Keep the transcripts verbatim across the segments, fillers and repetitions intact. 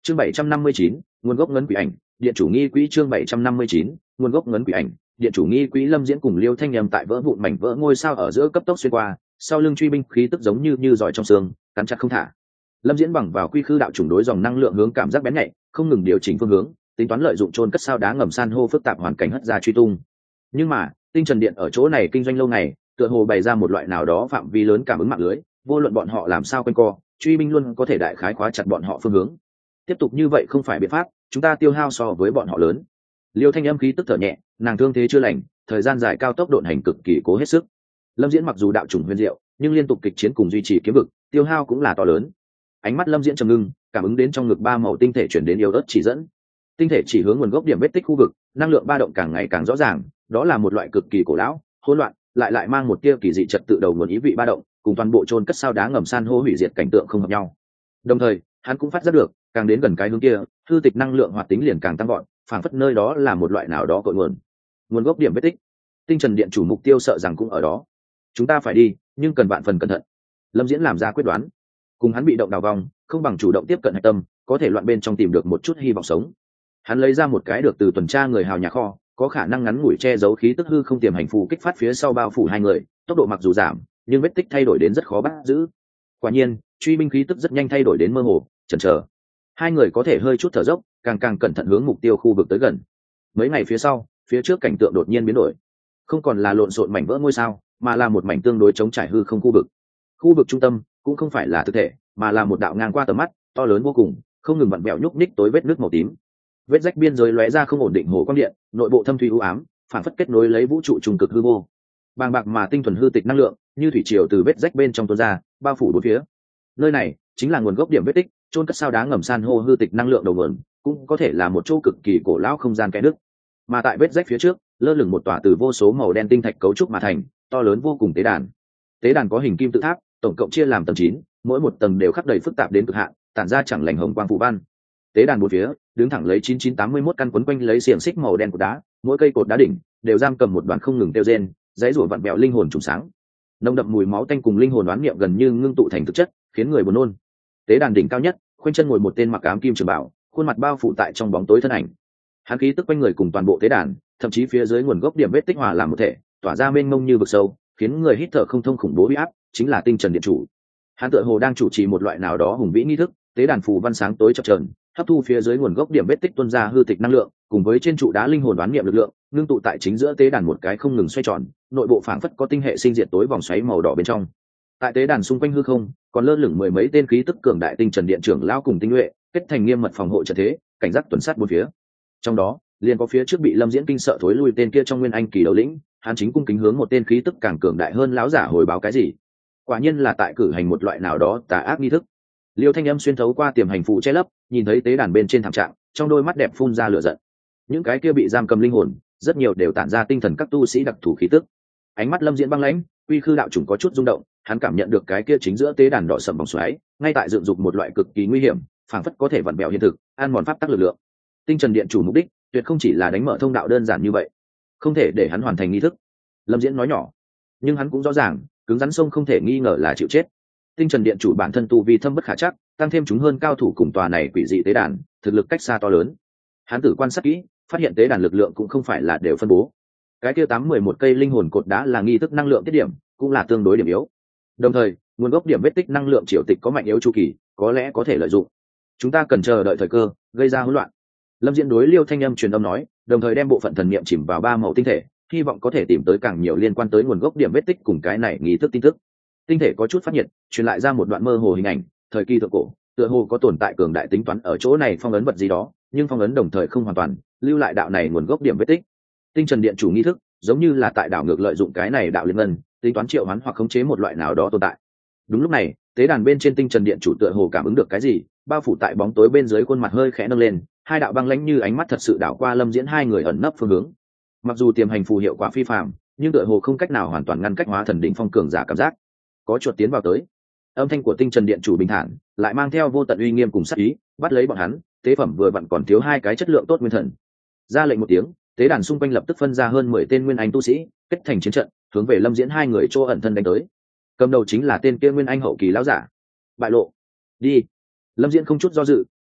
chương bảy trăm năm mươi chín, nguồn gốc ngấn quỷ ảnh điện chủ nghi quỹ. Chương bảy trăm năm mươi chín, nguồn gốc ngấn quỷ ảnh điện chủ nghi quỹ. Lâm Diễn cùng Liêu Thanh Nhầm tại vỡ vụn mảnh vỡ ngôi sao ở giữa cấp tốc xuyên qua, sau lưng truy binh khí tức giống như như giỏi trong xương, cắn chặt không thả. Lâm Diễn bằng vào quy khư đạo chủng đối dòng năng lượng hướng cảm giác bén nhạy, không ngừng điều chỉnh phương hướng, tính toán lợi dụng chôn cất sao đá ngầm san hô phức tạp hoàn cảnh hất ra truy tung. Nhưng mà tinh trần điện ở chỗ này kinh doanh lâu ngày, tựa hồ bày ra một loại nào đó phạm vi lớn cảm ứng mạng lưới, vô luận bọn họ làm sao quanh co, truy binh luôn có thể đại khái khóa chặt bọn họ phương hướng. Tiếp tục như vậy không phải biện pháp, chúng ta tiêu hao so với bọn họ lớn. Liêu Thanh Âm khí tức thở nhẹ, nàng thương thế chưa lành, thời gian dài cao tốc độn hành cực kỳ cố hết sức. Lâm Diễn mặc dù đạo chủng huyền diệu, nhưng liên tục kịch chiến cùng duy trì kiếm vực, tiêu hao cũng là to lớn. Ánh mắt Lâm Diễn trầm ngưng, cảm ứng đến trong ngực ba màu tinh thể chuyển đến yếu ớt chỉ dẫn. Tinh thể chỉ hướng nguồn gốc điểm vết tích khu vực, năng lượng ba động càng ngày càng rõ ràng, đó là một loại cực kỳ cổ lão, hỗn loạn, lại lại mang một tia kỳ dị trật tự đầu nguồn ý vị ba động, cùng toàn bộ chôn cất sao đá ngầm san hô hủy diệt cảnh tượng không hợp nhau. Đồng thời, hắn cũng phát giác được, càng đến gần cái hướng kia, hư tịch năng lượng hoạt tính liền càng tăng gọn, phảng phất nơi đó là một loại nào đó cội nguồn. Nguồn gốc điểm vết tích. Tinh Trần Điện chủ mục tiêu sợ rằng cũng ở đó. Chúng ta phải đi, nhưng cần vạn phần cẩn thận. Lâm Diễn làm ra quyết đoán. Cùng hắn bị động đào vòng, không bằng chủ động tiếp cận hạch tâm, có thể loạn bên trong tìm được một chút hy vọng sống. Hắn lấy ra một cái được từ tuần tra người hào nhà kho, có khả năng ngắn ngủi che giấu khí tức hư không tiềm hành phù kích phát phía sau bao phủ hai người, tốc độ mặc dù giảm, nhưng vết tích thay đổi đến rất khó bắt giữ. Quả nhiên, truy binh khí tức rất nhanh thay đổi đến mơ hồ, chần chờ. Hai người có thể hơi chút thở dốc, càng càng cẩn thận hướng mục tiêu khu vực tới gần. Mấy ngày phía sau, phía trước cảnh tượng đột nhiên biến đổi, không còn là lộn xộn mảnh vỡ ngôi sao, mà là một mảnh tương đối chống trải hư không khu vực. Khu vực trung tâm cũng không phải là thực thể, mà là một đạo ngang qua tầm mắt, to lớn vô cùng, không ngừng vặn vẹo nhúc nhích tối vết nước màu tím. Vết rách biên giới lóe ra không ổn định hồ quang điện, nội bộ thâm thủy u ám, phản phất kết nối lấy vũ trụ trùng cực hư vô. Bàng bạc mà tinh thuần hư tịch năng lượng, như thủy triều từ vết rách bên trong tuôn ra, bao phủ bốn phía. Nơi này chính là nguồn gốc điểm vết tích, chôn cất sao đá ngầm san hô hư tịch năng lượng đầu nguồn, cũng có thể là một chỗ cực kỳ cổ lão không gian kẽ nước. Mà tại vết rách phía trước, lơ lửng một tòa từ vô số màu đen tinh thạch cấu trúc mà thành, to lớn vô cùng tế đàn. Tế đàn có hình kim tự tháp, tổng cộng chia làm tầng chín, mỗi một tầng đều khắc đầy phức tạp đến cực hạn, tản ra chẳng lành hồng quang phù văn. Tế đàn bốn phía, đứng thẳng lấy chín chín tám mươi mốt căn quấn quanh lấy xiềng xích màu đen của đá, mỗi cây cột đá đỉnh đều giam cầm một đoàn không ngừng tiêu rên, dãy rủa vặn vẹo linh hồn trùng sáng. Nồng đậm mùi máu tanh cùng linh hồn đoán niệm gần như ngưng tụ thành thực chất, khiến người buồn nôn. Tế đàn đỉnh cao nhất, khoanh chân ngồi một tên mặc ám kim trường bảo, khuôn mặt bao phủ tại trong bóng tối thân ảnh. Hắn khí tức quanh người cùng toàn bộ tế đàn, thậm chí phía dưới nguồn gốc điểm vết tích hòa làm một thể, tỏa ra mênh mông như vực sâu, khiến người hít thở không thông khủng bố uy áp, chính là Tinh Trần Điện chủ. Hắn tựa hồ đang chủ trì một loại nào đó hùng vĩ nghi thức, tế đàn phù văn sáng tối chập chờn, hấp thu phía dưới nguồn gốc điểm vết tích tuôn ra hư tịch năng lượng, cùng với trên trụ đá linh hồn đoán niệm lực lượng, ngưng tụ tại chính giữa tế đàn một cái không ngừng xoay tròn, nội bộ phảng phất có tinh hệ sinh diệt tối vòng xoáy màu đỏ bên trong. Tại tế đàn xung quanh hư không, còn lơ lửng mười mấy tên khí tức cường đại Tinh Trần Điện trưởng lão cùng tinh nhuệ, kết thành nghiêm mật phòng hộ trận thế, cảnh giác tuần sát bốn phía. Trong đó, liền có phía trước bị Lâm Diễn kinh sợ thối lui tên kia trong nguyên anh kỳ đầu lĩnh, hắn chính cung kính hướng một tên khí tức càng cường đại hơn lão giả hồi báo cái gì. Quả nhiên là tại cử hành một loại nào đó tà ác nghi thức. Liêu Thanh Âm xuyên thấu qua tiềm hành phụ che lấp, nhìn thấy tế đàn bên trên thảm trạng, trong đôi mắt đẹp phun ra lửa giận. Những cái kia bị giam cầm linh hồn, rất nhiều đều tản ra tinh thần các tu sĩ đặc thù khí tức. Ánh mắt Lâm Diễn băng lãnh, quy khư đạo chủng có chút rung động, hắn cảm nhận được cái kia chính giữa tế đàn đỏ sậm vòng xoáy, ngay tại dựng dục một loại cực kỳ nguy hiểm, phảng phất có thể vặn bẹo hiện thực, ăn mòn pháp tắc lực lượng. Tinh Trần Điện chủ mục đích, tuyệt không chỉ là đánh mở thông đạo đơn giản như vậy, không thể để hắn hoàn thành nghi thức. Lâm Diễn nói nhỏ, nhưng hắn cũng rõ ràng, cứng rắn sông không thể nghi ngờ là chịu chết. Tinh Trần Điện chủ bản thân tu vi thâm bất khả chắc, tăng thêm chúng hơn cao thủ cùng tòa này quỷ dị tế đàn, thực lực cách xa to lớn. Hắn tử quan sát kỹ, phát hiện tế đàn lực lượng cũng không phải là đều phân bố. Cái kia tám mười một cây linh hồn cột đá là nghi thức năng lượng tiết điểm, cũng là tương đối điểm yếu. Đồng thời, nguồn gốc điểm vết tích năng lượng triều tịch có mạnh yếu chu kỳ, có lẽ có thể lợi dụng. Chúng ta cần chờ đợi thời cơ, gây ra hỗn loạn. Lâm Diễn đối Liêu Thanh Âm truyền âm nói, đồng thời đem bộ phận thần niệm chìm vào ba màu tinh thể, hy vọng có thể tìm tới càng nhiều liên quan tới nguồn gốc điểm vết tích cùng cái này nghi thức tin tức. Tinh thể có chút phát nhiệt, truyền lại ra một đoạn mơ hồ hình ảnh, thời kỳ thượng cổ, tựa hồ có tồn tại cường đại tính toán ở chỗ này phong ấn vật gì đó, nhưng phong ấn đồng thời không hoàn toàn, lưu lại đạo này nguồn gốc điểm vết tích. Tinh Trần Điện chủ nghi thức, giống như là tại đảo ngược lợi dụng cái này đạo liên ngân, tính toán triệu hoán hoặc khống chế một loại nào đó tồn tại. Đúng lúc này, tế đàn bên trên Tinh Trần Điện chủ tựa hồ cảm ứng được cái gì, bao phủ tại bóng tối bên dưới khuôn mặt hơi khẽ nâng lên, hai đạo băng lãnh như ánh mắt thật sự đảo qua Lâm Diễn hai người ẩn nấp phương hướng. Mặc dù tiềm hành phù hiệu quả phi phàm, nhưng tựa hồ không cách nào hoàn toàn ngăn cách hóa thần đỉnh phong cường giả cảm giác. Có chuột tiến vào tới. Âm thanh của Tinh Trần Điện chủ bình thản, lại mang theo vô tận uy nghiêm cùng sát ý, bắt lấy bọn hắn, tế phẩm vừa vặn còn thiếu hai cái chất lượng tốt nguyên thần. Ra lệnh một tiếng, tế đàn xung quanh lập tức phân ra hơn mười tên nguyên anh tu sĩ, kết thành chiến trận, hướng về Lâm Diễn hai người chỗ ẩn thân đánh tới. Cầm đầu chính là tên kia nguyên anh hậu kỳ lão giả. Bại lộ. Đi. Lâm Diễn không chút do dự,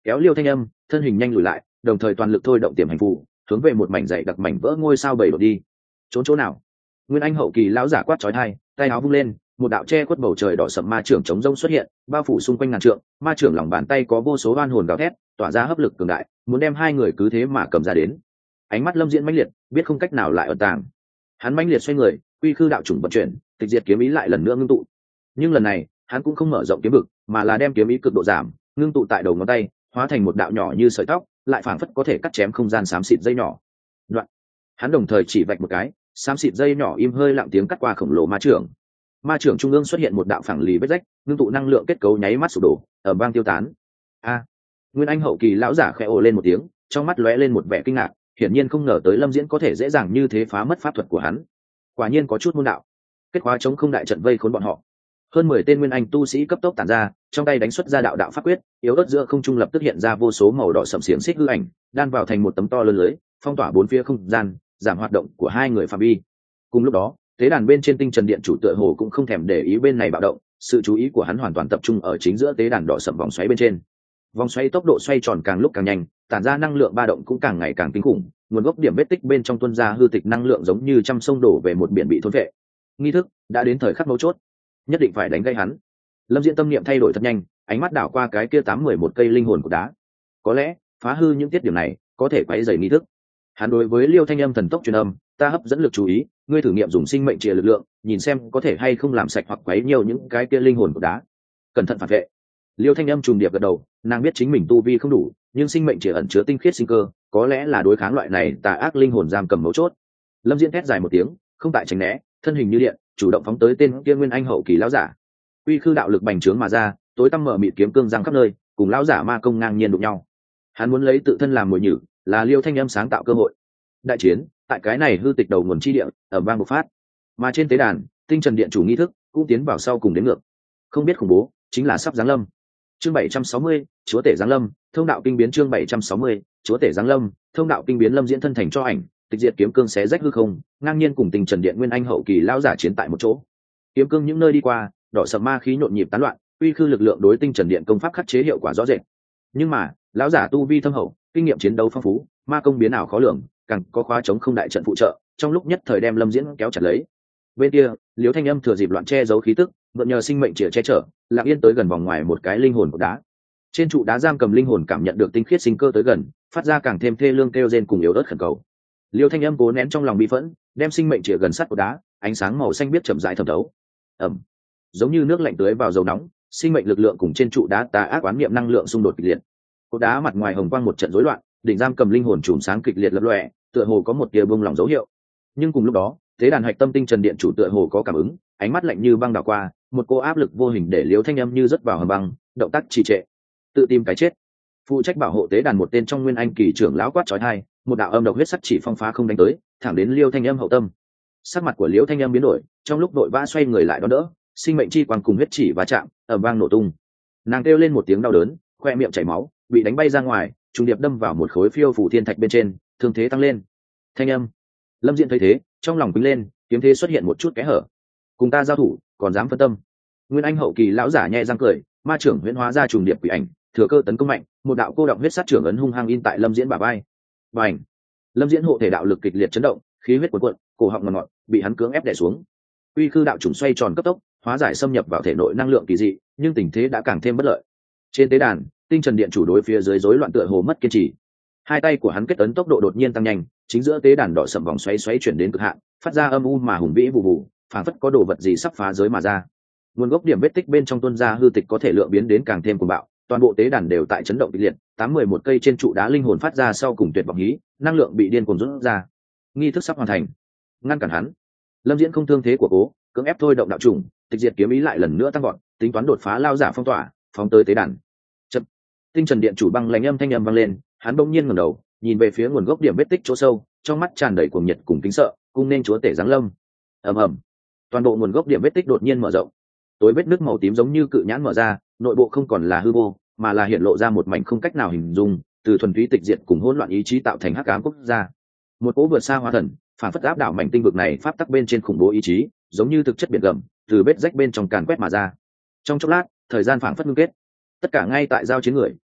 kéo Liêu Thanh Âm thân hình nhanh lùi lại, đồng thời toàn lực thôi động tiềm hành phù, hướng về một mảnh dày đặc mảnh vỡ ngôi sao bảy đột đi. Trốn chỗ nào? Nguyên Anh hậu kỳ lão giả quát chói tai, tay áo vung lên, một đạo che khuất bầu trời đỏ sẫm ma trưởng chống rông xuất hiện, bao phủ xung quanh ngàn trượng. Ma trưởng lòng bàn tay có vô số oan hồn gào thét, tỏa ra hấp lực cường đại, muốn đem hai người cứ thế mà cầm ra đến. Ánh mắt Lâm Diễn mãnh liệt, biết không cách nào lại ẩn tàng. Hắn mãnh liệt xoay người, quy khư đạo chủng vận chuyển, tịch diệt kiếm ý lại lần nữa ngưng tụ. Nhưng lần này, hắn cũng không mở rộng kiếm vực, mà là đem kiếm ý cực độ giảm, ngưng tụ tại đầu ngón tay, hóa thành một đạo nhỏ như sợi tóc, lại phảng phất có thể cắt chém không gian xám xịt dây nhỏ. Đoạn. Hắn đồng thời chỉ vạch một cái, xám xịt dây nhỏ im hơi lặng tiếng cắt qua khổng lồ ma trưởng. Ma trưởng trung ương xuất hiện một đạo phẳng lì vết rách, ngưng tụ năng lượng kết cấu nháy mắt sụp đổ, ầm vang tiêu tán. A! Nguyên Anh hậu kỳ lão giả khẽ ồ lên một tiếng, trong mắt lóe lên một vẻ kinh ngạc, hiển nhiên không ngờ tới Lâm Diễn có thể dễ dàng như thế phá mất pháp thuật của hắn. Quả nhiên có chút môn đạo. Kết khóa chống không đại trận vây khốn bọn họ. Hơn mười tên Nguyên Anh tu sĩ cấp tốc tản ra, trong tay đánh xuất ra đạo đạo pháp quyết, yếu ớt giữa không trung lập tức hiện ra vô số màu đỏ sẫm xiềng xích hư ảnh, đan vào thành một tấm to lớn lưới, phong tỏa bốn phía không gian, giảm hoạt động của hai người phạm vi. Cùng lúc đó, tế đàn bên trên tinh trần điện chủ tựa hồ cũng không thèm để ý bên này bạo động, sự chú ý của hắn hoàn toàn tập trung ở chính giữa tế đàn đỏ sẫm vòng xoáy bên trên. Vòng xoáy tốc độ xoay tròn càng lúc càng nhanh, tản ra năng lượng ba động cũng càng ngày càng kinh khủng, nguồn gốc điểm vết tích bên trong tuôn ra hư tịch năng lượng giống như trăm sông đổ về một biển bị thôn vệ. Nghi thức đã đến thời khắc mấu chốt, nhất định phải đánh gây hắn. Lâm Diễn tâm niệm thay đổi thật nhanh, ánh mắt đảo qua cái kia tám mười một cây linh hồn của đá. Có lẽ phá hư những tiết điểm này có thể quấy rầy nghi thức. Hắn đối với Liêu Thanh Âm thần tốc truyền âm, ta hấp dẫn lực chú ý, ngươi thử nghiệm dùng sinh mệnh trìa lực lượng, nhìn xem có thể hay không làm sạch hoặc quấy nhiều những cái kia linh hồn của đá. Cẩn thận phản vệ. Liêu Thanh Âm trùng điệp gật đầu, nàng biết chính mình tu vi không đủ, nhưng sinh mệnh trìa ẩn chứa tinh khiết sinh cơ, có lẽ là đối kháng loại này tà ác linh hồn giam cầm mấu chốt. Lâm Diễn thét dài một tiếng, không tại tránh né, thân hình như điện, chủ động phóng tới tên kia Nguyên Anh hậu kỳ lão giả. Uy khư đạo lực bành trướng mà ra, tối tăm mở mịt kiếm cương giang khắp nơi, cùng lão giả ma công ngang nhiên đụng nhau. Hắn muốn lấy tự thân làm mồi nhử, là Liêu Thanh Âm sáng tạo cơ hội. Đại chiến tại cái này hư tịch đầu nguồn chi địa ở vang bộc phát, mà trên tế đàn tinh trần điện chủ nghi thức cũng tiến vào sau cùng đến ngược. Không biết khủng bố chính là sắp giáng lâm. Chương bảy trăm sáu mươi, chúa tể giáng lâm, thông đạo kinh biến. Chương bảy trăm sáu mươi, chúa tể giáng lâm, thông đạo kinh biến. Lâm Diễn thân thành cho ảnh, tịch diệt kiếm cương xé rách hư không, ngang nhiên cùng tinh trần điện Nguyên Anh hậu kỳ lão giả chiến tại một chỗ. Kiếm cương những nơi đi qua, đỏ sầm ma khí nhộn nhịp tán loạn, uy khư lực lượng đối tinh trần điện công pháp khắc chế hiệu quả rõ rệt. Nhưng mà lão giả tu vi thâm hậu, kinh nghiệm chiến đấu phong phú, ma công biến ảo khó lường, càng có khóa chống không đại trận phụ trợ, trong lúc nhất thời đem Lâm Diễn kéo chặt lấy. Bên kia Liêu Thanh Âm thừa dịp loạn che giấu khí tức, mượn nhờ sinh mệnh chìa che chở, lặng yên tới gần vòng ngoài một cái linh hồn của đá. Trên trụ đá giam cầm linh hồn cảm nhận được tinh khiết sinh cơ tới gần, phát ra càng thêm thê lương kêu rên cùng yếu ớt khẩn cầu. Liêu Thanh Âm cố nén trong lòng bi phẫn, đem sinh mệnh chìa gần sát của đá, ánh sáng màu xanh biết chậm rãi thẩm thấu. Ầm, giống như nước lạnh tưới vào dầu nóng, sinh mệnh lực lượng cùng trên trụ đá tà ác oán niệm năng lượng xung đột kịch liệt. Cột đá mặt ngoài hồng quang một trận rối loạn, đỉnh giam cầm linh hồn chùm sáng kịch liệt lập lòe, tựa hồ có một tia bông lỏng dấu hiệu. Nhưng cùng lúc đó, tế đàn hạch tâm tinh trần điện chủ tựa hồ có cảm ứng, ánh mắt lạnh như băng đảo qua, một cô áp lực vô hình để Liêu Thanh Âm như rớt vào hầm băng, động tác trì trệ, tự tìm cái chết. Phụ trách bảo hộ tế đàn một tên trong Nguyên Anh kỳ trưởng lão quát chói tai, một đạo âm độc huyết sắc chỉ phong phá không đánh tới, thẳng đến Liêu Thanh Âm hậu tâm. Sắc mặt của Liêu Thanh Âm biến đổi, trong lúc đội vã xoay người lại đón đỡ, sinh mệnh chi quang cùng huyết chỉ va chạm, ầm vang nổ tung. Nàng kêu lên một tiếng đau đớn, khoe miệng chảy máu, bị đánh bay ra ngoài, trùng điệp đâm vào một khối phiêu phủ thiên thạch bên trên, thương thế tăng lên. Thanh Âm. Lâm Diễn thấy thế, trong lòng quýnh lên, kiếm thế xuất hiện một chút kẽ hở. Cùng ta giao thủ, còn dám phân tâm? Nguyên Anh hậu kỳ lão giả nhẹ răng cười, ma trưởng huyễn hóa ra trùng điệp quỷ ảnh, thừa cơ tấn công mạnh, một đạo cô động huyết sát trưởng ấn hung hăng in tại Lâm Diễn bả vai. Bành! Lâm Diễn hộ thể đạo lực kịch liệt chấn động, khí huyết cuồn cuộn, cổ họng ngọt ngọt, bị hắn cưỡng ép đè xuống. Uy khư đạo trùng xoay tròn cấp tốc, hóa giải xâm nhập vào thể nội năng lượng kỳ dị, nhưng tình thế đã càng thêm bất lợi. Trên tế đàn, tinh trần điện chủ đối phía dưới rối loạn tựa hồ mất kiên trì. Hai tay của hắn kết ấn tốc độ đột nhiên tăng nhanh, chính giữa tế đàn đỏ sậm vòng xoáy xoáy chuyển đến cực hạn, phát ra âm u mà hùng vĩ vụ vụ, phảng phất có đồ vật gì sắp phá giới mà ra. Nguồn gốc điểm vết tích bên trong tuôn ra hư tịch có thể lượng biến đến càng thêm cuồng bạo, toàn bộ tế đàn đều tại chấn động kịch liệt, tám mười một cây trên trụ đá linh hồn phát ra sau cùng tuyệt vọng hí, năng lượng bị điên cuồng rút ra. Nghi thức sắp hoàn thành. Ngăn cản hắn. Lâm Diễn không thương thế của cố, cưỡng ép thôi động đạo trùng, tịch diệt kiếm ý lại lần nữa tăng vọt, tính toán đột phá lao giả phong tỏa, phóng tới tế đàn. Chậm. Tinh trần điện chủ băng lãnh âm thanh âm vang lên, hắn bỗng nhiên ngẩng đầu, nhìn về phía nguồn gốc điểm vết tích chỗ sâu, trong mắt tràn đầy cuồng nhiệt cùng kính sợ, cung nên chúa tể giáng lâm. Ầm ầm. Toàn bộ nguồn gốc điểm vết tích đột nhiên mở rộng. Tối vết nước màu tím giống như cự nhãn mở ra, nội bộ không còn là hư vô, mà là hiện lộ ra một mảnh không cách nào hình dung, từ thuần túy tịch diệt cùng hỗn loạn ý chí tạo thành hắc ám quốc gia. Một cỗ vượt xa hóa thần, phản phất áp đảo mảnh tinh vực này pháp tắc bên trên khủng bố ý chí, giống như thực chất biển gầm, từ vết rách bên trong càn quét mà ra. Trong chốc lát, thời gian phản phất ngưng kết. Tất cả ngay tại giao chiến người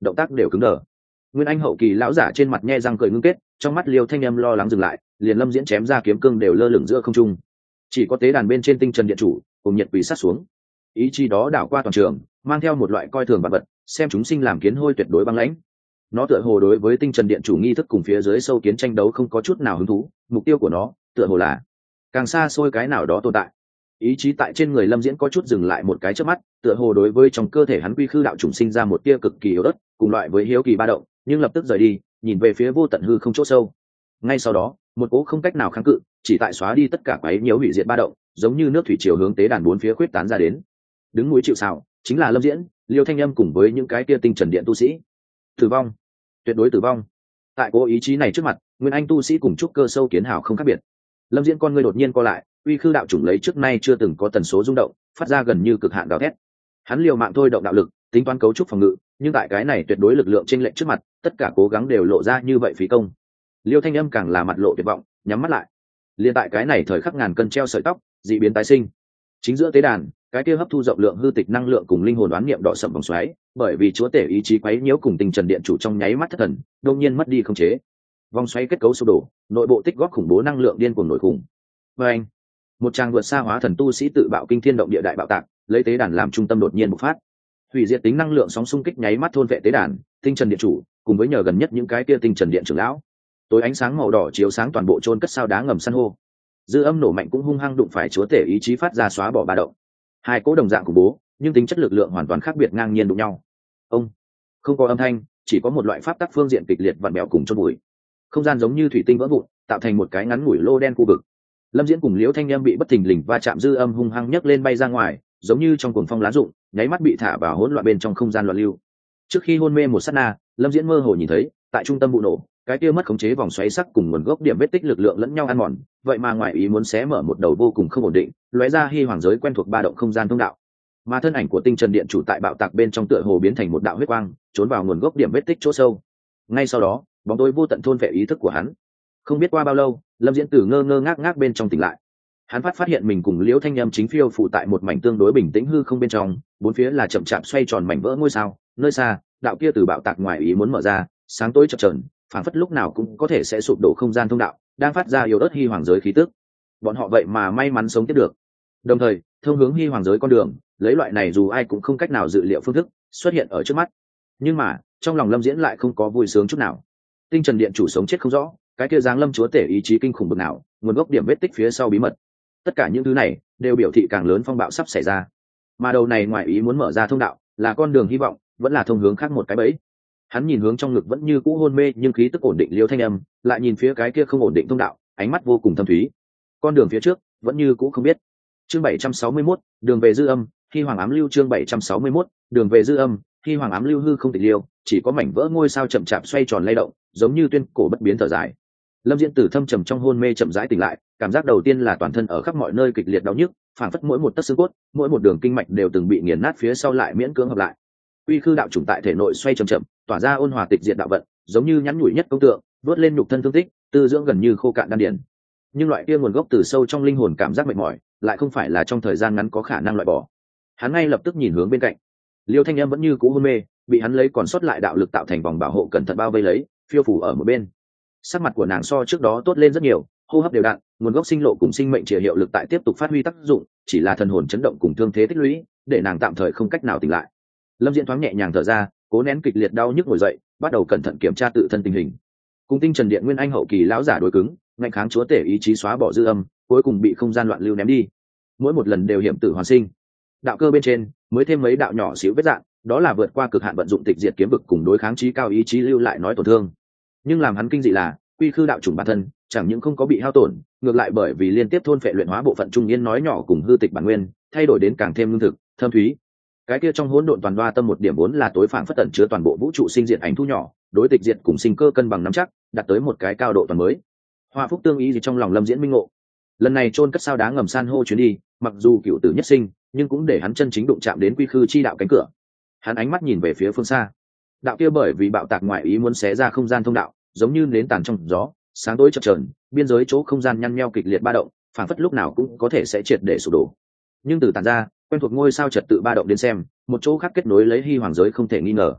động tác đều cứng đờ. Nguyên anh hậu kỳ lão giả trên mặt nhe răng cười ngưng kết, trong mắt Liêu Thanh Âm lo lắng dừng lại, liền Lâm Diễn chém ra kiếm cương đều lơ lửng giữa không trung. Chỉ có tế đàn bên trên tinh trần điện chủ cùng nhiệt quỷ sát xuống, ý chí đó đảo qua toàn trường, mang theo một loại coi thường vật vật, xem chúng sinh làm kiến hôi tuyệt đối băng lãnh. Nó tựa hồ đối với tinh trần điện chủ nghi thức cùng phía dưới sâu kiến tranh đấu không có chút nào hứng thú, mục tiêu của nó tựa hồ là càng xa xôi cái nào đó tồn tại. Ý chí tại trên người Lâm Diễn có chút dừng lại một cái chớp mắt, tựa hồ đối với trong cơ thể hắn quy khư đạo chủng sinh ra một tia cực kỳ yếu ớt, cùng loại với hiếu kỳ ba động, nhưng lập tức rời đi, nhìn về phía vô tận hư không chỗ sâu. Ngay sau đó, một cỗ không cách nào kháng cự, chỉ tại xóa đi tất cả quấy nhiễu hủy diệt ba động, giống như nước thủy triều hướng tế đàn bốn phía khuyết tán ra đến. Đứng núi chịu sào, chính là Lâm Diễn, Liêu Thanh Âm cùng với những cái tia tinh trần điện tu sĩ. Tử vong, tuyệt đối tử vong. Tại cỗ ý chí này trước mặt, nguyên anh tu sĩ cùng trúc cơ sâu kiến hào không khác biệt. Lâm Diễn con ngươi đột nhiên co lại, uy khư đạo chủng lấy trước nay chưa từng có tần số rung động, phát ra gần như cực hạn gào thét. Hắn liều mạng thôi động đạo lực, tính toán cấu trúc phòng ngự, nhưng tại cái này tuyệt đối lực lượng chênh lệch trước mặt, tất cả cố gắng đều lộ ra như vậy phí công. Liêu Thanh Âm càng là mặt lộ tuyệt vọng, nhắm mắt lại. Liên tại cái này thời khắc ngàn cân treo sợi tóc, dị biến tái sinh. Chính giữa tế đàn, cái kia hấp thu rộng lượng hư tịch năng lượng cùng linh hồn đoán niệm đỏ sậm vòng xoáy, bởi vì chúa tể ý chí quấy nhiễu cùng tinh trần điện chủ trong nháy mắt thất thần, đột nhiên mất đi khống chế. Vòng xoáy kết cấu sụp đổ, nội bộ tích góp khủng bố năng lượng điên cuồng nổi khủng. Và anh, một tràng vượt xa hóa thần tu sĩ tự bạo kinh thiên động địa đại bạo tạc, lấy tế đàn làm trung tâm đột nhiên bộc phát. Hủy diệt tính năng lượng sóng xung kích nháy mắt thôn vệ tế đàn, tinh trần điện chủ, cùng với nhờ gần nhất những cái kia tinh trần điện trưởng lão. Tối ánh sáng màu đỏ chiếu sáng toàn bộ chôn cất sao đá ngầm san hô. Dư âm nổ mạnh cũng hung hăng đụng phải chúa tể ý chí phát ra xóa bỏ ba động. Hai cỗ đồng dạng khủng bố, nhưng tính chất lực lượng hoàn toàn khác biệt ngang nhiên đụng nhau. Ông, không có âm thanh, chỉ có một loại pháp tắc phương diện kịch liệt vặn bẹo cùng chôn bụi. Không gian giống như thủy tinh vỡ vụn, tạo thành một cái ngắn ngủi lô đen khu vực. Lâm Diễn cùng Liễu Thanh Âm bị bất thình lình va chạm dư âm hung hăng nhấc lên bay ra ngoài, giống như trong cuồng phong lá rụng, nháy mắt bị thả vào hỗn loạn bên trong không gian loạn lưu. Trước khi hôn mê một sát na, Lâm Diễn mơ hồ nhìn thấy, tại trung tâm vụ nổ, cái kia mất khống chế vòng xoáy sắc cùng nguồn gốc điểm vết tích lực lượng lẫn nhau ăn mòn, vậy mà ngoài ý muốn xé mở một đầu vô cùng không ổn định, lóe ra hy hoàng giới quen thuộc ba động không gian thông đạo. Mà thân ảnh của tinh trần điện chủ tại bạo tạc bên trong tựa hồ biến thành một đạo huyết quang, trốn vào nguồn gốc điểm vết tích chỗ sâu. Ngay sau đó, bóng tối vô tận thôn phệ ý thức của hắn. Không biết qua bao lâu, Lâm Diễn từ ngơ ngơ ngác ngác bên trong tỉnh lại. Hắn phát phát hiện mình cùng Liễu Thanh Âm chính phiêu phụ tại một mảnh tương đối bình tĩnh hư không bên trong, bốn phía là chậm chạp xoay tròn mảnh vỡ ngôi sao, nơi xa, đạo kia từ bạo tạc ngoài ý muốn mở ra, sáng tối chập chờn, phảng phất lúc nào cũng có thể sẽ sụp đổ không gian thông đạo, đang phát ra yếu ớt hy hoàng giới khí tức. Bọn họ vậy mà may mắn sống tiếp được. Đồng thời, thông hướng hy hoàng giới con đường, lấy loại này dù ai cũng không cách nào dự liệu phương thức xuất hiện ở trước mắt. Nhưng mà, trong lòng Lâm Diễn lại không có vui sướng chút nào. Tinh trần điện chủ sống chết không rõ, cái kia giáng lâm chúa tể ý chí kinh khủng bực nào, nguồn gốc điểm vết tích phía sau bí mật. Tất cả những thứ này đều biểu thị càng lớn phong bạo sắp xảy ra. Mà đầu này ngoài ý muốn mở ra thông đạo, là con đường hy vọng, vẫn là thông hướng khác một cái bẫy. Hắn nhìn hướng trong ngực vẫn như cũ hôn mê nhưng khí tức ổn định Liêu Thanh Âm, lại nhìn phía cái kia không ổn định thông đạo, ánh mắt vô cùng thâm thúy. Con đường phía trước vẫn như cũ không biết. Chương bảy trăm sáu mươi mốt, đường về dư âm, khi hoàng ám lưu chương bảy trăm sáu mươi mốt, đường về dư âm, khi hoàng ám lưu hư không tịch liêu, chỉ có mảnh vỡ ngôi sao chậm chạp xoay tròn lay động, giống như tuyên cổ bất biến thở dài. Lâm Diễn từ thâm trầm trong hôn mê chậm rãi tỉnh lại, cảm giác đầu tiên là toàn thân ở khắp mọi nơi kịch liệt đau nhức, phảng phất mỗi một tấc xương cốt, mỗi một đường kinh mạch đều từng bị nghiền nát phía sau lại miễn cưỡng hợp lại. Uy khư đạo chủng tại thể nội xoay chậm chậm, tỏa ra ôn hòa tịch diệt đạo vận, giống như nhắn nhủi nhất công tượng, vớt lên nhục thân thương tích, tư dưỡng gần như khô cạn đan điền. Nhưng loại kia nguồn gốc từ sâu trong linh hồn cảm giác mệt mỏi, lại không phải là trong thời gian ngắn có khả năng loại bỏ. Hắn ngay lập tức nhìn hướng bên cạnh. Liêu Thanh Âm vẫn như cũ hôn mê, bị hắn lấy còn sót lại đạo lực tạo thành vòng bảo hộ cẩn thận bao vây lấy, phiêu phủ ở một bên. Sắc mặt của nàng so trước đó tốt lên rất nhiều, hô hấp đều đặn, nguồn gốc sinh lộ cùng sinh mệnh chỉ hiệu lực tại tiếp tục phát huy tác dụng, chỉ là thần hồn chấn động cùng thương thế tích lũy, để nàng tạm thời không cách nào tỉnh lại. Lâm Diễn thoáng nhẹ nhàng thở ra, cố nén kịch liệt đau nhức ngồi dậy, bắt đầu cẩn thận kiểm tra tự thân tình hình. Cùng tinh trần điện nguyên anh hậu kỳ lão giả đối cứng, ngạnh kháng chúa tể ý chí xóa bỏ dư âm, cuối cùng bị không gian loạn lưu ném đi. Mỗi một lần đều hiểm tử hoàn sinh. Đạo cơ bên trên mới thêm mấy đạo nhỏ xíu vết dạn, đó là vượt qua cực hạn vận dụng tịch diệt kiếm vực cùng đối kháng chí cao ý chí lưu lại nói tổn thương. Nhưng làm hắn kinh dị là, quy khư đạo chủng bản thân chẳng những không có bị hao tổn, ngược lại bởi vì liên tiếp thôn phệ luyện hóa bộ phận trung niên nói nhỏ cùng hư tịch bản nguyên, thay đổi đến càng thêm lương thực, thâm thúy. Cái kia trong hỗn độn toàn đoa tâm một điểm vốn là tối phản phất tận chứa toàn bộ vũ trụ sinh diệt ảnh thu nhỏ, đối tịch diệt cùng sinh cơ cân bằng nắm chắc, đạt tới một cái cao độ toàn mới. Hoa phúc tương ý gì trong lòng Lâm Diễn minh ngộ. Lần này chôn cất sao đá ngầm san hô chuyến đi, mặc dù cựu tử nhất sinh, nhưng cũng để hắn chân chính đụng chạm đến quy khư chi đạo cánh cửa. Hắn ánh mắt nhìn về phía phương xa. Đạo kia bởi vì bạo tạc ngoại ý muốn xé ra không gian thông đạo, giống như nến tàn trong gió, sáng tối chập chờn, biên giới chỗ không gian nhăn nheo kịch liệt ba động, phản phất lúc nào cũng có thể sẽ triệt để sụp đổ. Nhưng từ tàn ra, quen thuộc ngôi sao trật tự ba động đến xem, một chỗ khác kết nối lấy hy hoàng giới không thể nghi ngờ.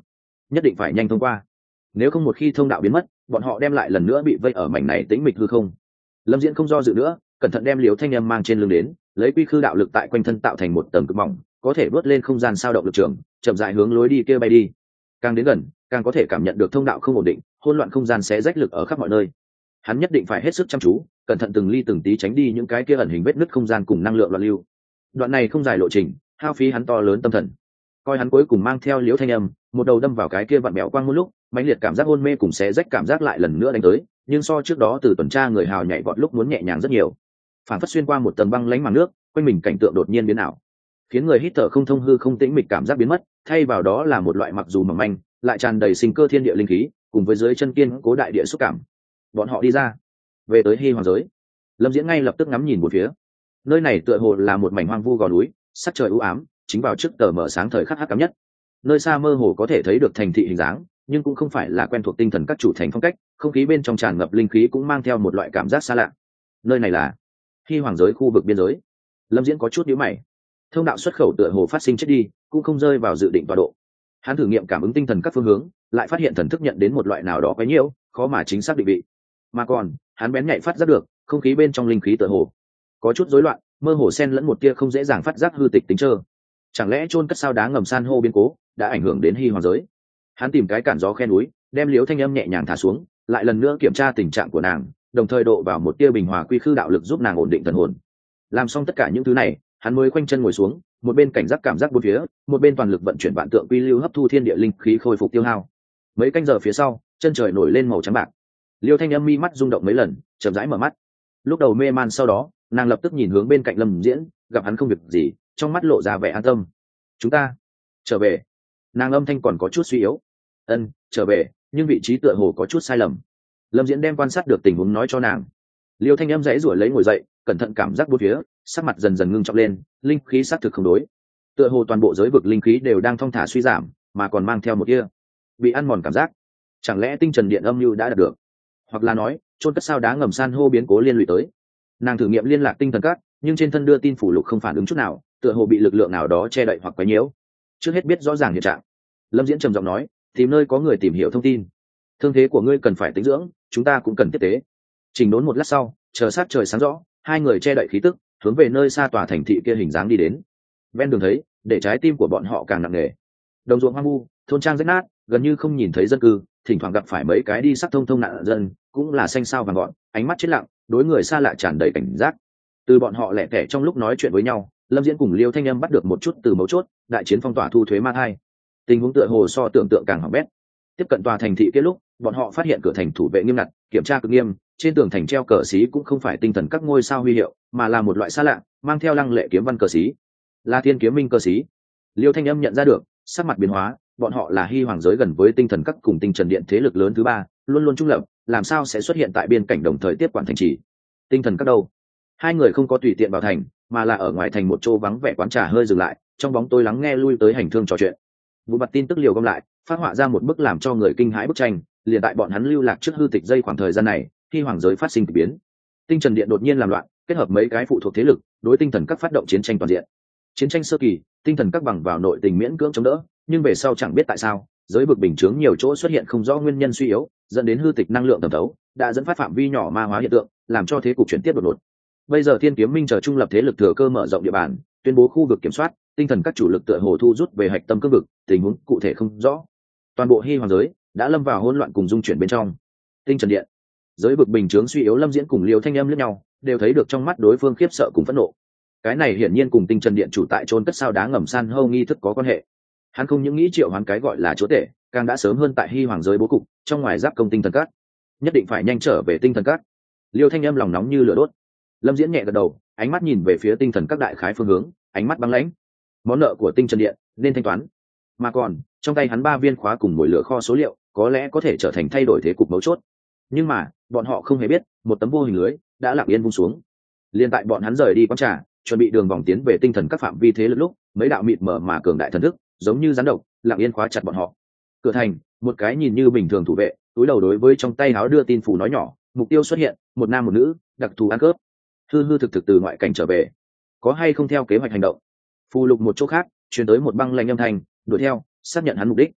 nhất định phải nhanh thông qua, nếu không một khi thông đạo biến mất, bọn họ đem lại lần nữa bị vây ở mảnh này tĩnh mịch hư không. Lâm Diễn không do dự nữa, cẩn thận đem Liễu Thanh Âm mang trên lưng đến, lấy quy khư đạo lực tại quanh thân tạo thành một tầng cực mỏng, có thể vớt lên không gian sao động lực trường, chậm rãi hướng lối đi kia bay đi. Càng đến gần, càng có thể cảm nhận được thông đạo không ổn định, hỗn loạn không gian sẽ rách lực ở khắp mọi nơi. Hắn nhất định phải hết sức chăm chú, cẩn thận từng ly từng tí tránh đi những cái kia ẩn hình vết nứt không gian cùng năng lượng loạn lưu. Đoạn này không dài lộ trình, hao phí hắn to lớn tâm thần. Coi hắn cuối cùng mang theo Liễu Thanh Âm, một đầu đâm vào cái kia vặn bèo quang một lúc, mãnh liệt cảm giác hôn mê cùng xé rách cảm giác lại lần nữa đánh tới, nhưng so trước đó từ tuần tra người hào nhảy vọt lúc muốn nhẹ nhàng rất nhiều. Phản phất xuyên qua một tầng băng lánh màn nước, quanh mình cảnh tượng đột nhiên biến ảo, khiến người hít thở không thông hư không tĩnh mịch cảm giác biến mất, thay vào đó là một loại mặc dù mỏng manh, lại tràn đầy sinh cơ thiên địa linh khí, cùng với dưới chân kiên cố đại địa xúc cảm. Bọn họ đi ra, về tới Hy Hoàng giới. Lâm Diễn ngay lập tức ngắm nhìn một phía. Nơi này tựa hồ là một mảnh hoang vu gò núi, sắc trời u ám, chính vào trước tờ mở sáng thời khắc hắc ám nhất. Nơi xa mơ hồ có thể thấy được thành thị hình dáng, nhưng cũng không phải là quen thuộc tinh thần các chủ thành phong cách, không khí bên trong tràn ngập linh khí cũng mang theo một loại cảm giác xa lạ. Nơi này là Hy Hoàng giới khu vực biên giới. Lâm Diễn có chút nhíu mày. Thông đạo xuất khẩu tựa hồ phát sinh chết đi, cũng không rơi vào dự định tọa độ. Hắn thử nghiệm cảm ứng tinh thần các phương hướng, lại phát hiện thần thức nhận đến một loại nào đó quấy nhiễu, khó mà chính xác định vị. Mà còn, hắn bén nhạy phát giác được, không khí bên trong linh khí tựa hồ có chút rối loạn, mơ hồ xen lẫn một tia không dễ dàng phát giác hư tịch tính trơ. Chẳng lẽ chôn cất sao đá ngầm san hô biến cố đã ảnh hưởng đến Hy Hoàng giới? Hắn tìm cái cản gió khe núi, đem Liễu Thanh Âm nhẹ nhàng thả xuống, lại lần nữa kiểm tra tình trạng của nàng, đồng thời độ vào một tia bình hòa quy khư đạo lực giúp nàng ổn định thần hồn. Làm xong tất cả những thứ này, hắn mới khoanh chân ngồi xuống, một bên cảnh giác cảm giác bốn phía, một bên toàn lực vận chuyển vạn tượng quy lưu hấp thu thiên địa linh khí khôi phục tiêu hao. Mấy canh giờ phía sau, chân trời nổi lên màu trắng bạc. Liêu Thanh Âm mi mắt rung động mấy lần, chậm rãi mở mắt. Lúc đầu mê man, sau đó nàng lập tức nhìn hướng bên cạnh Lâm Diễn, gặp hắn không việc gì, trong mắt lộ ra vẻ an tâm. Chúng ta trở về. Nàng âm thanh còn có chút suy yếu. Ân, trở về, nhưng vị trí tựa hồ có chút sai lầm. Lâm Diễn đem quan sát được tình huống nói cho nàng. Liêu Thanh Âm dãy rủa lấy ngồi dậy, cẩn thận cảm giác bốn phía, sắc mặt dần dần ngưng trọng lên, linh khí xác thực không đối. Tựa hồ toàn bộ giới vực linh khí đều đang thong thả suy giảm, mà còn mang theo một kia bị ăn mòn cảm giác. Chẳng lẽ tinh trần điện âm mưu đã đạt được, hoặc là nói chôn cất sao đá ngầm san hô biến cố liên lụy tới? Nàng thử nghiệm liên lạc tinh thần các, nhưng trên thân đưa tin phủ lục không phản ứng chút nào, tựa hồ bị lực lượng nào đó che đậy hoặc quấy nhiễu. Trước hết biết rõ ràng hiện trạng, Lâm Diễn trầm giọng nói, tìm nơi có người tìm hiểu thông tin. Thương thế của ngươi cần phải tĩnh dưỡng, chúng ta cũng cần tiếp tế. Chỉnh đốn một lát sau, chờ sát trời sáng rõ, hai người che đậy khí tức, hướng về nơi xa tòa thành thị kia hình dáng đi đến. Ven đường thấy, để trái tim của bọn họ càng nặng nề. Đồng ruộng hoang vu, thôn trang rách nát, gần như không nhìn thấy dân cư, thỉnh thoảng gặp phải mấy cái đi sắc thông thông nạn dân, cũng là xanh xao vàng gọn, ánh mắt chết lặng, đối người xa lạ tràn đầy cảnh giác. Từ bọn họ lẻ tẻ trong lúc nói chuyện với nhau, Lâm Diễn cùng Liêu Thanh Âm bắt được một chút từ mấu chốt, đại chiến phong tỏa thu thuế ma thai. Tình huống tựa hồ so tưởng tượng càng hỏng bét. Tiếp cận tòa thành thị kia lúc, bọn họ phát hiện cửa thành thủ vệ nghiêm ngặt, kiểm tra cực nghiêm, trên tường thành treo cờ xí cũng không phải tinh thần các ngôi sao huy hiệu, mà là một loại xa lạ, mang theo lăng lệ kiếm văn cờ xí, là Thiên Kiếm Minh cờ xí. Liêu Thanh Âm nhận ra được, sắc mặt biến hóa, bọn họ là Hy Hoàng giới gần với tinh thần các cùng tinh trần điện thế lực lớn thứ ba, luôn luôn trung lập, làm sao sẽ xuất hiện tại biên cảnh đồng thời tiếp quản thành trì? Tinh thần các đâu? Hai người không có tùy tiện vào thành, mà là ở ngoài thành một chỗ vắng vẻ quán trà hơi dừng lại, trong bóng tối lắng nghe lui tới hành thương trò chuyện. Vụ mặt tin tức liều gom lại, phát họa ra một bức làm cho người kinh hãi bức tranh. Liền tại bọn hắn lưu lạc trước hư tịch dây khoảng thời gian này, khi hoàng giới phát sinh kỳ biến, tinh trần điện đột nhiên làm loạn, kết hợp mấy cái phụ thuộc thế lực, đối tinh thần các phát động chiến tranh toàn diện. Chiến tranh sơ kỳ, tinh thần các bằng vào nội tình miễn cưỡng chống đỡ, nhưng về sau chẳng biết tại sao, giới vực bình chướng nhiều chỗ xuất hiện không rõ nguyên nhân suy yếu, dẫn đến hư tịch năng lượng thẩm thấu, đã dẫn phát phạm vi nhỏ ma hóa hiện tượng, làm cho thế cục chuyển tiếp đột ngột. Bây giờ Thiên Kiếm Minh chờ trung lập thế lực thừa cơ mở rộng địa bàn, tuyên bố khu vực kiểm soát, tinh thần các chủ lực tựa hồ thu rút về hạch tâm cương vực, tình huống cụ thể không rõ. Toàn bộ Hy Hoàng giới đã lâm vào hỗn loạn cùng dung chuyển bên trong. Tinh trần điện, giới vực bình chướng suy yếu, Lâm Diễn cùng Liêu Thanh Âm lẫn nhau, đều thấy được trong mắt đối phương khiếp sợ cùng phẫn nộ. Cái này hiển nhiên cùng tinh trần điện chủ tại chôn cất sao đá ngầm san hô nghi thức có quan hệ. Hắn không những nghĩ triệu hoán cái gọi là chúa tể, càng đã sớm hơn tại Hy Hoàng giới bố cục, trong ngoài giáp công tinh thần các, nhất định phải nhanh trở về tinh thần các. Liêu Thanh Âm lòng nóng như lửa đốt. Lâm Diễn nhẹ gật đầu, ánh mắt nhìn về phía tinh thần các đại khái phương hướng, ánh mắt băng lãnh. Món nợ của tinh trần điện nên thanh toán, mà còn trong tay hắn ba viên khóa cùng mồi lửa kho số liệu, có lẽ có thể trở thành thay đổi thế cục mấu chốt. Nhưng mà bọn họ không hề biết, một tấm vô hình lưới đã lặng yên buông xuống. Liên tại bọn hắn rời đi quán trà, chuẩn bị đường vòng tiến về tinh thần các phạm vi thế lực lúc, mấy đạo mịt mờ mà cường đại thần thức, giống như rắn độc, lặng yên khóa chặt bọn họ. Cửa thành, một cái nhìn như bình thường thủ vệ, túi đầu đối với trong tay áo đưa tin phủ nói nhỏ, mục tiêu xuất hiện, một nam một nữ, đặc thù ăn cướp. Hư hư thực thực từ ngoại cảnh trở về, có hay không theo kế hoạch hành động? Phù lục một chỗ khác, truyền tới một băng lanh âm thanh, đuổi theo, xác nhận hắn mục đích.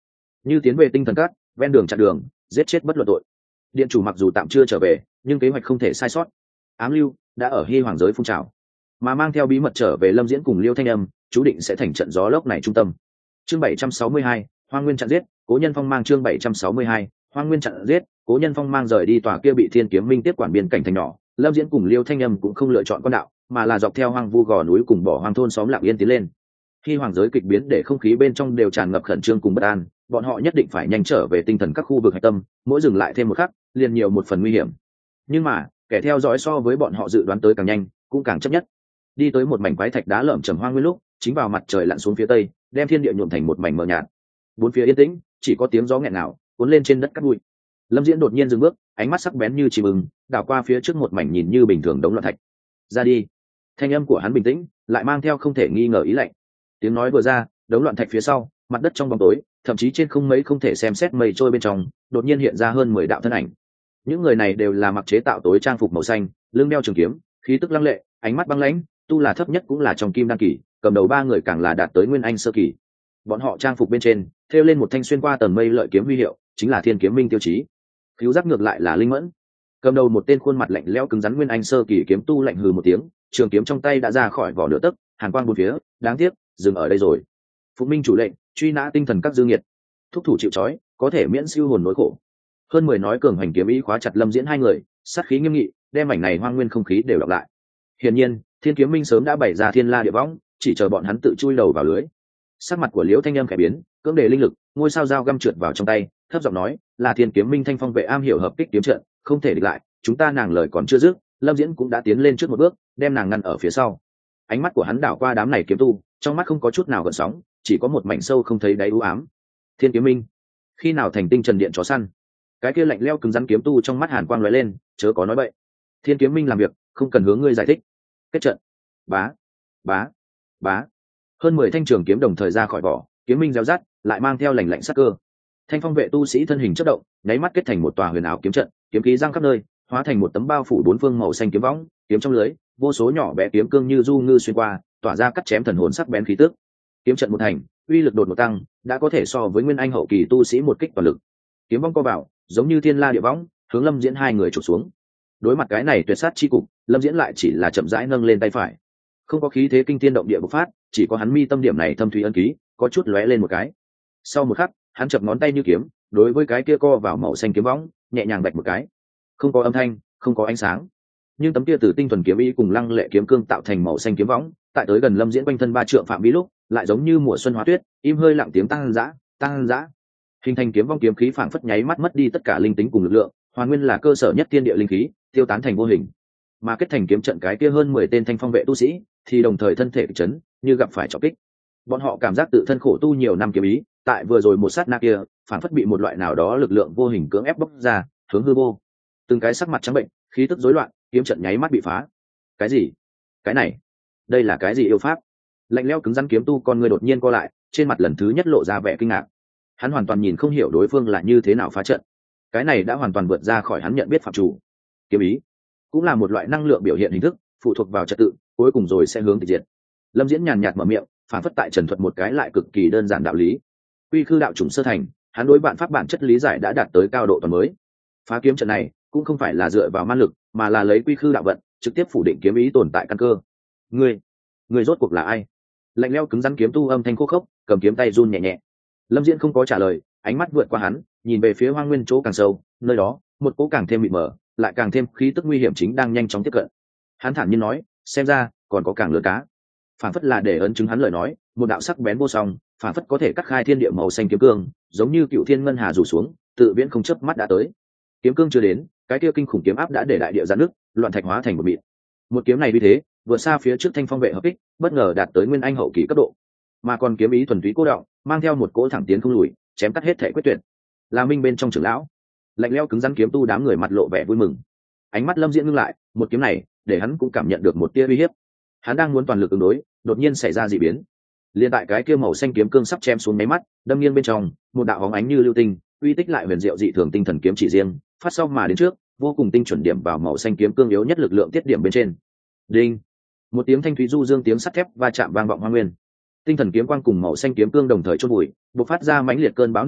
như tiến về tinh thần cát, ven đường chặn đường, giết chết bất luận tội. Điện chủ mặc dù tạm chưa trở về, nhưng kế hoạch không thể sai sót. Ám lưu đã ở Hy Hoàng giới phun trào, mà mang theo bí mật trở về Lâm Diễn cùng Liêu Thanh Âm, chú định sẽ thành trận gió lốc này trung tâm. Chương bảy trăm sáu mươi hai, Hoang Nguyên chặn giết, Cố Nhân Phong mang chương bảy trăm sáu mươi hai, Hoang Nguyên chặn giết, Cố Nhân Phong mang rời đi tòa kia bị Thiên Kiếm Minh tiếp quản biên cảnh thành nhỏ, Lâm Diễn cùng Liêu Thanh Âm cũng không lựa chọn con đạo, mà là dọc theo hoang vu gò núi cùng bỏ hoang thôn xóm lặng yên tiến lên. Khi hoàng giới kịch biến để không khí bên trong đều tràn ngập khẩn trương cùng bất an, bọn họ nhất định phải nhanh trở về tinh thần các khu vực hạch tâm, mỗi dừng lại thêm một khắc, liền nhiều một phần nguy hiểm. Nhưng mà, kẻ theo dõi so với bọn họ dự đoán tới càng nhanh, cũng càng chấp nhất. Đi tới một mảnh quái thạch đá lởm chởm hoang nguyên lúc, chính vào mặt trời lặn xuống phía tây, đem thiên địa nhuộm thành một mảnh mờ nhạt. Bốn phía yên tĩnh, chỉ có tiếng gió nghẹn ngào cuốn lên trên đất cát bụi. Lâm Diễn đột nhiên dừng bước, ánh mắt sắc bén như chim ưng, đảo qua phía trước một mảnh nhìn như bình thường đống loạn thạch. Ra đi. Thanh âm của hắn bình tĩnh, lại mang theo không thể nghi ngờ ý lạnh. Tiếng nói vừa ra, đống loạn thạch phía sau, mặt đất trong bóng tối, thậm chí trên không mấy không thể xem xét mây trôi bên trong, đột nhiên hiện ra hơn mười đạo thân ảnh. Những người này đều là mặc chế tạo tối trang phục màu xanh, lưng đeo trường kiếm, khí tức lăng lệ, ánh mắt băng lãnh, tu là thấp nhất cũng là trong kim đan kỳ, cầm đầu ba người càng là đạt tới nguyên anh sơ kỳ. Bọn họ trang phục bên trên thêu lên một thanh xuyên qua tầng mây lợi kiếm huy hiệu, chính là Thiên Kiếm Minh tiêu chí. Khiếu giác ngược lại là linh mẫn, cầm đầu một tên khuôn mặt lạnh lẽo cứng rắn nguyên anh sơ kỳ kiếm tu lạnh hừ một tiếng, trường kiếm trong tay đã ra khỏi vỏ nửa tấc, hàn quang bốn phía, đáng tiếc, dừng ở đây rồi. Phục Minh chủ lệnh, truy nã tinh thần các dư nghiệt, thúc thủ chịu trói, có thể miễn siêu hồn nỗi khổ. Hơn mười nói cường hành kiếm ý khóa chặt Lâm Diễn hai người, sát khí nghiêm nghị, đem mảnh này hoang nguyên không khí đều đọc lại. Hiển nhiên, Thiên Kiếm Minh sớm đã bày ra thiên la địa võng, chỉ chờ bọn hắn tự chui đầu vào lưới. Sắc mặt của Liễu Thanh Âm khẽ biến, cưỡng đề linh lực, ngôi sao dao găm trượt vào trong tay, thấp giọng nói, là Thiên Kiếm Minh thanh phong vệ am hiểu hợp kích kiếm trận, không thể địch lại, chúng ta nàng lời còn chưa dứt, Lâm Diễn cũng đã tiến lên trước một bước, đem nàng ngăn ở phía sau. Ánh mắt của hắn đảo qua đám này kiếm tu, trong mắt không có chút nào gợn sóng, chỉ có một mảnh sâu không thấy đáy u ám. Thiên Kiếm Minh, khi nào thành tinh trần điện chó săn? Cái kia lạnh lẽo cứng rắn kiếm tu trong mắt hàn quang lóe lên, chớ có nói bậy. Thiên Kiếm Minh làm việc, không cần hướng ngươi giải thích. Kết trận. Bá, bá, bá. Hơn mười thanh trường kiếm đồng thời ra khỏi vỏ, kiếm minh réo rát, lại mang theo lạnh lạnh sắc cơ. Thanh phong vệ tu sĩ thân hình chớp động, nháy mắt kết thành một tòa huyền ảo kiếm trận, kiếm khí giăng khắp nơi, hóa thành một tấm bao phủ bốn phương màu xanh kiếm võng, kiếm trong lưới, vô số nhỏ bé kiếm cương như du ngư xuyên qua, tỏa ra cắt chém thần hồn sắc bén khí tức. Kiếm trận một thành, uy lực đột ngột tăng, đã có thể so với nguyên anh hậu kỳ tu sĩ một kích toàn lực. Kiếm vong co vào, giống như thiên la địa võng, hướng Lâm Diễn hai người chụp xuống. Đối mặt cái này tuyệt sát chi cục, Lâm Diễn lại chỉ là chậm rãi nâng lên tay phải, không có khí thế kinh thiên động địa bộc phát, chỉ có hắn mi tâm điểm này thâm thúy ân ký, có chút lóe lên một cái. Sau một khắc, hắn chập ngón tay như kiếm, đối với cái kia co vào màu xanh kiếm võng, nhẹ nhàng bạch một cái. Không có âm thanh, không có ánh sáng, nhưng tấm kia từ tinh thuần kiếm ý cùng lăng lệ kiếm cương tạo thành màu xanh kiếm võng, tại tới gần Lâm Diễn quanh thân ba trượng phạm vi lúc, lại giống như mùa xuân hóa tuyết, im hơi lặng tiếng tăng dã, tăng dã. Hình thành kiếm vong kiếm khí phảng phất nháy mắt mất đi tất cả linh tính cùng lực lượng, hoàn nguyên là cơ sở nhất thiên địa linh khí, tiêu tán thành vô hình. Mà kết thành kiếm trận cái kia hơn mười tên thanh phong vệ tu sĩ, thì đồng thời thân thể chấn, như gặp phải trọng kích. Bọn họ cảm giác tự thân khổ tu nhiều năm kiếm ý, tại vừa rồi một sát na kia, phảng phất bị một loại nào đó lực lượng vô hình cưỡng ép bóc ra, hướng hư vô. Từng cái sắc mặt trắng bệnh, khí tức rối loạn, kiếm trận nháy mắt bị phá. Cái gì? Cái này, đây là cái gì yêu pháp? Lạnh lẽo cứng rắn kiếm tu con người đột nhiên co lại, trên mặt lần thứ nhất lộ ra vẻ kinh ngạc. Hắn hoàn toàn nhìn không hiểu đối phương là như thế nào phá trận. Cái này đã hoàn toàn vượt ra khỏi hắn nhận biết phạm chủ. Kiếm ý cũng là một loại năng lượng biểu hiện hình thức, phụ thuộc vào trật tự, cuối cùng rồi sẽ hướng tịch diệt. Lâm Diễn nhàn nhạt mở miệng, phản phất tại trần thuật một cái lại cực kỳ đơn giản đạo lý. Quy khư đạo chủng sơ thành, hắn đối bạn pháp bản chất lý giải đã đạt tới cao độ toàn mới. Phá kiếm trận này cũng không phải là dựa vào man lực, mà là lấy quy khư đạo vận, trực tiếp phủ định kiếm ý tồn tại căn cơ. Ngươi, ngươi rốt cuộc là ai? Lạnh lẽo cứng rắn kiếm tu âm thanh khô khốc, cầm kiếm tay run nhẹ nhẹ. Lâm Diễn không có trả lời, ánh mắt vượt qua hắn, nhìn về phía hoang nguyên chỗ càng sâu, nơi đó, một cỗ càng thêm mịt mờ, lại càng thêm khí tức nguy hiểm chính đang nhanh chóng tiếp cận. Hắn thản nhiên nói, xem ra còn có càng lừa cá. Phản phất là để ấn chứng hắn lời nói, một đạo sắc bén vô song, phản phất có thể cắt khai thiên địa màu xanh kiếm cương, giống như cựu thiên ngân hà rủ xuống, tự viễn không chớp mắt đã tới. Kiếm cương chưa đến, cái kia kinh khủng kiếm áp đã để đại địa giãn nước, loạn thạch hóa thành một mịn. Một kiếm này vì thế, vượt xa phía trước thanh phong vệ hợp kích, bất ngờ đạt tới nguyên anh hậu kỳ cấp độ. Mà còn kiếm ý thuần túy cố động, mang theo một cỗ thẳng tiến không lùi, chém cắt hết thể quyết tuyệt. Là Minh bên trong trưởng lão, lạnh lẽo cứng rắn kiếm tu đám người mặt lộ vẻ vui mừng. Ánh mắt Lâm Diễn ngưng lại, một kiếm này, để hắn cũng cảm nhận được một tia uy hiếp. Hắn đang muốn toàn lực ứng đối, đột nhiên xảy ra dị biến. Liên tại cái kia màu xanh kiếm cương sắp chém xuống mấy mắt, đâm nghiêng bên trong, một đạo bóng ánh như lưu tinh, uy tích lại huyền diệu dị thường tinh thần kiếm chỉ riêng, phát sau mà đến trước, vô cùng tinh chuẩn điểm vào màu xanh kiếm cương yếu nhất lực lượng tiết điểm bên trên. Đinh! Một tiếng thanh thúy du dương tiếng sắt thép va chạm vang vọng hoang nguyên. Tinh thần kiếm quang cùng màu xanh kiếm cương đồng thời chôn bụi, bộc phát ra mãnh liệt cơn bão năng lượng,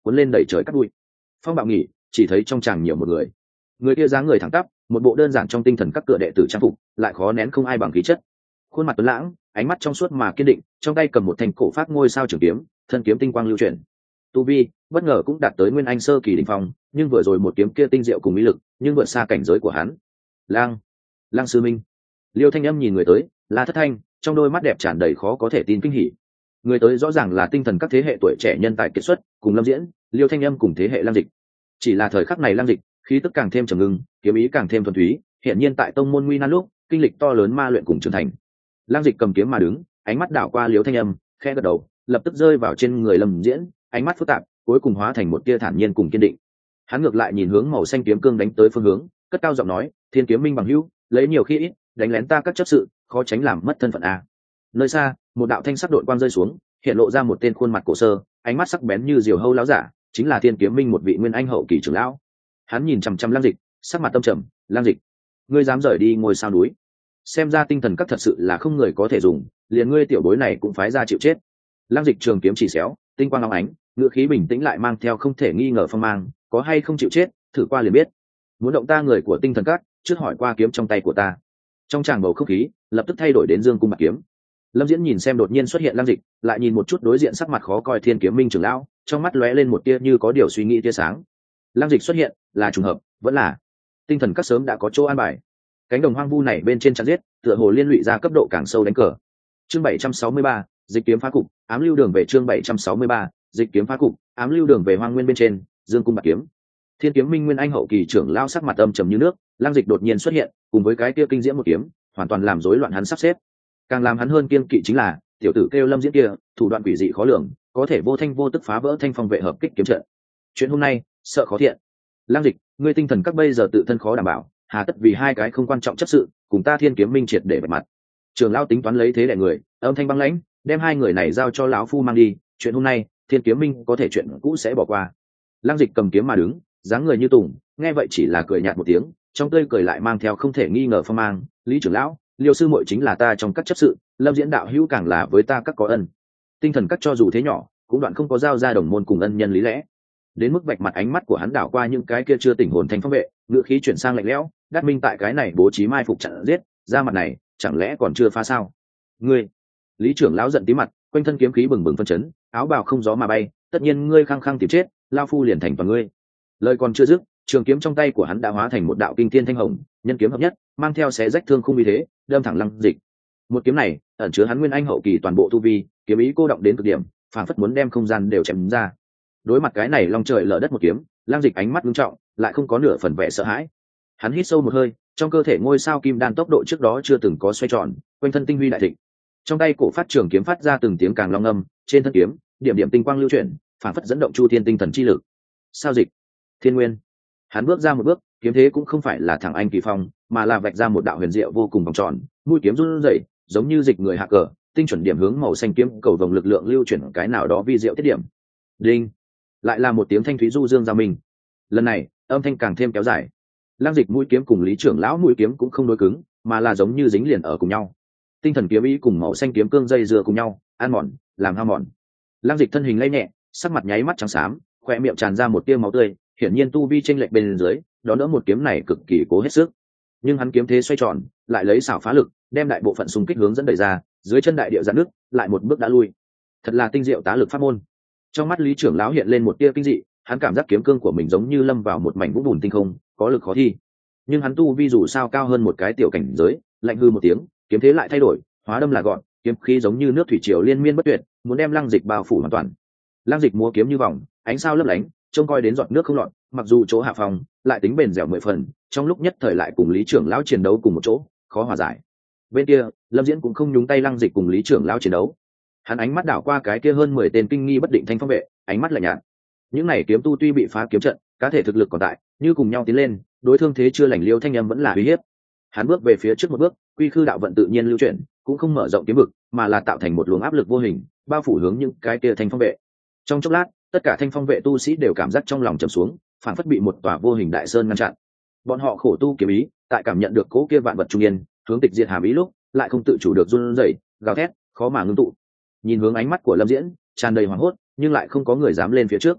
cuốn lên đẩy trời cắt bụi. Phong bạo nghỉ, chỉ thấy trong tràng nhiều một người. Người kia dáng người thẳng tắp, một bộ đơn giản trong tinh thần các cửa đệ tử trang phục, lại khó nén không ai bằng khí chất. Khuôn mặt tuấn lãng, ánh mắt trong suốt mà kiên định, trong tay cầm một thanh cổ phát ngôi sao trường kiếm, thân kiếm tinh quang lưu chuyển. Tu vi bất ngờ cũng đạt tới nguyên anh sơ kỳ đỉnh phong, nhưng vừa rồi một kiếm kia tinh diệu cùng ý lực, nhưng vượt xa cảnh giới của hắn. Lang, Lang sư minh. Liêu Thanh Âm nhìn người tới, là Thất Thanh, trong đôi mắt đẹp tràn đầy khó có thể tin kinh hỉ. Người tới rõ ràng là tinh thần các thế hệ tuổi trẻ nhân tài kiệt xuất, cùng Lâm Diễn, Liêu Thanh Âm cùng thế hệ Lam Dịch. Chỉ là thời khắc này Lam Dịch, khí tức càng thêm trầm ngưng, kiếm ý càng thêm thuần túy, hiện nhiên tại tông môn nguy nan lúc, kinh lịch to lớn ma luyện cùng trưởng thành. Lam Dịch cầm kiếm mà đứng, ánh mắt đảo qua Liêu Thanh Âm, khẽ gật đầu, lập tức rơi vào trên người Lâm Diễn, ánh mắt phức tạp, cuối cùng hóa thành một tia thản nhiên cùng kiên định. Hắn ngược lại nhìn hướng màu xanh kiếm cương đánh tới phương hướng, cất cao giọng nói, Thiên Kiếm Minh bằng hữu, lấy nhiều khi ít, đánh lén ta các chấp sự, khó tránh làm mất thân phận a. Nơi xa, một đạo thanh sắc đội quang rơi xuống, hiện lộ ra một tên khuôn mặt cổ sơ, ánh mắt sắc bén như diều hâu láo giả, chính là Thiên Kiếm Minh một vị nguyên anh hậu kỳ trưởng lão. Hắn nhìn chằm chằm Lam Dịch, sắc mặt tâm trầm, Lam Dịch, ngươi dám rời đi ngôi sao núi, xem ra tinh thần các thật sự là không người có thể dùng, liền ngươi tiểu bối này cũng phái ra chịu chết. Lam Dịch trường kiếm chỉ xéo, tinh quang long ánh, ngựa khí bình tĩnh lại mang theo không thể nghi ngờ phong mang, có hay không chịu chết, thử qua liền biết. Muốn động ta người của tinh thần các, trước hỏi qua kiếm trong tay của ta. Trong tràng bầu không khí lập tức thay đổi đến dương cung bạc kiếm. Lâm Diễn nhìn xem đột nhiên xuất hiện Lam Dịch, lại nhìn một chút đối diện sắc mặt khó coi Thiên Kiếm Minh trưởng lão, trong mắt lóe lên một tia như có điều suy nghĩ tia sáng. Lam Dịch xuất hiện là trùng hợp, vẫn là tinh thần các sớm đã có chỗ an bài. Cánh đồng hoang vu này bên trên chặn giết, tựa hồ liên lụy ra cấp độ càng sâu đánh cờ. Chương bảy trăm sáu mươi ba, dịch kiếm phá cục, ám lưu đường về chương bảy trăm sáu mươi ba, dịch kiếm phá cục, ám lưu đường về hoang nguyên bên trên, dương cung bạc kiếm. Thiên Kiếm Minh nguyên anh hậu kỳ trưởng lão sắc mặt âm trầm như nước, Lam Dịch đột nhiên xuất hiện, cùng với cái kia kinh diễm một kiếm, hoàn toàn làm rối loạn hắn sắp xếp. Càng làm hắn hơn kiên kỵ chính là, tiểu tử kêu Lâm Diễn kia, thủ đoạn quỷ dị khó lường, có thể vô thanh vô tức phá vỡ thanh phong vệ hợp kích kiếm trận. Chuyện hôm nay, sợ khó thiện. Lam Dịch, ngươi tinh thần các bây giờ tự thân khó đảm bảo, hà tất vì hai cái không quan trọng chấp sự, cùng ta Thiên Kiếm Minh triệt để bạch mặt. Trưởng lão tính toán lấy thế đè người, âm thanh băng lãnh, đem hai người này giao cho lão phu mang đi, chuyện hôm nay, Thiên Kiếm Minh có thể chuyện cũ sẽ bỏ qua. Lam Dịch cầm kiếm mà đứng, dáng người như tùng, nghe vậy chỉ là cười nhạt một tiếng, trong tươi cười lại mang theo không thể nghi ngờ phong mang. Lý trưởng lão, Liêu sư muội chính là ta trong các chấp sự, Lâm Diễn đạo hữu càng là với ta các có ân. Tinh thần các cho dù thế nhỏ, cũng đoạn không có giao ra đồng môn cùng ân nhân lý lẽ. Đến mức vạch mặt ánh mắt của hắn đảo qua những cái kia chưa tỉnh hồn thanh phong vệ, ngữ khí chuyển sang lạnh lẽo, Đát Minh tại cái này bố trí mai phục chặn giết, ra mặt này, chẳng lẽ còn chưa phá sao? Ngươi, Lý trưởng lão giận tí mặt, quanh thân kiếm khí bừng bừng phân chấn, áo bào không gió mà bay, tất nhiên ngươi khăng khăng tìm chết, lao phu liền thành toàn ngươi. Lời còn chưa dứt, trường kiếm trong tay của hắn đã hóa thành một đạo kinh thiên thanh hồng, nhân kiếm hợp nhất, mang theo xé rách thương khung như thế, đâm thẳng Lăng Dịch. Một kiếm này ẩn chứa hắn nguyên anh hậu kỳ toàn bộ tu vi, kiếm ý cô động đến cực điểm, phảng phất muốn đem không gian đều chém ra. Đối mặt cái này long trời lở đất một kiếm, Lăng Dịch ánh mắt nghiêm trọng, lại không có nửa phần vẻ sợ hãi. Hắn hít sâu một hơi, trong cơ thể ngôi sao kim đan tốc độ trước đó chưa từng có xoay tròn, quanh thân tinh huy đại thịnh. Trong tay cổ phát trường kiếm phát ra từng tiếng càng long âm, trên thân kiếm, điểm điểm tinh quang lưu chuyển, phảng phất dẫn động chu thiên tinh thần chi lực. Sao Dịch, Thiên Nguyên. Hắn bước ra một bước, kiếm thế cũng không phải là thẳng anh kỳ phong, mà là vạch ra một đạo huyền diệu vô cùng vòng tròn, mũi kiếm run rẩy, giống như dịch người hạ cờ, tinh chuẩn điểm hướng màu xanh kiếm cầu vòng lực lượng lưu chuyển cái nào đó vi diệu tiết điểm. Đinh, lại là một tiếng thanh thúy du dương giao mình. Lần này, âm thanh càng thêm kéo dài. Lăng Dịch mũi kiếm cùng Lý trưởng lão mũi kiếm cũng không đối cứng, mà là giống như dính liền ở cùng nhau. Tinh thần kiếm ý cùng màu xanh kiếm cương dây dưa cùng nhau, ăn mòn, làm hao mòn. Lăng Dịch thân hình lay nhẹ, sắc mặt nháy mắt trắng xám, khóe miệng tràn ra một tia máu tươi, hiển nhiên tu vi chênh lệch bên dưới, đó đỡ một kiếm này cực kỳ cố hết sức. Nhưng hắn kiếm thế xoay tròn, lại lấy xảo phá lực, đem đại bộ phận xung kích hướng dẫn đẩy ra, dưới chân đại địa giãn nước, lại một bước đã lui. Thật là tinh diệu tá lực pháp môn. Trong mắt Lý trưởng lão hiện lên một tia kinh dị, hắn cảm giác kiếm cương của mình giống như lâm vào một mảnh vũng bùn tinh không, có lực khó thi. Nhưng hắn tu vi dù sao cao hơn một cái tiểu cảnh giới, lạnh hư một tiếng, kiếm thế lại thay đổi, hóa đâm là gọn, kiếm khí giống như nước thủy triều liên miên bất tuyệt, muốn đem Lăng Dịch bao phủ hoàn toàn. Lăng Dịch múa kiếm như vòng, ánh sao lấp lánh, trông coi đến giọt nước không lọt, mặc dù chỗ hạ phòng, lại tính bền dẻo mười phần, trong lúc nhất thời lại cùng Lý trưởng lão chiến đấu cùng một chỗ, khó hòa giải. Bên kia, Lâm Diễn cũng không nhúng tay Lăng Dịch cùng Lý trưởng lão chiến đấu. Hắn ánh mắt đảo qua cái kia hơn mười tên kinh nghi bất định thanh phong vệ, ánh mắt lạnh nhạt. Những này kiếm tu tuy bị phá kiếm trận, cá thể thực lực còn tại, như cùng nhau tiến lên, đối thương thế chưa lành Liêu Thanh Âm vẫn là uy hiếp. Hắn bước về phía trước một bước, quy khư đạo vận tự nhiên lưu chuyển, cũng không mở rộng kiếm vực, mà là tạo thành một luồng áp lực vô hình, bao phủ hướng những cái kia thanh phong vệ. Trong chốc lát, tất cả thanh phong vệ tu sĩ đều cảm giác trong lòng trầm xuống, phản phất bị một tòa vô hình đại sơn ngăn chặn. Bọn họ khổ tu kiếm ý, tại cảm nhận được cố kia vạn vật trung yên, hướng tịch diệt hàm ý lúc, lại không tự chủ được run rẩy, gào thét, khó mà ngưng tụ. Nhìn hướng ánh mắt của Lâm Diễn, tràn đầy hoảng hốt, nhưng lại không có người dám lên phía trước.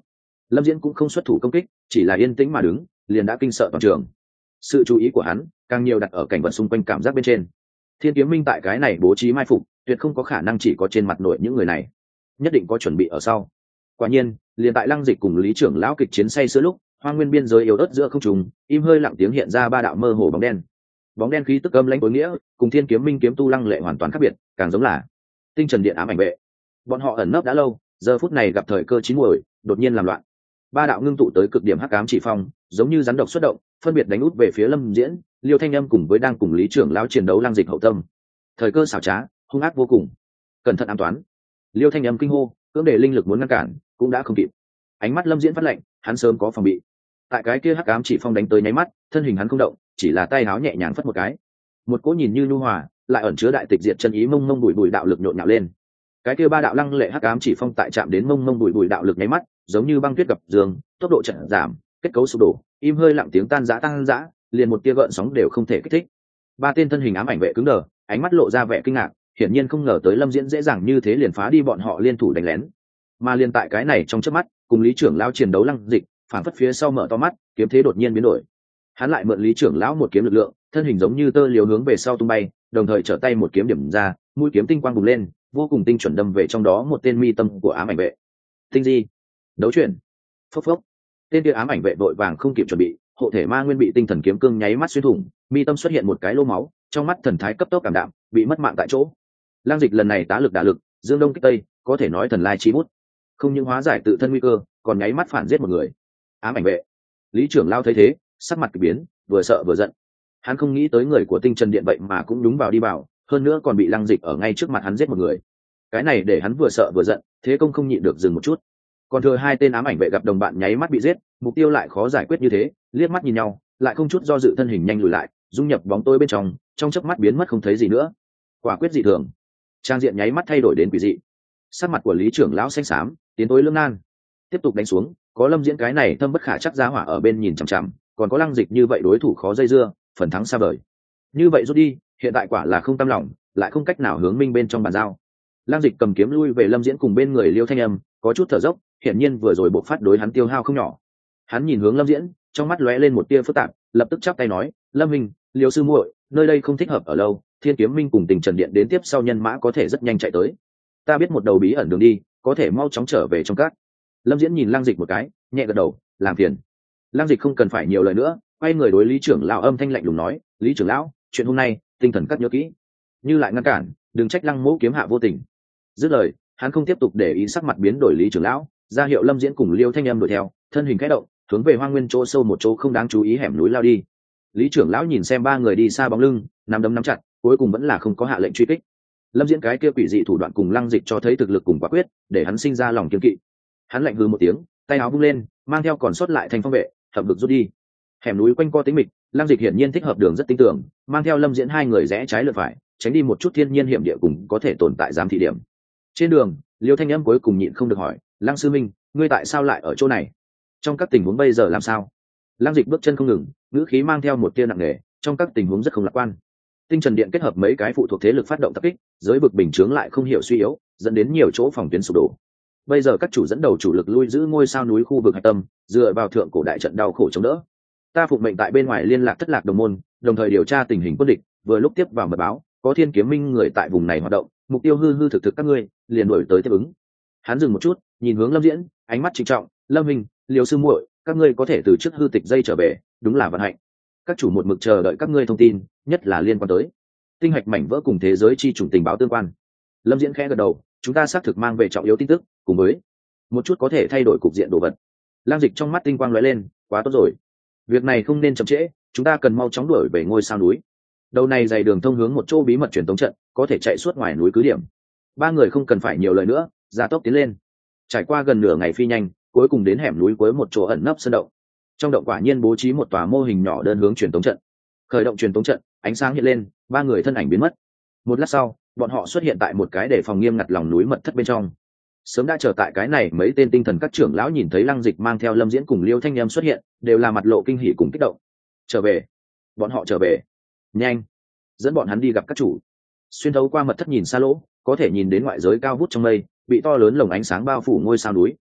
Lâm Diễn cũng không xuất thủ công kích, chỉ là yên tĩnh mà đứng, liền đã kinh sợ toàn trường. Sự chú ý của hắn càng nhiều đặt ở cảnh vật xung quanh cảm giác bên trên. Thiên Kiếm Minh tại cái này bố trí mai phục, tuyệt không có khả năng chỉ có trên mặt nội những người này, nhất định có chuẩn bị ở sau. Quả nhiên, liền tại Lăng Dịch cùng Lý trưởng lão kịch chiến say sưa lúc, hoang nguyên biên giới yếu ớt giữa không trung, im hơi lặng tiếng hiện ra ba đạo mơ hồ bóng đen. Bóng đen khí tức âm lãnh tối nghĩa, cùng Thiên Kiếm Minh kiếm tu Lăng Lệ hoàn toàn khác biệt, càng giống là Tinh Trần Điện ám ảnh vệ. Bọn họ ẩn nấp đã lâu, giờ phút này gặp thời cơ chín muồi, đột nhiên làm loạn. Ba đạo ngưng tụ tới cực điểm hắc ám chỉ phong, giống như rắn độc xuất động, phân biệt đánh út về phía Lâm Diễn, Liêu Thanh Âm cùng với đang cùng Lý trưởng lão chiến đấu Lăng Dịch hậu tâm. Thời cơ xảo trá, hung ác vô cùng. Cẩn thận ám toán. Liêu Thanh Âm kinh hô, cưỡng để linh lực muốn ngăn cản, cũng đã không kịp. Ánh mắt Lâm Diễn phát lạnh, hắn sớm có phòng bị. Tại cái kia hắc ám chỉ phong đánh tới nháy mắt, thân hình hắn không động, chỉ là tay áo nhẹ nhàng phất một cái. Một cỗ nhìn như nhu hòa, lại ẩn chứa đại tịch diệt chân ý mông mông bùi bùi đạo lực nhộn nhạo lên. Cái kia ba đạo lăng lệ hắc ám chỉ phong tại chạm đến mông mông bùi bùi đạo lực nháy mắt, giống như băng tuyết gặp dương, tốc độ chậm giảm, kết cấu sụp đổ, im hơi lặng tiếng tan rã tan rã, liền một tia gợn sóng đều không thể kích thích. Ba tên thân hình ám ảnh vệ cứng đờ, ánh mắt lộ ra vẻ kinh ngạc, hiển nhiên không ngờ tới Lâm Diễn dễ dàng như thế liền phá đi bọn họ liên thủ đánh lén. Mà liên tại cái này trong chớp mắt, cùng Lý trưởng lão chiến đấu Lăng Dịch, phản phất phía sau mở to mắt, kiếm thế đột nhiên biến đổi. Hắn lại mượn Lý trưởng lão một kiếm lực lượng, thân hình giống như tơ liều hướng về sau tung bay, đồng thời trở tay một kiếm điểm ra, mũi kiếm tinh quang bùng lên, vô cùng tinh chuẩn đâm về trong đó một tên mi tâm của ám ảnh vệ. Tinh di, đấu chuyển, phốc phốc. Tên kia ám ảnh vệ vội vàng không kịp chuẩn bị, hộ thể ma nguyên bị tinh thần kiếm cương nháy mắt xuyên thủng, mi tâm xuất hiện một cái lỗ máu, trong mắt thần thái cấp tốc cảm đạm, bị mất mạng tại chỗ. Lang Dịch lần này tá lực đả lực, dương đông kích tây, có thể nói thần lai chi bút, không những hóa giải tự thân nguy cơ, còn nháy mắt phản giết một người. Ám ảnh vệ. Lý trưởng lao thấy thế, sắc mặt kỳ biến, vừa sợ vừa giận. Hắn không nghĩ tới người của Tinh Trần Điện vậy mà cũng đúng vào đi vào, hơn nữa còn bị Lăng Dịch ở ngay trước mặt hắn giết một người. Cái này để hắn vừa sợ vừa giận, thế công không nhịn được dừng một chút. Còn thừa hai tên ám ảnh vệ gặp đồng bạn nháy mắt bị giết, mục tiêu lại khó giải quyết như thế, liếc mắt nhìn nhau, lại không chút do dự thân hình nhanh lùi lại, dung nhập bóng tối bên trong, trong chớp mắt biến mất không thấy gì nữa. Quả quyết dị thường, trang diện nháy mắt thay đổi đến quỷ dị. Sắc mặt của Lý trưởng lão xanh xám, tiến tối lưỡng nan. Tiếp tục đánh xuống, có Lâm Diễn cái này thâm bất khả chắc giá hỏa ở bên nhìn chằm chằm, còn có Lăng Dịch như vậy đối thủ khó dây dưa, phần thắng xa vời. Như vậy rút đi, hiện tại quả là không tâm lòng, lại không cách nào hướng minh bên trong bàn giao. Lăng Dịch cầm kiếm lui về Lâm Diễn cùng bên người Liêu Thanh Âm, có chút thở dốc, hiển nhiên vừa rồi bộc phát đối hắn tiêu hao không nhỏ. Hắn nhìn hướng Lâm Diễn, trong mắt lóe lên một tia phức tạp, lập tức chắp tay nói: "Lâm Minh, Liêu sư muội, nơi đây không thích hợp ở lâu, Thiên Kiếm Minh cùng Tình Trần Điện đến tiếp sau nhân mã có thể rất nhanh chạy tới. Ta biết một đầu bí ẩn đường đi, có thể mau chóng trở về trong các." Lâm Diễn nhìn Lăng Dịch một cái, nhẹ gật đầu, làm phiền. Lăng Dịch không cần phải nhiều lời nữa, quay người đối Lý trưởng lão âm thanh lạnh lùng nói: "Lý trưởng lão, chuyện hôm nay, Tinh Thần Các nhớ kỹ, như lại ngăn cản, đừng trách Lăng Mỗ kiếm hạ vô tình." Dứt lời, hắn không tiếp tục để ý sắc mặt biến đổi Lý trưởng lão, ra hiệu Lâm Diễn cùng Liêu Thanh Âm đuổi theo, thân hình khẽ động, hướng về hoang nguyên chỗ sâu một chỗ không đáng chú ý hẻm núi lao đi. Lý trưởng lão nhìn xem ba người đi xa bóng lưng, nắm đấm nắm chặt, cuối cùng vẫn là không có hạ lệnh truy kích. Lâm Diễn cái kia quỷ dị thủ đoạn cùng Lăng Dịch cho thấy thực lực cùng quả quyết, để hắn sinh ra lòng kiêng kỵ. Hắn lạnh hừ một tiếng, tay áo vung lên, mang theo còn sót lại thành phong vệ, hợp lực rút đi. Hẻm núi quanh co tĩnh mịch, Lăng Dịch hiển nhiên thích hợp đường rất tinh tưởng, mang theo Lâm Diễn hai người rẽ trái lượt phải, tránh đi một chút thiên nhiên hiểm địa cùng có thể tồn tại giám thị điểm. Trên đường, Liêu Thanh Âm cuối cùng nhịn không được hỏi: "Lăng sư minh, ngươi tại sao lại ở chỗ này? Trong các tình huống bây giờ làm sao?" Lăng Dịch bước chân không ngừng, ngữ khí mang theo một tia nặng nề, trong các tình huống rất không lạc quan. Tinh Trần Điện kết hợp mấy cái phụ thuộc thế lực phát động tập kích, giới vực bình chướng lại không hiểu suy yếu, dẫn đến nhiều chỗ phòng tuyến sụp đổ. Bây giờ các chủ dẫn đầu chủ lực lui giữ ngôi sao núi khu vực hạch tâm, dựa vào thượng cổ đại trận đau khổ chống đỡ. Ta phụng mệnh tại bên ngoài liên lạc thất lạc đồng môn, đồng thời điều tra tình hình quân địch, vừa lúc tiếp vào mật báo, có Thiên Kiếm Minh người tại vùng này hoạt động, mục tiêu hư hư thực thực các ngươi, liền đuổi tới tiếp ứng. Hắn dừng một chút, nhìn hướng Lâm Diễn, ánh mắt trịnh trọng: "Lâm Minh, Liêu sư muội, các ngươi có thể từ trước hư tịch dây trở về, đúng là vận hạnh. Các chủ một mực chờ đợi các ngươi thông tin, nhất là liên quan tới tinh hạch mảnh vỡ cùng thế giới chi chủng tình báo tương quan." Lâm Diễn khẽ gật đầu: "Chúng ta xác thực mang về trọng yếu tin tức, cùng với một chút có thể thay đổi cục diện đồ vật." Lang Dịch trong mắt tinh quang lóe lên: "Quá tốt rồi, việc này không nên chậm trễ, chúng ta cần mau chóng đuổi về ngôi sao núi. Đầu này dày đường thông hướng một chỗ bí mật truyền tống trận, có thể chạy suốt ngoài núi cứ điểm." Ba người không cần phải nhiều lời nữa, ra tốc tiến lên. Trải qua gần nửa ngày phi nhanh, cuối cùng đến hẻm núi cuối một chỗ ẩn nấp sơn động. Trong động quả nhiên bố trí một tòa mô hình nhỏ đơn hướng truyền tống trận. Khởi động truyền tống trận, ánh sáng hiện lên, ba người thân ảnh biến mất. Một lát sau, bọn họ xuất hiện tại một cái để phòng nghiêm ngặt lòng núi mật thất bên trong. Sớm đã chờ tại cái này, mấy tên tinh thần các trưởng lão nhìn thấy Lăng Dịch mang theo Lâm Diễn cùng Liêu Thanh Em xuất hiện, đều là mặt lộ kinh hỉ cùng kích động. Trở về, bọn họ trở về, nhanh, dẫn bọn hắn đi gặp các chủ. Xuyên thấu qua mật thất nhìn xa lỗ, có thể nhìn đến ngoại giới cao vút trong mây, bị to lớn lồng ánh sáng bao phủ ngôi sao núi,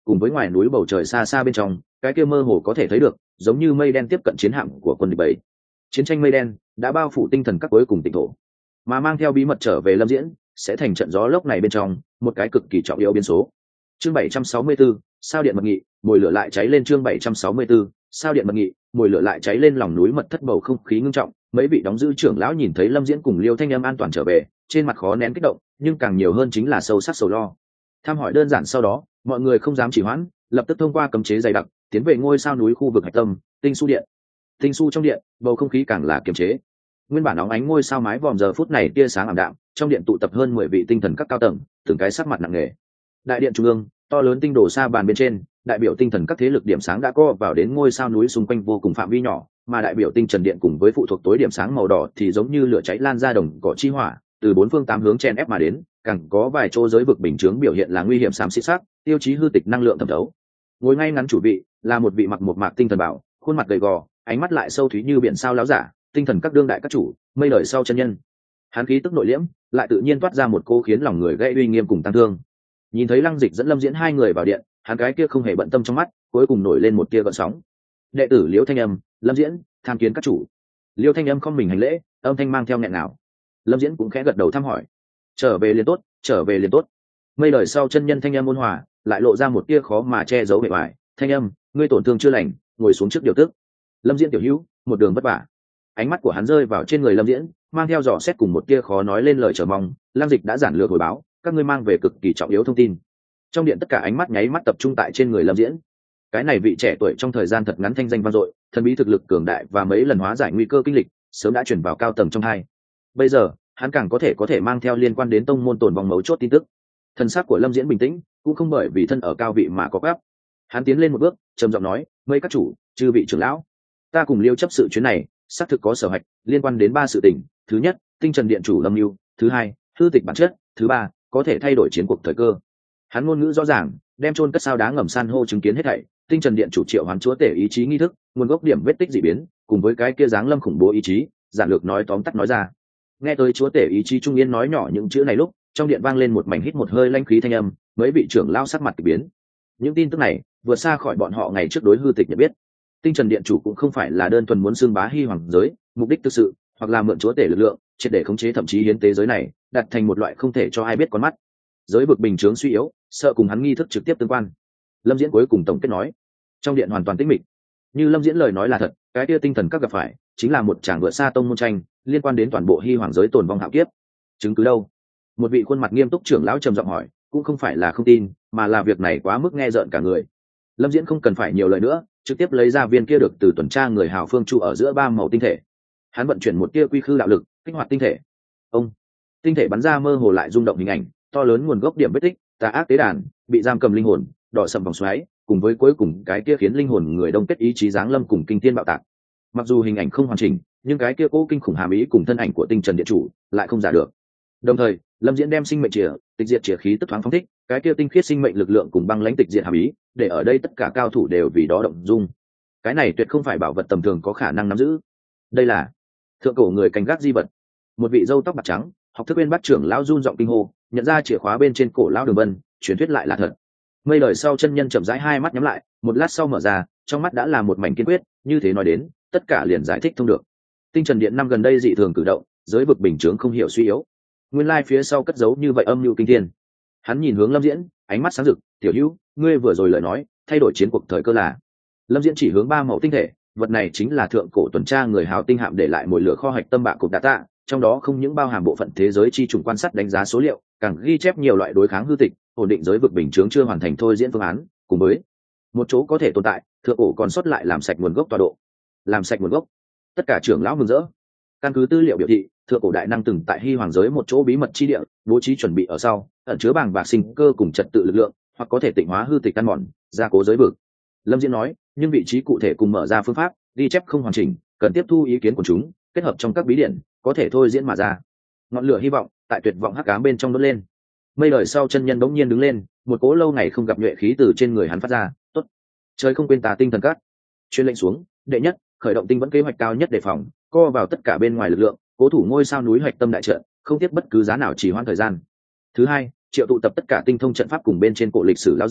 cùng với ngoài núi bầu trời xa xa bên trong cái kia mơ hồ có thể thấy được giống như mây đen tiếp cận chiến hạm của quân địch bảy. Chiến tranh mây đen đã bao phủ tinh thần các cuối cùng tỉnh thổ, mà mang theo bí mật trở về Lâm Diễn sẽ thành trận gió lốc này bên trong một cái cực kỳ trọng yếu biến số. Chương bảy trăm sáu mươi 74, sao điện mật nghị, mồi lửa lại cháy lên. Chương bảy trăm sáu mươi 74, sao điện mật nghị, mồi lửa lại cháy lên. Lòng núi mật thất bầu không khí ngưng trọng, mấy vị đóng giữ trưởng lão nhìn thấy Lâm Diễn cùng Liêu Thanh Âm an toàn trở về, trên mặt khó nén kích động, nhưng càng nhiều hơn chính là sâu sắc sầu lo. Tham hỏi đơn giản sau đó, mọi người không dám trì hoãn, lập tức thông qua cấm chế dày đặc, tiến về ngôi sao núi khu vực hạch tâm, Tinh Su Điện. Tinh Su trong điện, bầu không khí càng là kiềm chế. Nguyên bản óng ánh ngôi sao mái vòm giờ phút này tia sáng ảm đạm, trong điện tụ tập hơn mười vị tinh thần các cao tầng, từng cái sắc mặt nặng nề. Đại điện trung ương, to lớn tinh đồ sa bàn bên trên, đại biểu tinh thần các thế lực điểm sáng đã co vào đến ngôi sao núi xung quanh vô cùng phạm vi nhỏ, mà đại biểu tinh trần điện cùng với phụ thuộc tối điểm sáng màu đỏ thì giống như lửa cháy lan ra đồng cỏ chi hỏa, từ bốn phương tám hướng chen ép mà đến, càng có vài chỗ giới vực bình chướng biểu hiện là nguy hiểm xám xịt sắc, tiêu chí hư tịch năng lượng thẩm thấu. Ngồi ngay ngắn chủ vị là một vị mặc một mạc tinh thần bảo, khuôn mặt gầy gò, ánh mắt lại sâu thúy như biển sao láo giả, tinh thần các đương đại các chủ, mây đời sau chân nhân. Hắn khí tức nội liễm, lại tự nhiên toát ra một cô khiến lòng người gây uy nghiêm cùng tăng thương. Nhìn thấy Lăng Dịch dẫn Lâm Diễn hai người vào điện, hắn cái kia không hề bận tâm trong mắt, cuối cùng nổi lên một tia gợn sóng. Đệ tử Liễu Thanh Âm, Lâm Diễn, tham kiến các chủ. Liễu Thanh Âm không mình hành lễ, âm thanh mang theo nghẹn nào. Lâm Diễn cũng khẽ gật đầu thăm hỏi. Trở về liền tốt, trở về liền tốt. Mây đời sau chân nhân thanh âm ôn hòa, lại lộ ra một tia khó mà che giấu bề ngoài. Thanh Âm, ngươi tổn thương chưa lành, ngồi xuống trước điều tức. Lâm Diễn tiểu hữu, một đường vất vả. Ánh mắt của hắn rơi vào trên người Lâm Diễn, mang theo dò xét cùng một tia khó nói lên lời chờ mong. Lăng Dịch đã giản lược hồi báo, các ngươi mang về cực kỳ trọng yếu thông tin. Trong điện tất cả ánh mắt nháy mắt tập trung tại trên người Lâm Diễn. Cái này vị trẻ tuổi trong thời gian thật ngắn thanh danh vang dội, thần bí thực lực cường đại và mấy lần hóa giải nguy cơ kinh lịch, sớm đã chuyển vào cao tầng trong hai. Bây giờ, hắn càng có thể có thể mang theo liên quan đến tông môn tồn vong mấu chốt tin tức. Thần sắc của Lâm Diễn bình tĩnh, cũng không bởi vì thân ở cao vị mà có gáp. Hắn tiến lên một bước, trầm giọng nói, "Mây các chủ, chư vị trưởng lão, ta cùng Liêu chấp sự chuyến này, xác thực có sở hạch, liên quan đến ba sự tình. Thứ nhất, tinh trần điện chủ Lâm Nưu; thứ hai, hư tịch bản chất; thứ ba, có thể thay đổi chiến cuộc thời cơ." Hắn ngôn ngữ rõ ràng, đem chôn cất sao đá ngầm san hô chứng kiến hết thảy, tinh trần điện chủ triệu hoán chúa tể ý chí nghi thức, nguồn gốc điểm vết tích dị biến, cùng với cái kia dáng lâm khủng bố ý chí, giản lược nói tóm tắt nói ra. Nghe tới chúa tể ý chí trung yên nói nhỏ những chữ này lúc, trong điện vang lên một mảnh hít một hơi lanh khí thanh âm, mấy vị trưởng lao sắc mặt kỳ biến. Những tin tức này vượt xa khỏi bọn họ ngày trước đối hư tịch nhận biết. Tinh trần điện chủ cũng không phải là đơn thuần muốn xưng bá hy hoàng giới, mục đích thực sự hoặc là mượn chúa tể lực lượng, triệt để khống chế thậm chí hiến tế giới này, đặt thành một loại không thể cho ai biết con mắt. Giới vực bình chướng suy yếu, sợ cùng hắn nghi thức trực tiếp tương quan. Lâm Diễn cuối cùng tổng kết nói, trong điện hoàn toàn tĩnh mịch. Như Lâm Diễn lời nói là thật, cái kia tinh thần các gặp phải chính là một tràng vượt xa tông môn tranh, liên quan đến toàn bộ hy hoàng giới tồn vong hạo kiếp. Chứng cứ đâu? Một vị khuôn mặt nghiêm túc trưởng lão trầm giọng hỏi, cũng không phải là không tin, mà là việc này quá mức nghe rợn cả người. Lâm Diễn không cần phải nhiều lời nữa, trực tiếp lấy ra viên kia được từ tuần tra người hào phương chu ở giữa ba màu tinh thể. Hắn vận chuyển một tia quy khư đạo lực, kích hoạt tinh thể. Ông, tinh thể bắn ra mơ hồ lại rung động hình ảnh, to lớn nguồn gốc điểm vết tích, tà ác tế đàn, bị giam cầm linh hồn, đỏ sầm vòng xoáy, cùng với cuối cùng cái kia khiến linh hồn người đông kết ý chí giáng lâm cùng kinh thiên bạo tạc. Mặc dù hình ảnh không hoàn chỉnh, nhưng cái kia cố kinh khủng hàm ý cùng thân ảnh của tinh trần điện chủ lại không giả được. Đồng thời, Lâm Diễn đem sinh mệnh chìa, tịch diệt chìa khí tức thoáng phóng thích, cái kia tinh khiết sinh mệnh lực lượng cùng băng lãnh tịch diệt hàm ý, để ở đây tất cả cao thủ đều vì đó động dung. Cái này tuyệt không phải bảo vật tầm thường có khả năng nắm giữ. Đây là thượng cổ người canh gác di vật. Một vị râu tóc bạc trắng, học thức bên bát trưởng lão run giọng kinh hô, nhận ra chìa khóa bên trên cổ lão đường vân, truyền thuyết lại là thật. Mây đời sau chân nhân chậm rãi hai mắt nhắm lại, một lát sau mở ra, trong mắt đã là một mảnh kiên quyết, như thế nói đến, tất cả liền giải thích thông được. Tinh trần điện năm gần đây dị thường cử động, giới vực bình chướng không hiểu suy yếu. Nguyên lai phía sau cất giấu như vậy âm mưu kinh thiên. Hắn nhìn hướng Lâm Diễn, ánh mắt sáng rực, "Tiểu Hữu, ngươi vừa rồi lời nói, thay đổi chiến cuộc thời cơ là?" Lâm Diễn chỉ hướng ba mẫu tinh thể, vật này chính là thượng cổ tuần tra người hào tinh hạm để lại mồi lửa kho hạch tâm bạ cục đá tạ, trong đó không những bao hàm bộ phận thế giới chi trùng quan sát đánh giá số liệu, càng ghi chép nhiều loại đối kháng hư tịch, ổn định giới vực bình chướng chưa hoàn thành thôi diễn phương án, cùng với một chỗ có thể tồn tại, thượng cổ còn sót lại làm sạch nguồn gốc tọa độ. Làm sạch nguồn gốc. Tất cả trưởng lão mừng rỡ. Căn cứ tư liệu biểu thị, thượng cổ đại năng từng tại hy hoàng giới một chỗ bí mật chi địa, bố trí chuẩn bị ở sau, ẩn chứa bàng bạc sinh cơ cùng trật tự lực lượng, hoặc có thể tịnh hóa hư tịch căn mòn, gia cố giới vực. Lâm Diễn nói, nhưng vị trí cụ thể cùng mở ra phương pháp, ghi chép không hoàn chỉnh, cần tiếp thu ý kiến của chúng, kết hợp trong các bí điển, có thể thôi diễn mà ra. Ngọn lửa hy vọng tại tuyệt vọng hắc ám bên trong đốt lên. Mây đời sau chân nhân bỗng nhiên đứng lên, một cỗ lâu ngày không gặp nhuệ khí từ trên người hắn phát ra. Tốt, trời không quên tà tinh thần cát. Chuyên lệnh xuống, đệ nhất, khởi động tinh vẫn kế hoạch cao nhất đề phòng, co vào tất cả bên ngoài lực lượng, cố thủ ngôi sao núi hoạch tâm đại trận, không tiếc bất cứ giá nào trì hoãn thời gian. Thứ hai, triệu tụ tập tất cả tinh thông trận pháp cùng bên trên cổ lịch sử lão giả,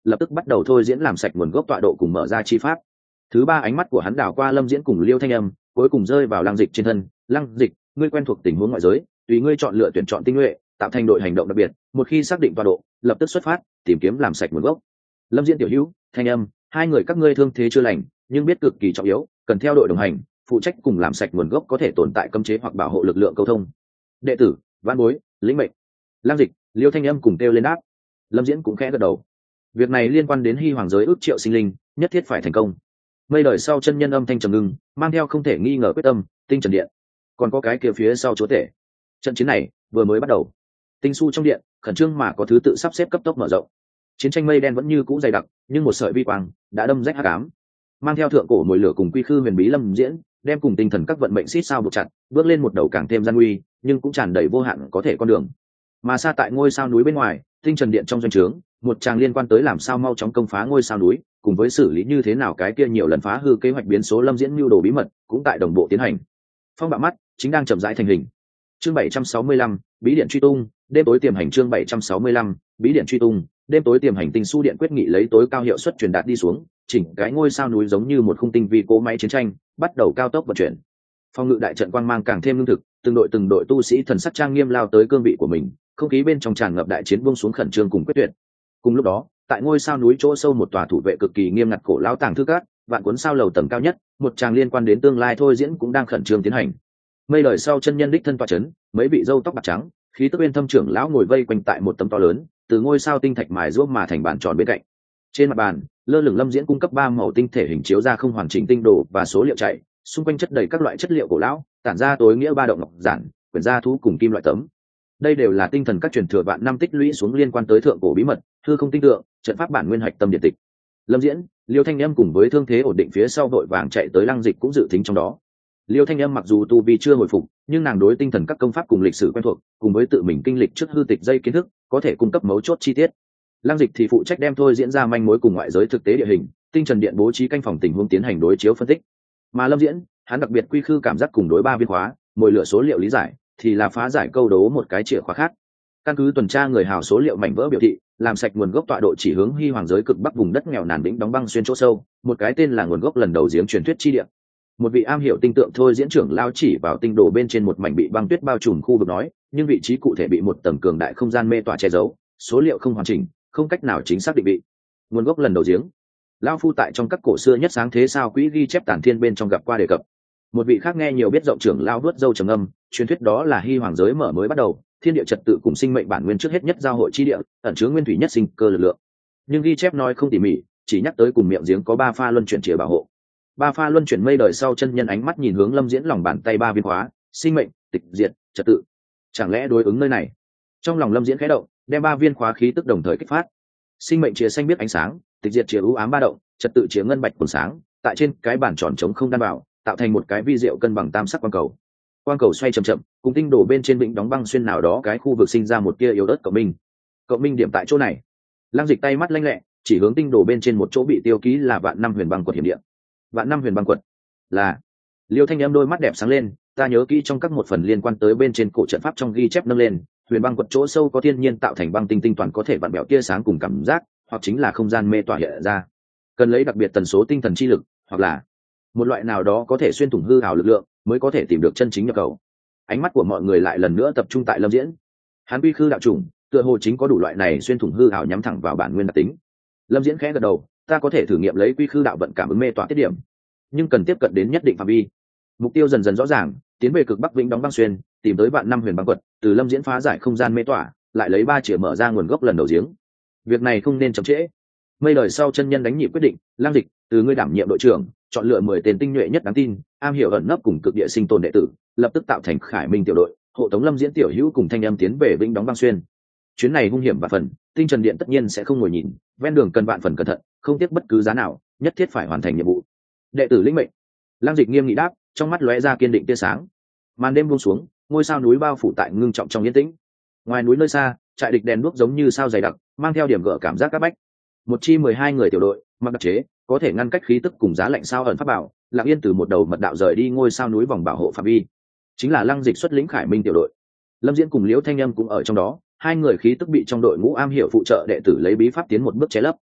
lập tức bắt đầu thôi diễn làm sạch nguồn gốc tọa độ cùng mở ra chi pháp. Thứ ba, ánh mắt của hắn đảo qua Lâm Diễn cùng Liêu Thanh Âm, cuối cùng rơi vào Lăng Dịch trên thân. Lăng Dịch, ngươi quen thuộc tình huống ngoại giới, tùy ngươi chọn lựa tuyển chọn tinh nhuệ, tạo thành đội hành động đặc biệt, một khi xác định tọa độ, lập tức xuất phát, tìm kiếm làm sạch nguồn gốc. Lâm Diễn tiểu hữu, Thanh Âm, hai người các ngươi thương thế chưa lành, nhưng biết cực kỳ trọng yếu, cần theo đội đồng hành, phụ trách cùng làm sạch nguồn gốc có thể tồn tại cấm chế hoặc bảo hộ lực lượng câu thông. Đệ tử, Vãn Bối, lĩnh mệnh. Lăng Dịch, Liêu Thanh Âm cùng kêu lên đáp. Lâm Diễn cũng khẽ gật đầu. Việc này liên quan đến Hy Hoàng giới ước triệu sinh linh, nhất thiết phải thành công. Mây đời sau chân nhân âm thanh trầm ngưng, mang theo không thể nghi ngờ quyết tâm. Tinh Trần Điện, còn có cái kia phía sau chúa tể. Trận chiến này vừa mới bắt đầu. Tinh su trong điện, khẩn trương mà có thứ tự sắp xếp cấp tốc mở rộng. Chiến tranh mây đen vẫn như cũ dày đặc, nhưng một sợi vi quang đã đâm rách hắc ám. Mang theo thượng cổ mồi lửa cùng quy khư huyền bí Lâm Diễn, đem cùng tinh thần các vận mệnh xít sao buộc chặt, bước lên một đầu càng thêm gian nguy, nhưng cũng tràn đầy vô hạn có thể con đường. Mà xa tại ngôi sao núi bên ngoài, Tinh Trần Điện trong doanh trướng, một tràng liên quan tới làm sao mau chóng công phá ngôi sao núi, cùng với xử lý như thế nào cái kia nhiều lần phá hư kế hoạch biến số Lâm Diễn mưu đồ bí mật, cũng tại đồng bộ tiến hành. Phong bạo mắt chính đang chậm rãi thành hình. Chương bảy trăm sáu mươi lăm, bí điện truy tung, đêm tối tiềm hành. Chương bảy trăm sáu mươi lăm, bí điện truy tung, đêm tối tiềm hành. Tinh su điện quyết nghị lấy tối cao hiệu suất truyền đạt đi xuống, chỉnh cái ngôi sao núi giống như một khung tinh vi cỗ máy chiến tranh, bắt đầu cao tốc vận chuyển. Phong ngự đại trận quang mang càng thêm lương thực, từng đội từng đội tu sĩ thần sắc trang nghiêm lao tới cương vị của mình, không khí bên trong tràn ngập đại chiến buông xuống khẩn trương cùng quyết tuyệt. Cùng lúc đó, tại ngôi sao núi chỗ sâu một tòa thủ vệ cực kỳ nghiêm ngặt cổ lão tàng thư cát, vạn cuốn sao lầu tầng cao nhất, một tràng liên quan đến tương lai thôi diễn cũng đang khẩn trương tiến hành. Mây đời sau chân nhân đích thân tọa chấn, mấy vị râu tóc bạc trắng, khí tức bên thâm trưởng lão ngồi vây quanh tại một tấm to lớn, từ ngôi sao tinh thạch mài ruốc mà thành bàn tròn bên cạnh. Trên mặt bàn, lơ lửng Lâm Diễn cung cấp ba màu tinh thể hình chiếu ra không hoàn chỉnh tinh đồ và số liệu chạy, xung quanh chất đầy các loại chất liệu cổ lão, tản ra tối nghĩa ba động ngọc giản, quyển gia thú cùng kim loại tấm. Đây đều là tinh thần các truyền thừa vạn năm tích lũy xuống liên quan tới thượng cổ bí mật, hư không tinh tượng, trận pháp bản nguyên hạch tâm điện tịch. Lâm Diễn, Liêu Thanh Âm cùng với thương thế ổn định phía sau đội vàng chạy tới Lăng Dịch cũng dự tính trong đó. Liêu Thanh Âm mặc dù tu vi chưa hồi phục, nhưng nàng đối tinh thần các công pháp cùng lịch sử quen thuộc, cùng với tự mình kinh lịch trước hư tịch dây kiến thức, có thể cung cấp mấu chốt chi tiết. Lăng Dịch thì phụ trách đem thôi diễn ra manh mối cùng ngoại giới thực tế địa hình, Tinh Trần Điện bố trí canh phòng tình huống tiến hành đối chiếu phân tích. Mà Lâm Diễn, hắn đặc biệt quy khư cảm giác cùng đối ba viên khóa, mồi lửa số liệu lý giải, thì là phá giải câu đố một cái chìa khóa khác. Căn cứ tuần tra người hào số liệu mảnh vỡ biểu thị, làm sạch nguồn gốc tọa độ chỉ hướng Hy Hoàng giới cực bắc vùng đất nghèo nàn đỉnh đóng băng xuyên chỗ sâu, một cái tên là nguồn gốc lần đầu giếng truyền thuyết chi địa. Một vị am hiểu tinh tượng thôi diễn trưởng lao chỉ vào tinh đồ bên trên một mảnh bị băng tuyết bao trùm khu vực nói, nhưng vị trí cụ thể bị một tầng cường đại không gian mê tỏa che giấu, số liệu không hoàn chỉnh, không cách nào chính xác định vị. Nguồn gốc lần đầu giếng, lao phu tại trong các cổ xưa nhất sáng thế sao quỹ ghi chép tản thiên bên trong gặp qua đề cập. Một vị khác nghe nhiều biết rộng trưởng lao vớt dâu trầm âm, truyền thuyết đó là Hy Hoàng giới mở mới bắt đầu, thiên địa trật tự cùng sinh mệnh bản nguyên trước hết nhất giao hội chi địa, ẩn chứa nguyên thủy nhất sinh cơ lực lượng. Nhưng ghi chép nói không tỉ mỉ, chỉ nhắc tới cùng miệng giếng có ba pha luân chuyển chìa bảo hộ. Ba pha luân chuyển. Mây đời sau chân nhân ánh mắt nhìn hướng Lâm Diễn lòng bàn tay ba viên khóa, sinh mệnh, tịch diệt, trật tự. Chẳng lẽ đối ứng nơi này? Trong lòng Lâm Diễn khẽ động, đem ba viên khóa khí tức đồng thời kích phát. Sinh mệnh chìa xanh biết ánh sáng, tịch diệt chìa u ám ba động, trật tự chìa ngân bạch cuồn sáng, tại trên cái bản tròn trống không đan bảo, tạo thành một cái vi diệu cân bằng tam sắc quang cầu. Quang cầu xoay chậm chậm, cùng tinh đổ bên trên vĩnh đóng băng xuyên nào đó cái khu vực sinh ra một tia yếu ớt cộng minh. Cộng minh điểm tại chỗ này. Lăng Dịch tay mắt lanh lẹ, chỉ hướng tinh đổ bên trên một chỗ bị tiêu ký là vạn năm huyền băng quật hiểm địa. Vạn năm huyền băng quật là Liêu Thanh Âm đôi mắt đẹp sáng lên, ta nhớ kỹ trong các một phần liên quan tới bên trên cổ trận pháp trong ghi chép nâng lên, huyền băng quật chỗ sâu có thiên nhiên tạo thành băng tinh tinh toàn có thể vặn bẹo tia sáng cùng cảm giác, hoặc chính là không gian mê tỏa hiện ra, cần lấy đặc biệt tần số tinh thần chi lực, hoặc là một loại nào đó có thể xuyên thủng hư ảo lực lượng mới có thể tìm được chân chính nhập cầu. Ánh mắt của mọi người lại lần nữa tập trung tại Lâm Diễn. Hắn quy khư đạo chủng, tựa hồ chính có đủ loại này xuyên thủng hư ảo nhắm thẳng vào bản nguyên đặc tính. Lâm Diễn khẽ gật đầu, ta có thể thử nghiệm lấy quy khư đạo vận cảm ứng mê tỏa tiết điểm, nhưng cần tiếp cận đến nhất định phạm vi. Mục tiêu dần dần rõ ràng, tiến về cực bắc vĩnh đóng băng xuyên, tìm tới vạn năm huyền băng quật, từ Lâm Diễn phá giải không gian mê tỏa, lại lấy ba chìa mở ra nguồn gốc lần đầu giếng. Việc này không nên chậm trễ. Mây đời sau chân nhân đánh nhịp quyết định, Lang Dịch, từ ngươi đảm nhiệm đội trưởng, chọn lựa mười tên tinh nhuệ nhất đáng tin, am hiểu ẩn nấp cùng cực địa sinh tồn đệ tử, lập tức tạo thành Khải Minh tiểu đội, hộ tống Lâm Diễn tiểu hữu cùng Thanh Âm tiến về vĩnh đóng băng xuyên. Chuyến này hung hiểm và phần, Tinh Trần Điện tất nhiên sẽ không ngồi nhìn, ven đường cần vạn phần cẩn thận, không tiếc bất cứ giá nào, nhất thiết phải hoàn thành nhiệm vụ. Đệ tử lĩnh mệnh. Lang Dịch nghiêm nghị đáp, trong mắt lóe ra kiên định tia sáng. Màn đêm buông xuống, ngôi sao núi bao phủ tại ngưng trọng trong yên tĩnh. Ngoài núi nơi xa, trại địch đèn đuốc giống như sao dày đặc, mang theo điểm gỡ cảm giác các bách. Một chi mười hai người tiểu đội, mặc đặc chế, có thể ngăn cách khí tức cùng giá lạnh sao ẩn pháp bảo, lặng yên từ một đầu mật đạo rời đi ngôi sao núi vòng bảo hộ phạm vi. Chính là Lăng Dịch xuất lĩnh Khải Minh tiểu đội. Lâm Diễn cùng Liễu Thanh Âm cũng ở trong đó, hai người khí tức bị trong đội ngũ am hiểu phụ trợ đệ tử lấy bí pháp tiến một bước che lấp.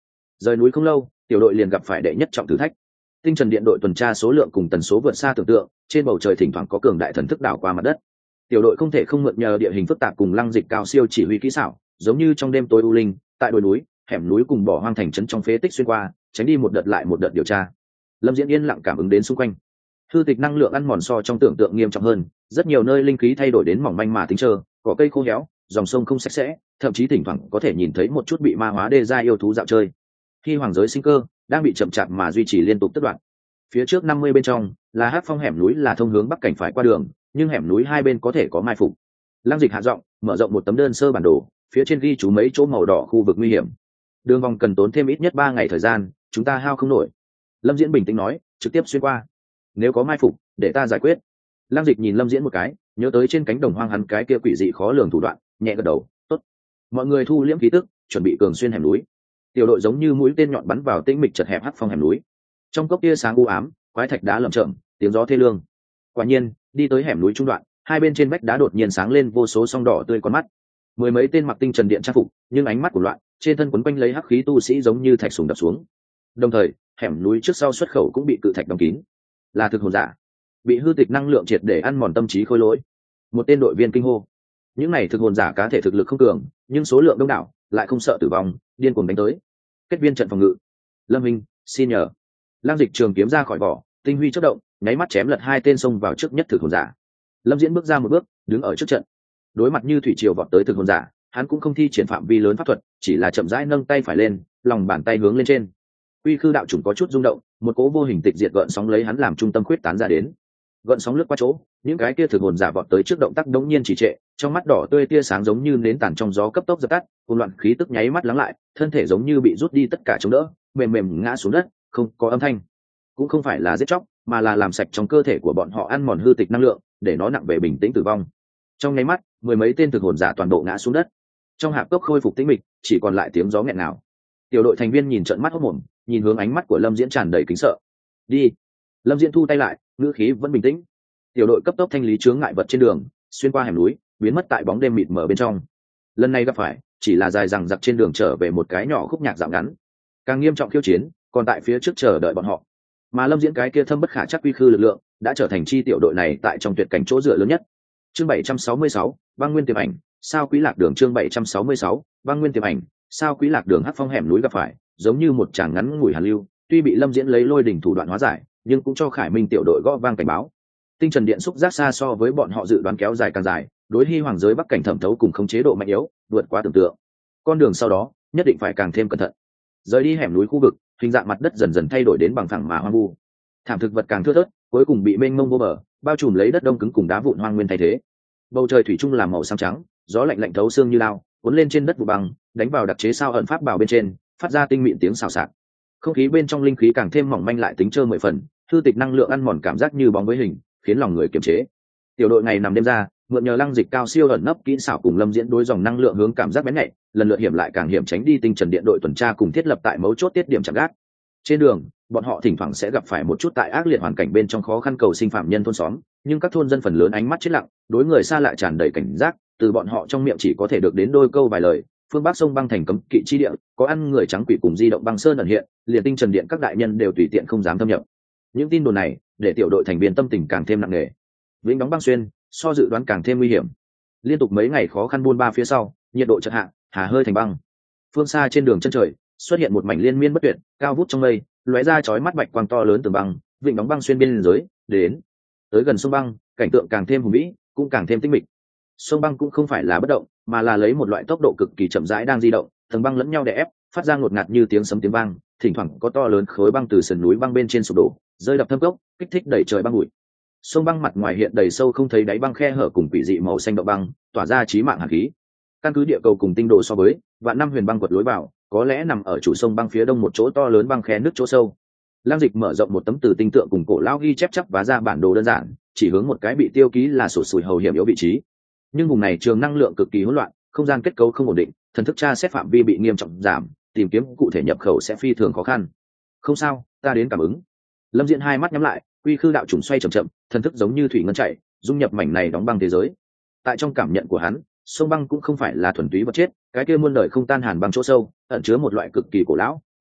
Rời núi không lâu, tiểu đội liền gặp phải đệ nhất trọng thử thách. Tinh Trần Điện đội tuần tra số lượng cùng tần số vượt xa tưởng tượng, trên bầu trời thỉnh thoảng có cường đại thần thức đảo qua mặt đất. Tiểu đội không thể không mượn nhờ địa hình phức tạp cùng Lăng Dịch cao siêu chỉ huy kỹ xảo, giống như trong đêm tối u linh, tại đồi núi, hẻm núi cùng bỏ hoang thành trấn trong phế tích xuyên qua, tránh đi một đợt lại một đợt điều tra. Lâm Diễn yên lặng cảm ứng đến xung quanh. Hư tịch năng lượng ăn mòn so trong tưởng tượng nghiêm trọng hơn, rất nhiều nơi linh khí thay đổi đến mỏng manh mà tính trơ, cỏ cây khô héo, dòng sông không sạch sẽ, thậm chí thỉnh thoảng có thể nhìn thấy một chút bị ma hóa đê gia yêu thú dạo chơi. Khi hoàng giới sinh cơ đang bị chậm chạp mà duy trì liên tục tất đoạn. Phía trước năm mươi bên trong là Hắc Phong hẻm núi, là thông hướng bắc cảnh phải qua đường, nhưng hẻm núi hai bên có thể có mai phục. Lăng Dịch hạ giọng mở rộng một tấm đơn sơ bản đồ, phía trên ghi chú mấy chỗ màu đỏ khu vực nguy hiểm. Đường vòng cần tốn thêm ít nhất ba ngày thời gian, chúng ta hao không nổi. Lâm Diễn bình tĩnh nói, trực tiếp xuyên qua. Nếu có mai phục, để ta giải quyết. Lăng Dịch nhìn Lâm Diễn một cái, nhớ tới trên cánh đồng hoang hắn cái kia quỷ dị khó lường thủ đoạn, nhẹ gật đầu, tốt. Mọi người thu liễm khí tức, chuẩn bị cường xuyên hẻm núi. Tiểu đội giống như mũi tên nhọn bắn vào tĩnh mịch chật hẹp Hắc Phong hẻm núi. Trong cốc tia sáng u ám, quái thạch đá lởm chởm, tiếng gió thê lương. Quả nhiên, đi tới hẻm núi trung đoạn, hai bên trên vách đá đột nhiên sáng lên vô số song đỏ tươi con mắt. Mười mấy tên mặc tinh trần điện trang phục, nhưng ánh mắt của loạn, trên thân quấn quanh lấy hắc khí tu sĩ giống như thạch sùng đập xuống. Đồng thời, hẻm núi trước sau xuất khẩu cũng bị cự thạch đóng kín. Là thực hồn giả, bị hư tịch năng lượng triệt để ăn mòn tâm trí khôi lỗi. Một tên đội viên kinh hô. Những này thực hồn giả cá thể thực lực không cường, nhưng số lượng đông đảo, lại không sợ tử vong, điên cuồng đánh tới. Kết viên trận phòng ngự. Lâm Minh, xin nhờ. Lăng Dịch trường kiếm ra khỏi vỏ, tinh huy chớp động, nháy mắt chém lật hai tên xông vào trước nhất thực hồn giả. Lâm Diễn bước ra một bước, đứng ở trước trận. Đối mặt như thủy triều vọt tới thực hồn giả, hắn cũng không thi triển phạm vi lớn pháp thuật, chỉ là chậm rãi nâng tay phải lên, lòng bàn tay hướng lên trên. Quy khư đạo chủng có chút rung động, một cỗ vô hình tịch diệt gợn sóng lấy hắn làm trung tâm khuyết tán ra đến. Gợn sóng lướt qua chỗ, những cái kia thực hồn giả vọt tới trước động tác đống nhiên trì trệ, trong mắt đỏ tươi tia sáng giống như nến tàn trong gió cấp tốc dập tắt, hỗn loạn khí tức nháy mắt lắng lại, thân thể giống như bị rút đi tất cả chống đỡ, mềm mềm ngã xuống đất, không có âm thanh. Cũng không phải là giết chóc, mà là làm sạch trong cơ thể của bọn họ ăn mòn hư tịch năng lượng, để nó nặng về bình tĩnh tử vong. Trong nháy mắt, mười mấy tên thực hồn giả toàn bộ ngã xuống đất. Trong hạp cốc khôi phục tĩnh mịch, chỉ còn lại tiếng gió nghẹn ngào. Tiểu đội thành viên nhìn trợn mắt hốt mồm, nhìn hướng ánh mắt của Lâm Diễn tràn đầy kính sợ. Đi. Lâm Diễn thu tay lại, ngữ khí vẫn bình tĩnh. Tiểu đội cấp tốc thanh lý chướng ngại vật trên đường, xuyên qua hẻm núi, biến mất tại bóng đêm mịt mờ bên trong. Lần này gặp phải chỉ là dài dằng dặc trên đường trở về một cái nhỏ khúc nhạc dạo ngắn. Càng nghiêm trọng khiêu chiến còn tại phía trước chờ đợi bọn họ. Mà Lâm Diễn cái kia thâm bất khả chắc quy khư lực lượng đã trở thành chi tiểu đội này tại trong tuyệt cảnh chỗ dựa lớn nhất. Chương bảy trăm sáu mươi sáu, băng nguyên tiềm ảnh, sao quý lạc đường. Chương bảy trăm sáu mươi sáu, băng nguyên tiềm ảnh, sao quý lạc đường. Hắc Phong hẻm núi gặp phải giống như một tràng ngắn ngủi hàn lưu, tuy bị Lâm Diễn lấy lôi đỉnh thủ đoạn hóa giải, nhưng cũng cho Khải Minh tiểu đội gõ vang cảnh báo. Tinh Trần Điện xúc giác xa so với bọn họ dự đoán kéo dài càng dài, đối Hy Hoàng giới bắc cảnh thẩm thấu cùng khống chế độ mạnh yếu vượt quá tưởng tượng. Con đường sau đó nhất định phải càng thêm cẩn thận. Rời đi hẻm núi khu vực, hình dạng mặt đất dần dần thay đổi đến bằng phẳng mà hoang vu. Thảm thực vật càng thưa thớt, cuối cùng bị mênh mông vô bờ, bao trùm lấy đất đông cứng cùng đá vụn hoang nguyên thay thế. Bầu trời thủy chung làm màu xám trắng, gió lạnh lạnh thấu xương như lao, cuốn lên trên đất vụ băng, đánh vào đặc chế sao ẩn pháp bảo bên trên, phát ra tinh mịn tiếng xào xạc. Không khí bên trong linh khí càng thêm mỏng manh lại tính trơ mười phần, hư tịch năng lượng ăn mòn cảm giác như bóng với hình, khiến lòng người kiềm chế. Tiểu đội này nằm đêm ra, mượn nhờ Lăng Dịch cao siêu ẩn nấp kỹ xảo cùng Lâm Diễn đối dòng năng lượng hướng cảm giác bén nhạy, lần lượt hiểm lại càng hiểm tránh đi Tinh Trần Điện đội tuần tra cùng thiết lập tại mấu chốt tiết điểm chạm gác. Trên đường, bọn họ thỉnh thoảng sẽ gặp phải một chút tại ác liệt hoàn cảnh bên trong khó khăn cầu sinh phạm nhân thôn xóm, nhưng các thôn dân phần lớn ánh mắt chết lặng, đối người xa lạ tràn đầy cảnh giác, từ bọn họ trong miệng chỉ có thể được đến đôi câu vài lời. Phương Bắc sông băng thành cấm kỵ chi địa, có ăn người trắng quỷ cùng di động băng sơn ẩn hiện, liền Tinh Trần Điện các đại nhân đều tùy tiện không dám thâm nhập. Những tin đồn này để tiểu đội thành viên tâm tình càng thêm nặng nề. Vĩnh đóng băng xuyên, so dự đoán càng thêm nguy hiểm. Liên tục mấy ngày khó khăn buôn ba phía sau, nhiệt độ chợt hạ, hà hơi thành băng. Phương xa trên đường chân trời xuất hiện một mảnh liên miên bất tuyệt, cao vút trong mây, lóe ra chói mắt bạch quang to lớn từ băng. Vịnh đóng băng xuyên biên giới đến tới gần sông băng, cảnh tượng càng thêm hùng vĩ, cũng càng thêm tinh mịch. Sông băng cũng không phải là bất động, mà là lấy một loại tốc độ cực kỳ chậm rãi đang di động, tầng băng lẫn nhau đè ép, phát ra ngột ngạt như tiếng sấm tiếng vang, thỉnh thoảng có to lớn khối băng từ sườn núi băng bên trên sụp đổ, rơi đập thâm cốc, kích thích đẩy trời băng bụi. Sông băng mặt ngoài hiện đầy sâu không thấy đáy băng khe hở cùng quỷ dị màu xanh đậu băng, tỏa ra chí mạng hàn khí. Căn cứ địa cầu cùng tinh độ so với, vạn năm huyền băng quật lối vào, có lẽ nằm ở chủ sông băng phía đông một chỗ to lớn băng khe nước chỗ sâu. Lăng Dịch mở rộng một tấm từ tinh tượng cùng cổ lão ghi chép chắc và ra bản đồ đơn giản, chỉ hướng một cái bị tiêu ký là sổ sùi hầu hiểm yếu vị trí. Nhưng vùng này trường năng lượng cực kỳ hỗn loạn, không gian kết cấu không ổn định, thần thức tra xét phạm vi bị nghiêm trọng giảm, tìm kiếm cụ thể nhập khẩu sẽ phi thường khó khăn. Không sao, ta đến cảm ứng. Lâm Diễn hai mắt nhắm lại, quy khư đạo trùng xoay chậm chậm, thần thức giống như thủy ngân chảy, dung nhập mảnh này đóng băng thế giới. Tại trong cảm nhận của hắn, sông băng cũng không phải là thuần túy vật chết, cái kia muôn đời không tan hàn băng chỗ sâu, ẩn chứa một loại cực kỳ cổ lão,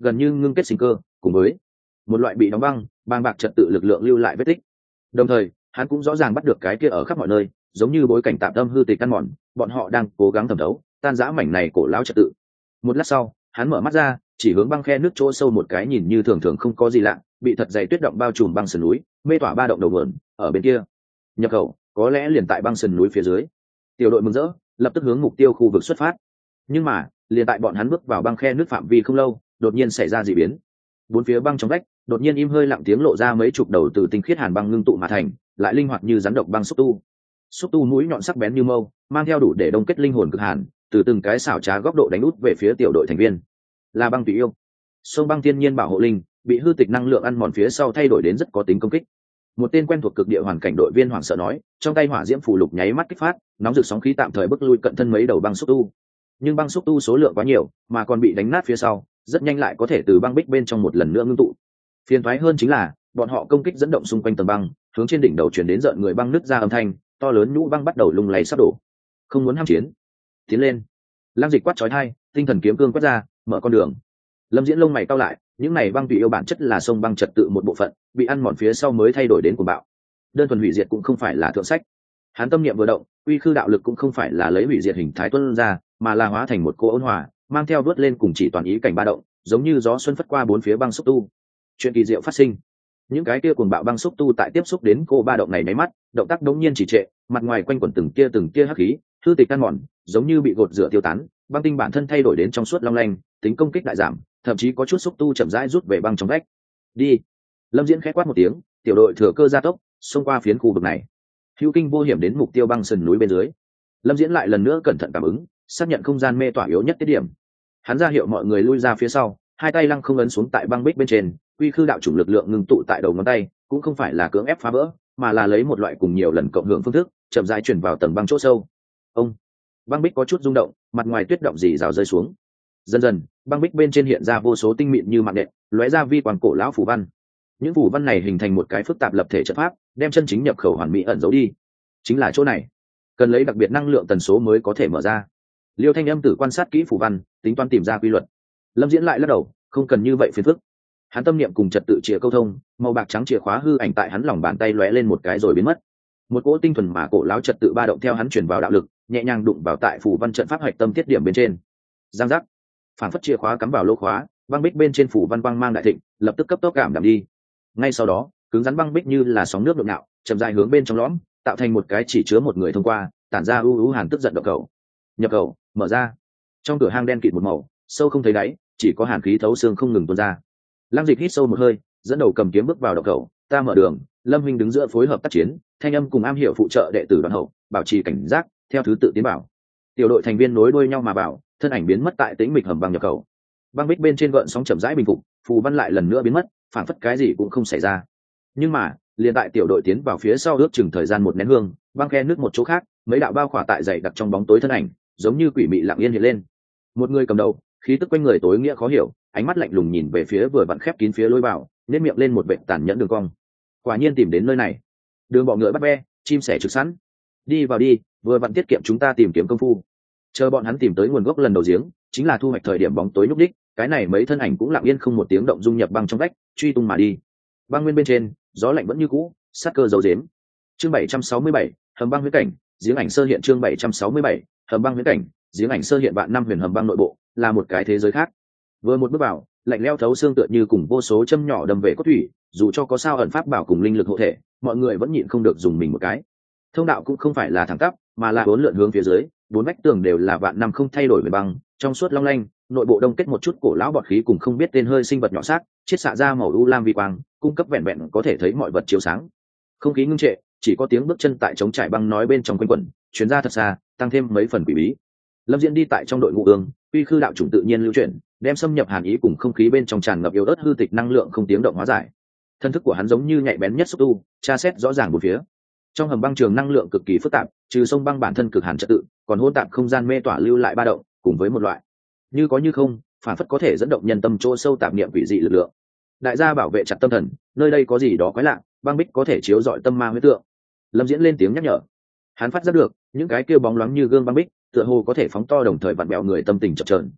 gần như ngưng kết sinh cơ cùng với một loại bị đóng băng bàng bạc trật tự lực lượng lưu lại vết tích. Đồng thời hắn cũng rõ ràng bắt được cái kia ở khắp mọi nơi giống như bối cảnh tạm tâm hư tịch căn mòn, bọn họ đang cố gắng thẩm thấu tan rã mảnh này cổ lão trật tự. Một lát sau hắn mở mắt ra, chỉ hướng băng khe nước chỗ sâu một cái nhìn như thường thường không có gì lạ bị thật dày tuyết động bao trùm băng sườn núi mê tỏa ba động đầu nguồn ở bên kia. Nhập khẩu có lẽ liền tại băng sườn núi phía dưới. Tiểu đội mừng rỡ lập tức hướng mục tiêu khu vực xuất phát. Nhưng mà liền tại bọn hắn bước vào băng khe nước phạm vi không lâu, đột nhiên xảy ra dị biến. Bốn phía băng trong vách đột nhiên im hơi lặng tiếng lộ ra mấy chục đầu từ tinh khiết hàn băng ngưng tụ mà thành, lại linh hoạt như rắn độc băng xúc tu. Xúc tu mũi nhọn sắc bén như mâu, mang theo đủ để đông kết linh hồn cực hàn, từ từng cái xảo trá góc độ đánh út về phía tiểu đội thành viên. Là băng tùy yêu, sông băng thiên nhiên bảo hộ linh, bị hư tịch năng lượng ăn mòn phía sau thay đổi đến rất có tính công kích. Một tên quen thuộc cực địa hoàn cảnh đội viên hoảng sợ nói, trong tay hỏa diễm phù lục nháy mắt kích phát, nóng rực sóng khí tạm thời bức lui cận thân mấy đầu băng xúc tu. Nhưng băng xúc tu số lượng quá nhiều, mà còn bị đánh nát phía sau, rất nhanh lại có thể từ băng bích bên trong một lần nữa ngưng tụ. Phiền toái hơn chính là, bọn họ công kích dẫn động xung quanh tầng băng, hướng trên đỉnh đầu truyền đến rợn người băng nứt ra âm thanh, to lớn nhũ băng bắt đầu lung lay sắp đổ. Không muốn ham chiến, tiến lên. Lam Dịch quát chói tai, tinh thần kiếm cương quét ra, mở con đường. Lâm Diễn lông mày cau lại, những này băng tùy yêu bản chất là sông băng trật tự một bộ phận, bị ăn mòn phía sau mới thay đổi đến cuồng bạo. Đơn thuần hủy diệt cũng không phải là thượng sách. Hắn tâm niệm vừa động, uy khư đạo lực cũng không phải là lấy hủy diệt hình thái tuôn ra, mà là hóa thành một cô ôn hòa, mang theo vớt lên cùng chỉ toàn ý cảnh ba động, giống như gió xuân phất qua bốn phía băng xúc tu. Chuyện kỳ diệu phát sinh. Những cái kia cuồng bạo băng xúc tu tại tiếp xúc đến cô ba động này máy mắt, động tác đống nhiên chỉ trệ, mặt ngoài quanh quẩn từng tia từng tia hắc khí, hư tịch tan mòn, giống như bị gột rửa tiêu tán, băng tinh bản thân thay đổi đến trong suốt long lanh, tính công kích đại giảm, thậm chí có chút xúc tu chậm rãi rút về băng trong vách. Đi. Lâm Diễn khẽ quát một tiếng, tiểu đội thừa cơ gia tốc, xông qua phiến khu vực này. Hữu kinh vô hiểm đến mục tiêu băng sườn núi bên dưới. Lâm Diễn lại lần nữa cẩn thận cảm ứng, xác nhận không gian mê tỏa yếu nhất tiết điểm. Hắn ra hiệu mọi người lui ra phía sau, hai tay lăng không ấn xuống tại băng bích bên trên, quy khư đạo chủng lực lượng ngưng tụ tại đầu ngón tay, cũng không phải là cưỡng ép phá vỡ, mà là lấy một loại cùng nhiều lần cộng hưởng phương thức, chậm rãi chuyển vào tầng băng chỗ sâu. Ông, băng bích có chút rung động, mặt ngoài tuyết động dì rào rơi xuống. Dần dần, băng bích bên trên hiện ra vô số tinh mịn như mạng nện, lóe ra vi quang cổ lão phù văn. Những phù văn này hình thành một cái phức tạp lập thể trận pháp, đem chân chính nhập khẩu hoàn mỹ ẩn giấu đi. Chính là chỗ này, cần lấy đặc biệt năng lượng tần số mới có thể mở ra. Liêu Thanh Âm tử quan sát kỹ phù văn, tính toán tìm ra quy luật. Lâm Diễn lại lắc đầu, không cần như vậy phiền phức. Hắn tâm niệm cùng trật tự chìa câu thông, màu bạc trắng chìa khóa hư ảnh tại hắn lòng bàn tay lóe lên một cái rồi biến mất. Một cỗ tinh thuần mà cổ lão trật tự ba động theo hắn truyền vào đạo lực, nhẹ nhàng đụng vào tại phù văn trận pháp hạch tâm tiết điểm bên trên. Giang giác, phản phất chìa khóa cắm vào lỗ khóa, băng bích bên trên phù văn quang mang đại thịnh, lập tức cấp tốc cảm đạm đi. Ngay sau đó, cứng rắn băng bích như là sóng nước nhộn nhạo, chậm rãi hướng bên trong lõm, tạo thành một cái chỉ chứa một người thông qua, tản ra u u hàn tức giận động cầu. Nhập khẩu mở ra. Trong cửa hang đen kịt một màu, sâu không thấy đáy, chỉ có hàn khí thấu xương không ngừng tuôn ra. Lăng Dịch hít sâu một hơi, dẫn đầu cầm kiếm bước vào động khẩu, ta mở đường, Lâm Huynh đứng giữa phối hợp tác chiến, Thanh Âm cùng am hiểu phụ trợ đệ tử đoàn hậu, bảo trì cảnh giác, theo thứ tự tiến bảo. Tiểu đội thành viên nối đuôi nhau mà bảo, thân ảnh biến mất tại tĩnh mịch hầm băng nhập khẩu. Băng bích bên trên gợn sóng chậm rãi bình phục, phù văn lại lần nữa biến mất, phản phất cái gì cũng không xảy ra. Nhưng mà, liền tại tiểu đội tiến vào phía sau ước chừng thời gian một nén hương, băng khe nước một chỗ khác, mấy đạo bao khỏa tại dày đặc trong bóng tối thân ảnh, giống như quỷ mị lặng yên hiện lên. Một người cầm đầu, khí tức quanh người tối nghĩa khó hiểu, ánh mắt lạnh lùng nhìn về phía vừa vặn khép kín phía lối vào, nếp miệng lên một vệt tàn nhẫn đường cong. Quả nhiên tìm đến nơi này. Đường bọ ngựa bắt be, chim sẻ trực sẵn. Đi vào đi, vừa vặn tiết kiệm chúng ta tìm kiếm công phu. Chờ bọn hắn tìm tới nguồn gốc lần đầu giếng, chính là thu hoạch thời điểm bóng tối nhúc đích, cái này mấy thân ảnh cũng lặng yên không một tiếng động dung nhập băng trong vách, truy tung mà đi. Băng nguyên bên trên, gió lạnh vẫn như cũ, sát cơ dấu dếm. Chương bảy trăm sáu mươi bảy, hầm băng huyễn cảnh, giếng ảnh sơ hiện chương bảy trăm sáu mươi bảy, hầm băng huyễn cảnh, giếng ảnh sơ hiện vạn năm huyền hầm băng nội bộ, là một cái thế giới khác. Vừa một bước vào, lạnh lẽo thấu xương tựa như cùng vô số châm nhỏ đâm về cốt thủy, dù cho có sao ẩn pháp bảo cùng linh lực hộ thể, mọi người vẫn nhịn không được dùng mình một cái. Thông đạo cũng không phải là thẳng tắp, mà là bốn lượn hướng phía dưới, bốn vách tường đều là vạn năm không thay đổi về băng, trong suốt long lanh, nội bộ đông kết một chút cổ lão bọt khí cùng không biết tên hơi sinh vật nhỏ xác, chiết xạ ra màu u lam vi quang, cung cấp vẹn vẹn có thể thấy mọi vật chiếu sáng. Không khí ngưng trệ, chỉ có tiếng bước chân tại trống trải băng nói bên trong quanh quẩn, truyền ra thật xa, tăng thêm mấy phần quỷ bí. Lâm Diễn đi tại trong đội ngũ ương, uy khư đạo chủng tự nhiên lưu chuyển, đem xâm nhập hàn ý cùng không khí bên trong tràn ngập yếu ớt hư tịch năng lượng không tiếng động hóa giải. Thân thức của hắn giống như nhạy bén nhất xúc tu, tra xét rõ ràng một phía. Trong hầm băng trường năng lượng cực kỳ phức tạp, trừ sông băng bản thân cực hàn trật tự, còn hỗn tạp không gian mê tỏa lưu lại ba động, cùng với một loại như có như không, phản phất có thể dẫn động nhân tâm chỗ sâu tạp niệm quỷ dị lực lượng. Đại gia bảo vệ chặt tâm thần, nơi đây có gì đó quái lạ, băng bích có thể chiếu rọi tâm ma huyết tượng. Lâm Diễn lên tiếng nhắc nhở. Hắn phát giác được, những cái kia bóng loáng như gương băng bích, tựa hồ có thể phóng to đồng thời vặn bẹo người tâm tình chập chờn.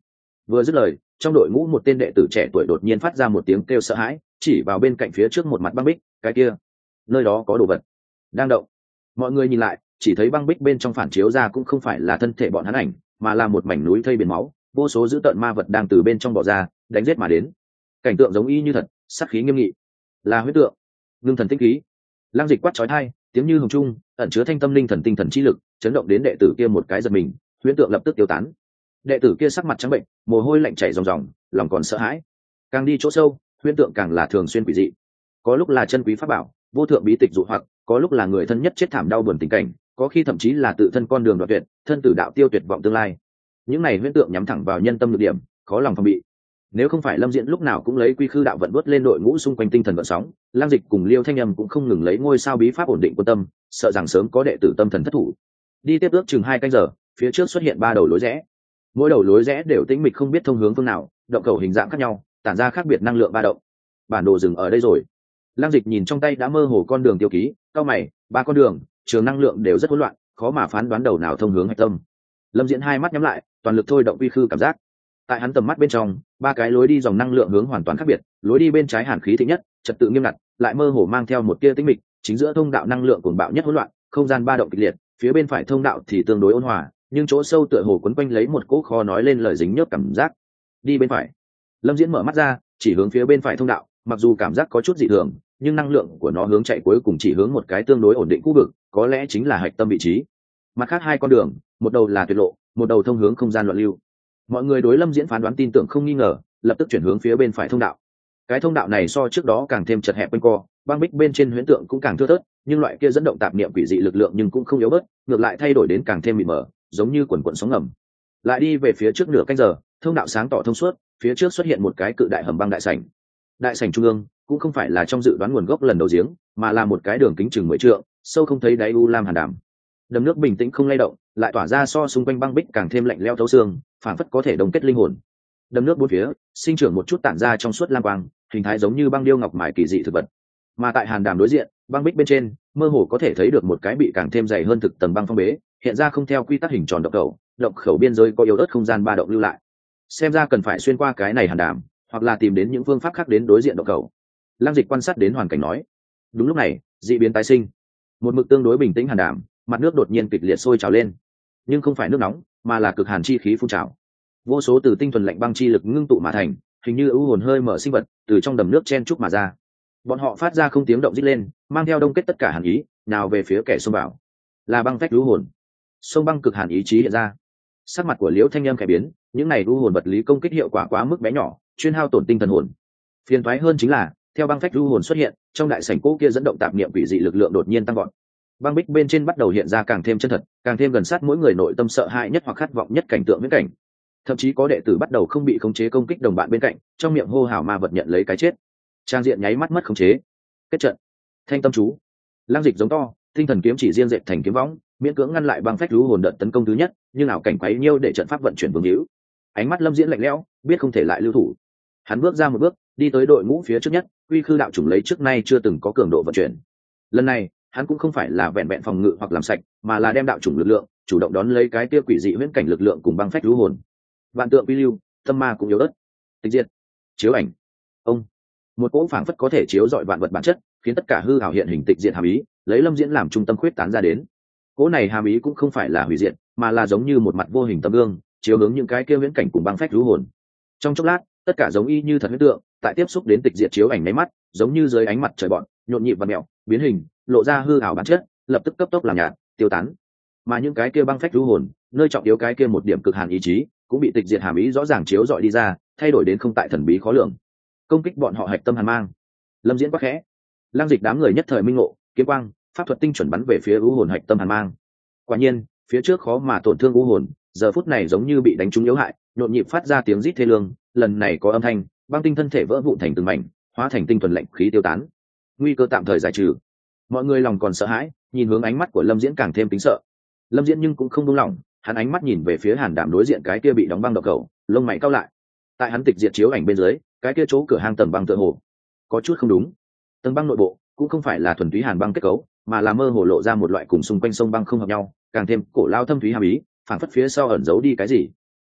Vừa dứt lời, trong đội ngũ một tên đệ tử trẻ tuổi đột nhiên phát ra một tiếng kêu sợ hãi, chỉ vào bên cạnh phía trước một mặt băng bích. Cái kia, nơi đó có đồ vật đang động. Mọi người nhìn lại, chỉ thấy băng bích bên trong phản chiếu ra cũng không phải là thân thể bọn hắn ảnh, mà là một mảnh núi thây biển máu, vô số dữ tợn ma vật đang từ bên trong bò ra, đánh giết mà đến. Cảnh tượng giống y như thật, sát khí nghiêm nghị. Là huyết tượng. Ngưng thần tinh khí. Lang Dịch quát chói tai, tiếng như hồng trung, ẩn chứa thanh tâm linh thần tinh thần chi lực, chấn động đến đệ tử kia một cái giật mình, huyễn tượng lập tức tiêu tán. Đệ tử kia sắc mặt trắng bệnh, mồ hôi lạnh chảy ròng ròng, lòng còn sợ hãi. Càng đi chỗ sâu, huyễn tượng càng là thường xuyên quỷ dị. Có lúc là chân quý pháp bảo, vô thượng bí tịch dụ hoặc, có lúc là người thân nhất chết thảm đau buồn tình cảnh, có khi thậm chí là tự thân con đường đoạt tuyệt, thân tử đạo tiêu tuyệt vọng tương lai. Những này huyễn tượng nhắm thẳng vào nhân tâm nhược điểm, khó lòng phòng bị. Nếu không phải Lâm Diễn lúc nào cũng lấy quy khư đạo vận đuốt lên đội ngũ xung quanh tinh thần vận sóng, Lang Dịch cùng Liêu Thanh Âm cũng không ngừng lấy ngôi sao bí pháp ổn định quân tâm, sợ rằng sớm có đệ tử tâm thần thất thủ. Đi tiếp ước chừng hai canh giờ, phía trước xuất hiện ba đầu lối rẽ. Mỗi đầu lối rẽ đều tĩnh mịch không biết thông hướng phương nào, động khẩu hình dạng khác nhau, tản ra khác biệt năng lượng ba động. Bản đồ dừng ở đây rồi. Lang Dịch nhìn trong tay đã mơ hồ con đường tiêu ký, cao mày, ba con đường, trường năng lượng đều rất hỗn loạn, khó mà phán đoán đầu nào thông hướng hạch tâm. Lâm Diễn hai mắt nhắm lại, toàn lực thôi động quy khư cảm giác. Tại hắn tầm mắt bên trong, ba cái lối đi dòng năng lượng hướng hoàn toàn khác biệt, lối đi bên trái hàn khí thịnh nhất, trật tự nghiêm ngặt, lại mơ hồ mang theo một tia tĩnh mịch, chính giữa thông đạo năng lượng cuồng bạo nhất hỗn loạn, không gian ba động kịch liệt, phía bên phải thông đạo thì tương đối ôn hòa, nhưng chỗ sâu tựa hồ quấn quanh lấy một cỗ kho nói lên lời dính nhớp cảm giác. Đi bên phải. Lâm Diễn mở mắt ra, chỉ hướng phía bên phải thông đạo, mặc dù cảm giác có chút dị thường, nhưng năng lượng của nó hướng chạy cuối cùng chỉ hướng một cái tương đối ổn định khu vực, có lẽ chính là hạch tâm vị trí. Mặt khác hai con đường, một đầu là tuyệt lộ, một đầu thông hướng không gian loạn lưu. Mọi người đối Lâm Diễn phán đoán tin tưởng không nghi ngờ, lập tức chuyển hướng phía bên phải thông đạo. Cái thông đạo này so trước đó càng thêm chật hẹp quanh co, băng bích bên trên huyễn tượng cũng càng thưa thớt, nhưng loại kia dẫn động tạp niệm quỷ dị lực lượng nhưng cũng không yếu bớt, ngược lại thay đổi đến càng thêm mịt mờ, giống như quần quần sóng ngầm. Lại đi về phía trước nửa canh giờ, thông đạo sáng tỏ thông suốt, phía trước xuất hiện một cái cự đại hầm băng đại sảnh. Đại sảnh trung ương cũng không phải là trong dự đoán nguồn gốc lần đầu giếng, mà là một cái đường kính chừng mười trượng, sâu không thấy đáy u lam hàn đàm. Đầm nước bình tĩnh không lay động, lại tỏa ra so xung quanh băng bích càng thêm lạnh lẽo thấu xương, phản phất có thể đồng kết linh hồn. Đầm nước bốn phía sinh trưởng một chút tản ra trong suốt lam quang, hình thái giống như băng điêu ngọc mài kỳ dị thực vật. Mà tại hàn đàm đối diện, băng bích bên trên mơ hồ có thể thấy được một cái bị càng thêm dày hơn thực tầng băng phong bế, hiện ra không theo quy tắc hình tròn động khẩu, động khẩu biên giới có yếu ớt không gian ba động lưu lại. Xem ra cần phải xuyên qua cái này hàn đàm, hoặc là tìm đến những phương pháp khác đến đối diện động khẩu. Lang Dịch quan sát đến hoàn cảnh nói. Đúng lúc này, dị biến tái sinh. Một mực tương đối bình tĩnh hàn đàm, mặt nước đột nhiên kịch liệt sôi trào lên, nhưng không phải nước nóng, mà là cực hàn chi khí phun trào. Vô số từ tinh thuần lạnh băng chi lực ngưng tụ mà thành, hình như ưu hồn hơi mở sinh vật từ trong đầm nước chen chúc mà ra. Bọn họ phát ra không tiếng động rít lên, mang theo đông kết tất cả hàn ý, nào về phía kẻ xông vào. Là băng phách ưu hồn. Sông băng cực hàn ý chí hiện ra. Sắc mặt của Liễu Thanh Âm khẽ biến, những này ưu hồn vật lý công kích hiệu quả quá mức bé nhỏ, chuyên hao tổn tinh thần hồn. Phiền toái hơn chính là, theo băng phách ưu hồn xuất hiện, trong đại sảnh cỗ kia dẫn động tạp niệm quỷ dị lực lượng đột nhiên tăng vọt. Băng bích bên trên bắt đầu hiện ra càng thêm chân thật, càng thêm gần sát mỗi người nội tâm sợ hãi nhất hoặc khát vọng nhất cảnh tượng viễn cảnh. Thậm chí có đệ tử bắt đầu không bị khống chế công kích đồng bạn bên cạnh, trong miệng hô hào ma vật nhận lấy cái chết. Trang diện nháy mắt mất khống chế. Kết trận. Thanh tâm chú. Lang Dịch giống to, tinh thần kiếm chỉ riêng dệt thành kiếm võng, miễn cưỡng ngăn lại băng phách lũ hồn đợt tấn công thứ nhất, nhưng ảo cảnh quấy nhiêu để trận pháp vận chuyển vương hữu. Ánh mắt Lâm Diễn lạnh lẽo, biết không thể lại lưu thủ. Hắn bước ra một bước, đi tới đội ngũ phía trước nhất, quy khư đạo chủng lấy trước nay chưa từng có cường độ vận chuyển. Lần này, hắn cũng không phải là vẹn vẹn phòng ngự hoặc làm sạch, mà là đem đạo chủng lực lượng chủ động đón lấy cái kia quỷ dị huyễn cảnh lực lượng cùng băng phách lũ hồn. Vạn tượng quy lưu, tâm ma cũng yếu ớt. Tịch diệt. Chiếu ảnh. Ông. Một cỗ phảng phất có thể chiếu dọi vạn vật bản chất, khiến tất cả hư ảo hiện hình tịch diệt hàm ý, lấy Lâm Diễn làm trung tâm khuyết tán ra đến. Cỗ này hàm ý cũng không phải là hủy diệt, mà là giống như một mặt vô hình tấm gương, chiếu hướng những cái kia huyễn cảnh cùng băng phách lũ hồn. Trong chốc lát, tất cả giống y như thật huyễn tượng, tại tiếp xúc đến tịch diệt chiếu ảnh mấy mắt, giống như dưới ánh mặt trời bọn, nhộn nhịp và mèo, biến hình, lộ ra hư ảo bản chất, lập tức cấp tốc làm nhạt, tiêu tán. Mà những cái kia băng phách lũ hồn, nơi trọng yếu cái kia một điểm cực hàn ý chí, cũng bị tịch diệt hàm ý rõ ràng chiếu dọi đi ra, thay đổi đến không tại thần bí khó lường. Công kích bọn họ hạch tâm hàn mang. Lâm Diễn quá khẽ. Lang Dịch đám người nhất thời minh ngộ, kiếm quang, pháp thuật tinh chuẩn bắn về phía u hồn hạch tâm hàn mang. Quả nhiên, phía trước khó mà tổn thương u hồn, giờ phút này giống như bị đánh trúng yếu hại, nhộn nhịp phát ra tiếng rít thê lương, lần này có âm thanh, băng tinh thân thể vỡ vụn thành từng mảnh, hóa thành tinh thuần lạnh khí tiêu tán. Nguy cơ tạm thời giải trừ. Mọi người lòng còn sợ hãi, nhìn hướng ánh mắt của Lâm Diễn càng thêm kính sợ. Lâm Diễn nhưng cũng không buông lỏng, hắn ánh mắt nhìn về phía hàn đàm đối diện cái kia bị đóng băng độc cầu, lông mày cau lại. Tại hắn tịch diệt chiếu ảnh bên dưới, cái kia chỗ cửa hang tầng băng tựa hồ có chút không đúng. Tầng băng nội bộ cũng không phải là thuần túy hàn băng kết cấu, mà là mơ hồ lộ ra một loại cùng xung quanh sông băng không hợp nhau, càng thêm cổ lao thâm thúy hàm ý, phảng phất phía sau ẩn giấu đi cái gì.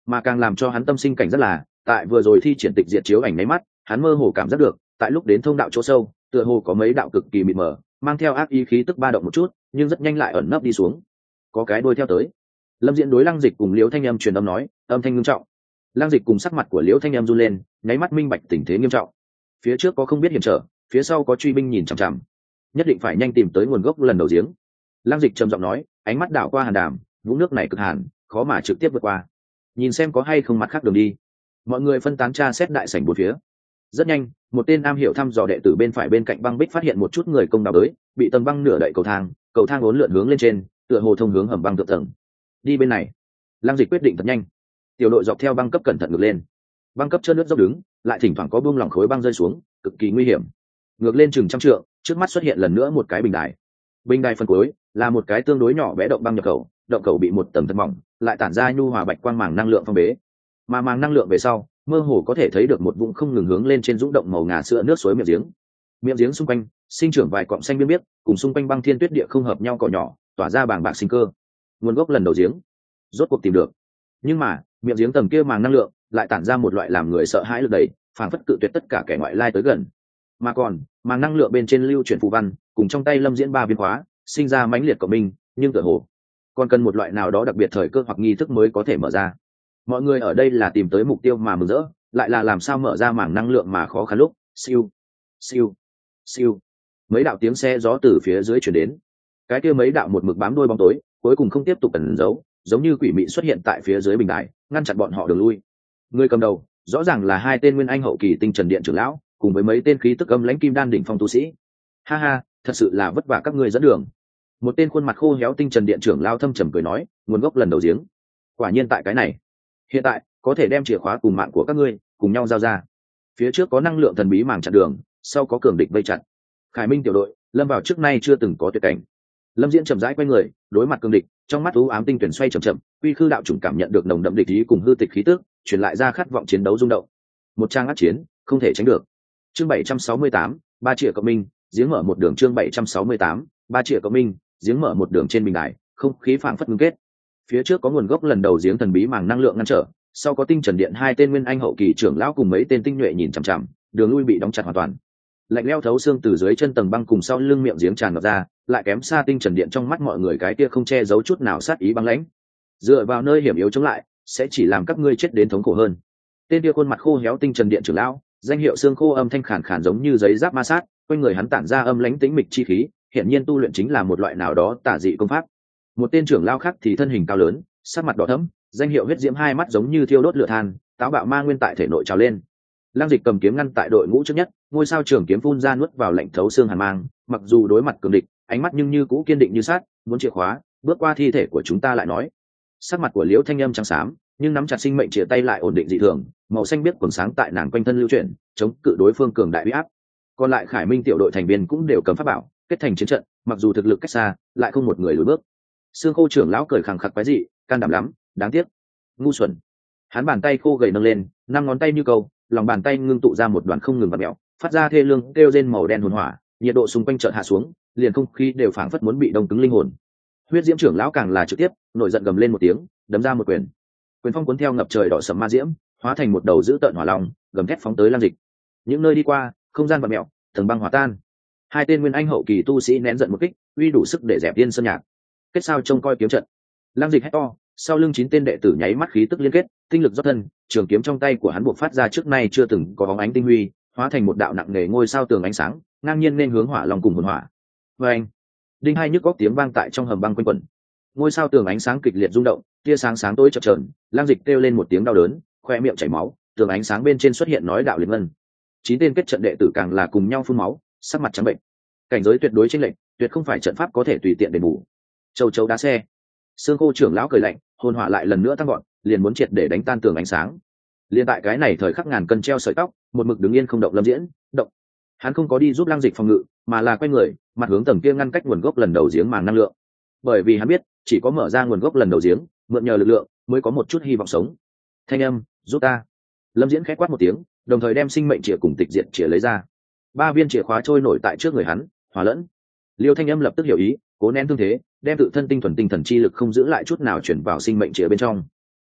Mà càng làm cho hắn tâm sinh cảnh rất là, tại vừa rồi thi triển tịch diệt chiếu ảnh nháy mắt, hắn mơ hồ cảm giác được, tại lúc đến thông đạo chỗ sâu, tựa hồ có mấy đạo cực kỳ mịt mờ, mang theo ác ý khí tức ba động một chút, nhưng rất nhanh lại ẩn nấp đi xuống. Có cái đuôi theo tới. Lâm Diễn đối Lăng Dịch cùng Liễu Thanh Âm truyền âm nói, âm thanh nghiêm trọng. Lăng Dịch cùng sắc mặt của Liễu Thanh Âm run lên, nháy mắt minh bạch tình thế nghiêm trọng. Phía trước có không biết hiểm trở, phía sau có truy binh nhìn chằm chằm, nhất định phải nhanh tìm tới nguồn gốc lần đầu giếng. Lăng Dịch trầm giọng nói, ánh mắt đảo qua hàn đàm, vũng nước này cực hàn, khó mà trực tiếp vượt qua. Nhìn xem có hay không mặt khác đường đi. Mọi người phân tán tra xét đại sảnh bốn phía. Rất nhanh, một tên am hiểu thăm dò đệ tử bên phải bên cạnh băng bích phát hiện một chút người công đào tới, bị tầng băng nửa đậy cầu thang, cầu thang uốn lượn hướng lên trên, tựa hồ thông hướng hầm băng thượng tầng. Đi bên này. Lăng Dịch quyết định thật nhanh. Tiểu đội dọc theo băng cấp cẩn thận ngược lên. Băng cấp trơn nước dốc đứng, lại thỉnh thoảng có buông lỏng khối băng rơi xuống, cực kỳ nguy hiểm. Ngược lên chừng trăm trượng, trước mắt xuất hiện lần nữa một cái bình đài. Bình đài phần cuối là một cái tương đối nhỏ bé động băng nhập khẩu, động khẩu bị một tầng thật mỏng, lại tản ra nhu hòa bạch quang màng năng lượng phong bế. Mà màng năng lượng về sau, mơ hồ có thể thấy được một vùng không ngừng hướng lên trên dũng động màu ngà sữa nước suối miệng giếng. Miệng giếng xung quanh sinh trưởng vài cọng xanh biếc biếc, cùng xung quanh băng thiên tuyết địa không hợp nhau cỏ nhỏ, tỏa ra bàng bạc sinh cơ. Nguồn gốc lần đầu giếng, rốt cuộc tìm được. Nhưng mà, miệng giếng tầng kia màng năng lượng lại tản ra một loại làm người sợ hãi lực đẩy, phảng phất cự tuyệt tất cả kẻ ngoại lai tới gần. Mà còn, màng năng lượng bên trên lưu chuyển phù văn, cùng trong tay Lâm Diễn ba viên khóa, sinh ra mãnh liệt cộng minh, nhưng tựa hồ còn cần một loại nào đó đặc biệt thời cơ hoặc nghi thức mới có thể mở ra. Mọi người ở đây là tìm tới mục tiêu mà mừng rỡ, lại là làm sao mở ra màng năng lượng mà khó khăn lúc. Siêu, siêu, siêu, mấy đạo tiếng xe gió từ phía dưới chuyển đến. Cái kia mấy đạo một mực bám đuôi bóng tối, cuối cùng không tiếp tục ẩn giấu, giống như quỷ mị xuất hiện tại phía dưới bình đài, ngăn chặn bọn họ đường lui. Người cầm đầu rõ ràng là hai tên nguyên anh hậu kỳ tinh trần điện trưởng lão, cùng với mấy tên khí tức âm lãnh kim đan đỉnh phong tu sĩ. Ha ha, thật sự là vất vả các ngươi dẫn đường. Một tên khuôn mặt khô héo tinh trần điện trưởng lão thâm trầm cười nói, nguồn gốc lần đầu giếng, quả nhiên tại cái này. Hiện tại có thể đem chìa khóa cùng mạng của các ngươi cùng nhau giao ra. Phía trước có năng lượng thần bí màng chặn đường, sau có cường địch vây chặn. Khải Minh tiểu đội lâm vào trước nay chưa từng có tuyệt cảnh. Lâm Diễn chậm rãi quay người, đối mặt cường địch, trong mắt u ám tinh tuyển xoay chậm chậm, uy khư đạo chủng cảm nhận được nồng đậm địch ý cùng hư tịch khí tức, truyền lại ra khát vọng chiến đấu rung động. Một trang ác chiến, không thể tránh được. Chương bảy trăm sáu mươi tám, ba triệu cộng minh, giếng mở một đường. Chương bảy trăm sáu mươi tám, ba triệu cộng minh, giếng mở một đường. Trên bình đài, không khí phảng phất ngưng kết. Phía trước có nguồn gốc lần đầu giếng thần bí màng năng lượng ngăn trở, sau có tinh trần điện hai tên nguyên anh hậu kỳ trưởng lão cùng mấy tên tinh nhuệ nhìn chằm chằm, đường lui bị đóng chặt hoàn toàn. Lạnh lẽo thấu xương từ dưới chân tầng băng cùng sau lưng miệng giếng tràn ngập ra, lại kém xa tinh trần điện trong mắt mọi người cái kia không che giấu chút nào sát ý băng lãnh. Dựa vào nơi hiểm yếu chống lại, sẽ chỉ làm các ngươi chết đến thống khổ hơn. Tên kia khuôn mặt khô héo tinh trần điện trưởng lão, danh hiệu xương khô âm thanh khàn khàn giống như giấy giáp ma sát, quanh người hắn tản ra âm lãnh tĩnh mịch chi khí, hiện nhiên tu luyện chính là một loại nào đó tà dị công pháp. Một tên trưởng lão khác thì thân hình cao lớn, sắc mặt đỏ thẫm, danh hiệu huyết diễm hai mắt giống như thiêu đốt lửa than, táo bạo ma nguyên tại thể nội trào lên. Lăng Dịch cầm kiếm ngăn tại đội ngũ trước nhất, ngôi sao trường kiếm phun ra nuốt vào lạnh thấu xương hàn mang, mặc dù đối mặt cường địch, ánh mắt nhưng như cũ kiên định như sắt, muốn chìa khóa, bước qua thi thể của chúng ta lại nói. Sắc mặt của Liễu Thanh Âm trắng xám, nhưng nắm chặt sinh mệnh chìa tay lại ổn định dị thường, màu xanh biếc quầng sáng tại nàng quanh thân lưu chuyển, chống cự đối phương cường đại uy áp. Còn lại Khải Minh tiểu đội thành viên cũng đều cầm pháp bảo, kết thành chiến trận, mặc dù thực lực cách xa, lại không một người lùi bước. Xương khô trưởng lão cười khẳng khặc quái dị, can đảm lắm, đáng tiếc, ngu xuẩn. Hắn bàn tay khô gầy nâng lên, năm ngón tay như câu, lòng bàn tay ngưng tụ ra một đoàn không ngừng vặn mèo, phát ra thê lương kêu rên màu đen hồn hỏa, nhiệt độ xung quanh chợt hạ xuống, liền không khí đều phảng phất muốn bị đông cứng linh hồn. Huyết diễm trưởng lão càng là trực tiếp nổi giận gầm lên một tiếng, đấm ra một quyền. Quyền phong cuốn theo ngập trời đỏ sẫm ma diễm, hóa thành một đầu dữ tợn hỏa long, gầm thét phóng tới Lăng Dịch. Những nơi đi qua, không gian vặn mèo, tầng băng hòa tan. Hai tên nguyên anh hậu kỳ tu sĩ nén giận một kích, uy đủ sức để dẹp tiên sơn nhạc. Kết sao trông coi kiếm trận. Lăng Dịch hét to, sau lưng chín tên đệ tử nháy mắt khí tức liên kết, tinh lực dốc thân, trường kiếm trong tay của hắn buộc phát ra trước nay chưa từng có bóng ánh tinh huy, hóa thành một đạo nặng nề ngôi sao tường ánh sáng, ngang nhiên nên hướng hỏa long cùng hồn hỏa. Và anh, đinh hai nhức góc tiếng vang tại trong hầm băng quanh quẩn. Ngôi sao tường ánh sáng kịch liệt rung động, tia sáng sáng tối chập chờn, Lăng Dịch kêu lên một tiếng đau đớn, khoe miệng chảy máu, tường ánh sáng bên trên xuất hiện nói đạo liệt ngân. Chín tên kết trận đệ tử càng là cùng nhau phun máu, sắc mặt trắng bệnh. Cảnh giới tuyệt đối chênh lệch, tuyệt không phải trận pháp có thể tùy tiện đền bù. Châu chấu đá xe. Sương Khô trưởng lão cười lạnh, hồn hỏa lại lần nữa tăng gọn, liền muốn triệt để đánh tan tường ánh sáng. Liên tại cái này thời khắc ngàn cân treo sợi tóc, một mực đứng yên không động Lâm Diễn, động. Hắn không có đi giúp Lăng Dịch phòng ngự, mà là quay người, mặt hướng tầng kia ngăn cách nguồn gốc lần đầu giếng màng năng lượng. Bởi vì hắn biết, chỉ có mở ra nguồn gốc lần đầu giếng, mượn nhờ lực lượng, mới có một chút hy vọng sống. Thanh âm, giúp ta. Lâm Diễn khẽ quát một tiếng, đồng thời đem sinh mệnh chìa cùng tịch diệt chìa lấy ra. Ba viên chìa khóa trôi nổi tại trước người hắn, hòa lẫn. Liêu Thanh Âm lập tức hiểu ý, cố nén thương thế, đem tự thân tinh thuần tinh thần chi lực không giữ lại chút nào chuyển vào sinh mệnh chìa bên trong.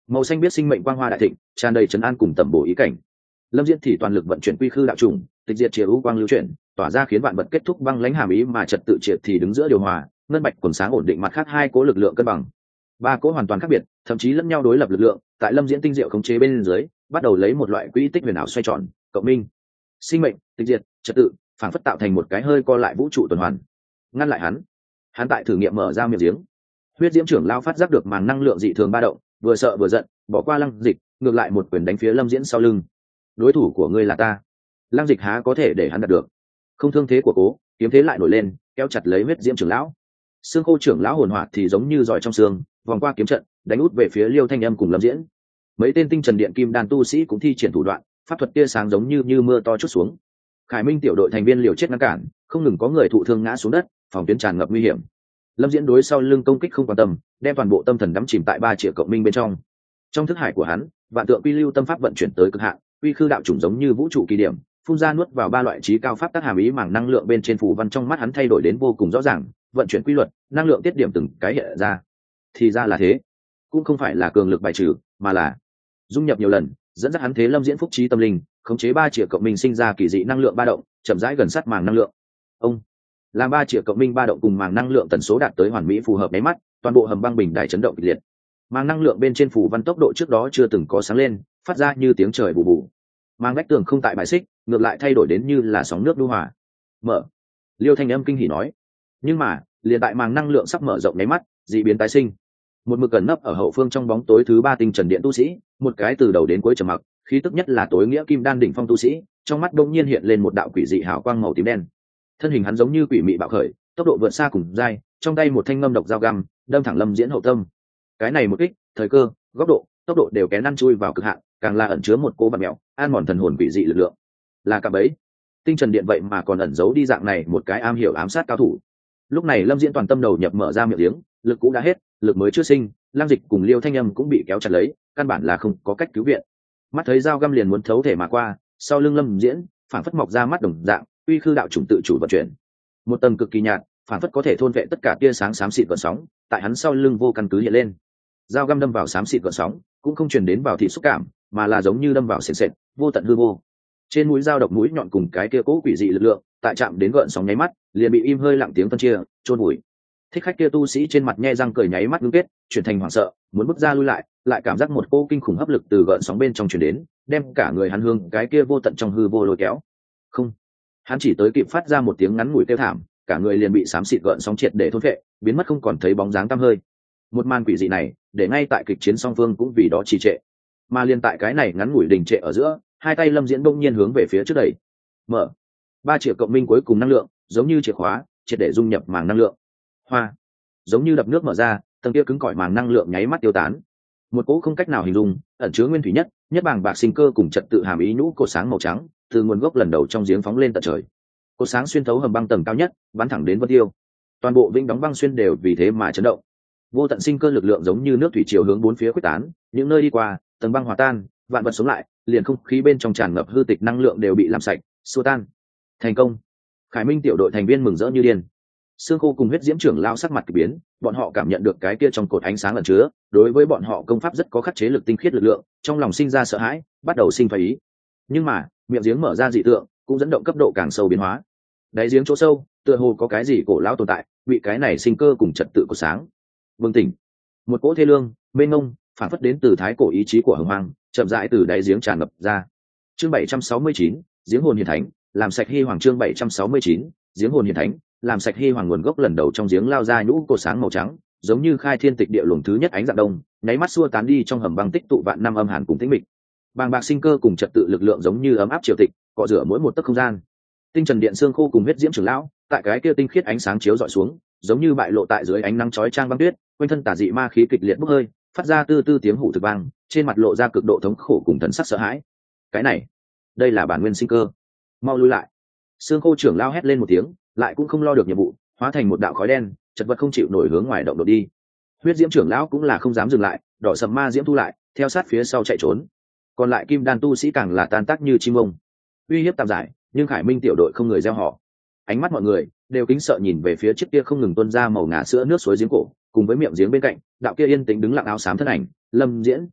Màu xanh biết sinh mệnh quang hoa đại thịnh, tràn đầy trấn an cùng tẩm bổ ý cảnh. Lâm Diễn thì toàn lực vận chuyển quy khư đạo trùng, tịch diệt triệt u quang lưu chuyển, tỏa ra khiến vạn vật kết thúc băng lãnh hàm ý mà trật tự triệt thì đứng giữa điều hòa, ngân bạch quần sáng ổn định mặt khác hai cố lực lượng cân bằng. Ba cố hoàn toàn khác biệt, thậm chí lẫn nhau đối lập lực lượng, tại Lâm Diễn tinh diệu khống chế bên dưới, bắt đầu lấy một loại quỹ tích huyền ảo xoay tròn, cộng minh. Sinh mệnh, tịch diệt, trật tự, phản phất tạo thành một cái hơi co lại vũ trụ tuần hoàn. Ngăn lại hắn. Hắn tại thử nghiệm mở ra miệng giếng. Huyết Diễm trưởng lão phát giác được màng năng lượng dị thường ba động, vừa sợ vừa giận, bỏ qua Lăng Dịch, ngược lại một quyền đánh phía Lâm Diễn sau lưng. Đối thủ của ngươi là ta. Lăng Dịch há có thể để hắn đạt được. Không thương thế của cố, kiếm thế lại nổi lên, kéo chặt lấy Huyết Diễm trưởng lão. Xương Khô trưởng lão hồn hỏa thì giống như giỏi trong xương, vòng qua kiếm trận, đánh út về phía Liêu Thanh Âm cùng Lâm Diễn. Mấy tên tinh trần điện kim đan tu sĩ cũng thi triển thủ đoạn, pháp thuật tia sáng giống như như mưa to chút xuống. Khải Minh tiểu đội thành viên liều chết ngăn cản, không ngừng có người thụ thương ngã xuống đất, phòng tuyến tràn ngập nguy hiểm. Lâm Diễn đối sau lưng công kích không quan tâm, đem toàn bộ tâm thần đắm chìm tại ba triệu cộng minh bên trong. Trong thức hải của hắn, vạn tượng quy lưu tâm pháp vận chuyển tới cực hạn, quy khư đạo chủng giống như vũ trụ kỳ điểm, phun ra nuốt vào ba loại trí cao pháp tác hàm ý mảng năng lượng bên trên phù văn trong mắt hắn thay đổi đến vô cùng rõ ràng, vận chuyển quy luật, năng lượng tiết điểm từng cái hiện ra. Thì ra là thế, cũng không phải là cường lực bài trừ, mà là dung nhập nhiều lần, dẫn dắt hắn thế Lâm Diễn phúc trí tâm linh, khống chế ba triệu cộng minh sinh ra kỳ dị năng lượng ba động, chậm rãi gần sát màng năng lượng. Ông làm ba triệu cộng minh ba động cùng màng năng lượng tần số đạt tới hoàn mỹ phù hợp đáy mắt, toàn bộ hầm băng bình đài chấn động kịch liệt. Màng năng lượng bên trên phù văn tốc độ trước đó chưa từng có sáng lên, phát ra như tiếng trời bù bù. Màng vách tường không tại bài xích, ngược lại thay đổi đến như là sóng nước lưu hòa. Mở. Liêu Thanh Âm kinh hỉ nói. Nhưng mà, liền tại màng năng lượng sắp mở rộng nháy mắt, dị biến tái sinh. Một mực gần nấp ở hậu phương trong bóng tối thứ ba tinh trần điện tu sĩ, một cái từ đầu đến cuối trầm mặc, khí tức nhất là tối nghĩa kim đan đỉnh phong tu sĩ, trong mắt đông nhiên hiện lên một đạo quỷ dị hào quang màu tím đen. Thân hình hắn giống như quỷ mị bạo khởi, tốc độ vượt xa cùng dai, trong tay một thanh ngâm độc dao găm, đâm thẳng Lâm Diễn hậu tâm. Cái này một kích, thời cơ, góc độ, tốc độ đều kén ăn chui vào cực hạn, càng là ẩn chứa một cố bạt mèo, an mòn thần hồn quỷ dị lực lượng. Là cả bấy, tinh trần điện vậy mà còn ẩn giấu đi dạng này một cái am hiểu ám sát cao thủ. Lúc này Lâm Diễn toàn tâm đầu nhập mở ra miệng giếng, lực cũ đã hết, lực mới chưa sinh, Lang Dịch cùng Liêu Thanh Âm cũng bị kéo chặt lấy, căn bản là không có cách cứu viện. Mắt thấy dao găm liền muốn thấu thể mà qua, sau lưng Lâm Diễn phản phất mọc ra mắt đồng dạng, uy khư đạo chủng tự chủ vận chuyển. Một tầng cực kỳ nhạt, phản phất có thể thôn vệ tất cả tia sáng xám xịt gợn sóng, tại hắn sau lưng vô căn cứ hiện lên. Dao găm đâm vào xám xịt gợn sóng, cũng không truyền đến vào thị xúc cảm, mà là giống như đâm vào sền sệt, vô tận hư vô. Trên mũi dao độc mũi nhọn cùng cái kia cố quỷ dị lực lượng, tại chạm đến gợn sóng nháy mắt, liền bị im hơi lặng tiếng phân chia, chôn vùi. Thích khách kia tu sĩ trên mặt nhe răng cười nháy mắt ngưng kết, chuyển thành hoảng sợ, muốn bước ra lui lại, lại cảm giác một cô kinh khủng hấp lực từ gợn sóng bên trong truyền đến, đem cả người hắn hương cái kia vô tận trong hư vô lôi kéo. Không, hắn chỉ tới kịp phát ra một tiếng ngắn ngủi kêu thảm, cả người liền bị xám xịt gợn sóng triệt để thôn phệ, biến mất không còn thấy bóng dáng tăm hơi. Một màn quỷ dị này, để ngay tại kịch chiến song phương cũng vì đó trì trệ. Mà liên tại cái này ngắn ngủi đình trệ ở giữa, hai tay Lâm Diễn bỗng nhiên hướng về phía trước đẩy. Mở. Ba triệu cộng minh cuối cùng năng lượng, giống như chìa khóa, triệt để dung nhập màng năng lượng. Hoa. Giống như đập nước mở ra, tầng kia cứng cỏi màng năng lượng nháy mắt tiêu tán. Một cỗ không cách nào hình dung, ẩn chứa nguyên thủy nhất, nhất bàng bạc sinh cơ cùng trật tự hàm ý nhũ cột sáng màu trắng, từ nguồn gốc lần đầu trong giếng phóng lên tận trời. Cột sáng xuyên thấu hầm băng tầng cao nhất, bắn thẳng đến Vân Tiêu. Toàn bộ vĩnh đóng băng xuyên đều vì thế mà chấn động. Vô tận sinh cơ lực lượng giống như nước thủy triều hướng bốn phía quyết tán, những nơi đi qua, tầng băng hòa tan, vạn vật sống lại, liền không khí bên trong tràn ngập hư tịch năng lượng đều bị làm sạch, xua tan. Thành công. Khải Minh tiểu đội thành viên mừng rỡ như điên. Sương Khô cùng Huyết Diễm trưởng lao sắc mặt kỳ biến, bọn họ cảm nhận được cái kia trong cột ánh sáng ẩn chứa, đối với bọn họ công pháp rất có khắc chế lực tinh khiết lực lượng, trong lòng sinh ra sợ hãi, bắt đầu sinh phái ý. Nhưng mà, miệng giếng mở ra dị tượng, cũng dẫn động cấp độ càng sâu biến hóa. Đáy giếng chỗ sâu, tựa hồ có cái gì cổ lão tồn tại, bị cái này sinh cơ cùng trật tự của sáng. Vương tỉnh. Một cỗ thê lương, mênh mông, phản phất đến từ thái cổ ý chí của hồng hoang, chậm rãi từ đáy giếng tràn ngập ra. Chương bảy trăm sáu mươi chín, giếng hồn hiền thánh, làm sạch hy hoàng. Chương bảy trăm sáu mươi chín, giếng hồn hiền thánh, làm sạch hy hoàng. Nguồn gốc lần đầu trong giếng lao ra nhũ cột sáng màu trắng, giống như khai thiên tịch địa luồng thứ nhất ánh dạng đông, nháy mắt xua tán đi trong hầm băng tích tụ vạn năm âm hàn cùng tĩnh mịch. Bàng bạc sinh cơ cùng trật tự lực lượng giống như ấm áp triều tịch, cọ rửa mỗi một tấc không gian. Tinh trần điện xương khô cùng Huyết Diễm trưởng lão, tại cái kia tinh khiết ánh sáng chiếu rọi xuống, giống như bại lộ tại dưới ánh nắng chói chang băng tuyết, quanh thân tà dị ma khí kịch liệt bốc hơi, phát ra tư tư tiếng hủ thực vang, trên mặt lộ ra cực độ thống khổ cùng thần sắc sợ hãi. Cái này, đây là bản nguyên sinh cơ. Mau lui lại. Xương khô trưởng lao hét lên một tiếng, lại cũng không lo được nhiệm vụ, hóa thành một đạo khói đen, chật vật không chịu nổi hướng ngoài động đột đi. Huyết Diễm trưởng lão cũng là không dám dừng lại, đỏ sầm ma diễm thu lại, theo sát phía sau chạy trốn. Còn lại kim đan tu sĩ càng là tan tác như chim ông. Uy hiếp tạm giải, nhưng Khải Minh tiểu đội không người gieo họ. Ánh mắt mọi người đều kính sợ nhìn về phía chiếc kia không ngừng tuôn ra màu ngà sữa nước suối giếng cổ, cùng với miệng giếng bên cạnh, đạo kia yên tĩnh đứng lặng áo xám thân ảnh, Lâm Diễn.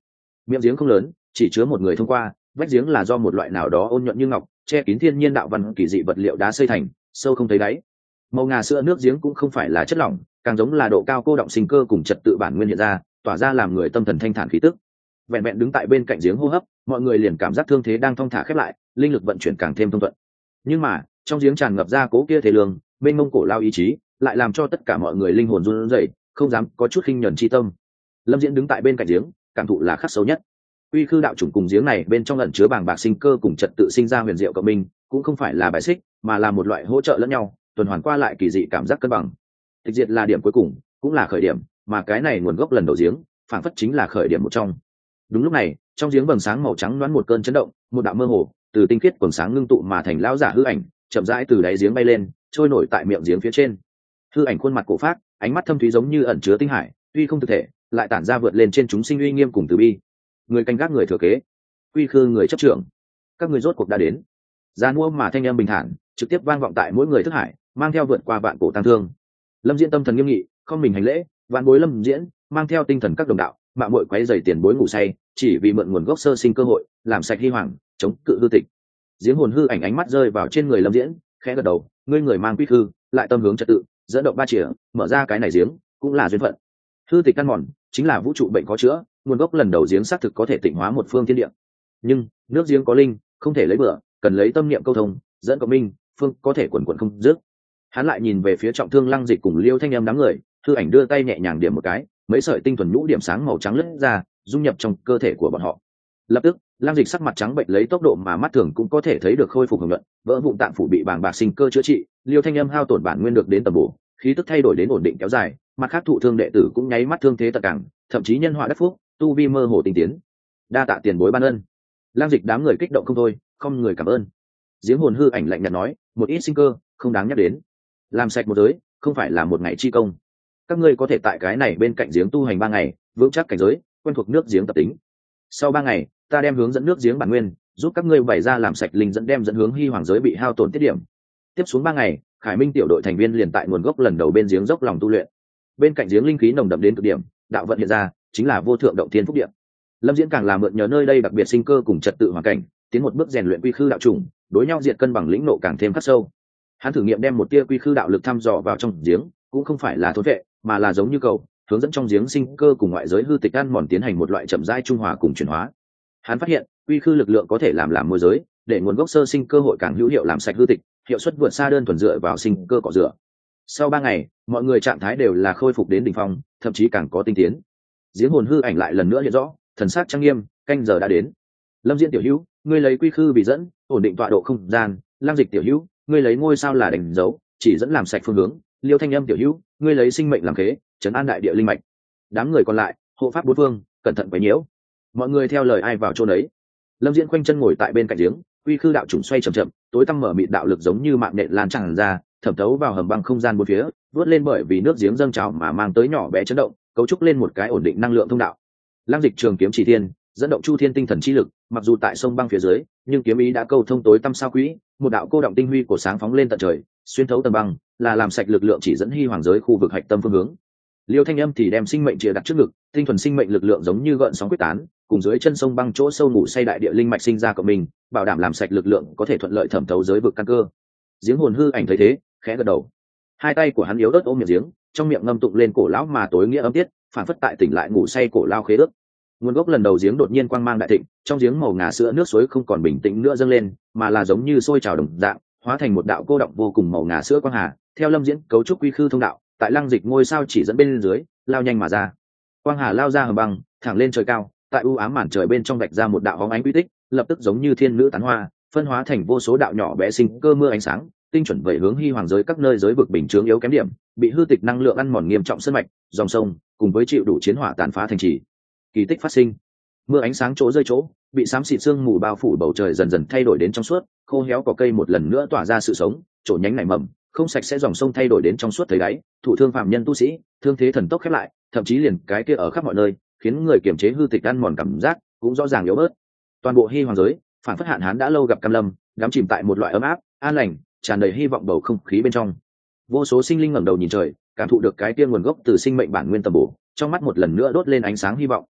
Miệng giếng không lớn, chỉ chứa một người thông qua, vách giếng là do một loại nào đó ôn nhuận như ngọc, che kín thiên nhiên đạo văn kỳ dị vật liệu đá xây thành, sâu không thấy đáy. Màu ngà sữa nước giếng cũng không phải là chất lỏng, càng giống là độ cao cô động sinh cơ cùng trật tự bản nguyên hiện ra, tỏa ra làm người tâm thần thanh thản khí tức. Vẹn vẹn đứng tại bên cạnh giếng hô hấp, mọi người liền cảm giác thương thế đang thong thả khép lại, linh lực vận chuyển càng thêm thông thuận. Nhưng mà trong giếng tràn ngập ra cố kia thế lương bên mông cổ lao ý chí, lại làm cho tất cả mọi người linh hồn run rẩy, không dám có chút khinh nhẫn chi tâm. Lâm Diễn đứng tại bên cạnh giếng, cảm thụ là khắc sâu nhất. Uy khư đạo chủng cùng giếng này bên trong ẩn chứa bàng bạc sinh cơ cùng trật tự sinh ra huyền diệu cộng minh, cũng không phải là bài xích, mà là một loại hỗ trợ lẫn nhau, tuần hoàn qua lại kỳ dị cảm giác cân bằng. Tịch diệt là điểm cuối cùng, cũng là khởi điểm, mà cái này nguồn gốc lần đầu giếng, phản phất chính là khởi điểm một trong. Đúng lúc này, trong giếng vầng sáng màu trắng đoán một cơn chấn động, một đạo mơ hồ từ tinh khiết quầng sáng ngưng tụ mà thành lão giả hư ảnh, chậm rãi từ đáy giếng bay lên, trôi nổi tại miệng giếng phía trên. Hư ảnh khuôn mặt cổ phác, ánh mắt thâm thúy giống như ẩn chứa tinh hải, tuy không thực thể, lại tản ra vượt lên trên chúng sinh uy nghiêm cùng từ bi. Người canh gác người thừa kế, quy khư người chấp trưởng, các người rốt cuộc đã đến. Giá mua mà thanh âm bình thản, trực tiếp vang vọng tại mỗi người thức hải, mang theo vượt qua vạn cổ tăng thương. Lâm Diễn tâm thần nghiêm nghị, không mình hành lễ, vạn bối Lâm Diễn, mang theo tinh thần các đồng đạo, mạo muội quấy rầy tiền bối ngủ say, chỉ vì mượn nguồn gốc sơ sinh cơ hội, làm sạch hy hoàng, chống cự hư tịch. Giếng hồn hư ảnh ánh mắt rơi vào trên người Lâm Diễn, khẽ gật đầu, ngươi người mang quy khư, lại tâm hướng trật tự, dẫn động ba chìa, mở ra cái này giếng, cũng là duyên phận. Hư tịch căn mòn, chính là vũ trụ bệnh có chữa, nguồn gốc lần đầu giếng xác thực có thể tịnh hóa một phương thiên địa. Nhưng nước giếng có linh, không thể lấy bừa, cần lấy tâm niệm câu thông, dẫn cộng minh, phương có thể quần quần không dứt. Hắn lại nhìn về phía trọng thương Lăng Dịch cùng Liêu Thanh Âm đám người, hư ảnh đưa tay nhẹ nhàng điểm một cái, mấy sợi tinh thuần nhũ điểm sáng màu trắng lướt ra, dung nhập trong cơ thể của bọn họ. Lập tức, Lăng Dịch sắc mặt trắng bệnh lấy tốc độ mà mắt thường cũng có thể thấy được khôi phục hưởng luận, vỡ vụn tạng phủ bị bàng bạc sinh cơ chữa trị, Liêu Thanh Âm hao tổn bản nguyên được đến tầm bổ, khí tức thay đổi đến ổn định kéo dài, mặt khác thụ thương đệ tử cũng nháy mắt thương thế tận càng, thậm chí nhân họa đắc phúc, tu vi mơ hồ tinh tiến. Đa tạ tiền bối ban ân. Lăng Dịch đám người kích động không thôi, không người cảm ơn. Giếng hồn hư ảnh lạnh nhạt nói, một ít sinh cơ, không đáng nhắc đến. Làm sạch một giới, không phải là một ngày chi công. Các ngươi có thể tại cái này bên cạnh giếng tu hành ba ngày, vững chắc cảnh giới, quen thuộc nước giếng tập tính. Sau ba ngày, ta đem hướng dẫn nước giếng bản nguyên, giúp các ngươi bày ra làm sạch linh dẫn đem dẫn hướng hy hoàng giới bị hao tổn tiết điểm. Tiếp xuống ba ngày, Khải Minh tiểu đội thành viên liền tại nguồn gốc lần đầu bên giếng dốc lòng tu luyện. Bên cạnh giếng linh khí nồng đậm đến cực điểm, đạo vận hiện ra, chính là vô thượng động thiên phúc địa. Lâm Diễn càng là mượn nhờ nơi đây đặc biệt sinh cơ cùng trật tự hoàn cảnh, tiến một bước rèn luyện quy khư đạo trùng, đối nhau diệt cân bằng lĩnh nộ càng thêm khắc sâu. Hắn thử nghiệm đem một tia quy khư đạo lực thăm dò vào trong giếng, cũng không phải là thốn vệ, mà là giống như cầu, hướng dẫn trong giếng sinh cơ cùng ngoại giới hư tịch ăn mòn tiến hành một loại chậm rãi trung hòa cùng chuyển hóa. Hắn phát hiện, quy khư lực lượng có thể làm làm môi giới, để nguồn gốc sơ sinh cơ hội càng hữu hiệu làm sạch hư tịch, hiệu suất vượt xa đơn thuần dựa vào sinh cơ cọ rửa. Sau ba ngày, mọi người trạng thái đều là khôi phục đến đỉnh phong, thậm chí càng có tinh tiến. Giếng hồn hư ảnh lại lần nữa hiện rõ, thần sắc trang nghiêm, canh giờ đã đến. Lâm Diễn tiểu hữu, ngươi lấy quy khư vì dẫn, ổn định tọa độ không gian. Lang Dịch tiểu hữu, ngươi lấy ngôi sao là đánh dấu, chỉ dẫn làm sạch phương hướng. Liêu Thanh Âm tiểu hữu, ngươi lấy sinh mệnh làm khế, trấn an đại địa linh mạch. Đám người còn lại, hộ pháp bốn phương, cẩn thận quấy nhiễu. Mọi người theo lời ai vào chỗ đấy. Lâm Diễn khoanh chân ngồi tại bên cạnh giếng, quy khư đạo trùng xoay chậm chậm, tối tăm mở mịt đạo lực giống như mạng nện lan tràn ra, thẩm thấu vào hầm băng không gian bốn phía, vớt lên bởi vì nước giếng dâng trào mà mang tới nhỏ bé chấn động, cấu trúc lên một cái ổn định năng lượng thông đạo. Lang Dịch trường kiếm chỉ thiên, dẫn động chu thiên tinh thần chi lực, mặc dù tại sông băng phía dưới, nhưng kiếm ý đã câu thông tối tăm sao quỹ, một đạo cô động tinh huy của sáng phóng lên tận trời, xuyên thấu tầng băng, là làm sạch lực lượng chỉ dẫn hy hoàng giới khu vực hạch tâm phương hướng. Liêu Thanh Âm thì đem sinh mệnh chìa đặt trước ngực, tinh thuần sinh mệnh lực lượng giống như gợn sóng quyết tán, cùng dưới chân sông băng chỗ sâu ngủ say đại địa linh mạch sinh ra của mình, bảo đảm làm sạch lực lượng có thể thuận lợi thẩm thấu giới vực căn cơ. Giếng hồn hư ảnh thấy thế, khẽ gật đầu. Hai tay của hắn yếu ớt ôm miệng giếng, trong miệng ngâm tụng lên cổ lão mà tối nghĩa âm tiết, phản phất tại tỉnh lại ngủ say cổ lao khế ước. Nguồn gốc lần đầu giếng đột nhiên quang mang đại thịnh, trong giếng màu ngà sữa nước suối không còn bình tĩnh nữa dâng lên, mà là giống như sôi trào đồng dạng, hóa thành một đạo cô động vô cùng màu ngà sữa quang hà, theo Lâm Diễn cấu trúc quy khư thông đạo, tại Lăng Dịch ngôi sao chỉ dẫn bên dưới, lao nhanh mà ra. Quang hà lao ra hầm băng, thẳng lên trời cao, tại u ám màn trời bên trong vạch ra một đạo hóng ánh quy tích, lập tức giống như thiên nữ tán hoa, phân hóa thành vô số đạo nhỏ bé sinh cơ mưa ánh sáng, tinh chuẩn về hướng hy hoàng giới các nơi giới vực bình chướng yếu kém điểm, bị hư tịch năng lượng ăn mòn nghiêm trọng sơn mạch, dòng sông, cùng với chịu đủ chiến hỏa tàn phá thành trì. Kỳ tích phát sinh. Mưa ánh sáng chỗ rơi chỗ, bị xám xịt sương mù bao phủ bầu trời dần dần thay đổi đến trong suốt, khô héo cỏ cây một lần nữa tỏa ra sự sống, chỗ nhánh nảy mầm, không sạch sẽ dòng sông thay đổi đến trong suốt thấy đáy, thụ thương phạm nhân tu sĩ, thương thế thần tốc khép lại, thậm chí liền cái kia ở khắp mọi nơi, khiến người kiềm chế hư tịch ăn mòn cảm giác cũng rõ ràng yếu bớt. Toàn bộ hy hoàng giới, phản phất hạn hán đã lâu gặp cam lâm, đắm chìm tại một loại ấm áp, an lành, tràn đầy hy vọng bầu không khí bên trong. Vô số sinh linh ngẩng đầu nhìn trời, cảm thụ được cái kia nguồn gốc từ sinh mệnh bản nguyên tầm bổ, trong mắt một lần nữa đốt lên ánh sáng hy vọng.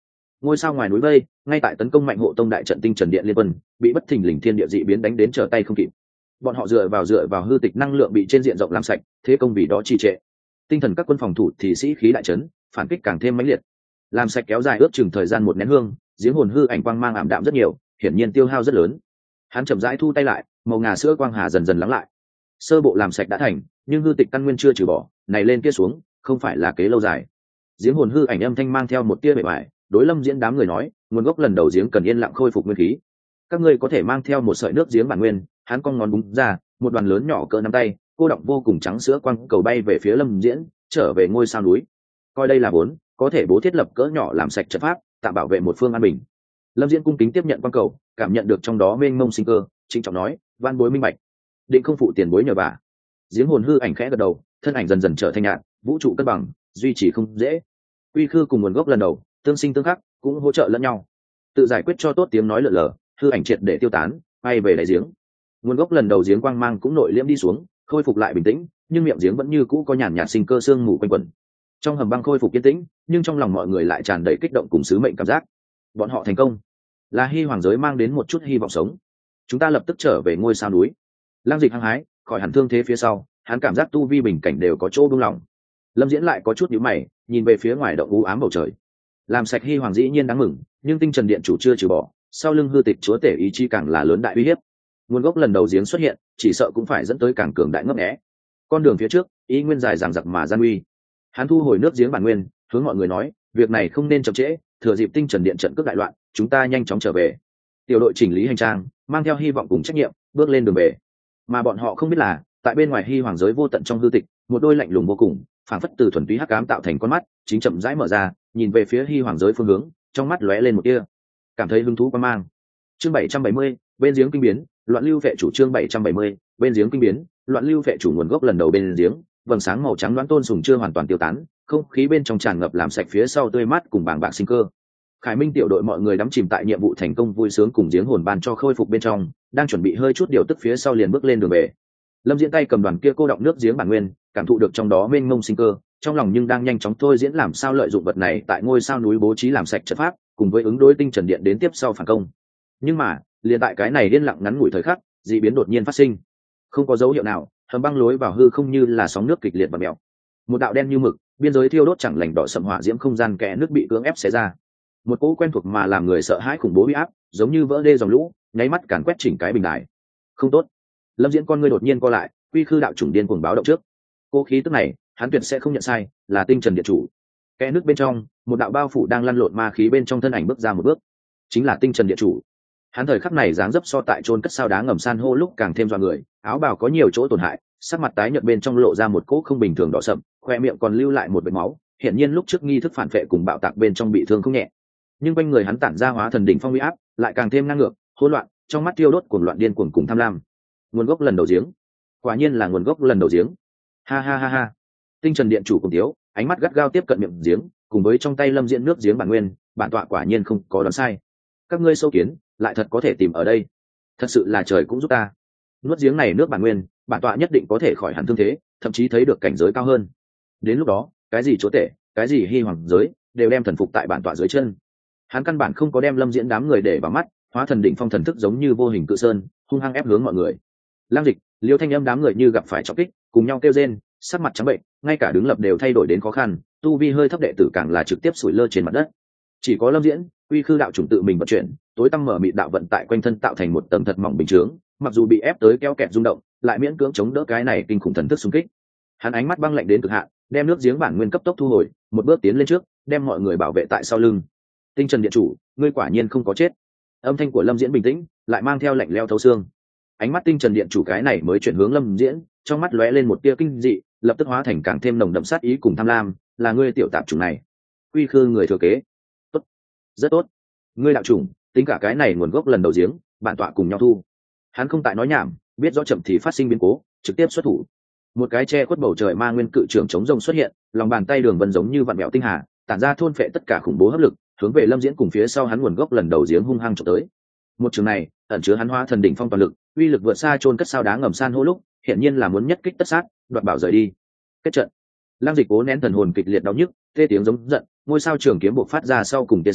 ngôi sao ngoài núi vây ngay tại tấn công mạnh hộ tông đại trận tinh trần điện liên quân bị bất thình lình thiên địa dị biến đánh đến trở tay không kịp. Bọn họ dựa vào dựa vào hư tịch năng lượng bị trên diện rộng làm sạch, thế công vì đó trì trệ. Tinh thần các quân phòng thủ thì sĩ khí đại trấn, phản kích càng thêm mãnh liệt. Làm sạch kéo dài ước chừng thời gian một nén hương, giếng hồn hư ảnh quang mang ảm đạm rất nhiều, hiển nhiên tiêu hao rất lớn. Hắn chậm rãi thu tay lại, màu ngà sữa quang hà dần dần lắng lại. Sơ bộ làm sạch đã thành, nhưng hư tịch căn nguyên chưa trừ bỏ, này lên kia xuống, không phải là kế lâu dài. Giếng hồn hư ảnh âm thanh mang theo một tia bề ngoài, đối Lâm Diễn đám người nói, nguồn gốc lần đầu giếng cần yên lặng khôi phục nguyên khí. Các ngươi có thể mang theo một sợi nước giếng bản nguyên. Hắn cong ngón búng ra, một đoàn lớn nhỏ cỡ nắm tay, cô động vô cùng trắng sữa quang cầu bay về phía Lâm Diễn, trở về ngôi sao núi. Coi đây là vốn, có thể bố thiết lập cỡ nhỏ làm sạch trận pháp, tạm bảo vệ một phương an bình. Lâm Diễn cung kính tiếp nhận quang cầu, cảm nhận được trong đó mênh mông sinh cơ, trịnh trọng nói, van bối minh bạch, định không phụ tiền bối nhờ vả. Giếng hồn hư ảnh khẽ gật đầu, thân ảnh dần dần trở thành nhạt, vũ trụ cân bằng, duy trì không dễ. Quy khư cùng nguồn gốc lần đầu, tương sinh tương khắc, cũng hỗ trợ lẫn nhau. Tự giải quyết cho tốt tiếng nói lượn lờ, hư ảnh triệt để tiêu tán, bay về đáy giếng. Nguồn gốc lần đầu giếng quang mang cũng nội liễm đi xuống, khôi phục lại bình tĩnh, nhưng miệng giếng vẫn như cũ có nhàn nhạt sinh cơ sương mù quanh quẩn. Trong hầm băng khôi phục yên tĩnh, nhưng trong lòng mọi người lại tràn đầy kích động cùng sứ mệnh cảm giác. Bọn họ thành công, là hy hoàng giới mang đến một chút hy vọng sống. Chúng ta lập tức trở về ngôi sao núi. Lang Dịch hăng hái, khỏi hẳn thương thế phía sau, hắn cảm giác tu vi bình cảnh đều có chỗ buông lỏng. Lâm Diễn lại có chút nhíu mày, nhìn về phía ngoài động u ám bầu trời. Làm sạch hy hoàng dĩ nhiên đáng mừng, nhưng tinh trần điện chủ chưa trừ bỏ, sau lưng hư tịch chúa tể ý chí càng là lớn đại uy hiếp. Nguồn gốc lần đầu giếng xuất hiện, chỉ sợ cũng phải dẫn tới càng cường đại ngấp nghé. Con đường phía trước, ý nguyên dài dằng dặc mà gian uy. Hắn thu hồi nước giếng bản nguyên, hướng mọi người nói, việc này không nên chậm trễ, thừa dịp tinh trần điện trận cướp đại loạn, chúng ta nhanh chóng trở về. Tiểu đội chỉnh lý hành trang, mang theo hy vọng cùng trách nhiệm, bước lên đường về. Mà bọn họ không biết là, tại bên ngoài hy hoàng giới vô tận trong hư tịch, một đôi lạnh lùng vô cùng, phảng phất từ thuần túy hắc ám tạo thành con mắt, chính chậm rãi mở ra, nhìn về phía hy hoàng giới phương hướng, trong mắt lóe lên một tia cảm thấy hứng thú quan mang. Chương bảy trăm bảy mươi, bên giếng kinh biến, loạn lưu vệ chủ. Chương bảy trăm bảy mươi, bên giếng kinh biến, loạn lưu vệ chủ. Nguồn gốc lần đầu bên giếng, vầng sáng màu trắng loãng tôn sùng chưa hoàn toàn tiêu tán, không khí bên trong tràn ngập làm sạch phía sau tươi mát cùng bàng bạc sinh cơ. Khải Minh tiểu đội mọi người đắm chìm tại nhiệm vụ thành công vui sướng cùng giếng hồn ban cho khôi phục bên trong, đang chuẩn bị hơi chút điều tức phía sau liền bước lên đường về. Lâm Diễn tay cầm đoàn kia cô động nước giếng bản nguyên, cảm thụ được trong đó mênh mông sinh cơ, trong lòng nhưng đang nhanh chóng thôi diễn làm sao lợi dụng vật này tại ngôi sao núi bố trí làm sạch trận pháp, cùng với ứng đối tinh trần điện đến tiếp sau phản công. Nhưng mà, liền tại cái này điên lặng ngắn ngủi thời khắc, dị biến đột nhiên phát sinh. Không có dấu hiệu nào, hầm băng lối vào hư không như là sóng nước kịch liệt và mèo. Một đạo đen như mực, biên giới thiêu đốt chẳng lành đỏ sậm hỏa diễm không gian kẽ nước bị cưỡng ép xé ra. Một cỗ quen thuộc mà làm người sợ hãi khủng bố uy áp, giống như vỡ đê dòng lũ, nháy mắt càn quét chỉnh cái bình đài. Không tốt. Lâm Diễn con ngươi đột nhiên co lại, quy khư đạo chủng điên cuồng báo động trước. Cô khí tức này, hắn tuyệt sẽ không nhận sai, là tinh trần điện chủ. Kẽ nước bên trong, một đạo bao phủ đang lăn lộn ma khí bên trong thân ảnh bước ra một bước, chính là tinh trần điện chủ. Hắn thời khắc này dáng dấp so tại chôn cất sao đá ngầm san hô lúc càng thêm dọa người, áo bào có nhiều chỗ tổn hại, sắc mặt tái nhợt bên trong lộ ra một cỗ không bình thường đỏ sậm, khoe miệng còn lưu lại một vệt máu, hiển nhiên lúc trước nghi thức phản vệ cùng bạo tạc bên trong bị thương không nhẹ. Nhưng quanh người hắn tản ra hóa thần đỉnh phong uy áp, lại càng thêm ngang ngược, hỗn loạn, trong mắt tiêu đốt cuồng loạn điên cuồng cùng tham lam. Nguồn gốc lần đầu giếng, quả nhiên là nguồn gốc lần đầu giếng. Ha ha ha ha. Tinh trần điện chủ cùng tiếu, ánh mắt gắt gao tiếp cận miệng giếng, cùng với trong tay Lâm Diễn nước giếng bản nguyên, bản tọa quả nhiên không có đoán sai. Các ngươi sâu kiến, lại thật có thể tìm ở đây. Thật sự là trời cũng giúp ta. Nuốt giếng này nước bản nguyên, bản tọa nhất định có thể khỏi hẳn thương thế, thậm chí thấy được cảnh giới cao hơn. Đến lúc đó, cái gì chúa tể, cái gì hy hoàng giới, đều đem thần phục tại bản tọa dưới chân. Hắn căn bản không có đem Lâm Diễn đám người để vào mắt, hóa thần đỉnh phong thần thức giống như vô hình cự sơn, hung hăng ép hướng mọi người. Lang Dịch, Liêu Thanh Âm đám người như gặp phải trọng kích, cùng nhau kêu rên, sắc mặt trắng bệnh, ngay cả đứng lập đều thay đổi đến khó khăn, tu vi hơi thấp đệ tử càng là trực tiếp sủi lơ trên mặt đất. Chỉ có Lâm Diễn, quy khư đạo chủng tự mình vận chuyển, tối tăm mở mịt đạo vận tại quanh thân tạo thành một tầng thật mỏng bình chướng, mặc dù bị ép tới kéo kẹt rung động, lại miễn cưỡng chống đỡ cái này kinh khủng thần thức xung kích. Hắn ánh mắt băng lạnh đến cực hạn, đem nước giếng bản nguyên cấp tốc thu hồi, một bước tiến lên trước, đem mọi người bảo vệ tại sau lưng. Tinh Trần điện chủ, ngươi quả nhiên không có chết. Âm thanh của Lâm Diễn bình tĩnh, lại mang theo lạnh lẽo thấu xương. Ánh mắt Tinh Trần điện chủ cái này mới chuyển hướng Lâm Diễn, trong mắt lóe lên một tia kinh dị, lập tức hóa thành càng thêm nồng đậm sát ý cùng tham lam, là ngươi tiểu tạp chủng này. Quy khư người thừa kế. Tốt, rất tốt. Ngươi đạo chủng, tính cả cái này nguồn gốc lần đầu giếng, bản tọa cùng nhau thu. Hắn không tại nói nhảm, biết rõ chậm thì phát sinh biến cố, trực tiếp xuất thủ. Một cái che khuất bầu trời ma nguyên cự trưởng chống rông xuất hiện, lòng bàn tay đường vân giống như vạn mèo tinh hà, tản ra thôn phệ tất cả khủng bố hấp lực, hướng về Lâm Diễn cùng phía sau hắn nguồn gốc lần đầu giếng hung hăng chụp tới. Một trường này ẩn chứa hắn hóa thần đỉnh phong toàn lực, uy lực vượt xa chôn cất sao đá ngầm san hô lúc, hiển nhiên là muốn nhất kích tất sát, đoạt bảo rời đi. Kết trận. Lang Dịch cố nén thần hồn kịch liệt đau nhức, tê tiếng giống giận, ngôi sao trường kiếm bộc phát ra sau cùng tia sáng,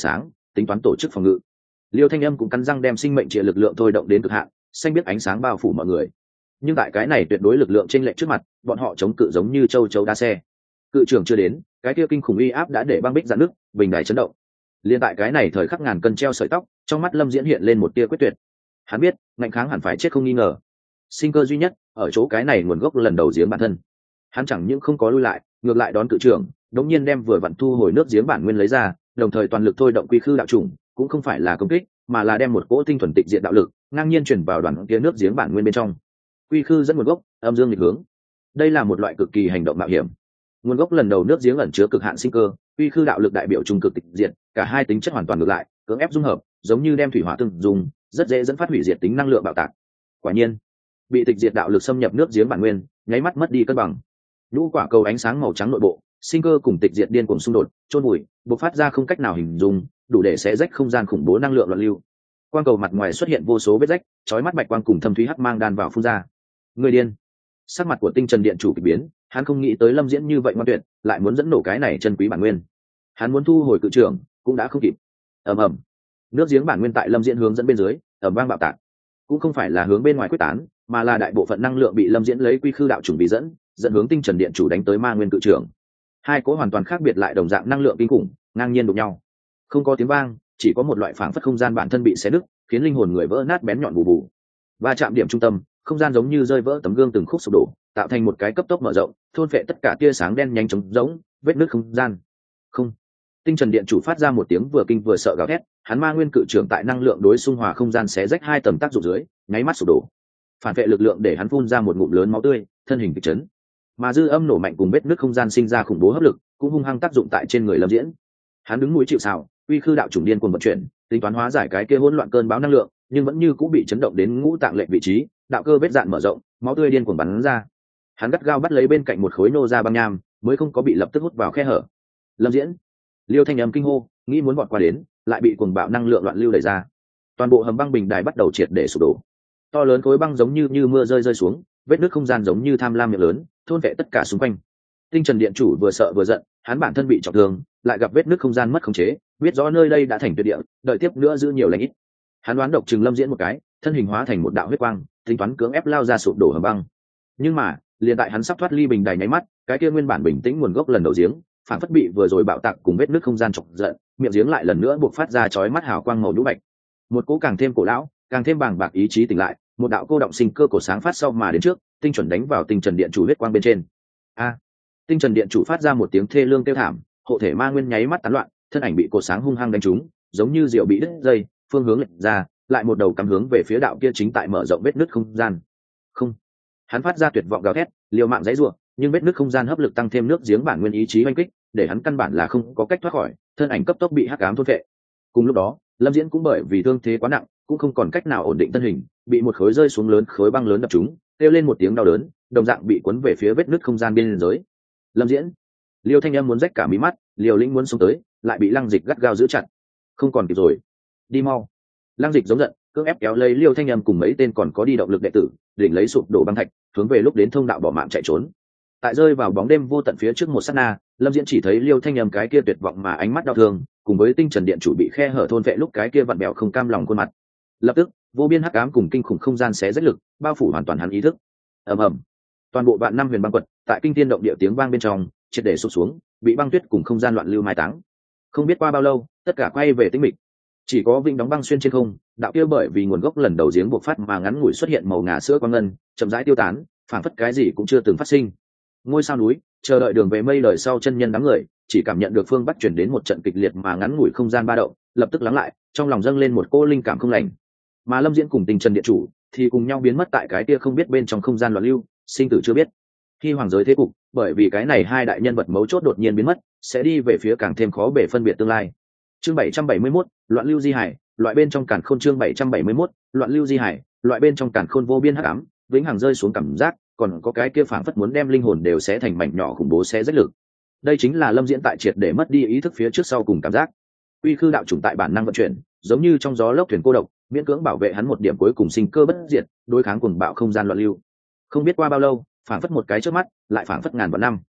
tính toán tổ chức phòng ngự. Liêu Thanh Âm cũng cắn răng đem sinh mệnh trịa lực lượng thôi động đến cực hạn, xanh biết ánh sáng bao phủ mọi người. Nhưng tại cái này tuyệt đối lực lượng trên lệch trước mặt, bọn họ chống cự giống như châu chấu đá xe. Cự trưởng chưa đến, cái kia kinh khủng uy áp đã để băng bích dạn nước, bình đài chấn động. Liên tại cái này thời khắc ngàn cân treo sợi tóc, trong mắt Lâm Diễn hiện lên một tia quyết tuyệt. Hắn biết, ngạnh kháng hẳn phải chết không nghi ngờ. Sinh cơ duy nhất ở chỗ cái này nguồn gốc lần đầu giếng bản thân. Hắn chẳng những không có lui lại, ngược lại đón cự trưởng, đống nhiên đem vừa vặn thu hồi nước giếng bản nguyên lấy ra, đồng thời toàn lực thôi động quy khư đạo trùng, cũng không phải là công kích, mà là đem một cỗ tinh thuần tịch diện đạo lực ngang nhiên chuyển vào đoàn kia nước giếng bản nguyên bên trong. Quy khư dẫn nguồn gốc, âm dương nghịch hướng. Đây là một loại cực kỳ hành động mạo hiểm. Nguồn gốc lần đầu nước giếng ẩn chứa cực hạn sinh cơ, quy khư đạo lực đại biểu trung cực tịch diện, cả hai tính chất hoàn toàn ngược lại, cưỡng ép dung hợp, giống như đem thủy hỏa tương dùng, rất dễ dẫn phát hủy diệt tính năng lượng bạo tạc. Quả nhiên, bị tịch diệt đạo lực xâm nhập nước giếng bản nguyên, nháy mắt mất đi cân bằng. Nhũ quả cầu ánh sáng màu trắng nội bộ, sinh cơ cùng tịch diệt điên cuồng xung đột, chôn bụi, bộc phát ra không cách nào hình dung, đủ để xé rách không gian khủng bố năng lượng loạn lưu. Quang cầu mặt ngoài xuất hiện vô số vết rách, chói mắt bạch quang cùng thâm thúy hắc mang đan vào phun ra. Người điên. Sắc mặt của Tinh Trần Điện chủ kỳ biến, hắn không nghĩ tới Lâm Diễn như vậy ngoan tuyệt, lại muốn dẫn nổ cái này chân quý bản nguyên. Hắn muốn thu hồi cự trưởng, cũng đã không kịp. Ầm ầm. Nước giếng bản nguyên tại Lâm Diễn hướng dẫn bên dưới, ầm vang bạo tạc. Cũng không phải là hướng bên ngoài quyết tán, mà là đại bộ phận năng lượng bị Lâm Diễn lấy quy khư đạo chủng bị dẫn, dẫn hướng Tinh Trần Điện chủ đánh tới Ma Nguyên cự trưởng. Hai cỗ hoàn toàn khác biệt lại đồng dạng năng lượng kinh khủng, ngang nhiên đụng nhau. Không có tiếng vang, chỉ có một loại phảng phất không gian bản thân bị xé nứt, khiến linh hồn người vỡ nát bén nhọn bù bù. Va chạm điểm trung tâm, không gian giống như rơi vỡ tấm gương từng khúc sụp đổ, tạo thành một cái cấp tốc mở rộng, thôn phệ tất cả tia sáng đen nhanh chóng giống vết nứt không gian. Không. Tinh Trần Điện chủ phát ra một tiếng vừa kinh vừa sợ gào thét, hắn Ma Nguyên cự trưởng tại năng lượng đối xung hòa không gian xé rách hai tầng tác dụng dưới, nháy mắt sụp đổ. Phản vệ lực lượng để hắn phun ra một ngụm lớn máu tươi, thân hình kịch chấn. Mà dư âm nổ mạnh cùng vết nứt không gian sinh ra khủng bố hấp lực, cũng hung hăng tác dụng tại trên người Lâm Diễn. Hắn đứng mũi chịu sào, uy khư đạo chủng điên cuồng vận chuyển, tính toán hóa giải cái kia hỗn loạn cơn bão năng lượng, nhưng vẫn như cũng bị chấn động đến ngũ tạng lệch vị trí, đạo cơ vết dạn mở rộng, máu tươi điên cuồng bắn ra. Hắn gắt gao bắt lấy bên cạnh một khối nô ra băng nham, mới không có bị lập tức hút vào khe hở. Lâm Diễn, Liêu Thanh Âm kinh hô, nghĩ muốn vọt qua đến, lại bị cuồng bạo năng lượng loạn lưu đẩy ra. Toàn bộ hầm băng bình đài bắt đầu triệt để sụp đổ. To lớn khối băng giống như như mưa rơi rơi xuống, vết nứt không gian giống như tham lam miệng lớn, thôn vệ tất cả xung quanh. Tinh Trần Điện chủ vừa sợ vừa giận, hắn bản thân bị trọng thương, lại gặp vết nứt không gian mất khống chế, biết rõ nơi đây đã thành tuyệt địa, đợi tiếp nữa giữ nhiều lành ít. Hắn đoán độc trừng Lâm Diễn một cái, thân hình hóa thành một đạo huyết quang, tính toán cưỡng ép lao ra sụp đổ hầm băng. Nhưng mà, liền tại hắn sắp thoát ly bình đài nháy mắt, cái kia nguyên bản bình tĩnh nguồn gốc lần đầu giếng, phản phất bị vừa rồi bạo tạc cùng vết nứt không gian chọc giận, miệng giếng lại lần nữa buộc phát ra chói mắt hào quang màu nhũ bạch. Một cỗ càng thêm cổ lão, càng thêm bàng bạc ý chí tỉnh lại, một đạo cô động sinh cơ cổ sáng phát sau mà đến trước, tinh chuẩn đánh vào Tinh Trần Điện chủ huyết quang bên trên. A! Tinh Trần Điện chủ phát ra một tiếng thê lương kêu thảm, hộ thể Ma Nguyên nháy mắt tán loạn, thân ảnh bị cổ sáng hung hăng đánh trúng, giống như diều bị đứt dây, phương hướng lệch ra, lại một đầu cắm hướng về phía đạo kia chính tại mở rộng vết nứt không gian. Không! Hắn phát ra tuyệt vọng gào thét, liều mạng giãy giụa, nhưng vết nứt không gian hấp lực tăng thêm nước giếng bản nguyên ý chí oanh kích, để hắn căn bản là không có cách thoát khỏi, thân ảnh cấp tốc bị hắc ám thôn phệ. Cùng lúc đó, Lâm Diễn cũng bởi vì thương thế quá nặng, cũng không còn cách nào ổn định thân hình, bị một khối rơi xuống lớn khối băng lớn đập trúng, kêu lên một tiếng đau đớn, đồng dạng bị cuốn về phía vết nứt không gian bên dưới. Lâm Diễn, Liêu Thanh Âm muốn rách cả mí mắt, Liều Lĩnh muốn xuống tới, lại bị Lăng Dịch gắt gao giữ chặt. Không còn kịp rồi, đi mau! Lăng Dịch giống giận, cưỡng ép kéo lấy Liêu Thanh Âm cùng mấy tên còn có đi động lực đệ tử, đỉnh lấy sụp đổ băng thạch, hướng về lúc đến thông đạo bỏ mạng chạy trốn. Tại rơi vào bóng đêm vô tận phía trước một sát na, Lâm Diễn chỉ thấy Liêu Thanh Âm cái kia tuyệt vọng mà ánh mắt đau thương, cùng với Tinh Trần Điện chủ bị khe hở thôn vệ lúc cái kia vặn bẹo không cam lòng khuôn mặt. Lập tức, vô biên hắc ám cùng kinh khủng không gian xé rách lực, bao phủ hoàn toàn hắn ý thức. Ầm ầm. Toàn bộ vạn năm huyền băng quật, tại kinh thiên động địa tiếng vang bên trong, triệt để sụp xuống, bị băng tuyết cùng không gian loạn lưu mai táng. Không biết qua bao lâu, tất cả quay về tĩnh mịch. Chỉ có vĩnh đóng băng xuyên trên không, đạo kia bởi vì nguồn gốc lần đầu giếng bộc phát mà ngắn ngủi xuất hiện màu ngà sữa quang ngân, chậm rãi tiêu tán, phảng phất cái gì cũng chưa từng phát sinh. Ngôi sao núi, chờ đợi đường về mây đời sau chân nhân đám người, chỉ cảm nhận được phương bắc chuyển đến một trận kịch liệt mà ngắn ngủi không gian ba động, lập tức lắng lại, trong lòng dâng lên một cô linh cảm không lành. Mà Lâm Diễn cùng Tinh Trần Điện chủ thì cùng nhau biến mất tại cái kia không biết bên trong không gian loạn lưu, sinh tử chưa biết. Khi hoàng giới thế cục, bởi vì cái này hai đại nhân vật mấu chốt đột nhiên biến mất, sẽ đi về phía càng thêm khó bể phân biệt tương lai. Chương bảy trăm bảy mươi mốt, loạn lưu di hải, loại bên trong càn khôn. Chương bảy trăm bảy mươi mốt, loạn lưu di hải, loại bên trong càn khôn vô biên hắc ám, vĩnh hằng rơi xuống cảm giác, còn có cái kia phảng phất muốn đem linh hồn đều xé thành mảnh nhỏ khủng bố xé rách lực. Đây chính là Lâm Diễn tại triệt để mất đi ý thức phía trước sau cùng cảm giác. Uy khư đạo chủng tại bản năng vận chuyển, giống như trong gió lốc thuyền cô độc, miễn cưỡng bảo vệ hắn một điểm cuối cùng sinh cơ bất diệt, đối kháng cuồng bạo không gian loạn lưu. Không biết qua bao lâu, phảng phất một cái chớp mắt, lại phảng phất ngàn vạn năm.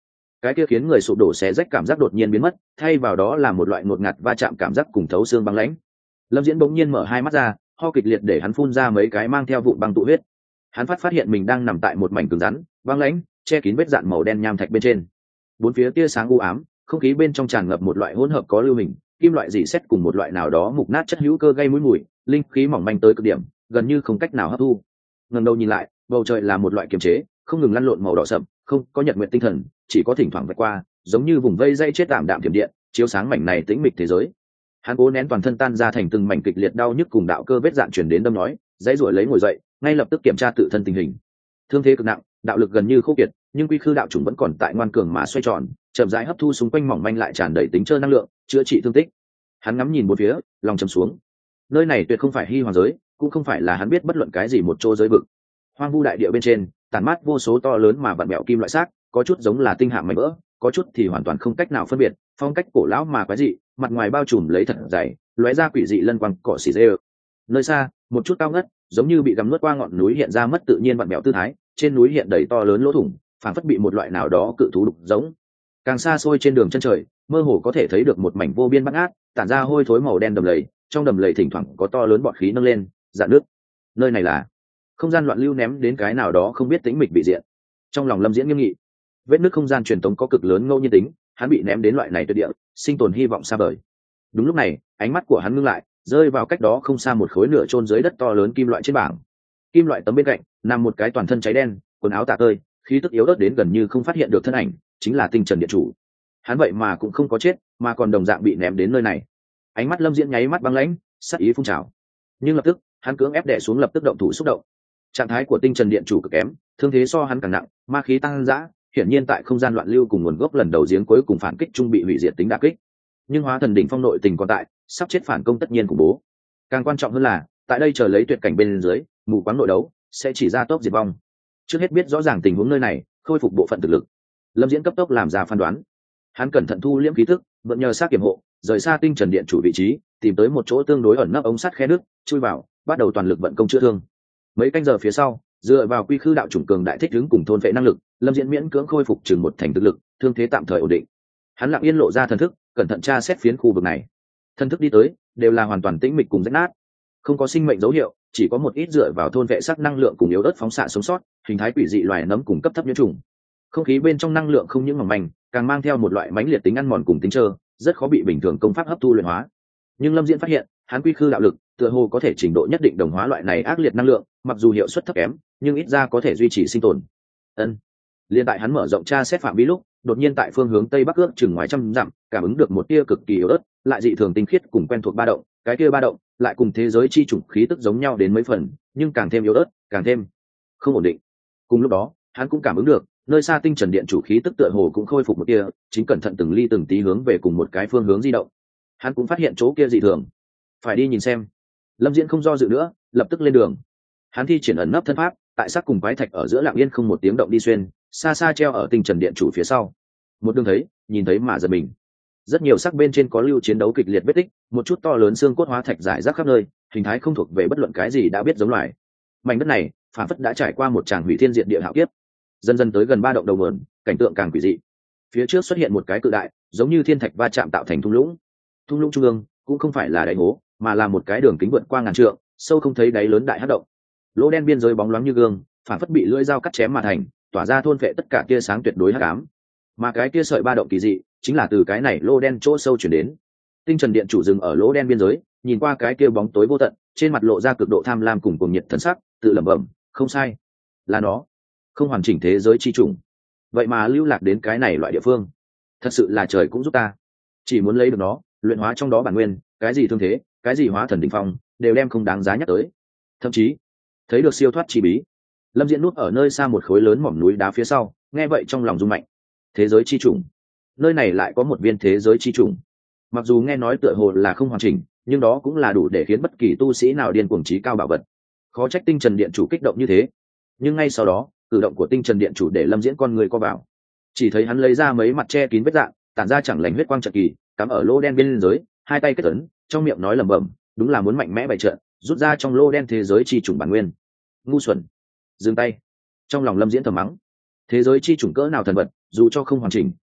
cái kia khiến người sụp đổ xé rách cảm giác đột nhiên biến mất, thay vào đó là một loại ngột ngạt va chạm cảm giác cùng thấu xương băng lãnh. Lâm Diễn bỗng nhiên mở hai mắt ra, ho kịch liệt để hắn phun ra mấy cái mang theo vụn băng tụ huyết. Hắn phát phát hiện mình đang nằm tại một mảnh cứng rắn băng lãnh che kín vết dạn màu đen nham thạch bên trên. Bốn phía tia sáng u ám, không khí bên trong tràn ngập một loại hỗn hợp có lưu hình kim loại dị xét cùng một loại nào đó mục nát chất hữu cơ gây mũi mùi, linh khí mỏng manh tới cực điểm, gần như không cách nào hấp thu. Ngẩng đầu nhìn lại, bầu trời là một loại kiềm chế không ngừng lăn lộn màu đỏ sậm, không có nhật nguyện tinh thần, chỉ có thỉnh thoảng vạch qua, giống như vùng vây dây chết tạm đạm thiểm điện, chiếu sáng mảnh này tĩnh mịch thế giới. Hắn cố nén toàn thân tan ra thành từng mảnh kịch liệt đau nhức cùng đạo cơ vết dạn chuyển đến đâm nói, dãy ruổi lấy ngồi dậy, ngay lập tức kiểm tra tự thân tình hình. Thương thế cực nặng, đạo lực gần như khô kiệt, nhưng quy khư đạo chủng vẫn còn tại ngoan cường mà xoay tròn, chậm rãi hấp thu xung quanh mỏng manh lại tràn đầy tính trơ năng lượng, chữa trị thương tích. Hắn ngắm nhìn một phía, lòng trầm xuống. Nơi này tuyệt không phải Hy Hoàng giới, cũng không phải là hắn biết bất luận cái gì một chỗ giới vực. Hoang vu đại địa bên trên, tản mát vô số to lớn mà vặn vẹo kim loại xác, có chút giống là tinh hạm mảnh vỡ, có chút thì hoàn toàn không cách nào phân biệt, phong cách cổ lão mà quái dị, mặt ngoài bao trùm lấy thật dày, lóe ra quỷ dị lân quang cỏ xỉ dê. Nơi xa, một chút cao ngất, giống như bị gặm nuốt qua ngọn núi hiện ra mất tự nhiên vặn vẹo tư thái, trên núi hiện đầy to lớn lỗ thủng, phản phất bị một loại nào đó cự thú đục giống. Càng xa xôi trên đường chân trời, mơ hồ có thể thấy được một mảnh vô biên bát ngát, tản ra hôi thối màu đen đầm lầy, trong đầm lầy thỉnh thoảng có to lớn bọt khí nâng lên, dạn nước. Nơi này là không gian loạn lưu ném đến cái nào đó không biết tĩnh mịch bị diện. Trong lòng Lâm Diễn nghiêm nghị, vết nứt không gian truyền tống có cực lớn ngẫu nhiên tính, hắn bị ném đến loại này tuyệt địa, sinh tồn hy vọng xa vời. Đúng lúc này, ánh mắt của hắn ngưng lại, rơi vào cách đó không xa một khối nửa chôn dưới đất to lớn kim loại trên bảng. Kim loại tấm bên cạnh nằm một cái toàn thân cháy đen, quần áo tả tơi, khí tức yếu ớt đến gần như không phát hiện được thân ảnh, chính là Tinh Trần Điện Chủ. Hắn vậy mà cũng không có chết, mà còn đồng dạng bị ném đến nơi này. Ánh mắt Lâm Diễn nháy mắt băng lãnh, sát ý phun trào. Nhưng lập tức, hắn cưỡng ép đè xuống lập tức động thủ xúc động. Trạng thái của Tinh Trần Điện Chủ cực kém, thương thế so hắn càng nặng, ma khí tăng dã, hiển nhiên tại không gian loạn lưu cùng nguồn gốc lần đầu giếng cuối cùng phản kích trung bị hủy diệt tính đả kích. Nhưng Hóa Thần đỉnh phong nội tình còn tại, sắp chết phản công tất nhiên khủng bố. Càng quan trọng hơn là, tại đây chờ lấy tuyệt cảnh bên dưới, mù quáng nội đấu sẽ chỉ ra tốc diệt vong. Trước hết biết rõ ràng tình huống nơi này, khôi phục bộ phận thực lực. Lâm Diễn cấp tốc làm ra phán đoán. Hắn cẩn thận thu liễm khí tức, mượn nhờ sát kiểm hộ, rời xa Tinh Trần Điện Chủ vị trí, tìm tới một chỗ tương đối ẩn nấp ống sắt khe nước, chui vào, bắt đầu toàn lực vận công chữa thương. Mấy canh giờ phía sau, dựa vào quy khư đạo chủng cường đại thích ứng cùng thôn vệ năng lực, Lâm Diễn miễn cưỡng khôi phục chừng một thành thực lực, thương thế tạm thời ổn định. Hắn lặng yên lộ ra thần thức, cẩn thận tra xét phiến khu vực này. Thần thức đi tới, đều là hoàn toàn tĩnh mịch cùng rách nát, không có sinh mệnh dấu hiệu, chỉ có một ít dựa vào thôn vệ sắc năng lượng cùng yếu ớt phóng xạ sống sót, hình thái quỷ dị loài nấm cùng cấp thấp nhiễm trùng. Không khí bên trong năng lượng không những mỏng manh, càng mang theo một loại mãnh liệt tính ăn mòn cùng tính trơ, rất khó bị bình thường công pháp hấp thu luyện hóa. Nhưng Lâm Diễn phát hiện, hắn quy khư đạo lực, tựa hồ có thể trình độ nhất định đồng hóa loại này ác liệt năng lượng, mặc dù hiệu suất thấp kém, nhưng ít ra có thể duy trì sinh tồn. Ân. Liên tại hắn mở rộng tra xét phạm vi lúc, đột nhiên tại phương hướng tây bắc ước chừng ngoài trăm dặm, cảm ứng được một tia cực kỳ yếu ớt, lại dị thường tinh khiết cùng quen thuộc ba động, cái kia ba động lại cùng thế giới chi chủng khí tức giống nhau đến mấy phần, nhưng càng thêm yếu ớt, càng thêm không ổn định. Cùng lúc đó, hắn cũng cảm ứng được, nơi xa Tinh Trần Điện Chủ khí tức tựa hồ cũng khôi phục một tia, chính cẩn thận từng ly từng tí hướng về cùng một cái phương hướng di động. Hắn cũng phát hiện chỗ kia dị thường, phải đi nhìn xem. Lâm Diễn không do dự nữa, lập tức lên đường. Hắn thi triển ẩn nấp thân pháp, tại sát cùng quái thạch ở giữa lặng yên không một tiếng động đi xuyên, xa xa treo ở Tinh Trần Điện Chủ phía sau. Một đường thấy, nhìn thấy mà giật mình. Rất nhiều sắc bên trên có lưu chiến đấu kịch liệt vết tích, một chút to lớn xương cốt hóa thạch rải rác khắp nơi, hình thái không thuộc về bất luận cái gì đã biết giống loài. Mảnh đất này, phản phất đã trải qua một tràng hủy thiên diệt địa hạo kiếp. Dần dần tới gần ba động đầu nguồn, cảnh tượng càng quỷ dị. Phía trước xuất hiện một cái cự đại, giống như thiên thạch va chạm tạo thành thung lũng. Thung lũng trung ương cũng không phải là đáy hố, mà là một cái đường kính vượt qua ngàn trượng, sâu không thấy đáy lớn đại hắc động. Lỗ đen biên giới bóng loáng như gương, phản phất bị lưỡi dao cắt chém mà thành, tỏa ra thôn phệ tất cả tia sáng tuyệt đối hắc ám. Mà cái tia sợi ba động kỳ dị, chính là từ cái này lỗ đen chỗ sâu chuyển đến. Tinh Trần Điện Chủ dừng ở lỗ đen biên giới, nhìn qua cái kia bóng tối vô tận, trên mặt lộ ra cực độ tham lam cùng cuồng nhiệt thần sắc, tự lẩm bẩm, không sai, là nó, không hoàn chỉnh thế giới chi trùng, vậy mà lưu lạc đến cái này loại địa phương, thật sự là trời cũng giúp ta, chỉ muốn lấy được nó, luyện hóa trong đó bản nguyên, cái gì thương thế, cái gì hóa thần đỉnh phong, đều đem không đáng giá nhắc tới. Thậm chí thấy được siêu thoát chi bí. Lâm Diễn núp ở nơi xa một khối lớn mỏm núi đá phía sau, nghe vậy trong lòng rung mạnh. Thế giới chi trùng, nơi này lại có một viên thế giới chi trùng. Mặc dù nghe nói tựa hồ là không hoàn chỉnh, nhưng đó cũng là đủ để khiến bất kỳ tu sĩ nào điên cuồng chí cao bảo vật. Khó trách Tinh Trần Điện Chủ kích động như thế. Nhưng ngay sau đó, cử động của Tinh Trần Điện Chủ để Lâm Diễn con người co vào. Chỉ thấy hắn lấy ra mấy mặt che kín vết dạn, tản ra chẳng lành huyết quang trận kỳ, cắm ở lỗ đen bên dưới, hai tay kết ấn, trong miệng nói lẩm bẩm, đúng là muốn mạnh mẽ bày trận, rút ra trong lỗ đen thế giới chi trùng bản nguyên. Ngu xuẩn, dừng tay. Trong lòng Lâm Diễn thầm mắng, thế giới chi trùng cỡ nào thần vật, dù cho không hoàn chỉnh,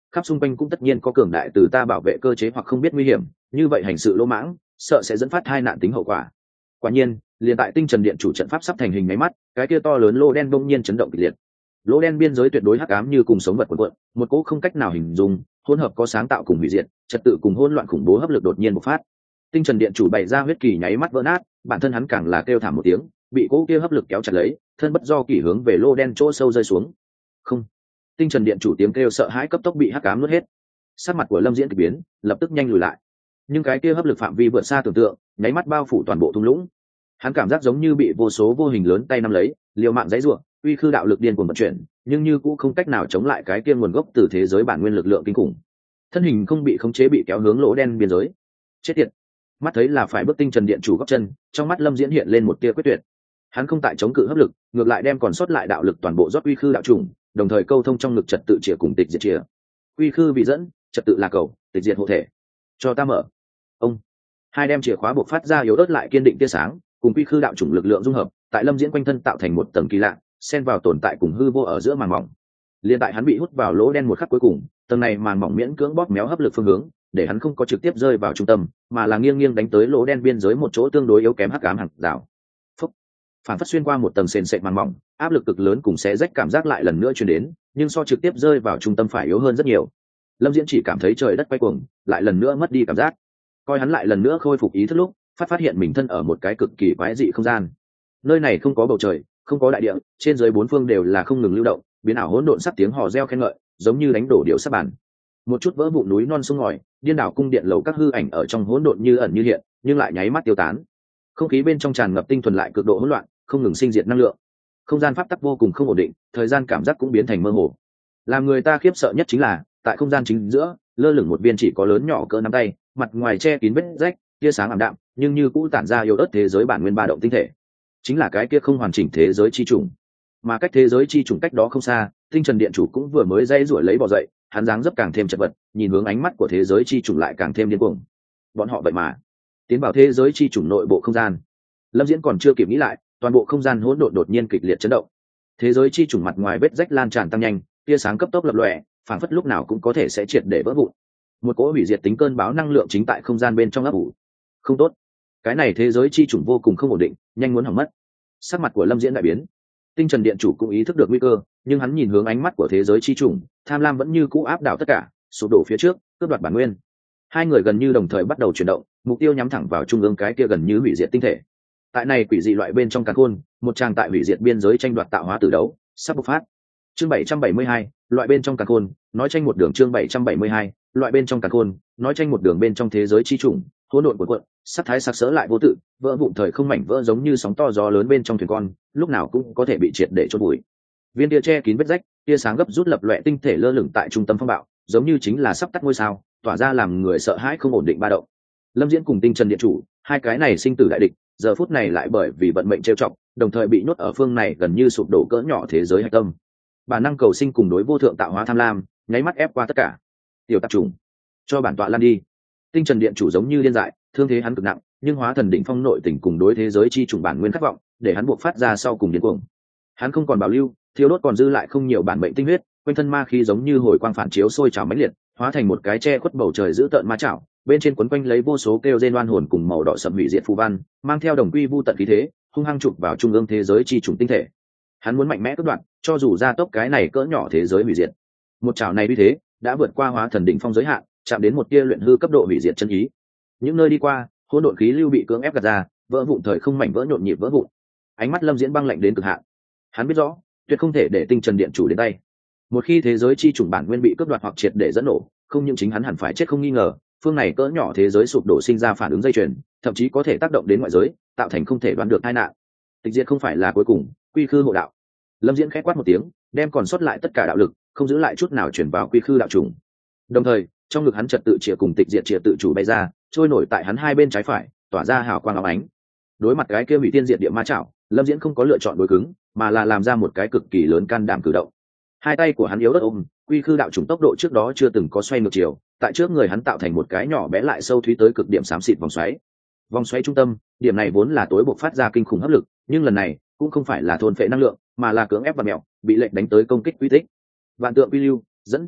khắp xung quanh cũng tất nhiên có cường đại từ ta bảo vệ cơ chế hoặc không biết nguy hiểm, như vậy hành sự lỗ mãng sợ sẽ dẫn phát hai nạn tính hậu quả. Quả nhiên, liền tại tinh trần điện chủ trận pháp sắp thành hình máy mắt, cái kia to lớn lô đen bỗng nhiên chấn động kịch liệt. Lỗ đen biên giới tuyệt đối hắc ám như cùng sống vật cuộn cuộn, một cỗ không cách nào hình dung, hỗn hợp có sáng tạo cùng hủy diệt, trật tự cùng hỗn loạn khủng bố hấp lực đột nhiên bộc phát. Tinh trần điện chủ bày ra huyết kỳ nháy mắt vỡ nát, bản thân hắn càng là kêu thảm một tiếng, bị cỗ kia hấp lực kéo chặt lấy, thân bất do kỳ hướng về lô đen chỗ sâu rơi xuống. Không. Tinh trần điện chủ tiếng kêu sợ hãi cấp tốc bị hắc ám nuốt hết. Sắc mặt của Lâm Diễn kỳ biến, lập tức nhanh lùi lại. Nhưng cái kia hấp lực phạm vi vượt xa tưởng tượng, nháy mắt bao phủ toàn bộ thung lũng. Hắn cảm giác giống như bị vô số vô hình lớn tay nắm lấy, liều mạng giãy giụa, uy khư đạo lực điên cuồng vận chuyển, nhưng như cũng không cách nào chống lại cái kia nguồn gốc từ thế giới bản nguyên lực lượng kinh khủng. Thân hình không bị khống chế bị kéo hướng lỗ đen biên giới. Chết tiệt! Mắt thấy là phải bước tinh trần điện chủ góp chân, trong mắt Lâm Diễn hiện lên một tia quyết tuyệt. Hắn không tại chống cự hấp lực, ngược lại đem còn sót lại đạo lực toàn bộ rót uy khư đạo trùng, đồng thời câu thông trong lực trật tự chìa cùng tịch diệt chìa. Uy khư bị dẫn, trật tự là cầu, tịch diệt hộ thể. Cho ta mở. Ông. Hai đem chìa khóa buộc phát ra yếu ớt lại kiên định tia sáng, cùng uy khư đạo trùng lực lượng dung hợp, tại Lâm Diễn quanh thân tạo thành một tầng kỳ lạ, xen vào tồn tại cùng hư vô ở giữa màn mỏng. Liên tại hắn bị hút vào lỗ đen một khắc cuối cùng, tầng này màn mỏng miễn cưỡng bóp méo hấp lực phương hướng, để hắn không có trực tiếp rơi vào trung tâm, mà là nghiêng nghiêng đánh tới lỗ đen biên giới một chỗ tương đối yếu kém hắc ám hàng rào. Phúc. Phản phất xuyên qua một tầng sền sệt màn mỏng, áp lực cực lớn cùng xé rách cảm giác lại lần nữa truyền đến, nhưng so trực tiếp rơi vào trung tâm phải yếu hơn rất nhiều. Lâm Diễn chỉ cảm thấy trời đất quay cuồng, lại lần nữa mất đi cảm giác. Coi hắn lại lần nữa khôi phục ý thức lúc, phát phát hiện mình thân ở một cái cực kỳ quái dị không gian. Nơi này không có bầu trời, không có đại địa, trên dưới bốn phương đều là không ngừng lưu động, biến ảo hỗn độn sắp tiếng hò reo khen ngợi, giống như đánh đổ điệu sắp bàn. Một chút vỡ vụn núi non sông ngòi, điên đảo cung điện lầu các hư ảnh ở trong hỗn độn như ẩn như hiện, nhưng lại nháy mắt tiêu tán. Không khí bên trong tràn ngập tinh thuần lại cực độ hỗn loạn, không ngừng sinh diệt năng lượng. Không gian pháp tắc vô cùng không ổn định, thời gian cảm giác cũng biến thành mơ hồ. Làm người ta khiếp sợ nhất chính là, tại không gian chính giữa, lơ lửng một viên chỉ có lớn nhỏ cỡ nắm tay, mặt ngoài che kín vết rách, tia sáng ảm đạm, nhưng như cũ tản ra yếu ớt thế giới bản nguyên ba động tinh thể. Chính là cái kia không hoàn chỉnh thế giới chi trùng. Mà cách thế giới chi trùng cách đó không xa, tinh trần điện chủ cũng vừa mới dây rủi lấy bò dậy, hắn dáng dấp càng thêm chật vật, nhìn hướng ánh mắt của thế giới chi trùng lại càng thêm điên cuồng. Bọn họ vậy mà tiến vào thế giới chi trùng nội bộ không gian. Lâm Diễn còn chưa kịp nghĩ lại, toàn bộ không gian hỗn độn đột nhiên kịch liệt chấn động. Thế giới chi trùng mặt ngoài vết rách lan tràn tăng nhanh, tia sáng cấp tốc lập lòe, phảng phất lúc nào cũng có thể sẽ triệt để vỡ vụn. Một cỗ hủy diệt tính cơn bão năng lượng chính tại không gian bên trong ấp ủ. Không tốt, cái này thế giới chi trùng vô cùng không ổn định, nhanh muốn hỏng mất. Sắc mặt của Lâm Diễn đại biến. Tinh trần điện chủ cũng ý thức được nguy cơ, nhưng hắn nhìn hướng ánh mắt của thế giới chi trùng, tham lam vẫn như cũ áp đảo tất cả, sụp đổ phía trước, cướp đoạt bản nguyên. Hai người gần như đồng thời bắt đầu chuyển động, mục tiêu nhắm thẳng vào trung ương cái kia gần như hủy diệt tinh thể. Tại này quỷ dị loại bên trong càn khôn, một tràng tại hủy diệt biên giới tranh đoạt tạo hóa tử đấu sắp bộc phát. Chương bảy trăm bảy mươi hai, loại bên trong càn khôn, nói tranh một đường. Chương bảy trăm bảy mươi hai, loại bên trong càn khôn, nói tranh một đường bên trong thế giới chi trùng, hỗn độn cuộn cuộn, sắc thái sắc sỡ lại vô tự, vỡ vụn thời không mảnh vỡ giống như sóng to gió lớn bên trong thuyền con, lúc nào cũng có thể bị triệt để chôn bụi. Viên tia che kín vết rách, tia sáng gấp rút lập loè tinh thể lơ lửng tại trung tâm phong bạo, giống như chính là sắp tắt ngôi sao, tỏa ra làm người sợ hãi không ổn định ba động. Lâm Diễn cùng Tinh Trần điện chủ, hai cái này sinh tử đại địch, giờ phút này lại bởi vì vận mệnh trêu chọc, đồng thời bị nhốt ở phương này gần như sụp đổ cỡ nhỏ thế giới hạch tâm. Bản năng cầu sinh cùng đối vô thượng tạo hóa tham lam, nháy mắt ép qua tất cả. Tiểu tạp trùng, cho bản tọa lan đi. Tinh Trần điện chủ giống như điên dại, thương thế hắn cực nặng, nhưng hóa thần đỉnh phong nội tình cùng đối thế giới chi trùng bản nguyên khát vọng, để hắn buộc phát ra sau cùng điên cuồng. Hắn không còn bảo lưu, thiếu đốt còn dư lại không nhiều bản mệnh tinh huyết, quanh thân ma khí giống như hồi quang phản chiếu sôi trào mãnh liệt, hóa thành một cái che khuất bầu trời giữ tợn ma chảo, bên trên quấn quanh lấy vô số kêu rên oan hồn cùng màu đỏ sậm hủy diệt phù văn, mang theo đồng quy vu tận khí thế, hung hăng chụp vào trung ương thế giới chi trùng tinh thể. Hắn muốn mạnh mẽ cắt đoạn, cho dù ra tốc cái này cỡ nhỏ thế giới hủy diệt. Một chảo này uy thế, đã vượt qua hóa thần đỉnh phong giới hạn, chạm đến một tia luyện hư cấp độ hủy diệt chân ý. Những nơi đi qua, hỗn độn khí lưu bị cưỡng ép gạt ra, vỡ vụn thời không mảnh vỡ nhộn nhịp vỡ vụn. Ánh mắt Lâm Diễn băng lạnh đến cực hạn. Hắn biết rõ, tuyệt không thể để Tinh Trần điện chủ đến tay. Một khi thế giới chi chủng bản nguyên bị cướp đoạt hoặc triệt để dẫn nổ, không những chính hắn hẳn phải chết không nghi ngờ, phương này cỡ nhỏ thế giới sụp đổ sinh ra phản ứng dây chuyền, thậm chí có thể tác động đến ngoại giới, tạo thành không thể đoán được tai nạn. Tịch diệt không phải là cuối cùng, quy khư hộ đạo. Lâm Diễn khẽ quát một tiếng, đem còn sót lại tất cả đạo lực, không giữ lại chút nào chuyển vào quy khư đạo trùng. Đồng thời, trong ngực hắn trật tự chìa cùng tịch diệt chìa tự chủ bay ra, trôi nổi tại hắn hai bên trái phải, tỏa ra hào quang óng ánh. Đối mặt cái kia hủy tiên diệt địa ma chảo, Lâm Diễn không có lựa chọn đối cứng, mà là làm ra một cái cực kỳ lớn can đảm cử động. Hai tay của hắn yếu ớt ôm, quy khư đạo trùng tốc độ trước đó chưa từng có xoay ngược chiều, tại trước người hắn tạo thành một cái nhỏ bé lại sâu thúy tới cực điểm xám xịt vòng xoáy. Vòng xoáy trung tâm, điểm này vốn là tối bộc phát ra kinh khủng hấp lực, nhưng lần này cũng không phải là thôn phệ năng lượng, mà là cưỡng ép và mèo, bị lệnh đánh tới công kích quy tích. Vạn tượng quy lưu, dẫn.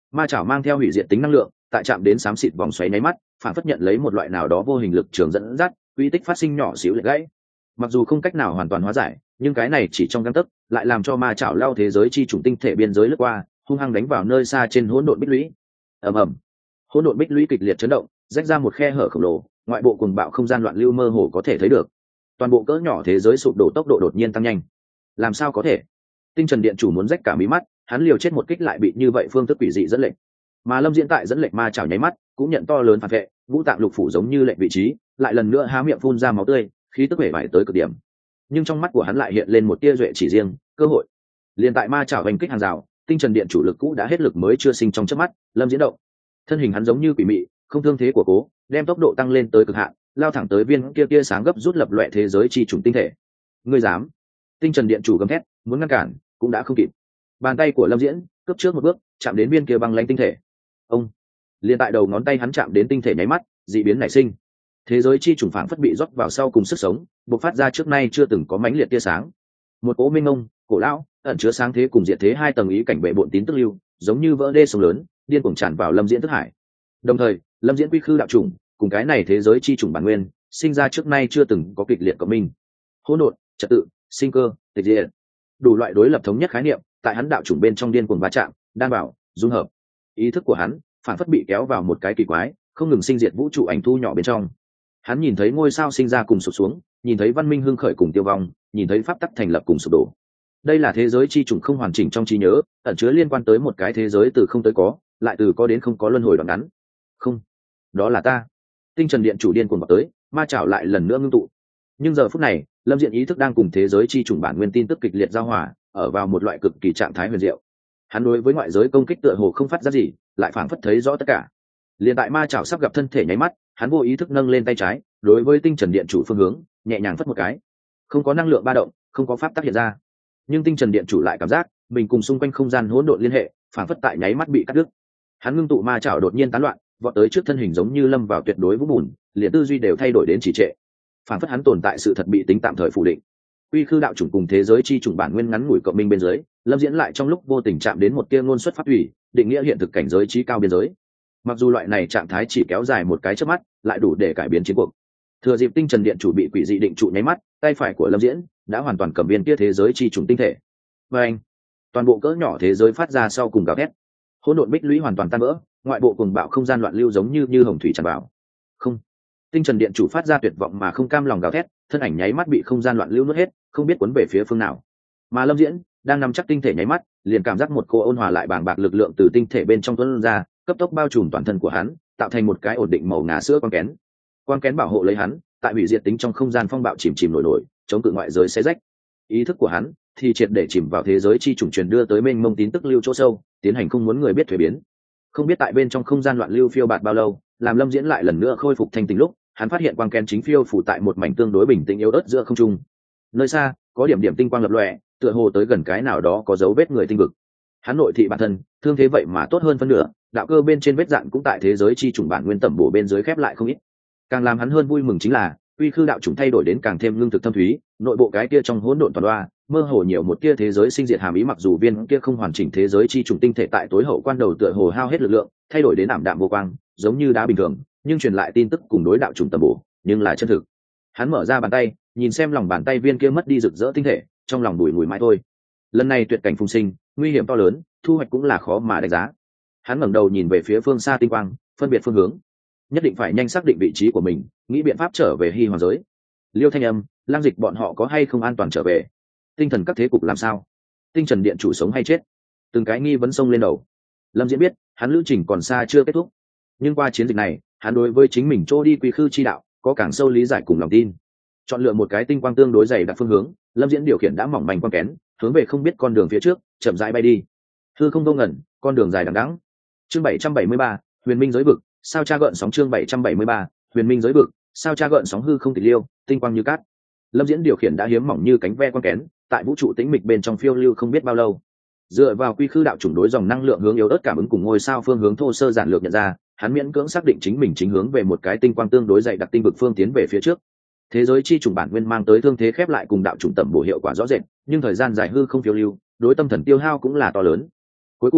Ma chảo mang theo hủy diệt tính năng lượng, tại chạm đến xám xịt vòng xoáy nháy mắt, phản phất nhận lấy một loại nào đó vô hình lực trường dẫn dắt, quy tích phát sinh nhỏ xíu lệch gãy. Mặc dù không cách nào hoàn toàn hóa giải, nhưng cái này chỉ trong gang tấc, lại làm cho ma chảo lao thế giới chi chủng tinh thể biên giới lướt qua, hung hăng đánh vào nơi xa trên hỗn độn bích lũy. Ầm ầm. Hỗn độn bích lũy kịch liệt chấn động, rách ra một khe hở khổng lồ, ngoại bộ cuồng bạo không gian loạn lưu mơ hồ có thể thấy được. Toàn bộ cỡ nhỏ thế giới sụp đổ tốc độ đột nhiên tăng nhanh. Làm sao có thể? Tinh Trần Điện chủ muốn rách cả mí mắt, hắn liều chết một kích lại bị như vậy phương thức quỷ dị dẫn lệnh. Mà Lâm Diễn tại dẫn lệnh ma chảo nháy mắt, cũng nhận to lớn phản vệ, ngũ tạng lục phủ giống như lệnh vị trí, lại lần nữa há miệng phun ra máu tươi, khí tức bể bại tới cực điểm. Nhưng trong mắt của hắn lại hiện lên một tia duệ chỉ riêng, cơ hội. Liên tại ma chảo hành kích hàng rào, Tinh Trần Điện chủ lực cũ đã hết lực mới chưa sinh trong chớp mắt, Lâm Diễn động. Thân hình hắn giống như quỷ mị, không thương thế của cố, đem tốc độ tăng lên tới cực hạn, lao thẳng tới viên kia tia sáng gấp rút lập loè thế giới chi trùng tinh thể. Ngươi dám? Tinh Trần Điện chủ gầm thét, muốn ngăn cản, cũng đã không kịp. Bàn tay của Lâm Diễn cướp trước một bước, chạm đến viên kia băng lãnh tinh thể. Ông, liền tại đầu ngón tay hắn chạm đến tinh thể nháy mắt, dị biến nảy sinh. Thế giới chi trùng phảng phất bị rót vào sau cùng sức sống, bộc phát ra trước nay chưa từng có mãnh liệt tia sáng. Một cỗ minh ngông, cổ lão, ẩn chứa sáng thế cùng diệt thế hai tầng ý cảnh bệ bộn tín tức lưu, giống như vỡ đê sông lớn, điên cuồng tràn vào Lâm Diễn thức hải. Đồng thời, Lâm Diễn quy khư đạo trùng, cùng cái này thế giới chi trùng bản nguyên, sinh ra trước nay chưa từng có kịch liệt cộng minh. Hỗn độn, trật tự, sinh cơ, tịch diệt, đủ loại đối lập thống nhất khái niệm, tại hắn đạo chủng bên trong điên cuồng va chạm, đan bảo, dung hợp. Ý thức của hắn phản phất bị kéo vào một cái kỳ quái, không ngừng sinh diệt vũ trụ ảnh thu nhỏ bên trong. Hắn nhìn thấy ngôi sao sinh ra cùng sụp xuống, nhìn thấy văn minh hưng khởi cùng tiêu vong, nhìn thấy pháp tắc thành lập cùng sụp đổ. Đây là thế giới chi chủng không hoàn chỉnh trong trí nhớ, ẩn chứa liên quan tới một cái thế giới từ không tới có, lại từ có đến không có luân hồi đoạn ngắn. Không, đó là ta. Tinh Trần Điện chủ điên cuồng vào tới, ma chảo lại lần nữa ngưng tụ. Nhưng giờ phút này, Lâm Diễn ý thức đang cùng thế giới chi chủng bản nguyên tin tức kịch liệt giao hòa, ở vào một loại cực kỳ trạng thái huyền diệu. Hắn đối với ngoại giới công kích tựa hồ không phát ra gì, lại phảng phất thấy rõ tất cả. Liên tại ma chảo sắp gặp thân thể nháy mắt, hắn vô ý thức nâng lên tay trái, đối với Tinh Trần Điện chủ phương hướng, nhẹ nhàng phất một cái. Không có năng lượng ba động, không có pháp tác hiện ra. Nhưng Tinh Trần Điện chủ lại cảm giác, mình cùng xung quanh không gian hỗn độn liên hệ, phảng phất tại nháy mắt bị cắt đứt. Hắn ngưng tụ ma chảo đột nhiên tán loạn, vọt tới trước thân hình giống như lâm vào tuyệt đối vũng bùn, liền tư duy đều thay đổi đến trì trệ. Phảng phất hắn tồn tại sự thật bị tính tạm thời phủ định. Quy khư đạo chủng cùng thế giới chi chủng bản nguyên ngắn ngủi cộng minh bên dưới, Lâm Diễn lại trong lúc vô tình chạm đến một tia ngôn xuất pháp thủy, định nghĩa hiện thực cảnh giới trí cao biên giới. Mặc dù loại này trạng thái chỉ kéo dài một cái chớp mắt, lại đủ để cải biến chiến cuộc. Thừa dịp Tinh Trần Điện chủ bị quỷ dị định trụ nháy mắt, tay phải của Lâm Diễn đã hoàn toàn cầm viên kia thế giới chi chủng tinh thể. Và anh, toàn bộ cỡ nhỏ thế giới phát ra sau cùng gào thét. Hỗn độn bích lũy hoàn toàn tan vỡ, ngoại bộ cuồng bạo không gian loạn lưu giống như như hồng thủy tràn vào. Không, Tinh Trần Điện chủ phát ra tuyệt vọng mà không cam lòng gào thét, thân ảnh nháy mắt bị không gian loạn lưu nuốt hết, không biết cuốn về phía phương nào. Mà Lâm Diễn đang nắm chắc tinh thể nháy mắt, liền cảm giác một cô ôn hòa lại bàng bạc lực lượng từ tinh thể bên trong tuôn ra, cấp tốc bao trùm toàn thân của hắn, tạo thành một cái ổn định màu ngà sữa quang kén. Quang kén bảo hộ lấy hắn, tại hủy diệt tính trong không gian phong bạo chìm chìm nổi nổi, chống cự ngoại giới xé rách. Ý thức của hắn thì triệt để chìm vào thế giới chi trùng truyền đưa tới mênh mông tín tức lưu chỗ sâu, tiến hành không muốn người biết thuế biến. Không biết tại bên trong không gian loạn lưu phiêu bạt bao lâu, làm Lâm Diễn lại lần nữa khôi phục thanh tỉnh lúc, hắn phát hiện quang kén chính phiêu phủ tại một mảnh tương đối bình tĩnh yếu ớt giữa không trung. Nơi xa có điểm điểm tinh quang lập lòe, tựa hồ tới gần cái nào đó có dấu vết người tinh vực. Hắn nội thị bản thân thương thế vậy mà tốt hơn phân nửa, đạo cơ bên trên vết dạn cũng tại thế giới chi trùng bản nguyên tẩm bổ bên dưới khép lại không ít. Càng làm hắn hơn vui mừng chính là uy khư đạo trùng thay đổi đến càng thêm lương thực thâm thúy, nội bộ cái kia trong hỗn độn toàn đoa mơ hồ nhiều một kia thế giới sinh diệt hàm ý, mặc dù viên kia không hoàn chỉnh thế giới chi trùng tinh thể tại tối hậu quan đầu tựa hồ hao hết lực lượng, thay đổi đến ảm đạm vô quang, giống như đá bình thường, nhưng truyền lại tin tức cùng đối đạo trùng tầm bổ, nhưng là chân thực. Hắn mở ra bàn tay, nhìn xem lòng bàn tay viên kia mất đi rực rỡ tinh thể, trong lòng bùi ngùi mãi thôi. Lần này tuyệt cảnh phùng sinh, nguy hiểm to lớn, thu hoạch cũng là khó mà đánh giá. Hắn ngẩng đầu nhìn về phía phương xa tinh quang, phân biệt phương hướng, nhất định phải nhanh xác định vị trí của mình, nghĩ biện pháp trở về Hy Hoàng giới. Liêu Thanh Âm, Lang Dịch bọn họ có hay không an toàn trở về? Tinh thần các thế cục làm sao? Tinh Trần Điện chủ sống hay chết? Từng cái nghi vấn xông lên đầu. Lâm Diễn biết, hắn lữ trình còn xa chưa kết thúc, nhưng qua chiến dịch này, hắn đối với chính mình trô đi quy khư chi đạo có càng sâu lý giải cùng lòng tin. Chọn lựa một cái tinh quang tương đối dày đặc phương hướng, Lâm Diễn điều khiển đã mỏng manh quang kén, hướng về không biết con đường phía trước chậm rãi bay đi. Hư không vô ngẩn, con đường dài đằng đẵng. Chương bảy trăm bảy mươi ba, Huyền Minh giới vực, sao cha gợn sóng. Chương bảy trăm bảy mươi ba, Huyền Minh giới vực, sao cha gợn sóng. Hư không tịch liêu, tinh quang như cát. Lâm Diễn điều khiển đã hiếm mỏng như cánh ve quang kén, tại vũ trụ tĩnh mịch bên trong phiêu lưu không biết bao lâu. Dựa vào quy khư đạo chủng đối dòng năng lượng hướng yếu ớt cảm ứng cùng ngôi sao phương hướng thô sơ giản lược nhận ra, hắn miễn cưỡng xác định chính mình chính hướng về một cái tinh quang tương đối dày đặc tinh vực phương tiến về phía trước. Thế giới chi chủng bản nguyên mang tới thương thế khép lại cùng đạo chủng tầm bổ hiệu quả rõ rệt, nhưng thời gian dài hư không phiêu lưu, đối tâm thần tiêu hao cũng là to lớn. Cuối cùng,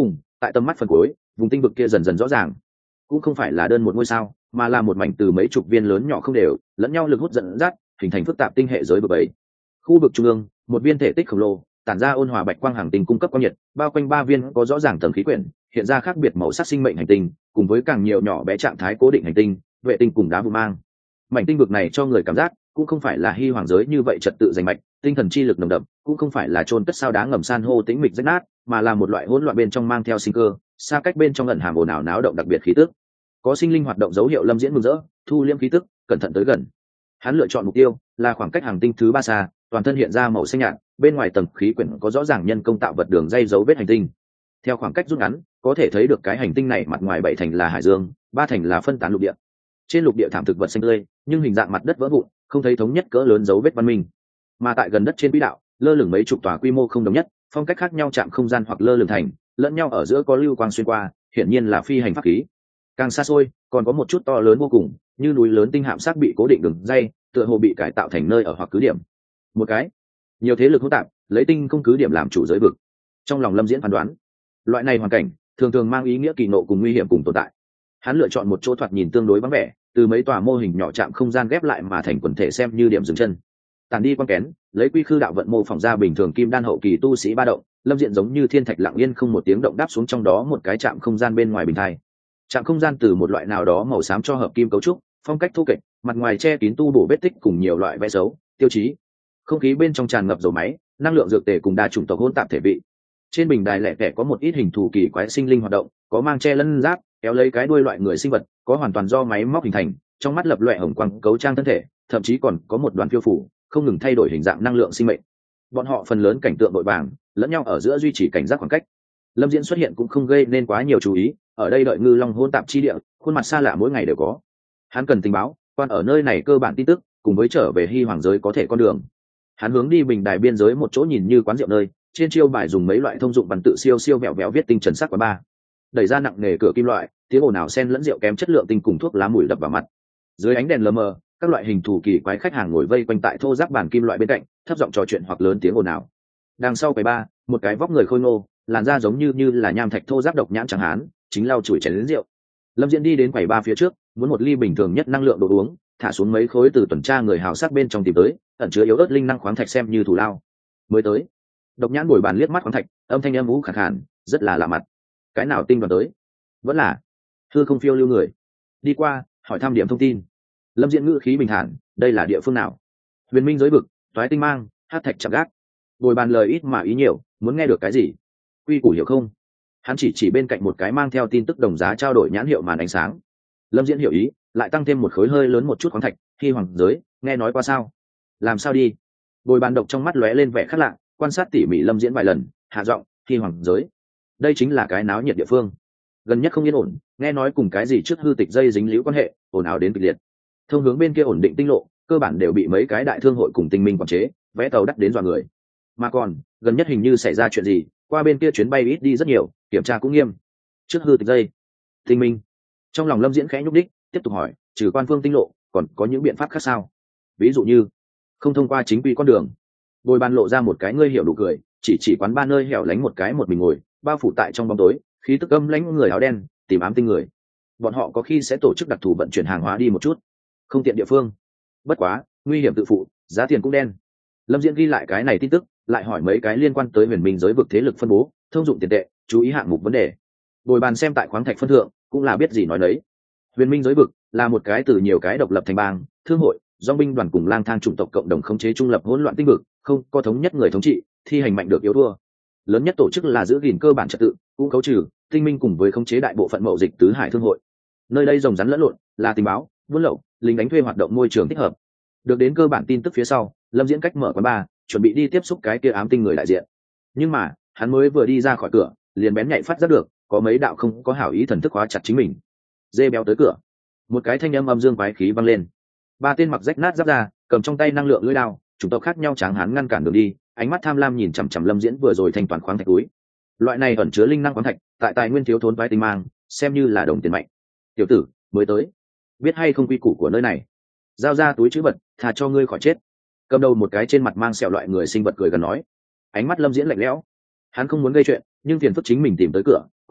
tại tầm mắt phần cuối vùng tinh vực kia dần dần rõ ràng, cũng không phải là đơn một ngôi sao, mà là một mảnh từ mấy chục viên lớn nhỏ không đều lẫn nhau lực hút dẫn dắt hình thành phức tạp tinh hệ giới bờ bẫy. Khu vực trung ương, một viên thể tích khổng lồ tản ra ôn hòa bạch quang hành tinh cung cấp quang nhiệt, bao quanh ba viên có rõ ràng tầng khí quyển, hiện ra khác biệt màu sắc sinh mệnh hành tinh, cùng với càng nhiều nhỏ bé trạng thái cố định hành tinh, vệ tinh cùng đá vụ mang. Mảnh tinh vực này cho người cảm giác cũng không phải là hy hoàng giới như vậy trật tự giành mạch, tinh thần chi lực nồng đậm, cũng không phải là chôn cất sao đá ngầm san hô tĩnh mịch rách nát, mà là một loại hỗn loạn bên trong mang theo sinh cơ, xa cách bên trong ẩn hàm ồn ào náo động đặc biệt khí tức. Có sinh linh hoạt động dấu hiệu Lâm Diễn mừng rỡ, thu liễm khí tức, cẩn thận tới gần. Hắn lựa chọn mục tiêu là khoảng cách hành tinh thứ ba xa, toàn thân hiện ra màu xanh nhạt, bên ngoài tầng khí quyển có rõ ràng nhân công tạo vật đường dây dấu vết hành tinh. Theo khoảng cách rút ngắn, có thể thấy được cái hành tinh này mặt ngoài bảy thành là hải dương, ba thành là phân tán lục địa. Trên lục địa thảm thực vật xanh tươi, nhưng hình dạng mặt đất vỡ vụn, không thấy thống nhất cỡ lớn dấu vết văn minh. Mà tại gần đất trên quỹ đạo, lơ lửng mấy chục tòa quy mô không đồng nhất, phong cách khác nhau chạm không gian hoặc lơ lửng thành, lẫn nhau ở giữa có lưu quang xuyên qua, hiển nhiên là phi hành pháp khí. Càng xa xôi, còn có một chút to lớn vô cùng, như núi lớn tinh hạm xác bị cố định đường dây, tựa hồ bị cải tạo thành nơi ở hoặc cứ điểm. Một cái, nhiều thế lực hỗn tạp, lấy tinh không cứ điểm làm chủ giới vực. Trong lòng Lâm Diễn phán đoán, loại này hoàn cảnh thường thường mang ý nghĩa kỳ nộ cùng nguy hiểm cùng tồn tại. Hắn lựa chọn một chỗ thoạt nhìn tương đối vắng vẻ, từ mấy tòa mô hình nhỏ chạm không gian ghép lại mà thành quần thể xem như điểm dừng chân. Tàn đi quan kén, lấy quy khư đạo vận mô phỏng ra bình thường kim đan hậu kỳ tu sĩ ba động, Lâm Diện giống như thiên thạch lặng yên không một tiếng động đáp xuống trong đó một cái chạm không gian bên ngoài bình thai. Chạm không gian từ một loại nào đó màu xám cho hợp kim cấu trúc, phong cách thô kệch, mặt ngoài che kín tu bổ vết tích cùng nhiều loại vẽ dấu, tiêu chí. Không khí bên trong tràn ngập dầu máy, năng lượng dược tề cùng đa chủng tộc hỗn tạp thể vị. Trên bình đài lẻ tẻ có một ít hình thù kỳ quái sinh linh hoạt động, có mang che lân giáp, kéo lấy cái đuôi loại người sinh vật, có hoàn toàn do máy móc hình thành, trong mắt lập loè hồng quang cấu trang thân thể, thậm chí còn có một đoàn phiêu phủ, không ngừng thay đổi hình dạng năng lượng sinh mệnh. Bọn họ phần lớn cảnh tượng đội vàng, lẫn nhau ở giữa duy trì cảnh giác khoảng cách. Lâm Diễn xuất hiện cũng không gây nên quá nhiều chú ý, ở đây đợi ngư long hỗn tạp chi địa, khuôn mặt xa lạ mỗi ngày đều có. Hắn cần tình báo, quan ở nơi này cơ bản tin tức, cùng với trở về hy hoàng giới có thể con đường. Hắn hướng đi bình đài biên giới một chỗ nhìn như quán rượu nơi, trên chiêu bài dùng mấy loại thông dụng văn tự siêu siêu vẹo vẹo viết tinh trần sắc quá ba. Đẩy ra nặng nề cửa kim loại, tiếng ồn ào xen lẫn rượu kém chất lượng tinh cùng thuốc lá mùi đập vào mặt. Dưới ánh đèn lờ mờ, các loại hình thù kỳ quái khách hàng ngồi vây quanh tại thô ráp bàn kim loại bên cạnh, thấp giọng trò chuyện hoặc lớn tiếng ồn ào. Đằng sau quầy ba, một cái vóc người khôi ngô, làn da giống như như là nham thạch thô ráp độc nhãn chẳng hán, chính lau chùi chén rượu. Lâm Diễn đi đến quầy ba phía trước, muốn một ly bình thường nhất năng lượng đồ uống, thả xuống mấy khối từ tuần tra người hào sắc bên trong tìm tới, ẩn chứa yếu ớt linh năng khoáng thạch xem như thủ lao. Mới tới, độc nhãn bồi bàn liếc mắt khoáng thạch, âm thanh âm vũ khàn khàn, rất là lạ mặt. Cái nào tinh đoàn tới? Vẫn là hư không phiêu lưu người. Đi qua, hỏi thăm điểm thông tin. Lâm Diễn ngữ khí bình thản, đây là địa phương nào? Huyền Minh giới vực, toái tinh mang, hát thạch chạm gác. Bồi bàn lời ít mà ý nhiều, muốn nghe được cái gì? Quy củ hiểu không? Hắn chỉ chỉ bên cạnh một cái mang theo tin tức đồng giá trao đổi nhãn hiệu màn ánh sáng. Lâm Diễn hiểu ý, lại tăng thêm một khối hơi lớn một chút khoáng thạch. Hy hoàng giới, nghe nói qua sao? Làm sao đi? Bồi bàn độc trong mắt lóe lên vẻ khác lạ, quan sát tỉ mỉ Lâm Diễn vài lần, hạ giọng, Hy hoàng giới. Đây chính là cái náo nhiệt địa phương. Gần nhất không yên ổn, nghe nói cùng cái gì trước hư tịch dây dính liễu quan hệ, ồn ào đến kịch liệt. Thông hướng bên kia ổn định tinh lộ, cơ bản đều bị mấy cái đại thương hội cùng tinh minh quản chế, vé tàu đắt đến dọa người. Mà còn, gần nhất hình như xảy ra chuyện gì, qua bên kia chuyến bay ít đi rất nhiều, kiểm tra cũng nghiêm. Trước hư tịch dây, tinh minh. Trong lòng Lâm Diễn khẽ nhúc đích, tiếp tục hỏi, trừ quan phương tinh lộ, còn có những biện pháp khác sao? Ví dụ như, không thông qua chính quy con đường. Bồi bàn lộ ra một cái ngươi hiểu đủ cười, chỉ chỉ quán ba nơi hẻo lánh một cái một mình ngồi, bao phủ tại trong bóng tối, khí tức âm lãnh người áo đen, tìm ám tinh người. Bọn họ có khi sẽ tổ chức đặc thù vận chuyển hàng hóa đi một chút, không tiện địa phương. Bất quá, nguy hiểm tự phụ, giá tiền cũng đen. Lâm Diễn ghi lại cái này tin tức, lại hỏi mấy cái liên quan tới huyền minh giới vực thế lực phân bố, thông dụng tiền tệ, chú ý hạng mục vấn đề. Bồi bàn xem tại khoáng thạch phân thượng, cũng là biết gì nói đấy. Huyền minh giới vực là một cái từ nhiều cái độc lập thành bang, thương hội, dòng binh đoàn cùng lang thang chủng tộc cộng đồng khống chế trung lập hỗn loạn tinh vực, không có thống nhất người thống trị, thi hành mạnh được yếu thua. Lớn nhất tổ chức là giữ gìn cơ bản trật tự, cũng cấu trừ tinh minh cùng với khống chế đại bộ phận mậu dịch tứ hải thương hội. Nơi đây rồng rắn lẫn lộn, là tình báo, buôn lậu, lính đánh thuê hoạt động môi trường thích hợp. Được đến cơ bản tin tức phía sau, Lâm Diễn cách mở quán bar, chuẩn bị đi tiếp xúc cái kia ám tinh người đại diện. Nhưng mà, hắn mới vừa đi ra khỏi cửa, liền bén nhạy phát giác được, có mấy đạo không có hảo ý thần thức hóa chặt chính mình. Dê béo tới cửa. Một cái thanh âm âm dương quái khí vang lên. Ba tên mặc rách nát giáp ra, cầm trong tay năng lượng lưỡi đao, chủng tộc khác nhau tráng hán ngăn cản đường đi, ánh mắt tham lam nhìn chằm chằm Lâm Diễn vừa rồi thanh toàn khoáng thạch túi. Loại này ẩn chứa linh năng khoáng thạch, tại tài nguyên thiếu thốn vãi tinh mang, xem như là đồng tiền mạnh. Tiểu tử, mới tới, biết hay không quy củ của nơi này? Giao ra túi trữ vật, thà cho ngươi khỏi chết. Cầm đầu một cái trên mặt mang sẹo loại người sinh vật cười gần nói. Ánh mắt Lâm Diễn lạnh lẽo. Hắn không muốn gây chuyện, nhưng phiền phức chính mình tìm tới cửa,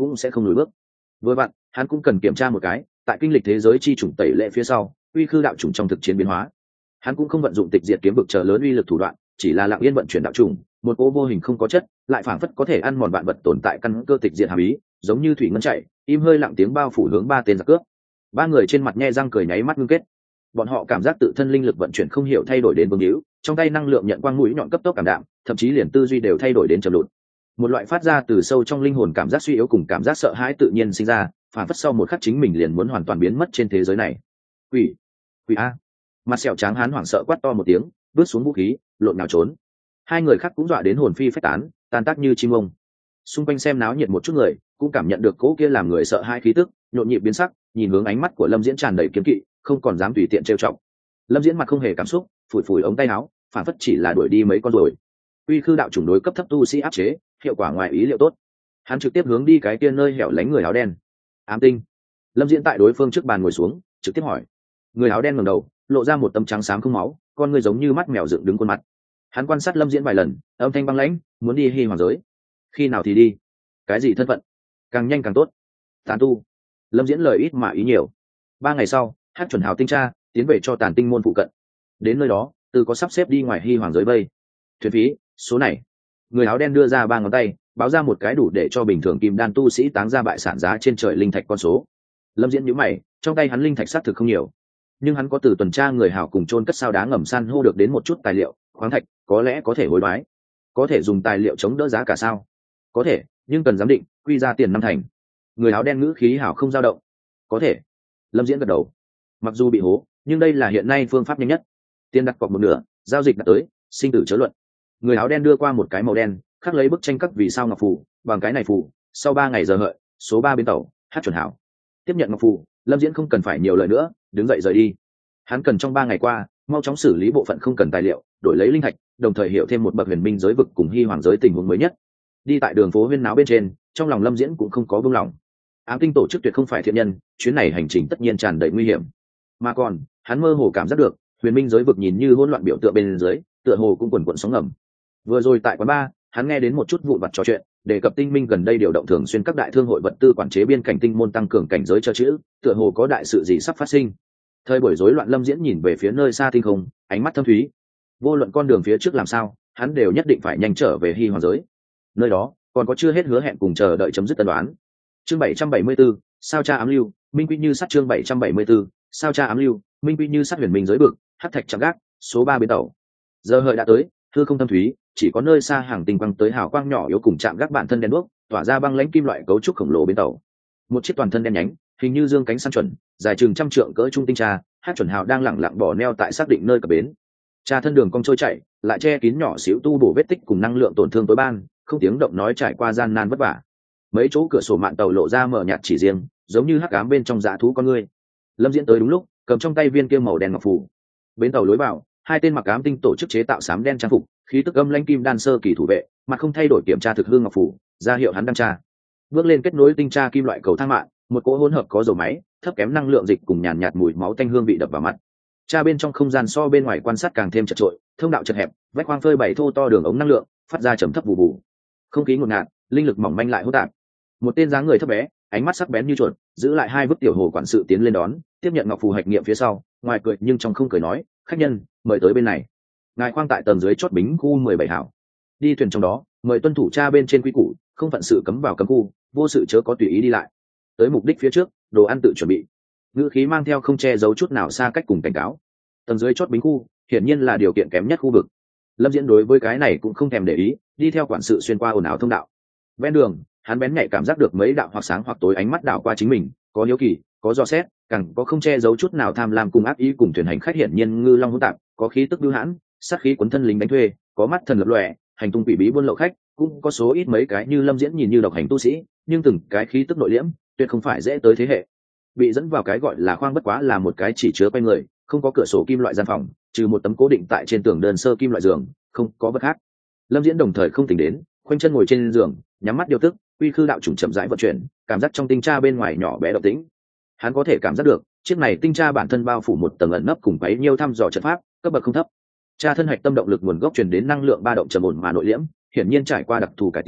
cũng sẽ không lùi bước. Vừa vặn hắn cũng cần kiểm tra một cái tại kinh lịch thế giới chi chủng tẩy lệ phía sau uy khư đạo chủng trong thực chiến biến hóa. Hắn cũng không vận dụng tịch diệt kiếm vực chờ lớn uy lực thủ đoạn, chỉ là lặng yên vận chuyển đạo chủng, một cỗ vô hình không có chất lại phảng phất có thể ăn mòn vạn vật tồn tại căn cơ tịch diệt hàm ý, giống như thủy ngân chạy im hơi lặng tiếng bao phủ hướng ba tên giặc cướp. Ba người trên mặt nhe răng cười nháy mắt ngưng kết. Bọn họ cảm giác tự thân linh lực vận chuyển không hiểu thay đổi đến vương hữu, trong tay năng lượng nhận quang mũi nhọn cấp tốc cảm đạm, thậm chí liền tư duy đều thay đổi đến trầm lụt. Một loại phát ra từ sâu trong linh hồn cảm giác suy yếu cùng cảm giác sợ hãi tự nhiên sinh ra, phản phất sau một khắc chính mình liền muốn hoàn toàn biến mất trên thế giới này. Quỷ, quỷ a! Mặt sẹo trắng hán hoảng sợ quát to một tiếng, bước xuống vũ khí, lộn nào trốn. Hai người khác cũng dọa đến hồn phi phách tán, tan tác như chim ông. Xung quanh xem náo nhiệt một chút người cũng cảm nhận được cỗ kia làm người sợ hai khí tức, nhộn nhịp biến sắc, nhìn hướng ánh mắt của Lâm Diễn tràn đầy kiếm kỵ, không còn dám tùy tiện trêu chọc. Lâm Diễn mặt không hề cảm xúc, phủi phủi ống tay áo, phản phất chỉ là đuổi đi mấy con rồi. Uy khư đạo chủng đối cấp thấp tu sĩ áp chế, hiệu quả ngoài ý liệu tốt. Hắn trực tiếp hướng đi cái kia nơi hẻo lánh người áo đen. Ám tinh. Lâm Diễn tại đối phương trước bàn ngồi xuống, trực tiếp hỏi. Người áo đen ngẩng đầu, lộ ra một tấm trắng xám không máu, con người giống như mắt mèo dựng đứng khuôn mặt. Hắn quan sát Lâm Diễn vài lần, âm thanh băng lãnh, muốn đi Hy Hoàng giới. Khi nào thì đi? Cái gì thân phận? Càng nhanh càng tốt. Tán tu. Lâm Diễn lời ít mà ý nhiều. Ba ngày sau, Hát chuẩn hào tinh tra tiến về cho Tàn tinh môn phụ cận. Đến nơi đó, từ có sắp xếp đi ngoài Hy Hoàng giới vây. Thuyền phí, số này. Người áo đen đưa ra ba ngón tay, báo ra một cái đủ để cho bình thường kim đan tu sĩ táng ra bại sản giá trên trời linh thạch con số. Lâm Diễn nhíu mày, trong tay hắn linh thạch xác thực không nhiều, nhưng hắn có từ tuần tra người hảo cùng chôn cất sao đá ngầm san hô được đến một chút tài liệu khoáng thạch, có lẽ có thể hối đoái. Có thể dùng tài liệu chống đỡ giá cả sao? Có thể, nhưng cần giám định, quy ra tiền năm thành. Người áo đen ngữ khí hảo không dao động. Có thể. Lâm Diễn gật đầu. Mặc dù bị hố, nhưng đây là hiện nay phương pháp nhanh nhất. Tiền đặt cọc một nửa, giao dịch đã tới, sinh tử chớ luận. Người áo đen đưa qua một cái màu đen, khắc lấy bức tranh các vì sao ngọc phù, bằng cái này phù, sau ba ngày giờ hợi, số ba bến tàu, Hát chuẩn hảo. Tiếp nhận ngọc phù, Lâm Diễn không cần phải nhiều lời nữa, đứng dậy rời đi. Hắn cần trong ba ngày qua, mau chóng xử lý bộ phận không cần tài liệu, đổi lấy linh thạch, đồng thời hiểu thêm một bậc huyền minh giới vực cùng Hy Hoàng giới tình huống mới nhất. Đi tại đường phố huyên náo bên trên, trong lòng Lâm Diễn cũng không có buông lỏng. Ám tinh tổ chức tuyệt không phải thiện nhân, chuyến này hành trình tất nhiên tràn đầy nguy hiểm. Mà còn, hắn mơ hồ cảm giác được, huyền minh giới vực nhìn như hỗn loạn biểu tượng bên dưới, tựa hồ cũng quần quần sóng ngầm. Vừa rồi tại quán bar, hắn nghe đến một chút vụn vặt trò chuyện, đề cập tinh minh gần đây điều động thường xuyên các đại thương hội vật tư quản chế biên cảnh tinh môn tăng cường cảnh giới cho chữ, tựa hồ có đại sự gì sắp phát sinh. Thời buổi rối loạn, Lâm Diễn nhìn về phía nơi xa tinh không, ánh mắt thâm thúy. Vô luận con đường phía trước làm sao, hắn đều nhất định phải nhanh trở về Hy Hoàng giới. Nơi đó còn có chưa hết hứa hẹn cùng chờ đợi chấm dứt tân đoán. Chương bảy trăm bảy mươi 74, sao cha ám lưu, minh quy như sát. Chương bảy trăm bảy mươi 74, sao cha ám lưu, minh quy như sát. Huyền minh giới vực, Hắc thạch chạm gác, số ba bến tàu. Giờ hợi đã tới, hư không thâm thúy, chỉ có nơi xa hàng tinh quang tới hào quang nhỏ yếu cùng chạm gác bản thân đen đuốc, tỏa ra băng lãnh kim loại cấu trúc khổng lồ bến tàu. Một chiếc toàn thân đen nhánh, hình như dương cánh săn chuẩn, dài chừng trăm trượng cỡ trung tinh tra, Hát chuẩn hào đang lẳng lặng bỏ neo tại xác định nơi cập bến. Cha thân đường cong trôi chạy, lại che kín nhỏ xíu tu bổ vết tích cùng năng lượng tổn thương tối ban, không tiếng động nói trải qua gian nan vất vả. Mấy chỗ cửa sổ mạn tàu lộ ra mở nhạt chỉ riêng, giống như hắc ám bên trong dã thú con người. Lâm Diễn tới đúng lúc, cầm trong tay viên kia màu đen ngọc phù. Bến tàu lối vào, hai tên mặc ám tinh tổ chức chế tạo xám đen trang phục, khí tức âm lãnh kim đan sơ kỳ thủ vệ, mặt không thay đổi kiểm tra thực hư ngọc phù, ra hiệu hắn đăng tra. Bước lên kết nối tinh tra kim loại cầu thang mạng, một cỗ hỗn hợp có dầu máy, thấp kém năng lượng dịch cùng nhàn nhạt mùi máu tanh hương vị đập vào mặt. Tra bên trong không gian so bên ngoài quan sát càng thêm chật trội, thông đạo chật hẹp, vách khoang phơi bày thô to đường ống năng lượng, phát ra trầm thấp bù bù. Không khí ngột ngạt, linh lực mỏng manh lại hỗn tạp. Một tên dáng người thấp bé, ánh mắt sắc bén như chuột, giữ lại hai vứt tiểu hồ quản sự tiến lên đón, tiếp nhận ngọc phù hạch nghiệm phía sau, ngoài cười nhưng trong không cười nói, khách nhân, mời tới bên này. Ngài khoang tại tầng dưới chót bính khu mười bảy hảo. Đi thuyền trong đó, mời tuân thủ tra bên trên quy củ, không phận sự cấm vào cấm khu, vô sự chớ có tùy ý đi lại. Tới mục đích phía trước, đồ ăn tự chuẩn bị. Ngữ khí mang theo không che giấu chút nào xa cách cùng cảnh cáo. Tầng dưới chót bính khu, hiển nhiên là điều kiện kém nhất khu vực. Lâm Diễn đối với cái này cũng không thèm để ý, đi theo quản sự xuyên qua ồn ào thông đạo. Ven đường, hắn bén nhạy cảm giác được mấy đạo hoặc sáng hoặc tối ánh mắt đảo qua chính mình, có hiếu kỳ, có dò xét, càng có không che giấu chút nào tham lam cùng ác ý cùng thuyền hành khách hiển nhiên ngư long hỗn tạp, có khí tức bưu hãn, sát khí cuốn thân lính đánh thuê, có mắt thần lập lòe, hành tung quỷ bí buôn lậu khách, cũng có số ít mấy cái như Lâm Diễn nhìn như độc hành tu sĩ, nhưng từng cái khí tức nội liễm, tuyệt không phải dễ tới thế hệ. Bị dẫn vào cái gọi là khoang bất quá là một cái chỉ chứa quanh người, không có cửa sổ kim loại gian phòng, trừ một tấm cố định tại trên tường đơn sơ kim loại giường, không có bất khác. Lâm Diễn đồng thời không tỉnh đến, khoanh chân ngồi trên giường, nhắm mắt điều tức, uy khư đạo chủng chậm rãi vận chuyển, cảm giác trong tinh tra bên ngoài nhỏ bé độc tĩnh. Hắn có thể cảm giác được, chiếc này tinh tra bản thân bao phủ một tầng ẩn nấp cùng bấy nhiêu thăm dò trận pháp, cấp bậc không thấp. Tra thân hạch tâm động lực nguồn gốc truyền đến năng lượng ba động trầm ổn mà nội liễm, hiển nhiên trải qua đặc thù cải tiến,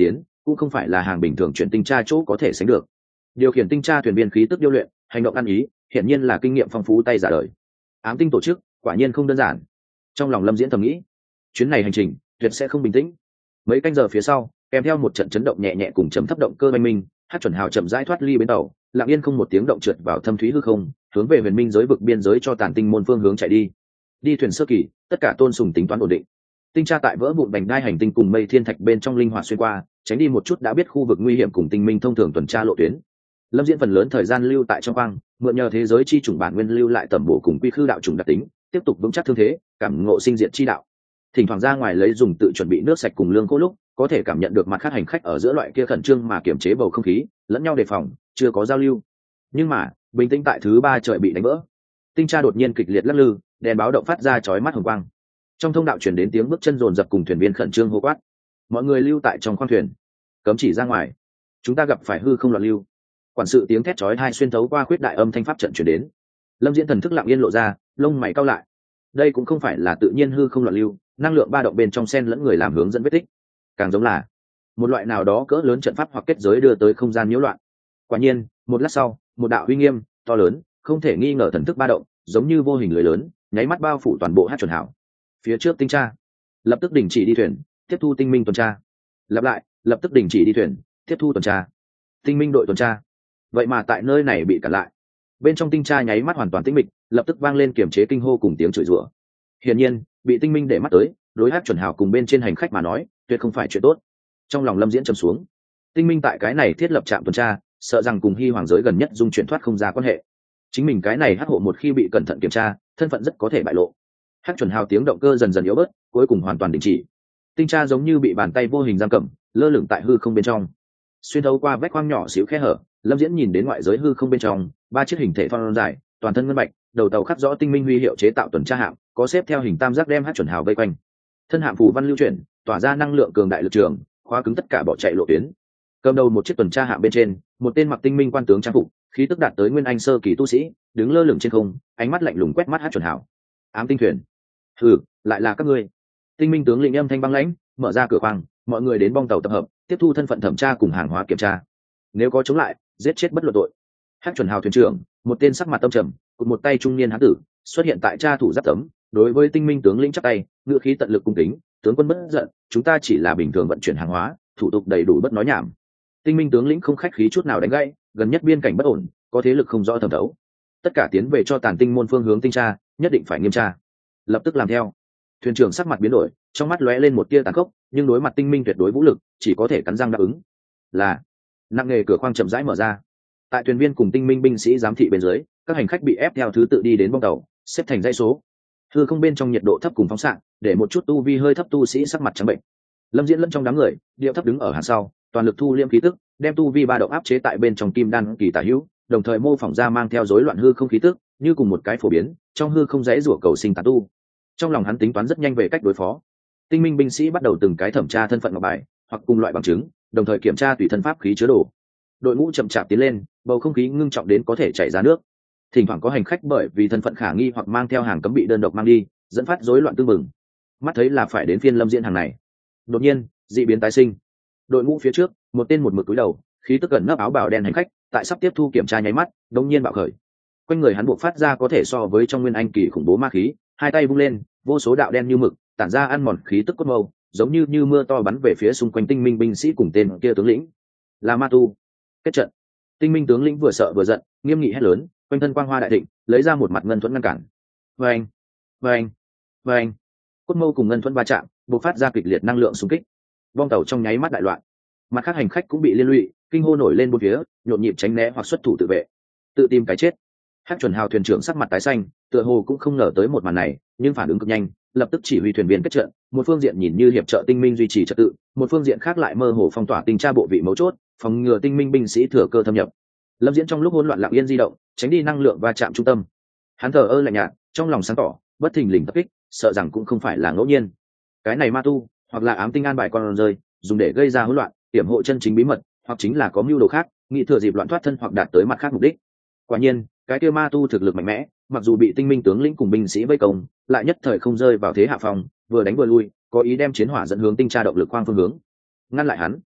cũng không phải là hàng bình thường chuyển tinh tra chỗ có thể sánh được. Điều khiển tinh tra thuyền viên khí tức điêu luyện, hành động ăn ý, hiển nhiên là kinh nghiệm phong phú tay giả đời. Ám tinh tổ chức quả nhiên không đơn giản. Trong lòng Lâm Diễn thầm nghĩ, chuyến này hành trình tuyệt sẽ không bình tĩnh. Mấy canh giờ phía sau, kèm theo một trận chấn động nhẹ nhẹ cùng chấm thấp động cơ oanh minh, Hát chuẩn hào chậm rãi thoát ly bến tàu, lặng yên không một tiếng động trượt vào thâm thúy hư không, hướng về huyền minh giới vực biên giới cho tàn tinh môn phương hướng chạy đi. Đi thuyền sơ kỳ, tất cả tôn sùng tính toán ổn định. Tinh tra tại vỡ vụn bành đai hành tinh cùng mây thiên thạch bên trong linh hoạt xuyên qua, tránh đi một chút đã biết khu vực nguy hiểm cùng tinh minh thông thường tuần tra lộ tuyến. Lâm Diễn phần lớn thời gian lưu tại trong khoang, mượn nhờ thế giới chi chủng bản nguyên lưu lại tầm bổ cùng quy khư đạo chủng đặc tính, tiếp tục vững chắc thương thế, cảm ngộ sinh diện chi đạo. Thỉnh thoảng ra ngoài lấy dùng tự chuẩn bị nước sạch cùng lương khô lúc, có thể cảm nhận được mặt khác hành khách ở giữa loại kia khẩn trương mà kiềm chế bầu không khí, lẫn nhau đề phòng, chưa có giao lưu. Nhưng mà, bình tĩnh tại thứ ba trời bị đánh vỡ. Tinh tra đột nhiên kịch liệt lắc lư, đèn báo động phát ra chói mắt hồng quang. Trong thông đạo truyền đến tiếng bước chân rồn rập cùng thuyền viên khẩn trương hô quát. Mọi người lưu tại trong khoang thuyền, cấm chỉ ra ngoài. Chúng ta gặp phải hư không loạn lưu. Quản sự tiếng thét chói tai xuyên thấu qua khuyết đại âm thanh pháp trận truyền đến. Lâm Diễn thần thức lặng yên lộ ra, lông mày cau lại. Đây cũng không phải là tự nhiên hư không loạn lưu, năng lượng ba động bên trong xen lẫn người làm hướng dẫn vết tích, càng giống là một loại nào đó cỡ lớn trận pháp hoặc kết giới đưa tới không gian nhiễu loạn. Quả nhiên, một lát sau, một đạo uy nghiêm to lớn, không thể nghi ngờ thần thức ba động, giống như vô hình lưới lớn, nháy mắt bao phủ toàn bộ Hát chuẩn hảo. Phía trước tinh tra lập tức đình chỉ đi thuyền, tiếp thu tinh minh tuần tra. Lặp lại, lập tức đình chỉ đi thuyền, tiếp thu tuần tra. Tinh minh đội tuần tra, vậy mà tại nơi này bị cản lại. Bên trong tinh tra nháy mắt hoàn toàn tĩnh mịch, lập tức vang lên kiềm chế kinh hô cùng tiếng chửi rủa. Hiển nhiên, bị tinh minh để mắt tới, đối Hát chuẩn hảo cùng bên trên hành khách mà nói, tuyệt không phải chuyện tốt. Trong lòng Lâm Diễn trầm xuống. Tinh minh tại cái này thiết lập trạm tuần tra, sợ rằng cùng Hy Hoàng giới gần nhất dung chuyển thoát không ra quan hệ. Chính mình cái này hắc hộ một khi bị cẩn thận kiểm tra, thân phận rất có thể bại lộ. Hát chuẩn hào tiếng động cơ dần dần yếu bớt, cuối cùng hoàn toàn đình chỉ. Tinh tra giống như bị bàn tay vô hình giam cầm, lơ lửng tại hư không bên trong. Xuyên thấu qua vách khoang nhỏ xíu khe hở, Lâm Diễn nhìn đến ngoại giới hư không bên trong, ba chiếc hình thể thon dài, toàn thân ngân bạch, đầu tàu khắc rõ tinh minh huy hiệu chế tạo tuần tra hạm, có xếp theo hình tam giác đem Hát chuẩn hào vây quanh. Thân hạm phù văn lưu chuyển, tỏa ra năng lượng cường đại lực trường, khóa cứng tất cả bỏ chạy lộ tuyến. Cầm đầu một chiếc tuần tra hạm bên trên, một tên mặc tinh minh quan tướng trang phục, khí tức đạt tới nguyên anh sơ kỳ tu sĩ, đứng lơ lửng trên không, ánh mắt lạnh lùng quét mắt Hát chuẩn hảo. Ám tinh thuyền, hừ, lại là các ngươi. Tinh minh tướng lĩnh âm thanh băng lãnh, mở ra cửa khoang, mọi người đến bong tàu tập hợp, tiếp thu thân phận thẩm tra cùng hàng hóa kiểm tra. Nếu có chống lại, giết chết bất luận tội. Hát chuẩn hào thuyền trưởng, một tên sắc mặt tâm trầm, cùng một tay trung niên hán tử, xuất hiện tại tra thủ giáp tấm, đối với tinh minh tướng lĩnh chắp tay, ngựa khí tận lực cung kính, tướng quân bất giận, chúng ta chỉ là bình thường vận chuyển hàng hóa, thủ tục đầy đủ, bất nói nhảm. Tinh minh tướng lĩnh không khách khí chút nào đánh gãy, gần nhất biên cảnh bất ổn, có thế lực không rõ thẩm thấu, tất cả tiến về cho tàn tinh môn phương hướng tinh tra, nhất định phải nghiêm tra. Lập tức làm theo. Thuyền trưởng sắc mặt biến đổi, trong mắt lóe lên một tia tàn khốc, nhưng đối mặt tinh minh tuyệt đối vũ lực, chỉ có thể cắn răng đáp ứng. Là nặng nghề cửa khoang chậm rãi mở ra. Tại thuyền viên cùng tinh minh binh sĩ giám thị bên dưới, các hành khách bị ép theo thứ tự đi đến bong tàu, xếp thành dãy số. Hư không bên trong nhiệt độ thấp cùng phóng xạ, để một chút tu vi hơi thấp tu sĩ sắc mặt trắng bệnh. Lâm Diễn lẫn trong đám người, điệu thấp đứng ở hàng sau, toàn lực thu liêm khí tức, đem tu vi ba động áp chế tại bên trong kim đan kỳ tả hữu, đồng thời mô phỏng ra mang theo rối loạn hư không khí tức, như cùng một cái phổ biến trong hư không dễ rủa cầu sinh tán tu. Trong lòng hắn tính toán rất nhanh về cách đối phó. Tinh minh binh sĩ bắt đầu từng cái thẩm tra thân phận ngọc bài hoặc cùng loại bằng chứng, đồng thời kiểm tra tùy thân pháp khí chứa đồ. Đội ngũ chậm chạp tiến lên, bầu không khí ngưng trọng đến có thể chảy ra nước. Thỉnh thoảng có hành khách bởi vì thân phận khả nghi hoặc mang theo hàng cấm bị đơn độc mang đi, dẫn phát rối loạn tương mừng. Mắt thấy là phải đến phiên Lâm Diễn hàng này. Đột nhiên, dị biến tái sinh. Đội ngũ phía trước, một tên một mực cúi đầu, khí tức gần nấp áo bào đen hành khách, tại sắp tiếp thu kiểm tra nháy mắt, đột nhiên bạo khởi. Quanh người hắn buộc phát ra có thể so với trong nguyên anh kỳ khủng bố ma khí, hai tay vung lên, vô số đạo đen như mực, tản ra ăn mòn khí tức cốt mâu, giống như như mưa to bắn về phía xung quanh tinh minh binh sĩ cùng tên kia tướng lĩnh. Là ma tu. Kết trận. Tinh minh tướng lĩnh vừa sợ vừa giận, nghiêm nghị hét lớn, quanh thân quang hoa đại thịnh, lấy ra một mặt ngân thuẫn ngăn cản. Vâng, vâng, vâng. Cốt mâu cùng ngân thuẫn va chạm, bộc phát ra kịch liệt năng lượng xung kích. Vong tàu trong nháy mắt đại loạn. Mặt khác hành khách cũng bị liên lụy, kinh hô nổi lên bốn phía, nhộn nhịp tránh né hoặc xuất thủ tự vệ, tự tìm cái chết. Hắc chuẩn hào thuyền trưởng sắc mặt tái xanh, tựa hồ cũng không ngờ tới một màn này, nhưng phản ứng cực nhanh, lập tức chỉ huy thuyền viên kết trận. Một phương diện nhìn như hiệp trợ tinh minh duy trì trật tự, một phương diện khác lại mơ hồ phong tỏa tinh tra bộ vị mấu chốt, phòng ngừa tinh minh binh sĩ thừa cơ thâm nhập. Lâm Diễn trong lúc hỗn loạn lặng yên di động, tránh đi năng lượng va chạm trung tâm. Hắn thờ ơ lạnh nhạt, trong lòng sáng tỏ, bất thình lình tập kích, sợ rằng cũng không phải là ngẫu nhiên. Cái này ma tu, hoặc là ám tinh an bài con rơi, dùng để gây ra hỗn loạn, tiềm hộ chân chính bí mật, hoặc chính là có mưu đồ khác, nghĩ thừa dịp loạn thoát thân hoặc đạt tới mặt khác mục đích. Quả nhiên, cái kia ma tu thực lực mạnh mẽ, mặc dù bị tinh minh tướng lĩnh cùng binh sĩ vây công, lại nhất thời không rơi vào thế hạ phong, vừa đánh vừa lui, có ý đem chiến hỏa dẫn hướng tinh tra động lực khoang phương hướng. Ngăn lại hắn.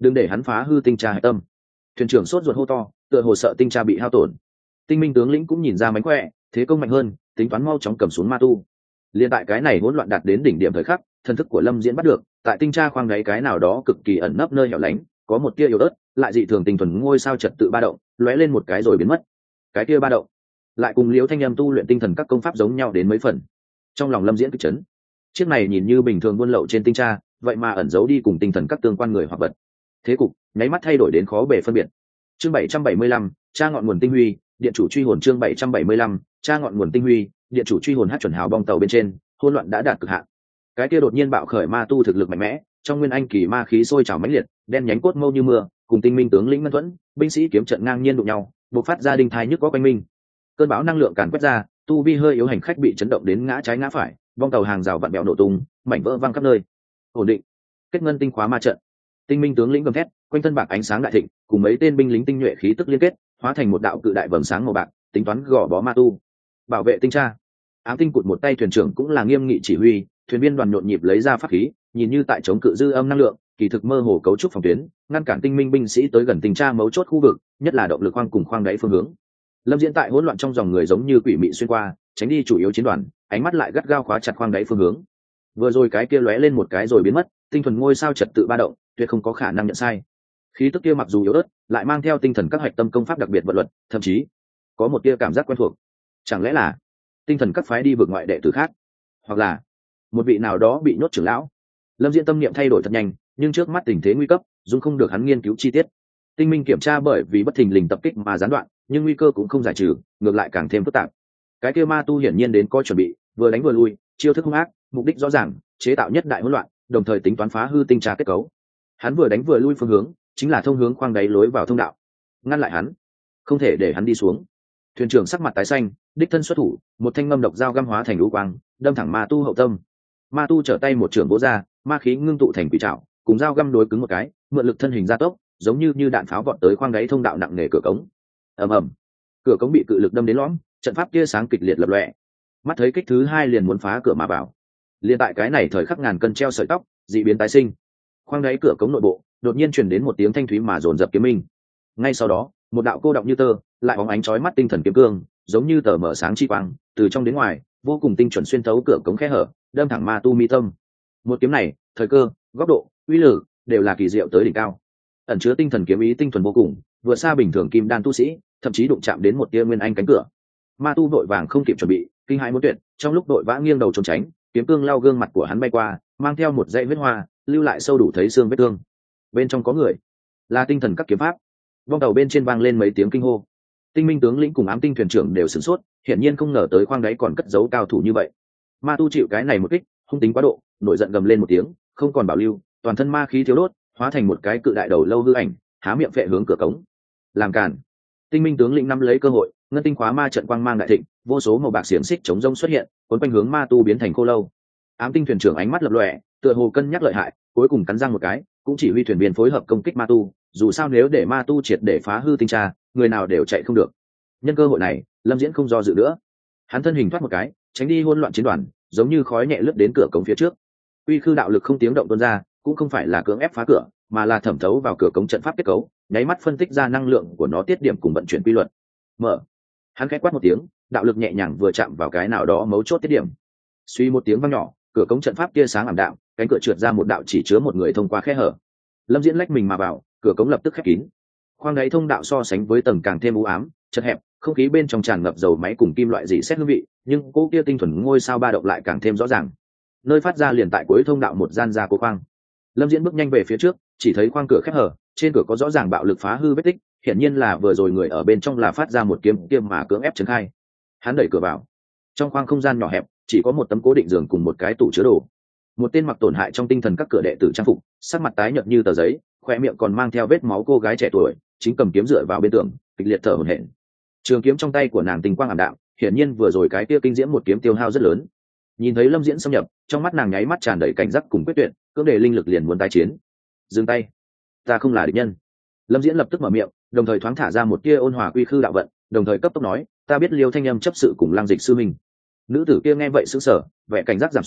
đừng để hắn phá hư tinh tra hạch tâm. Thuyền trưởng sốt ruột hô to, tựa hồ sợ tinh tra bị hao tổn. Tinh minh tướng lĩnh cũng nhìn ra mánh khỏe, thế công mạnh hơn, tính toán mau chóng cầm xuống ma tu. Liên tại cái này hỗn loạn đạt đến đỉnh điểm thời khắc, thần thức của Lâm Diễn bắt được, tại tinh tra khoang đáy cái nào đó cực kỳ ẩn nấp nơi hẻo lánh, có một tia yếu ớt, lại dị thường tinh thuần ngôi sao trật tự ba động, lóe lên một cái rồi biến mất. Cái tia ba động, lại cùng Liễu Thanh Âm tu luyện tinh thần các công pháp giống nhau đến mấy phần. Trong lòng Lâm Diễn kịch chấn. Chiếc này nhìn như bình thường buôn lậu trên tinh tra, vậy mà ẩn giấu đi cùng tinh thần các tương quan người hoặc vật. Thế cục nháy mắt thay đổi đến khó bề phân biệt. Chương bảy trăm bảy mươi lăm, tra ngọn nguồn tinh huy, điện chủ truy hồn. Chương bảy trăm bảy mươi lăm, tra ngọn nguồn tinh huy, điện chủ truy hồn. Hát chuẩn hào bong tàu bên trên, hỗn loạn đã đạt cực hạn. Cái kia đột nhiên bạo khởi ma tu thực lực mạnh mẽ, trong nguyên anh kỳ ma khí sôi trào mãnh liệt, đen nhánh cốt mâu như mưa, cùng tinh minh tướng lĩnh mâu thuẫn, binh sĩ kiếm trận ngang nhiên đụng nhau, bộc phát ra đinh thai nhức có quanh minh. Cơn bão năng lượng càn quét ra, tu vi hơi yếu hành khách bị chấn động đến ngã trái ngã phải, bong tàu hàng rào vặn bẹo nổ tung, mảnh vỡ văng khắp nơi. Ổn định. Kết ngân tinh khóa ma trận. Tinh minh tướng lĩnh gầm thét, quanh thân bạc ánh sáng đại thịnh, cùng mấy tên binh lính tinh nhuệ khí tức liên kết, hóa thành một đạo cự đại vầng sáng màu bạc, tính toán gò bó ma tu. Bảo vệ tinh tra. Ám tinh cụt một tay thuyền trưởng cũng là nghiêm nghị chỉ huy, thuyền viên đoàn nhộn nhịp lấy ra pháp khí, nhìn như tại chống cự dư âm năng lượng, kỳ thực mơ hồ cấu trúc phòng tuyến, ngăn cản tinh minh binh sĩ tới gần tinh tra mấu chốt khu vực, nhất là động lực khoang cùng khoang đáy phương hướng. Lâm Diễn tại hỗn loạn trong dòng người giống như quỷ mị xuyên qua, tránh đi chủ yếu chiến đoàn, ánh mắt lại gắt gao khóa chặt khoang đáy phương hướng. Vừa rồi cái kia lóe lên một cái rồi biến mất, tinh thuần ngôi sao trật tự ba động, tuyệt không có khả năng nhận sai. Khí tức kia mặc dù yếu ớt, lại mang theo tinh thần các hạch tâm công pháp đặc biệt vận luật, thậm chí có một tia cảm giác quen thuộc. Chẳng lẽ là tinh thần các phái đi vượt ngoại đệ tử khác, hoặc là một vị nào đó bị nhốt trưởng lão? Lâm Diễn tâm niệm thay đổi thật nhanh, nhưng trước mắt tình thế nguy cấp, dung không được hắn nghiên cứu chi tiết. Tinh minh kiểm tra bởi vì bất thình lình tập kích mà gián đoạn, nhưng nguy cơ cũng không giải trừ, ngược lại càng thêm phức tạp. Cái kia ma tu hiển nhiên đến có chuẩn bị, vừa đánh vừa lui, chiêu thức hung ác, mục đích rõ ràng, chế tạo nhất đại hỗn loạn, đồng thời tính toán phá hư tinh tra kết cấu. Hắn vừa đánh vừa lui phương hướng, chính là thông hướng khoang đáy lối vào thông đạo. Ngăn lại hắn, không thể để hắn đi xuống. Thuyền trưởng sắc mặt tái xanh, đích thân xuất thủ, một thanh ngâm độc dao găm hóa thành lũ quang, đâm thẳng ma tu hậu tâm. Ma tu trở tay một trường vỗ ra, ma khí ngưng tụ thành quỷ trảo, cùng dao găm đối cứng một cái, mượn lực thân hình gia tốc, giống như như đạn pháo vọt tới khoang đáy thông đạo nặng nề cửa cống. Ầm ầm, cửa cống bị cự lực đâm đến lõm, trận pháp kia sáng kịch liệt lập lòe. Mắt thấy kích thứ hai liền muốn phá cửa mà vào. Liên tại cái này thời khắc ngàn cân treo sợi tóc, dị biến tái sinh. Khoang đáy cửa cống nội bộ, đột nhiên truyền đến một tiếng thanh thúy mà dồn dập kiếm minh. Ngay sau đó, một đạo cô động như tơ, lại bóng ánh chói mắt tinh thần kiếm cương, giống như tờ mở sáng chi quang, từ trong đến ngoài, vô cùng tinh chuẩn xuyên thấu cửa cống khe hở, đâm thẳng ma tu mi tâm. Một kiếm này, thời cơ, góc độ, uy lực đều là kỳ diệu tới đỉnh cao. Ẩn chứa tinh thần kiếm ý tinh thuần vô cùng, vượt xa bình thường kim đan tu sĩ, thậm chí đụng chạm đến một tia nguyên anh cánh cửa. Ma tu vội vàng không kịp chuẩn bị, kinh hãi muốn tuyệt, trong lúc đội vã nghiêng đầu trốn tránh, kiếm cương lao gương mặt của hắn bay qua, mang theo một dãy vết hoa, lưu lại sâu đủ thấy xương vết thương. Bên trong có người, là tinh thần các kiếm pháp. Vong tàu bên trên vang lên mấy tiếng kinh hô. Tinh minh tướng lĩnh cùng ám tinh thuyền trưởng đều sửng sốt, hiển nhiên không ngờ tới khoang đáy còn cất giấu cao thủ như vậy. Ma tu chịu cái này một kích, hung tính quá độ, nổi giận gầm lên một tiếng, không còn bảo lưu, toàn thân ma khí thiếu đốt, hóa thành một cái cự đại đầu lâu hư ảnh, há miệng phệ hướng cửa cống. Làm cản. Tinh minh tướng lĩnh nắm lấy cơ hội, ngân tinh khóa ma trận quang mang đại thịnh, vô số màu bạc xiềng xích chống rông xuất hiện, cuốn quanh hướng ma tu biến thành khô lâu. Ám tinh thuyền trưởng ánh mắt lập lòe, tựa hồ cân nhắc lợi hại, cuối cùng cắn răng một cái, cũng chỉ huy thuyền viên phối hợp công kích ma tu, dù sao nếu để ma tu triệt để phá hư tinh tra, người nào đều chạy không được. Nhân cơ hội này, Lâm Diễn không do dự nữa, hắn thân hình thoát một cái, tránh đi hỗn loạn chiến đoàn, giống như khói nhẹ lướt đến cửa cống phía trước. Uy khư đạo lực không tiếng động tuôn ra, cũng không phải là cưỡng ép phá cửa, mà là thẩm thấu vào cửa cống trận pháp kết cấu, nháy mắt phân tích ra năng lượng của nó tiết điểm cùng vận chuyển quy luật. Mở. Hắn khẽ quát một tiếng, đạo lực nhẹ nhàng vừa chạm vào cái nào đó mấu chốt tiết điểm. Suy một tiếng vang nhỏ, cửa cống trận pháp tia sáng ảm đạm, cánh cửa trượt ra một đạo chỉ chứa một người thông qua khe hở. Lâm Diễn lách mình mà vào, cửa cống lập tức khép kín. Khoang đáy thông đạo so sánh với tầng càng thêm u ám, chật hẹp, không khí bên trong tràn ngập dầu máy cùng kim loại dị xét hương vị, nhưng cô kia tinh thuần ngôi sao ba động lại càng thêm rõ ràng. Nơi phát ra liền tại cuối thông đạo một gian ra cố khoang. Lâm Diễn bước nhanh về phía trước, chỉ thấy khoang cửa khép hở, trên cửa có rõ ràng bạo lực phá hư vết tích, hiển nhiên là vừa rồi người ở bên trong là phát ra một kiếm kiếm mà cưỡng ép trấn khai. Hắn đẩy cửa vào. Trong khoang không gian nhỏ hẹp, chỉ có một tấm cố định giường cùng một cái tủ chứa đồ. Một tên mặc tổn hại trong tinh thần các cửa đệ tử trang phục, sắc mặt tái nhợt như tờ giấy, khoe miệng còn mang theo vết máu cô gái trẻ tuổi, chính cầm kiếm dựa vào bên tường, kịch liệt thở hổn hển. Trường kiếm trong tay của nàng tình quang ảm đạm, hiển nhiên vừa rồi cái kia kinh diễm một kiếm tiêu hao rất lớn. Nhìn thấy Lâm Diễn xâm nhập, trong mắt nàng nháy mắt tràn đầy cảnh giác cùng quyết tuyệt, cưỡng đề linh lực liền muốn tái chiến. Dừng tay, ta không là địch nhân. Lâm Diễn lập tức mở miệng, đồng thời thoáng thả ra một tia ôn hòa quy khư đạo vận, đồng thời cấp tốc nói, ta biết Liêu Thanh Âm chấp sự cùng Lăng Dịch sư minh. Nữ tử kia nghe vậy sững sờ, vẻ cảnh giác giảm xuống,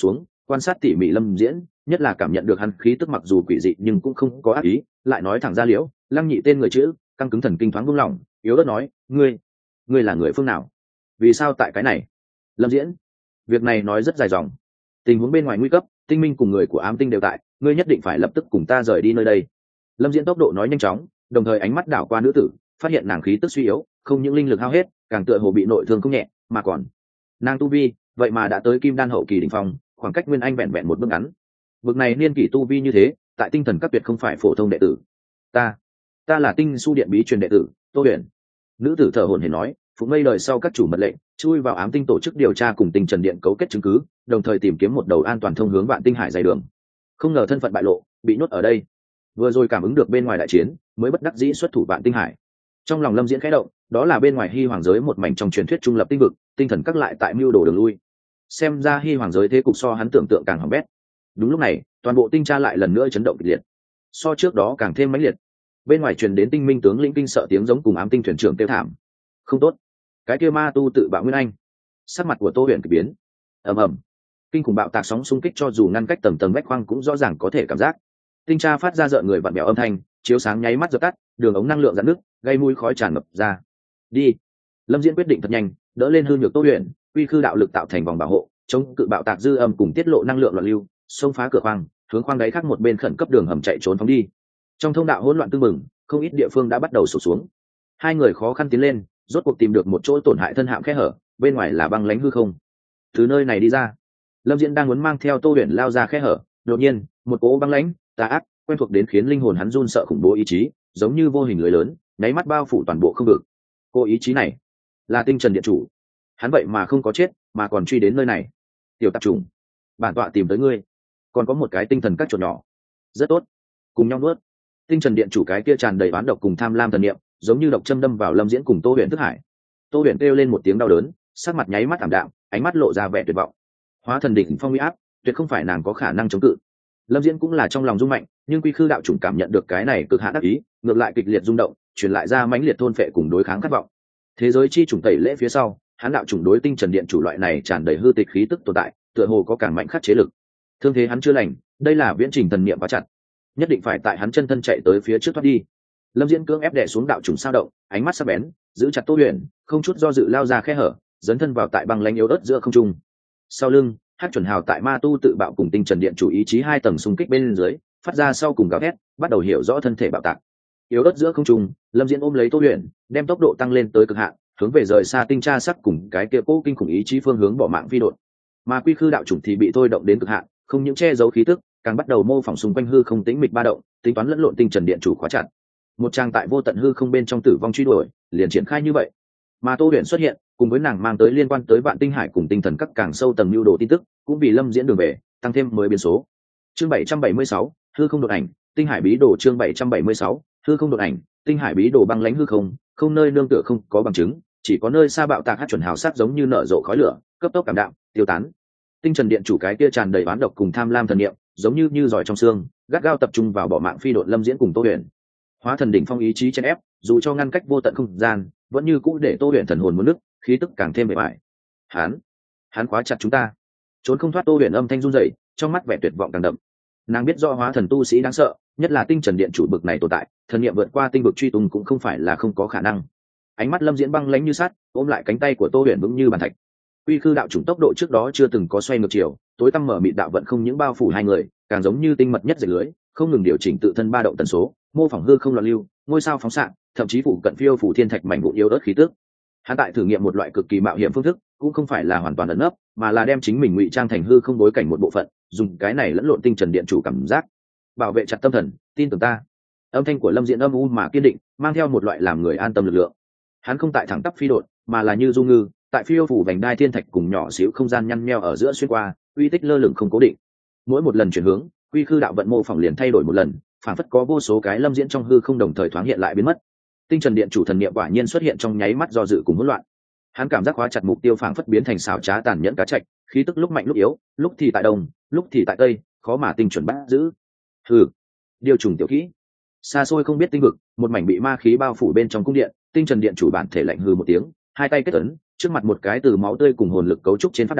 quan sát tỉ mỉ lâm diễn, nhất là cảm nhận được hắn khí tức mặc dù quỷ dị nhưng cũng không có ác ý, lại nói thẳng ra liễu. Lăng Nhị tên người chữ căng cứng thần kinh thoáng buông lỏng, yếu ớt nói, ngươi ngươi là người phương nào, vì sao tại cái này? Lâm diễn, việc này nói rất dài dòng, tình huống bên ngoài nguy cấp, tinh minh cùng người của ám tinh đều tại, ngươi nhất định phải lập tức cùng ta rời đi nơi đây. Lâm diễn tốc độ nói nhanh chóng, đồng thời ánh mắt đảo qua nữ tử, phát hiện nàng khí tức suy yếu, không những linh lực hao hết, càng tựa hồ bị nội thương không nhẹ, mà còn nàng tu vi vậy mà đã tới kim đan hậu kỳ đỉnh phong, khoảng cách nguyên anh vẹn vẹn một bước ngắn. Bước này niên kỷ tu vi như thế, tại tinh thần các tuyệt không phải phổ thông đệ tử. Ta, ta là tinh su điện bí truyền đệ tử Tô Huyền. Nữ tử thở hổn hển nói, phụng mây đời sau các chủ mật lệnh, chui vào ám tinh tổ chức điều tra cùng tinh trần điện cấu kết chứng cứ, đồng thời tìm kiếm một đầu an toàn thông hướng vạn tinh hải dày đường. Không ngờ thân phận bại lộ, bị nhốt ở đây. Vừa rồi cảm ứng được bên ngoài đại chiến, mới bất đắc dĩ xuất thủ vạn tinh hải. Trong lòng Lâm diễn khẽ động, đó là bên ngoài Hy Hoàng giới một mảnh trong truyền thuyết trung lập tinh vực, tinh thần các lại tại mưu đồ đường lui. Xem ra Hy Hoàng giới thế cục so hắn tưởng tượng càng hỏng bét. Đúng lúc này, toàn bộ tinh tra lại lần nữa chấn động kịch liệt, so trước đó càng thêm mãnh liệt. Bên ngoài truyền đến tinh minh tướng lĩnh kinh sợ tiếng giống cùng ám tinh thuyền trưởng tiêu thảm. Không tốt, cái kia ma tu tự bạo nguyên anh. Sắc mặt của Tô Huyền kỳ biến. Ầm ầm, kinh khủng bạo tạc sóng xung kích cho dù ngăn cách tầng tầng vách khoang cũng rõ ràng có thể cảm giác. Tinh tra phát ra rợn người vặn bèo âm thanh, chiếu sáng nháy mắt dập tắt, đường ống năng lượng giãn nứt, gây mũi khói tràn ngập ra. Đi. Lâm diễn quyết định thật nhanh, đỡ lên hư nhược Tô Huyền, quy khư đạo lực tạo thành vòng bảo hộ, chống cự bạo tạc dư âm cùng tiết lộ năng lượng loạn lưu, xông phá cửa khoang, hướng khoang đáy khác một bên khẩn cấp đường hầm chạy trốn phóng đi. Trong thông đạo hỗn loạn tương mừng, không ít địa phương đã bắt đầu sụp xuống. Hai người khó khăn tiến lên, rốt cuộc tìm được một chỗ tổn hại thân hạm khe hở, bên ngoài là băng lãnh hư không. Từ nơi này đi ra, Lâm diễn đang muốn mang theo Tô Huyền lao ra khe hở, đột nhiên một cỗ băng lãnh tà ác quen thuộc đến khiến linh hồn hắn run sợ khủng bố ý chí, giống như vô hình lưới lớn nháy mắt bao phủ toàn bộ không vực. Cô ý chí này là tinh trần điện chủ, hắn vậy mà không có chết mà còn truy đến nơi này. Tiểu tạp trùng, bản tọa tìm tới ngươi, còn có một cái tinh thần các chuột nhỏ. Rất tốt, cùng nhau nuốt. Tinh trần điện chủ cái kia tràn đầy oán độc cùng tham lam thần niệm, giống như độc châm đâm vào Lâm diễn cùng Tô Huyền thức hải. Tô Huyền kêu lên một tiếng đau đớn, sắc mặt nháy mắt ảm đạm, ánh mắt lộ ra vẻ tuyệt vọng. Hóa thần đỉnh phong uy áp, tuyệt không phải nàng có khả năng chống cự. Lâm diễn cũng là trong lòng rung mạnh, nhưng quy khư đạo chủng cảm nhận được cái này cực hạn đắc ý, ngược lại kịch liệt rung động, truyền lại ra mãnh liệt thôn phệ cùng đối kháng khát vọng. Thế giới chi chủng tẩy lễ phía sau, hắn đạo chủng đối tinh trần điện chủ loại này tràn đầy hư tịch khí tức tồn tại, tựa hồ có càng mạnh khắc chế lực. Thương thế hắn chưa lành, đây là viễn trình thần niệm quá chặt, nhất định phải tại hắn chân thân chạy tới phía trước thoát đi. Lâm diễn cưỡng ép đè xuống đạo chủng sao động, ánh mắt sắc bén, giữ chặt Tô Huyền, không chút do dự lao ra khe hở, dấn thân vào tại băng lãnh yếu ớt giữa không trung. Sau lưng, Hắc chuẩn hào tại ma tu tự bạo cùng tinh trần điện chủ ý chí hai tầng xung kích bên dưới, phát ra sau cùng gào thét, bắt đầu hiểu rõ thân thể bạo tạc. Yếu ớt giữa không trung, Lâm diễn ôm lấy Tô Huyền, đem tốc độ tăng lên tới cực hạn, hướng về rời xa tinh tra sắc cùng cái kia cố kinh khủng ý chí phương hướng bỏ mạng phi đột. Mà quy khư đạo chủng thì bị thôi động đến cực hạn, không những che giấu khí tức, càng bắt đầu mô phỏng xung quanh hư không tĩnh mịch ba động, tính toán lẫn lộn tinh trần điện chủ khóa chặt. Một trang tại vô tận hư không bên trong tử vong truy đuổi, liền triển khai như vậy. Mà Tô Huyền xuất hiện, cùng với nàng mang tới liên quan tới vạn tinh hải cùng tinh thần các càng sâu tầng lưu đồ tin tức, cũng vì Lâm diễn đường về tăng thêm mới biến số. Chương bảy trăm bảy mươi sáu, hư không đột ảnh, tinh hải bí đồ. Chương bảy trăm bảy mươi sáu, hư không đột ảnh, tinh hải bí đồ. Băng lãnh hư không, không nơi nương tựa không có bằng chứng, chỉ có nơi xa bạo tạc hát chuẩn hào sát giống như nở rộ khói lửa, cấp tốc cảm đạm, tiêu tán. Tinh trần điện chủ cái kia tràn đầy oán độc cùng tham lam thần niệm, giống như như giỏi trong xương, gắt gao tập trung vào bỏ mạng phi độn Lâm diễn cùng Tô Huyền. Hóa thần đỉnh phong ý chí chen ép, dù cho ngăn cách vô tận không gian, vẫn như cũ để Tô Huyền thần hồn muốn nứt, khí tức càng thêm bề bại. Hắn, hắn khóa chặt chúng ta, trốn không thoát. Tô Huyền âm thanh run rẩy, trong mắt vẻ tuyệt vọng càng đậm. Nàng biết rõ hóa thần tu sĩ đáng sợ, nhất là tinh trần điện chủ bực này tồn tại, thần niệm vượt qua tinh vực truy tung cũng không phải là không có khả năng. Ánh mắt Lâm diễn băng lãnh như sắt, ôm lại cánh tay của Tô Huyền vững như bàn thạch. Quy khư đạo chủng tốc độ trước đó chưa từng có xoay ngược chiều, tối tăm mở mịt đạo vận không những bao phủ hai người, càng giống như tinh mật nhất dệt lưới, không ngừng điều chỉnh tự thân ba động tần số, mô phỏng hư không loạn lưu, ngôi sao phóng xạ, thậm chí phủ cận phiêu phủ thiên thạch mảnh vụn yếu ớt khí tức. Hắn tại thử nghiệm một loại cực kỳ mạo hiểm phương thức, cũng không phải là hoàn toàn ẩn nấp, mà là đem chính mình ngụy trang thành hư không bối cảnh một bộ phận, dùng cái này lẫn lộn tinh trần điện chủ cảm giác. Bảo vệ chặt tâm thần, tin tưởng ta. Âm thanh của Lâm diễn âm u mà kiên định, mang theo một loại làm người an tâm lực lượng. Hắn không tại thẳng tắp phi đột, mà là như du ngư, tại phiêu phủ vành đai thiên thạch cùng nhỏ xíu không gian nhăn nheo ở giữa xuyên qua, uy tích lơ lửng không cố định. Mỗi một lần chuyển hướng, quy khư đạo vận mô phỏng liền thay đổi một lần, phản phất có vô số cái Lâm diễn trong hư không đồng thời thoáng hiện lại biến mất. Tinh trần điện chủ thần niệm quả nhiên xuất hiện trong nháy mắt do dự cùng hỗn loạn. Hắn cảm giác khóa chặt mục tiêu phản phất biến thành xảo trá tàn nhẫn cá trạch, khí tức lúc mạnh lúc yếu, lúc thì tại đông, lúc thì tại tây, khó mà tinh chuẩn bắt giữ. Hừ, điều trùng tiểu kỹ. Xa xôi không biết tinh vực, một mảnh bị ma khí bao phủ bên trong cung điện, tinh trần điện chủ bản thể lạnh hừ một tiếng, hai tay kết ấn, trước mặt một cái từ máu tươi cùng hồn lực cấu trúc trên pháp đàn,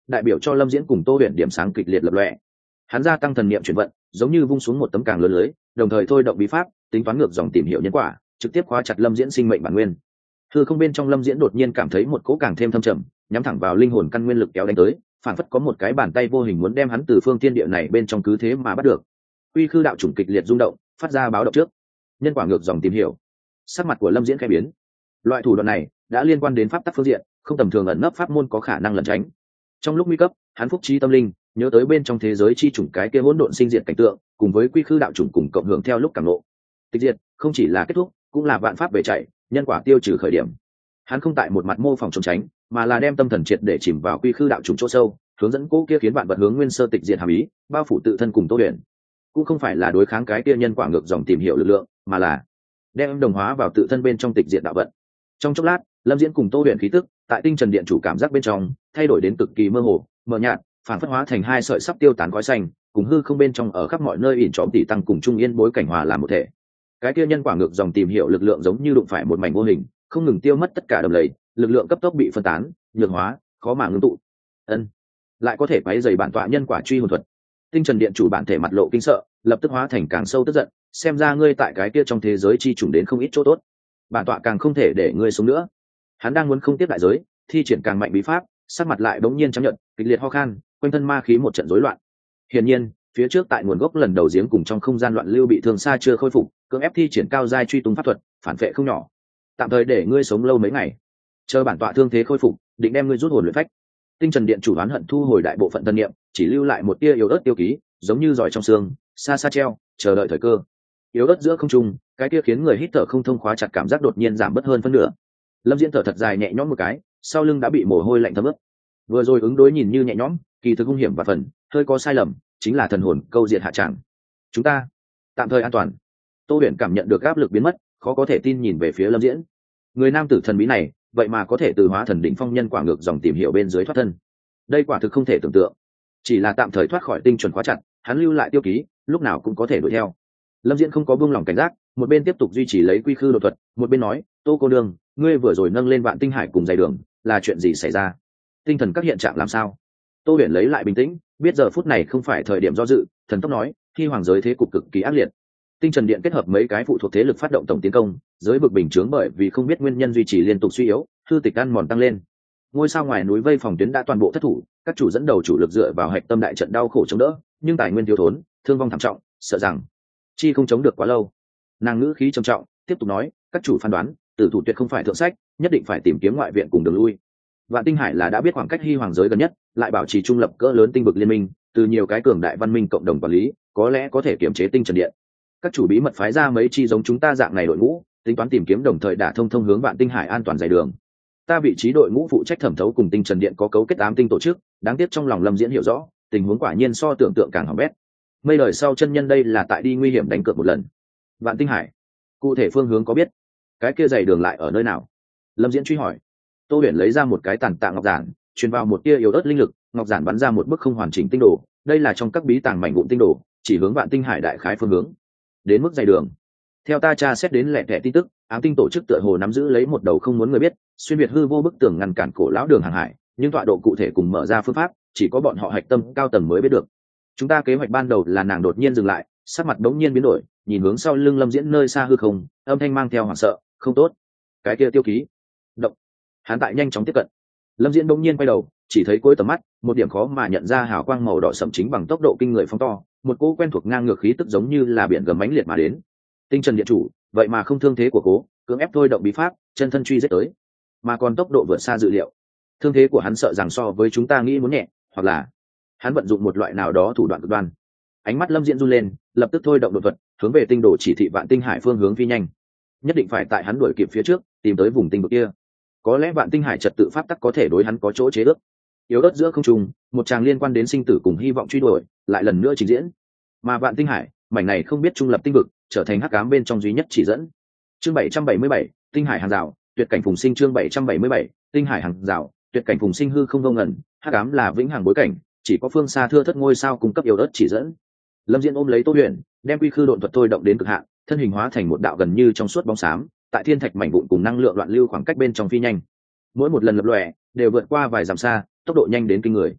đại biểu cho lâm diễn cùng tô huyền điểm sáng kịch liệt lập lọe. Hắn gia tăng thần niệm chuyển vận, giống như vung xuống một tấm càng lớn lưới, đồng thời thôi động bí pháp tính toán ngược dòng tìm hiểu nhân quả, trực tiếp khóa chặt lâm diễn sinh mệnh bản nguyên. Hư không bên trong lâm diễn đột nhiên cảm thấy một cỗ càng thêm thâm trầm, nhắm thẳng vào linh hồn căn nguyên lực kéo đánh tới, phản phất có một cái bàn tay vô hình muốn đem hắn từ phương thiên địa này bên trong cứ thế mà bắt được. Quy khư đạo chủng kịch liệt rung động, phát ra báo động trước. Nhân quả ngược dòng tìm hiểu. Sắc mặt của lâm diễn khẽ biến. Loại thủ đoạn này đã liên quan đến pháp tắc phương diện, không tầm thường ẩn nấp pháp môn có khả năng lẩn tránh. Trong lúc nguy cấp, hắn phúc trí tâm linh, nhớ tới bên trong thế giới chi chủng cái kia hỗn độn sinh diệt cảnh tượng, cùng với quy khư đạo chủng cùng cộng hưởng theo lúc cảm ngộ. Tịch diệt không chỉ là kết thúc, cũng là vạn pháp về chạy, nhân quả tiêu trừ khởi điểm. Hắn không tại một mặt mô phỏng trốn tránh, mà là đem tâm thần triệt để chìm vào quy khư đạo chủng chỗ sâu, hướng dẫn cố kia khiến vạn vật hướng nguyên sơ tịch diệt hàm ý, bao phủ tự thân cùng Tô Huyền. Cũng không phải là đối kháng cái kia nhân quả ngược dòng tìm hiểu lực lượng, mà là đem đồng hóa vào tự thân bên trong tịch diệt đạo vận. Trong chốc lát, lâm diễn cùng Tô Huyền khí tức tại tinh trần điện chủ cảm giác bên trong thay đổi đến cực kỳ mơ hồ, mờ nhạt, phản phất hóa thành hai sợi sắp tiêu tán khói xanh, cùng hư không bên trong ở khắp mọi nơi ỉn trọm tỉ tăng cùng trung yên bối cảnh hòa làm một thể. Cái kia nhân quả ngược dòng tìm hiểu lực lượng giống như đụng phải một mảnh vô hình, không ngừng tiêu mất tất cả đầm lầy, lực lượng cấp tốc bị phân tán, nhược hóa, khó mà ngưng tụ. Ân, lại có thể quấy rầy bản tọa nhân quả truy hồn thuật. Tinh trần điện chủ bản thể mặt lộ kinh sợ, lập tức hóa thành càng sâu tức giận, xem ra ngươi tại cái kia trong thế giới chi trùng đến không ít chỗ tốt, bản tọa càng không thể để ngươi sống nữa. Hắn đang muốn không tiếp đại giới, thi triển càng mạnh bí pháp, sắc mặt lại bỗng nhiên trắng nhợt, kịch liệt ho khan, quanh thân ma khí một trận rối loạn. Hiển nhiên, phía trước tại nguồn gốc lần đầu giếng cùng trong không gian loạn lưu bị thương xa chưa khôi phục, cưỡng ép thi triển cao giai truy tung pháp thuật, phản vệ không nhỏ. Tạm thời để ngươi sống lâu mấy ngày, chờ bản tọa thương thế khôi phục, định đem ngươi rút hồn luyện phách. Tinh trần điện chủ oán hận thu hồi đại bộ phận thân niệm, chỉ lưu lại một tia yếu ớt tiêu ký, giống như giỏi trong xương, xa xa treo, chờ đợi thời cơ. Yếu ớt giữa không trung, cái kia khiến người hít thở không thông khóa chặt cảm giác đột nhiên giảm bớt hơn phân nửa. Lâm diễn thở thật dài nhẹ nhõm một cái, sau lưng đã bị mồ hôi lạnh thấm ướt. Vừa rồi ứng đối nhìn như nhẹ nhõm, kỳ thực hung hiểm và phần hơi có sai lầm, chính là thần hồn câu diệt hạ tràng. Chúng ta tạm thời an toàn. Tô Huyền cảm nhận được áp lực biến mất, khó có thể tin nhìn về phía Lâm diễn. Người nam tử thần bí này, vậy mà có thể từ hóa thần đỉnh phong nhân quả ngược dòng tìm hiểu bên dưới thoát thân. Đây quả thực không thể tưởng tượng. Chỉ là tạm thời thoát khỏi tinh chuẩn khóa chặt, hắn lưu lại tiêu ký, lúc nào cũng có thể đuổi theo. Lâm diễn không có buông lỏng cảnh giác, một bên tiếp tục duy trì lấy quy khư đột thuật, một bên nói: Tô cô đương, ngươi vừa rồi nâng lên vạn tinh hải cùng dày đường, là chuyện gì xảy ra? Tinh thần các hiện trạng làm sao? Tô Huyền lấy lại bình tĩnh, biết giờ phút này không phải thời điểm do dự, thần tốc nói: khi hoàng giới thế cục cực kỳ ác liệt, tinh trần điện kết hợp mấy cái phụ thuộc thế lực phát động tổng tiến công, giới vực bình chướng bởi vì không biết nguyên nhân duy trì liên tục suy yếu, hư tịch ăn mòn tăng lên. Ngôi sao ngoài núi vây phòng tuyến đã toàn bộ thất thủ, các chủ dẫn đầu chủ lực dựa vào hạch tâm đại trận đau khổ chống đỡ, nhưng tài nguyên thiếu thốn, thương vong thảm trọng, sợ rằng chi không chống được quá lâu. Nàng ngữ khí trầm trọng, tiếp tục nói: các chủ phán đoán, tử thủ tuyệt không phải thượng sách, nhất định phải tìm kiếm ngoại viện cùng đường lui. Vạn tinh hải là đã biết khoảng cách hy hoàng giới gần nhất, lại bảo trì trung lập cỡ lớn tinh vực liên minh, từ nhiều cái cường đại văn minh cộng đồng quản lý, có lẽ có thể kiểm chế tinh trần điện. Các chủ bí mật phái ra mấy chi giống chúng ta dạng này đội ngũ, tính toán tìm kiếm đồng thời đả thông thông hướng vạn tinh hải an toàn dài đường. Ta vị trí đội ngũ phụ trách thẩm thấu cùng tinh trần điện có cấu kết ám tinh tổ chức, đáng tiếc trong lòng Lâm diễn hiểu rõ, tình huống quả nhiên so tưởng tượng càng hỏng bét. Mây đời sau chân nhân đây là tại đi nguy hiểm đánh cược một lần. Vạn tinh hải, cụ thể phương hướng có biết? Cái kia dày đường lại ở nơi nào? Lâm diễn truy hỏi. Tô Huyền lấy ra một cái tàn tạ ngọc giản, truyền vào một tia yếu ớt linh lực, ngọc giản bắn ra một bức không hoàn chỉnh tinh đồ, đây là trong các bí tàng mảnh vụn tinh đồ, chỉ hướng vạn tinh hải đại khái phương hướng. Đến mức dày đường, theo ta tra xét đến lẻ tẻ tin tức, ám tinh tổ chức tựa hồ nắm giữ lấy một đầu không muốn người biết, xuyên việt hư vô bức tường ngăn cản cổ lão đường hàng hải, nhưng tọa độ cụ thể cùng mở ra phương pháp, chỉ có bọn họ hạch tâm cao tầng mới biết được. Chúng ta kế hoạch ban đầu là nàng đột nhiên dừng lại, sắc mặt đống nhiên biến đổi, nhìn hướng sau lưng Lâm diễn nơi xa hư không, âm thanh mang theo hoảng sợ: không tốt, cái kia tiêu ký động. Hắn tại nhanh chóng tiếp cận. Lâm diễn đống nhiên quay đầu, chỉ thấy cuối tầm mắt một điểm khó mà nhận ra hào quang màu đỏ sẫm chính bằng tốc độ kinh người phóng to, một cỗ quen thuộc ngang ngược khí tức giống như là biển gầm mãnh liệt mà đến. Tinh trần điện chủ vậy mà không thương thế của cố, cưỡng ép thôi động bí pháp, chân thân truy giết tới, mà còn tốc độ vượt xa dự liệu. Thương thế của hắn sợ rằng so với chúng ta nghĩ muốn nhẹ, hoặc là hắn vận dụng một loại nào đó thủ đoạn cực đoan. Ánh mắt Lâm diễn run lên, lập tức thôi động đột thuật, hướng về tinh đồ chỉ thị vạn tinh hải phương hướng phi nhanh. Nhất định phải tại hắn đuổi kịp phía trước, tìm tới vùng tinh vực kia. Có lẽ vạn tinh hải trật tự pháp tắc có thể đối hắn có chỗ chế ước. Yếu ớt giữa không trung, một tràng liên quan đến sinh tử cùng hy vọng truy đuổi lại lần nữa trình diễn. Mà vạn tinh hải, mảnh này không biết trung lập tinh vực, trở thành hắc ám bên trong duy nhất chỉ dẫn. Chương bảy trăm bảy mươi bảy, tinh hải hàng rào, tuyệt cảnh phùng sinh. Chương bảy trăm bảy mươi bảy, tinh hải hàng rào, tuyệt cảnh phùng sinh. Hư không vô ngần, hắc ám là vĩnh hằng bối cảnh, chỉ có phương xa thưa thất ngôi sao cung cấp yếu ớt chỉ dẫn. Lâm diễn ôm lấy Tô Huyền, đem quy khư độn thuật thôi động đến cực hạn, thân hình hóa thành một đạo gần như trong suốt bóng xám, tại thiên thạch mảnh vụn cùng năng lượng loạn lưu khoảng cách bên trong phi nhanh. Mỗi một lần lập lòe đều vượt qua vài dặm xa, tốc độ nhanh đến kinh người.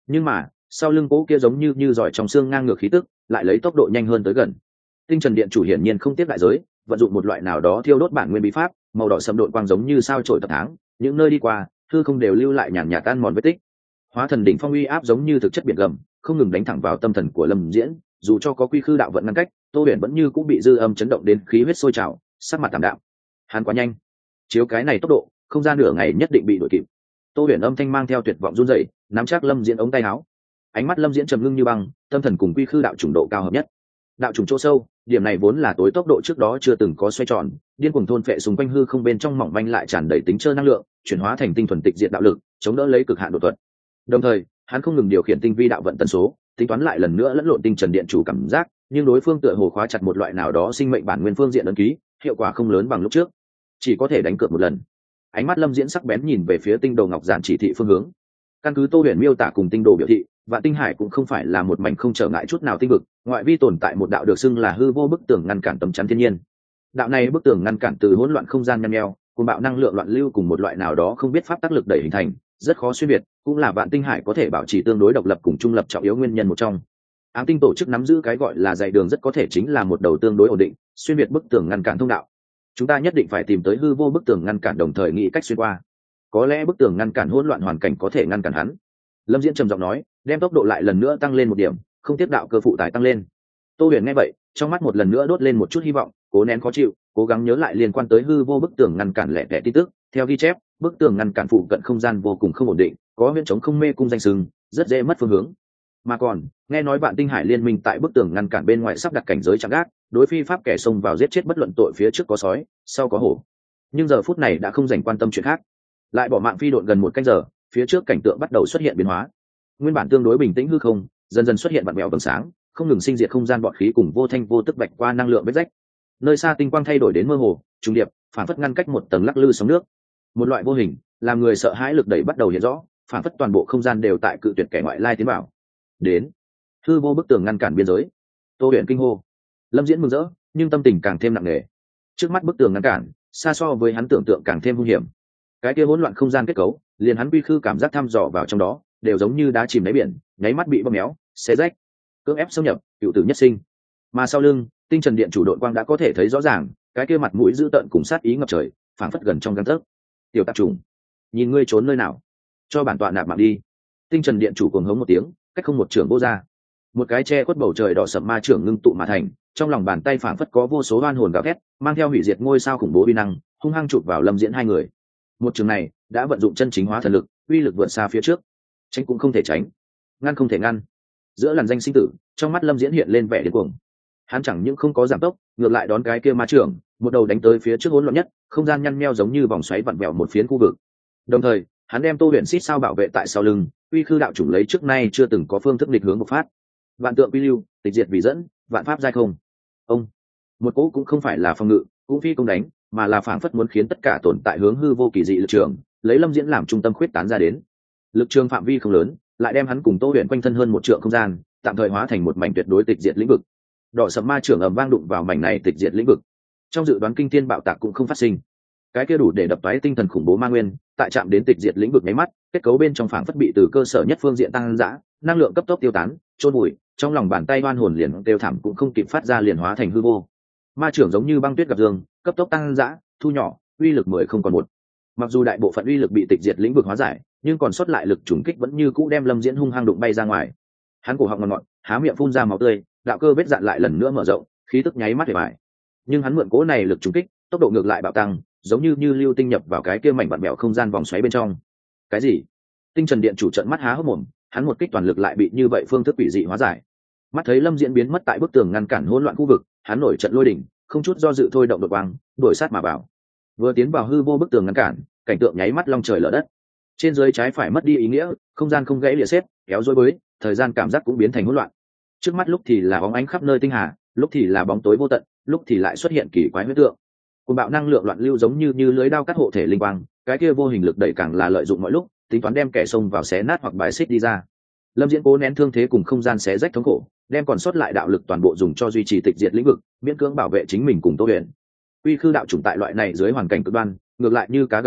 nhưng mà sau lưng cỗ kia giống như như giỏi trong xương ngang ngược khí tức lại lấy tốc độ nhanh hơn tới gần. Tinh Trần Điện chủ hiển nhiên không tiếp đại giới, vận dụng một loại nào đó thiêu đốt bản nguyên bí pháp, màu đỏ sẫm độn quang giống như sao chổi tập tháng, những nơi đi qua hư không đều lưu lại nhàn nhạt tan mòn vết tích. Hóa thần đỉnh phong uy áp giống như thực chất biển gầm, không ngừng đánh thẳng vào tâm thần của Lâm Diễn, dù cho có quy khư đạo vận ngăn cách, Tô Huyền vẫn như cũng bị dư âm chấn động đến khí huyết sôi trào, sắc mặt tạm đạm. Hắn quá nhanh, chiếu cái này tốc độ, không ra nửa ngày nhất định bị đuổi kịp. Tô Huyền âm thanh mang theo tuyệt vọng run rẩy, nắm chắc Lâm Diễn ống tay áo. Ánh mắt Lâm Diễn trầm ngưng như băng, tâm thần cùng quy khư đạo chủng độ cao hợp nhất. Đạo chủng chỗ sâu, điểm này vốn là tối tốc độ trước đó chưa từng có xoay tròn, điên cuồng thôn phệ xung quanh hư không bên trong mỏng manh lại tràn đầy tính trơ năng lượng, chuyển hóa thành tinh thuần tịch diệt đạo lực, chống đỡ lấy cực hạn độ thuật. Đồng thời, hắn không ngừng điều khiển tinh vi đạo vận tần số, tính toán lại lần nữa lẫn lộn Tinh Trần Điện chủ cảm giác, nhưng đối phương tựa hồ khóa chặt một loại nào đó sinh mệnh bản nguyên phương diện ấn ký, hiệu quả không lớn bằng lúc trước, chỉ có thể đánh cược một lần. Ánh mắt Lâm Diễn sắc bén nhìn về phía tinh đồ ngọc giản chỉ thị phương hướng. Căn cứ Tô Huyền miêu tả cùng tinh đồ biểu thị, Vạn Tinh Hải cũng không phải là một mảnh không trở ngại chút nào tinh vực, ngoại vi tồn tại một đạo được xưng là hư vô bức tường ngăn cản tấm chắn thiên nhiên. Đạo này bức tường ngăn cản từ hỗn loạn không gian nhăn nheo, cùng bạo năng lượng loạn lưu cùng một loại nào đó không biết pháp tác lực đẩy hình thành, rất khó xuyên biệt, cũng là Vạn Tinh Hải có thể bảo trì tương đối độc lập cùng trung lập trọng yếu nguyên nhân một trong. Ám tinh tổ chức nắm giữ cái gọi là dạy đường rất có thể chính là một đầu tương đối ổn định, xuyên biệt bức tường ngăn cản thông đạo. Chúng ta nhất định phải tìm tới hư vô bức tường ngăn cản đồng thời nghĩ cách xuyên qua. Có lẽ bức tường ngăn cản hỗn loạn hoàn cảnh có thể ngăn cản hắn. Lâm Diễn trầm giọng nói, đem tốc độ lại lần nữa tăng lên một điểm, không tiếp đạo cơ phụ tải tăng lên. Tô Huyền nghe vậy, trong mắt một lần nữa đốt lên một chút hy vọng, cố nén khó chịu, cố gắng nhớ lại liên quan tới hư vô bức tường ngăn cản lẻ tẻ tin tức. Theo ghi chép, bức tường ngăn cản phụ cận không gian vô cùng không ổn định, có huyễn chống không mê cung danh sừng, rất dễ mất phương hướng. Mà còn, nghe nói Vạn Tinh Hải liên minh tại bức tường ngăn cản bên ngoài sắp đặt cảnh giới chặn gác, đối phi pháp kẻ xông vào giết chết bất luận tội, phía trước có sói, sau có hổ. Nhưng giờ phút này đã không dành quan tâm chuyện khác, lại bỏ mạng phi độn gần một canh giờ, phía trước cảnh tượng bắt đầu xuất hiện biến hóa. Nguyên bản tương đối bình tĩnh hư không, dần dần xuất hiện vặn vẹo vầng sáng, không ngừng sinh diệt không gian bọt khí cùng vô thanh vô tức bạch qua năng lượng vết rách. Nơi xa tinh quang thay đổi đến mơ hồ, trùng điệp, phản phất ngăn cách một tầng lắc lư sóng nước. Một loại vô hình, làm người sợ hãi lực đẩy bắt đầu hiện rõ, phản phất toàn bộ không gian đều tại cự tuyệt kẻ ngoại lai tiến vào. Đến, hư vô bức tường ngăn cản biên giới. Tô Huyền kinh hô. Lâm Diễn mừng rỡ, nhưng tâm tình càng thêm nặng nề. Trước mắt bức tường ngăn cản, xa so với hắn tưởng tượng càng thêm hung hiểm. Cái kia hỗn loạn không gian kết cấu, liền hắn quy khư cảm giác thăm dò vào trong đó, đều giống như đá chìm đáy biển, nháy mắt bị bóp méo, xé rách, cưỡng ép xâm nhập, cựu tử nhất sinh. Mà sau lưng, Tinh Trần Điện chủ đội quang đã có thể thấy rõ ràng, cái kia mặt mũi dữ tợn cùng sát ý ngập trời, phảng phất gần trong gang tấc. Tiểu tạp trùng, nhìn ngươi trốn nơi nào, cho bản tọa nạp mạng đi. Tinh Trần Điện chủ cuồng hống một tiếng, cách không một trường vô ra, một cái che khuất bầu trời đỏ sậm ma trưởng ngưng tụ mà thành, trong lòng bàn tay phảng phất có vô số oan hồn gào thét, mang theo hủy diệt ngôi sao khủng bố uy năng, hung hăng chụp vào Lâm Diễn hai người. Một trường này đã vận dụng chân chính hóa thần lực, uy lực vượt xa phía trước, tránh cũng không thể tránh, ngăn không thể ngăn. Giữa làn danh sinh tử, trong mắt Lâm Diễn hiện lên vẻ điên cuồng. Hắn chẳng những không có giảm tốc, ngược lại đón cái kia ma trưởng, một đầu đánh tới phía trước hỗn loạn nhất, không gian nhăn nheo giống như vòng xoáy vặn vẹo một phiến khu vực. Đồng thời, hắn đem Tô Huyền xít sao bảo vệ tại sau lưng, uy khư đạo chủng lấy trước nay chưa từng có phương thức địch hướng bộc phát. Vạn tượng quy lưu, tịch diệt vì dẫn, vạn pháp giai không. Ông, một cỗ cũng không phải là phòng ngự, cũng phi công đánh, mà là phảng phất muốn khiến tất cả tồn tại hướng hư vô kỳ dị lực trường, lấy Lâm Diễn làm trung tâm khuyết tán ra đến. Lực trường phạm vi không lớn, lại đem hắn cùng Tô Huyền quanh thân hơn một trượng không gian, tạm thời hóa thành một mảnh tuyệt đối tịch diệt lĩnh vực. Đỏ sầm ma trưởng ầm vang đụng vào mảnh này tịch diệt lĩnh vực. Trong dự đoán kinh thiên bạo tạc cũng không phát sinh. Cái kia đủ để đập toái tinh thần khủng bố ma nguyên, tại chạm đến tịch diệt lĩnh vực nháy mắt, kết cấu bên trong phảng phất bị từ cơ sở nhất phương diện tăng dã, năng lượng cấp tốc tiêu tán, chôn bụi, trong lòng bàn tay oan hồn liền đều thảm cũng không kịp phát ra liền hóa thành hư vô. Ma trưởng giống như băng tuyết gặp dương, cấp tốc tăng dã, thu nhỏ, uy lực mười không còn một. Mặc dù đại bộ phận uy lực bị tịch diệt lĩnh vực hóa giải, nhưng còn sót lại lực trùng kích vẫn như cũ đem Lâm Diễn hung hăng đụng bay ra ngoài. Hắn cổ họng ngọt ngọt, há miệng phun ra máu tươi, đạo cơ vết dạn lại lần nữa mở rộng, khí tức nháy mắt để bại. Nhưng hắn mượn cỗ này lực trùng kích, tốc độ ngược lại bạo tăng, giống như như lưu tinh nhập vào cái kia mảnh vặn vẹo không gian vòng xoáy bên trong. Cái gì? Tinh Trần Điện chủ trợn mắt há hốc mồm, hắn một kích toàn lực lại bị như vậy phương thức quỷ dị hóa giải. Mắt thấy Lâm Diễn biến mất tại bức tường ngăn cản hỗn loạn khu vực, hắn nổi trận lôi đình, không chút do dự thôi động đột quang, đuổi sát mà vào. Vừa tiến vào hư vô bức tường ngăn cản, cảnh tượng nháy mắt long trời lở đất. Trên dưới trái phải mất đi ý nghĩa, không gian không gãy lìa xếp, kéo rối bới, thời gian cảm giác cũng biến thành hỗn loạn. Trước mắt lúc thì là bóng ánh khắp nơi tinh hà, lúc thì là bóng tối vô tận, lúc thì lại xuất hiện kỳ quái huyết tượng. Cùng bạo năng lượng loạn lưu giống như như lưới đao cắt hộ thể linh quang, cái kia vô hình lực đẩy càng là lợi dụng mọi lúc, tính toán đem kẻ xông vào xé nát hoặc bài xích đi ra. Lâm Diễn cố nén thương thế cùng không gian xé rách thống khổ, đem còn sót lại đạo lực toàn bộ dùng cho duy trì tịch diệt lĩnh vực, miễn cưỡng bảo vệ chính mình cùng Tô Huyền. Uy khư đạo chủng tại loại này dưới hoàn cảnh cực đoan, ngược lại như cá gặp nước,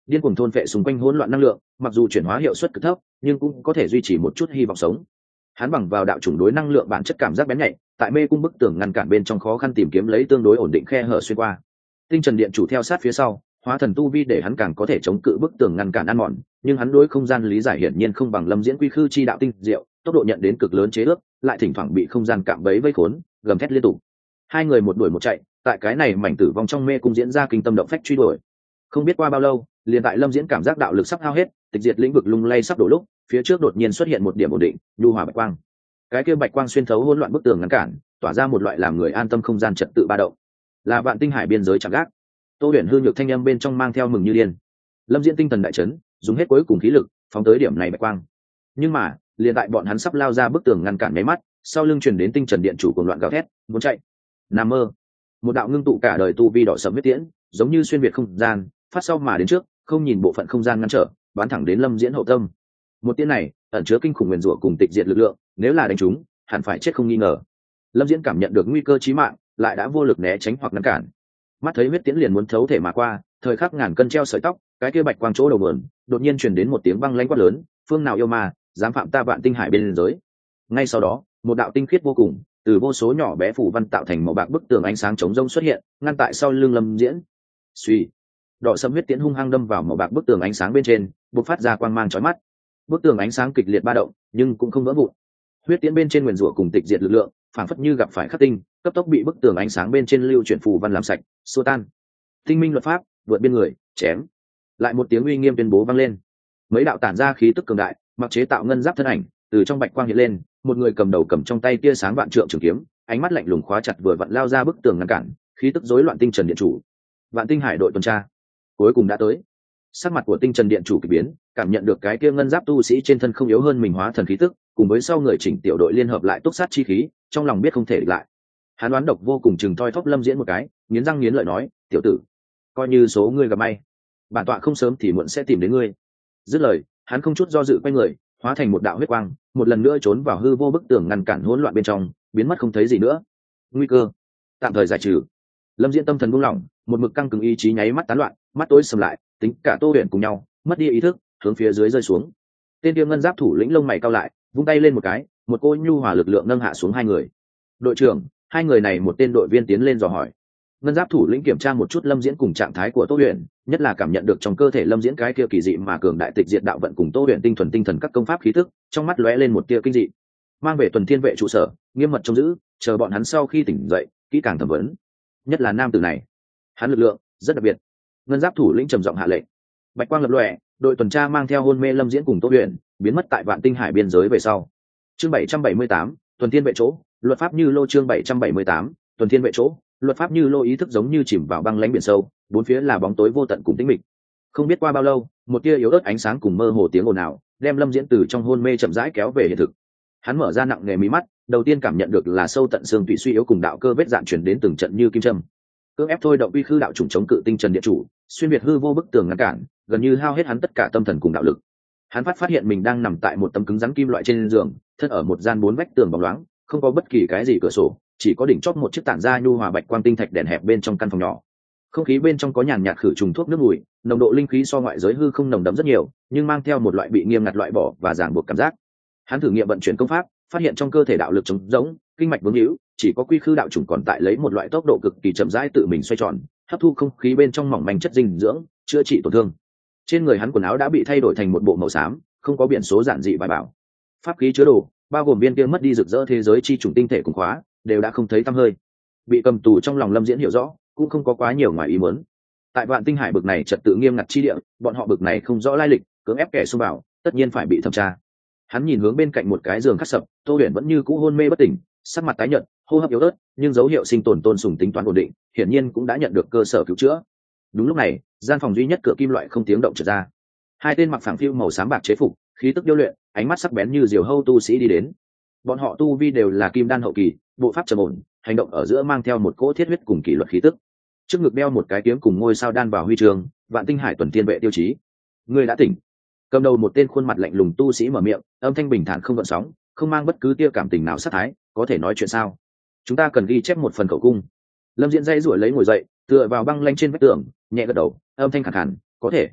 điên cuồng thôn phệ xung quanh hỗn loạn năng lượng, mặc dù chuyển hóa hiệu suất cực thấp nhưng cũng có thể duy trì một chút hy vọng sống. Hắn bằng vào đạo chủng đối năng lượng bản chất cảm giác bén nhạy, tại mê cung bức tường ngăn cản bên trong khó khăn tìm kiếm lấy tương đối ổn định khe hở xuyên qua. Tinh Trần Điện chủ theo sát phía sau, hóa thần tu vi để hắn càng có thể chống cự bức tường ngăn cản ăn mòn, nhưng hắn đối không gian lý giải hiển nhiên không bằng Lâm Diễn quy khư chi đạo tinh diệu, tốc độ nhận đến cực lớn chế ước, lại thỉnh thoảng bị không gian cạm bẫy vây khốn, gầm thét liên tục. Hai người một đuổi một chạy, tại cái này mảnh tử vong trong mê cung diễn ra kinh tâm động phách truy đuổi. Không biết qua bao lâu, liền tại Lâm Diễn cảm giác đạo lực sắp hao hết, tịch diệt lĩnh vực lung lay sắp đổ lúc, phía trước đột nhiên xuất hiện một điểm ổn định, nhu hòa bạch quang. Cái kia bạch quang xuyên thấu hỗn loạn bức tường ngăn cản, tỏa ra một loại làm người an tâm không gian trật tự ba động. Là Vạn Tinh Hải biên giới chạm gác. Tô Huyền hư nhược thanh âm bên trong mang theo mừng như điên. Lâm Diễn tinh thần đại chấn, dùng hết cuối cùng khí lực, phóng tới điểm này bạch quang. Nhưng mà, liền tại bọn hắn sắp lao ra bức tường ngăn cản mấy mắt, sau lưng truyền đến Tinh Trần Điện chủ cuồng loạn gào thét, muốn chạy. Nằm mơ. Một đạo ngưng tụ cả đời tu vi đỏ sẫm huyết tiễn, giống như xuyên việt không gian, phát sau mà đến trước, không nhìn bộ phận không gian ngăn trở, bắn thẳng đến Lâm Diễn hậu tâm. Một tiễn này, ẩn chứa kinh khủng nguyên rủa cùng tịch diệt lực lượng, nếu là đánh trúng, hẳn phải chết không nghi ngờ. Lâm Diễn cảm nhận được nguy cơ chí mạng, lại đã vô lực né tránh hoặc ngăn cản. Mắt thấy huyết tiễn liền muốn thấu thể mà qua, thời khắc ngàn cân treo sợi tóc, cái kia bạch quang chỗ đầu vườn, đột nhiên truyền đến một tiếng băng lãnh quát lớn, phương nào yêu ma, dám phạm ta Vạn Tinh Hải bên giới. Ngay sau đó, một đạo tinh khiết vô cùng, từ vô số nhỏ bé phủ văn tạo thành màu bạc bức tường ánh sáng chống rông xuất hiện, ngăn tại sau lưng Lâm Diễn. Suy, đỏ sẫm huyết tiễn hung hăng đâm vào màu bạc bức tường ánh sáng bên trên, bộc phát ra quang mang chói mắt. Bức tường ánh sáng kịch liệt ba động, nhưng cũng không vỡ vụn. Huyết tiễn bên trên nguyên rủa cùng tịch diệt lực lượng, phản phất như gặp phải khắc tinh, cấp tốc bị bức tường ánh sáng bên trên lưu chuyển phù văn làm sạch, xua tan. Tinh minh luật pháp, vượt biên người, chém. Lại một tiếng uy nghiêm tuyên bố vang lên. Mấy đạo tản ra khí tức cường đại, mặc chế tạo ngân giáp thân ảnh, từ trong bạch quang hiện lên, một người cầm đầu cầm trong tay tia sáng vạn trượng trường kiếm, ánh mắt lạnh lùng khóa chặt vừa vặn lao ra bức tường ngăn cản, khí tức rối loạn Tinh Trần Điện chủ. Vạn Tinh Hải đội tuần tra cuối cùng đã tới. Sắc mặt của Tinh Trần Điện chủ kỳ biến, cảm nhận được cái kia ngân giáp tu sĩ trên thân không yếu hơn mình hóa thần khí tức, cùng với sau người chỉnh tiểu đội liên hợp lại túc sát chi khí, trong lòng biết không thể địch lại. Hắn đoán độc vô cùng chừng thoi thóp Lâm Diễn một cái, nghiến răng nghiến lợi nói, tiểu tử, coi như số ngươi gặp may, bản tọa không sớm thì muộn sẽ tìm đến ngươi. Dứt lời, hắn không chút do dự quay người, hóa thành một đạo huyết quang, một lần nữa trốn vào hư vô bức tường ngăn cản hỗn loạn bên trong, biến mất không thấy gì nữa. Nguy cơ tạm thời giải trừ. Lâm Diễn tâm thần buông lỏng, một mực căng cứng ý chí nháy mắt tán loạn, mắt tối sầm lại, tính cả Tô Huyền cùng nhau, mất đi ý thức, hướng phía dưới rơi xuống. Tên kia ngân giáp thủ lĩnh lông mày cau lại, vung tay lên một cái, một cô nhu hòa lực lượng nâng hạ xuống hai người. Đội trưởng, hai người này một tên đội viên tiến lên dò hỏi. Ngân giáp thủ lĩnh kiểm tra một chút Lâm Diễn cùng trạng thái của Tô Huyền, nhất là cảm nhận được trong cơ thể Lâm Diễn cái kia kỳ dị mà cường đại tịch diệt đạo vận cùng Tô Huyền tinh thuần tinh thần các công pháp khí tức, trong mắt lóe lên một tia kinh dị. Mang về tuần thiên vệ trụ sở, nghiêm mật trông giữ, chờ bọn hắn sau khi tỉnh dậy, kỹ càng thẩm vấn. Nhất là nam tử này, hắn lực lượng rất đặc biệt. Ngân giáp thủ lĩnh trầm giọng hạ lệnh. Bạch quang lập lòe, đội tuần tra mang theo hôn mê Lâm Diễn cùng Tô Huyền, biến mất tại Vạn Tinh Hải biên giới về sau. Chương bảy trăm bảy mươi tám, tuần thiên vệ chỗ, luật pháp như lô. Chương bảy trăm bảy mươi tám, tuần thiên vệ chỗ, luật pháp như lô. Ý thức giống như chìm vào băng lãnh biển sâu, bốn phía là bóng tối vô tận cùng tĩnh mịch. Không biết qua bao lâu, một tia yếu ớt ánh sáng cùng mơ hồ tiếng ồn ào, đem Lâm Diễn từ trong hôn mê chậm rãi kéo về hiện thực. Hắn mở ra nặng nề mí mắt, đầu tiên cảm nhận được là sâu tận xương tủy suy yếu cùng đạo cơ vết dạn truyền đến từng trận như kim châm. Cưỡng ép thôi động uy khư đạo chủng chống cự Tinh Trần Điện chủ, xuyên việt hư vô bức tường ngăn cản, gần như hao hết hắn tất cả tâm thần cùng đạo lực. Hắn phát phát hiện mình đang nằm tại một tấm cứng rắn kim loại trên giường, thân ở một gian bốn vách tường bóng loáng, không có bất kỳ cái gì cửa sổ, chỉ có đỉnh chóp một chiếc tản ra nhu hòa bạch quang tinh thạch đèn hẹp bên trong căn phòng nhỏ. Không khí bên trong có nhàn nhạt khử trùng thuốc nước mùi, nồng độ linh khí so ngoại giới hư không nồng đậm rất nhiều, nhưng mang theo một loại bị nghiêm ngặt loại bỏ và ràng buộc cảm giác. Hắn thử nghiệm vận chuyển công pháp, phát hiện trong cơ thể đạo lực trống rỗng, kinh mạch vướng hữu, chỉ có quy khư đạo chủng còn tại lấy một loại tốc độ cực kỳ chậm rãi tự mình xoay tròn, hấp thu không khí bên trong mỏng manh chất dinh dưỡng, chữa trị tổn thương. Trên người hắn quần áo đã bị thay đổi thành một bộ màu xám, không có biển số giản dị bài bảo. Pháp khí chứa đồ, bao gồm viên kia mất đi rực rỡ thế giới chi chủng tinh thể cùng khóa, đều đã không thấy tăm hơi. Bị cầm tù trong lòng Lâm Diễn hiểu rõ, cũng không có quá nhiều ngoài ý muốn. Tại Vạn Tinh Hải bực này trật tự nghiêm ngặt chi địa, bọn họ bực này không rõ lai lịch, cưỡng ép kẻ xông vào, tất nhiên phải bị thẩm tra. Hắn nhìn hướng bên cạnh một cái giường khắc sập, Tô Huyền vẫn như cũ hôn mê bất tỉnh, sắc mặt tái nhợt, hô hấp yếu ớt, nhưng dấu hiệu sinh tồn tôn sùng tính toán ổn định, hiển nhiên cũng đã nhận được cơ sở cứu chữa. Đúng lúc này, gian phòng duy nhất cửa kim loại không tiếng động trượt ra. Hai tên mặc phẳng phiu màu xám bạc chế phục, khí tức điêu luyện, ánh mắt sắc bén như diều hâu tu sĩ đi đến. Bọn họ tu vi đều là kim đan hậu kỳ, bộ pháp trầm ổn, hành động ở giữa mang theo một cỗ thiết huyết cùng kỷ luật khí tức. Trước ngực đeo một cái kiếm cùng ngôi sao đan vào huy chương, Vạn Tinh Hải tuần thiên vệ tiêu chí. Người đã tỉnh. Cầm đầu một tên khuôn mặt lạnh lùng tu sĩ mở miệng, âm thanh bình thản không gợn sóng, không mang bất cứ tia cảm tình nào sát thái, có thể nói chuyện sao? Chúng ta cần ghi chép một phần khẩu cung. Lâm Diễn dây rủi lấy ngồi dậy, tựa vào băng lanh trên vách tường, nhẹ gật đầu, âm thanh khàn khàn, có thể.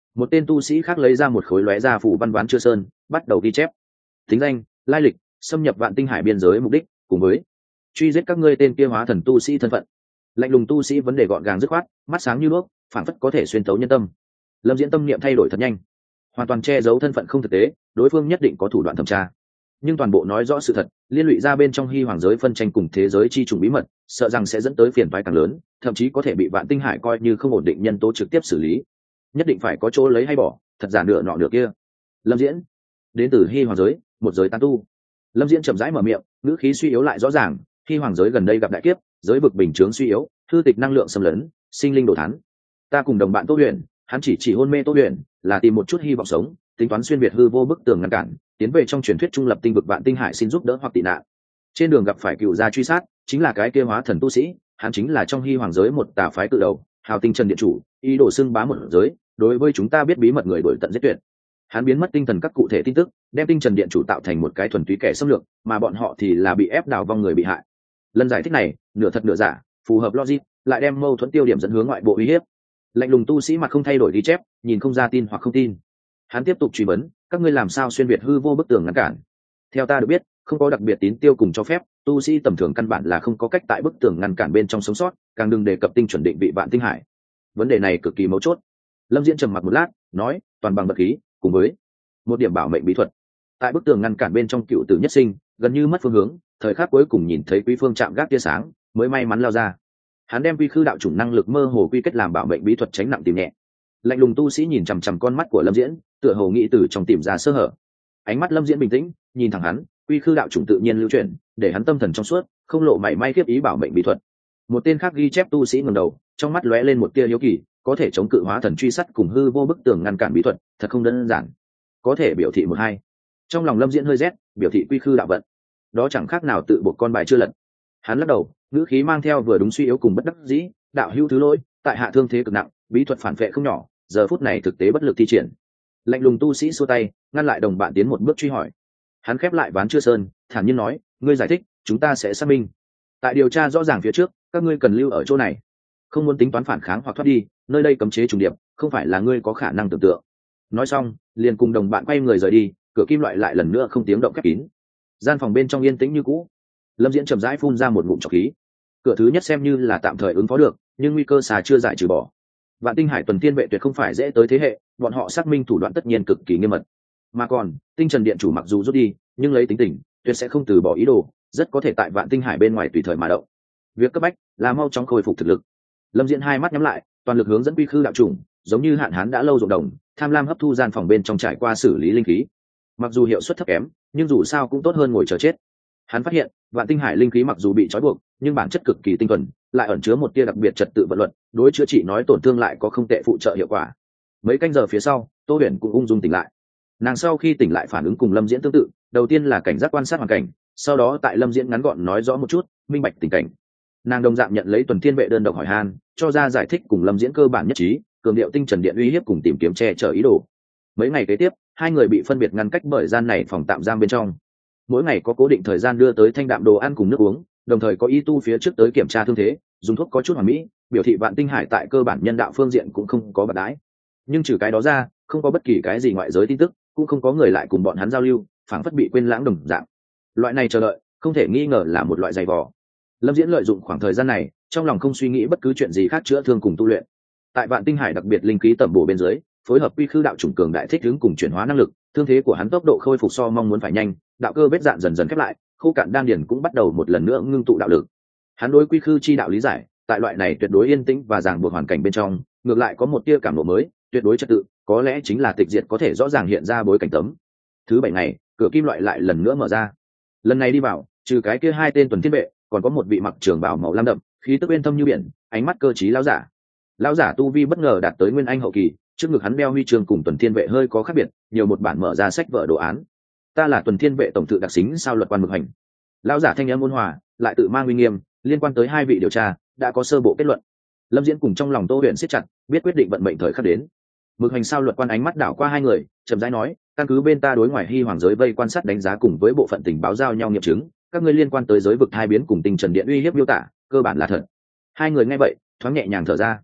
Một tên tu sĩ khác lấy ra một khối lóe ra phủ văn ván chưa sơn, bắt đầu ghi chép tính danh, lai lịch, xâm nhập Vạn Tinh Hải biên giới mục đích, cùng với truy giết các ngươi tên kia hóa thần tu sĩ thân phận. Lạnh lùng tu sĩ vấn đề gọn gàng dứt khoát, mắt sáng như đuốc, phản phất có thể xuyên thấu nhân tâm. Lâm Diễn tâm niệm thay đổi thật nhanh, hoàn toàn che giấu thân phận không thực tế, đối phương nhất định có thủ đoạn thẩm tra, nhưng toàn bộ nói rõ sự thật, liên lụy ra bên trong Hy Hoàng giới phân tranh cùng thế giới chi trùng bí mật, sợ rằng sẽ dẫn tới phiền toái càng lớn, thậm chí có thể bị Vạn Tinh Hải coi như không ổn định nhân tố trực tiếp xử lý. Nhất định phải có chỗ lấy hay bỏ, thật giả nửa nọ nửa kia. Lâm Diễn đến từ Hy Hoàng giới, một giới tán tu. Lâm Diễn chậm rãi mở miệng, ngữ khí suy yếu lại rõ ràng. Hy Hoàng giới gần đây gặp đại kiếp, giới vực bình chướng suy yếu, thư tịch năng lượng xâm lấn, sinh linh đổ thán. Ta cùng đồng bạn Tô Huyền, hắn chỉ chỉ hôn mê Tô Huyền, là tìm một chút hy vọng sống, tính toán xuyên việt hư vô bức tường ngăn cản, tiến về trong truyền thuyết trung lập tinh vực Vạn Tinh Hải xin giúp đỡ hoặc tị nạn. Trên đường gặp phải cựu gia truy sát, chính là cái kia hóa thần tu sĩ, hắn chính là trong Hy Hoàng giới một tà phái cự đầu, hào tinh trần điện chủ, ý đồ xưng bá một giới, đối với chúng ta biết bí mật người đuổi tận giết tuyệt. Hắn biến mất tinh thần các cụ thể tin tức, đem tinh trần điện chủ tạo thành một cái thuần túy kẻ xâm lược, mà bọn họ thì là bị ép đào vong người bị hại. Lần giải thích này nửa thật nửa giả, phù hợp logic, lại đem mâu thuẫn tiêu điểm dẫn hướng ngoại bộ uy hiếp. Lạnh lùng tu sĩ mặt không thay đổi ghi chép, nhìn không ra tin hoặc không tin. Hắn tiếp tục truy vấn, các ngươi làm sao xuyên việt hư vô bức tường ngăn cản? Theo ta được biết, không có đặc biệt tín tiêu cùng cho phép, tu sĩ tầm thường căn bản là không có cách tại bức tường ngăn cản bên trong sống sót, càng đừng đề cập tinh chuẩn định vị Vạn Tinh Hải. Vấn đề này cực kỳ mấu chốt. Lâm Diễn trầm mặc một lát, nói, toàn bằng vật khí, cùng với một điểm bảo mệnh bí thuật. Tại bức tường ngăn cản bên trong cựu tử nhất sinh, gần như mất phương hướng, thời khắc cuối cùng nhìn thấy Quý Phương chạm gác tia sáng, mới may mắn lao ra. Hắn đem quy khư đạo chủng năng lực mơ hồ quy kết làm bảo mệnh bí thuật tránh nặng tìm nhẹ. Lạnh lùng tu sĩ nhìn chằm chằm con mắt của Lâm Diễn, tựa hồ nghĩ từ trong tìm ra sơ hở. Ánh mắt Lâm Diễn bình tĩnh, nhìn thẳng hắn, quy khư đạo chủng tự nhiên lưu chuyển, để hắn tâm thần trong suốt, không lộ mảy may khiếp ý bảo mệnh bí thuật. Một tên khác ghi chép tu sĩ ngẩng đầu, trong mắt lóe lên một tia hiếu kỳ, có thể chống cự hóa thần truy sát cùng hư vô bức tường ngăn cản bí thuật, thật không đơn giản. Có thể biểu thị một hai. Trong lòng Lâm Diễn hơi rét, biểu thị quy khư đạo vận. Đó chẳng khác nào tự buộc con bài chưa lật. Hắn lắc đầu, ngữ khí mang theo vừa đúng suy yếu cùng bất đắc dĩ, đạo hữu thứ lỗi, tại hạ thương thế cực nặng, bí thuật phản vệ không nhỏ, giờ phút này thực tế bất lực thi triển. Lạnh lùng tu sĩ xua tay, ngăn lại đồng bạn tiến một bước truy hỏi. Hắn khép lại ván chưa sơn, thản nhiên nói, ngươi giải thích, chúng ta sẽ xác minh. Tại điều tra rõ ràng phía trước, các ngươi cần lưu ở chỗ này, không muốn tính toán phản kháng hoặc thoát đi, nơi đây cấm chế trùng điệp, không phải là ngươi có khả năng tưởng tượng. Nói xong, liền cùng đồng bạn quay người rời đi, cửa kim loại lại lần nữa không tiếng động khép kín. Gian phòng bên trong yên tĩnh như cũ. Lâm Diễn chậm rãi phun ra một ngụm trọc khí. Cửa thứ nhất xem như là tạm thời ứng phó được, nhưng nguy cơ xà chưa giải trừ bỏ. Vạn Tinh Hải tuần tiên vệ tuyệt không phải dễ tới thế hệ, bọn họ xác minh thủ đoạn tất nhiên cực kỳ nghiêm mật. Mà còn, Tinh Trần điện chủ mặc dù rút đi, nhưng lấy tính tình, tuyệt sẽ không từ bỏ ý đồ, rất có thể tại Vạn Tinh Hải bên ngoài tùy thời mà động. Việc cấp bách là mau chóng khôi phục thực lực. Lâm Diễn hai mắt nhắm lại, toàn lực hướng dẫn quy khư đạo chủng, giống như hạn hán đã lâu ruộng đồng, tham lam hấp thu gian phòng bên trong trải qua xử lý linh khí. Mặc dù hiệu suất thấp kém, nhưng dù sao cũng tốt hơn ngồi chờ chết. Hắn phát hiện, Vạn Tinh Hải linh khí mặc dù bị trói buộc, nhưng bản chất cực kỳ tinh thuần, lại ẩn chứa một tia đặc biệt trật tự vận luật, đối chữa trị nói tổn thương lại có không tệ phụ trợ hiệu quả. Mấy canh giờ phía sau, Tô Huyền cũng ung dung tỉnh lại. Nàng sau khi tỉnh lại phản ứng cùng Lâm Diễn tương tự, đầu tiên là cảnh giác quan sát hoàn cảnh, sau đó tại Lâm Diễn ngắn gọn nói rõ một chút, minh bạch tình cảnh. Nàng đồng dạng nhận lấy tuần thiên vệ đơn độc hỏi han, cho ra giải thích cùng Lâm Diễn cơ bản nhất trí, cường điệu Tinh Trần điện uy hiếp cùng tìm kiếm che chở ý đồ. Mấy ngày kế tiếp, hai người bị phân biệt ngăn cách bởi gian này phòng tạm giam bên trong. Mỗi ngày có cố định thời gian đưa tới thanh đạm đồ ăn cùng nước uống, đồng thời có y tu phía trước tới kiểm tra thương thế, dùng thuốc có chút hoàn mỹ, biểu thị Vạn Tinh Hải tại cơ bản nhân đạo phương diện cũng không có bạc đái. Nhưng trừ cái đó ra, không có bất kỳ cái gì ngoại giới tin tức, cũng không có người lại cùng bọn hắn giao lưu, phảng phất bị quên lãng đồng dạng. Loại này chờ đợi, không thể nghi ngờ là một loại dày vò. Lâm Diễn lợi dụng khoảng thời gian này, trong lòng không suy nghĩ bất cứ chuyện gì khác chữa thương cùng tu luyện. Tại Vạn Tinh Hải đặc biệt linh khí tẩm bổ bên dưới, phối hợp quy khư đạo chủng cường đại thích ứng cùng chuyển hóa năng lực, thương thế của hắn tốc độ khôi phục so mong muốn phải nhanh, đạo cơ vết dạn dần dần khép lại, khô cạn đan điền cũng bắt đầu một lần nữa ngưng tụ đạo lực. Hắn đối quy khư chi đạo lý giải, tại loại này tuyệt đối yên tĩnh và ràng buộc hoàn cảnh bên trong, ngược lại có một tia cảm ngộ mới, tuyệt đối trật tự, có lẽ chính là tịch diệt có thể rõ ràng hiện ra bối cảnh tấm. Thứ bảy ngày, cửa kim loại lại lần nữa mở ra. Lần này đi vào, trừ cái kia hai tên tuần thiên vệ, còn có một vị mặc trường bào màu lam đậm, khí tức uyên thâm như biển, ánh mắt cơ trí lão giả. Lão giả tu vi bất ngờ đạt tới nguyên anh hậu kỳ, trước ngực hắn đeo huy chương cùng tuần thiên vệ hơi có khác biệt, nhiều một bản mở ra sách vở đồ án. Ta là tuần thiên vệ tổng tự đặc xính sao luật quan mực hành. Lão giả thanh âm ôn hòa, lại tự mang uy nghiêm, liên quan tới hai vị điều tra đã có sơ bộ kết luận. Lâm Diễn cùng trong lòng Tô Huyền siết chặt, biết quyết định vận mệnh thời khắc đến. Mực hành sao luật quan ánh mắt đảo qua hai người, chậm rãi nói, căn cứ bên ta đối ngoại Hy Hoàng giới vây quan sát đánh giá cùng với bộ phận tình báo giao nhau nghiệm chứng, các ngươi liên quan tới giới vực hai biến cùng Tinh Trần điện uy hiếp miêu tả, cơ bản là thật. Hai người nghe vậy, thoáng nhẹ nhàng thở ra.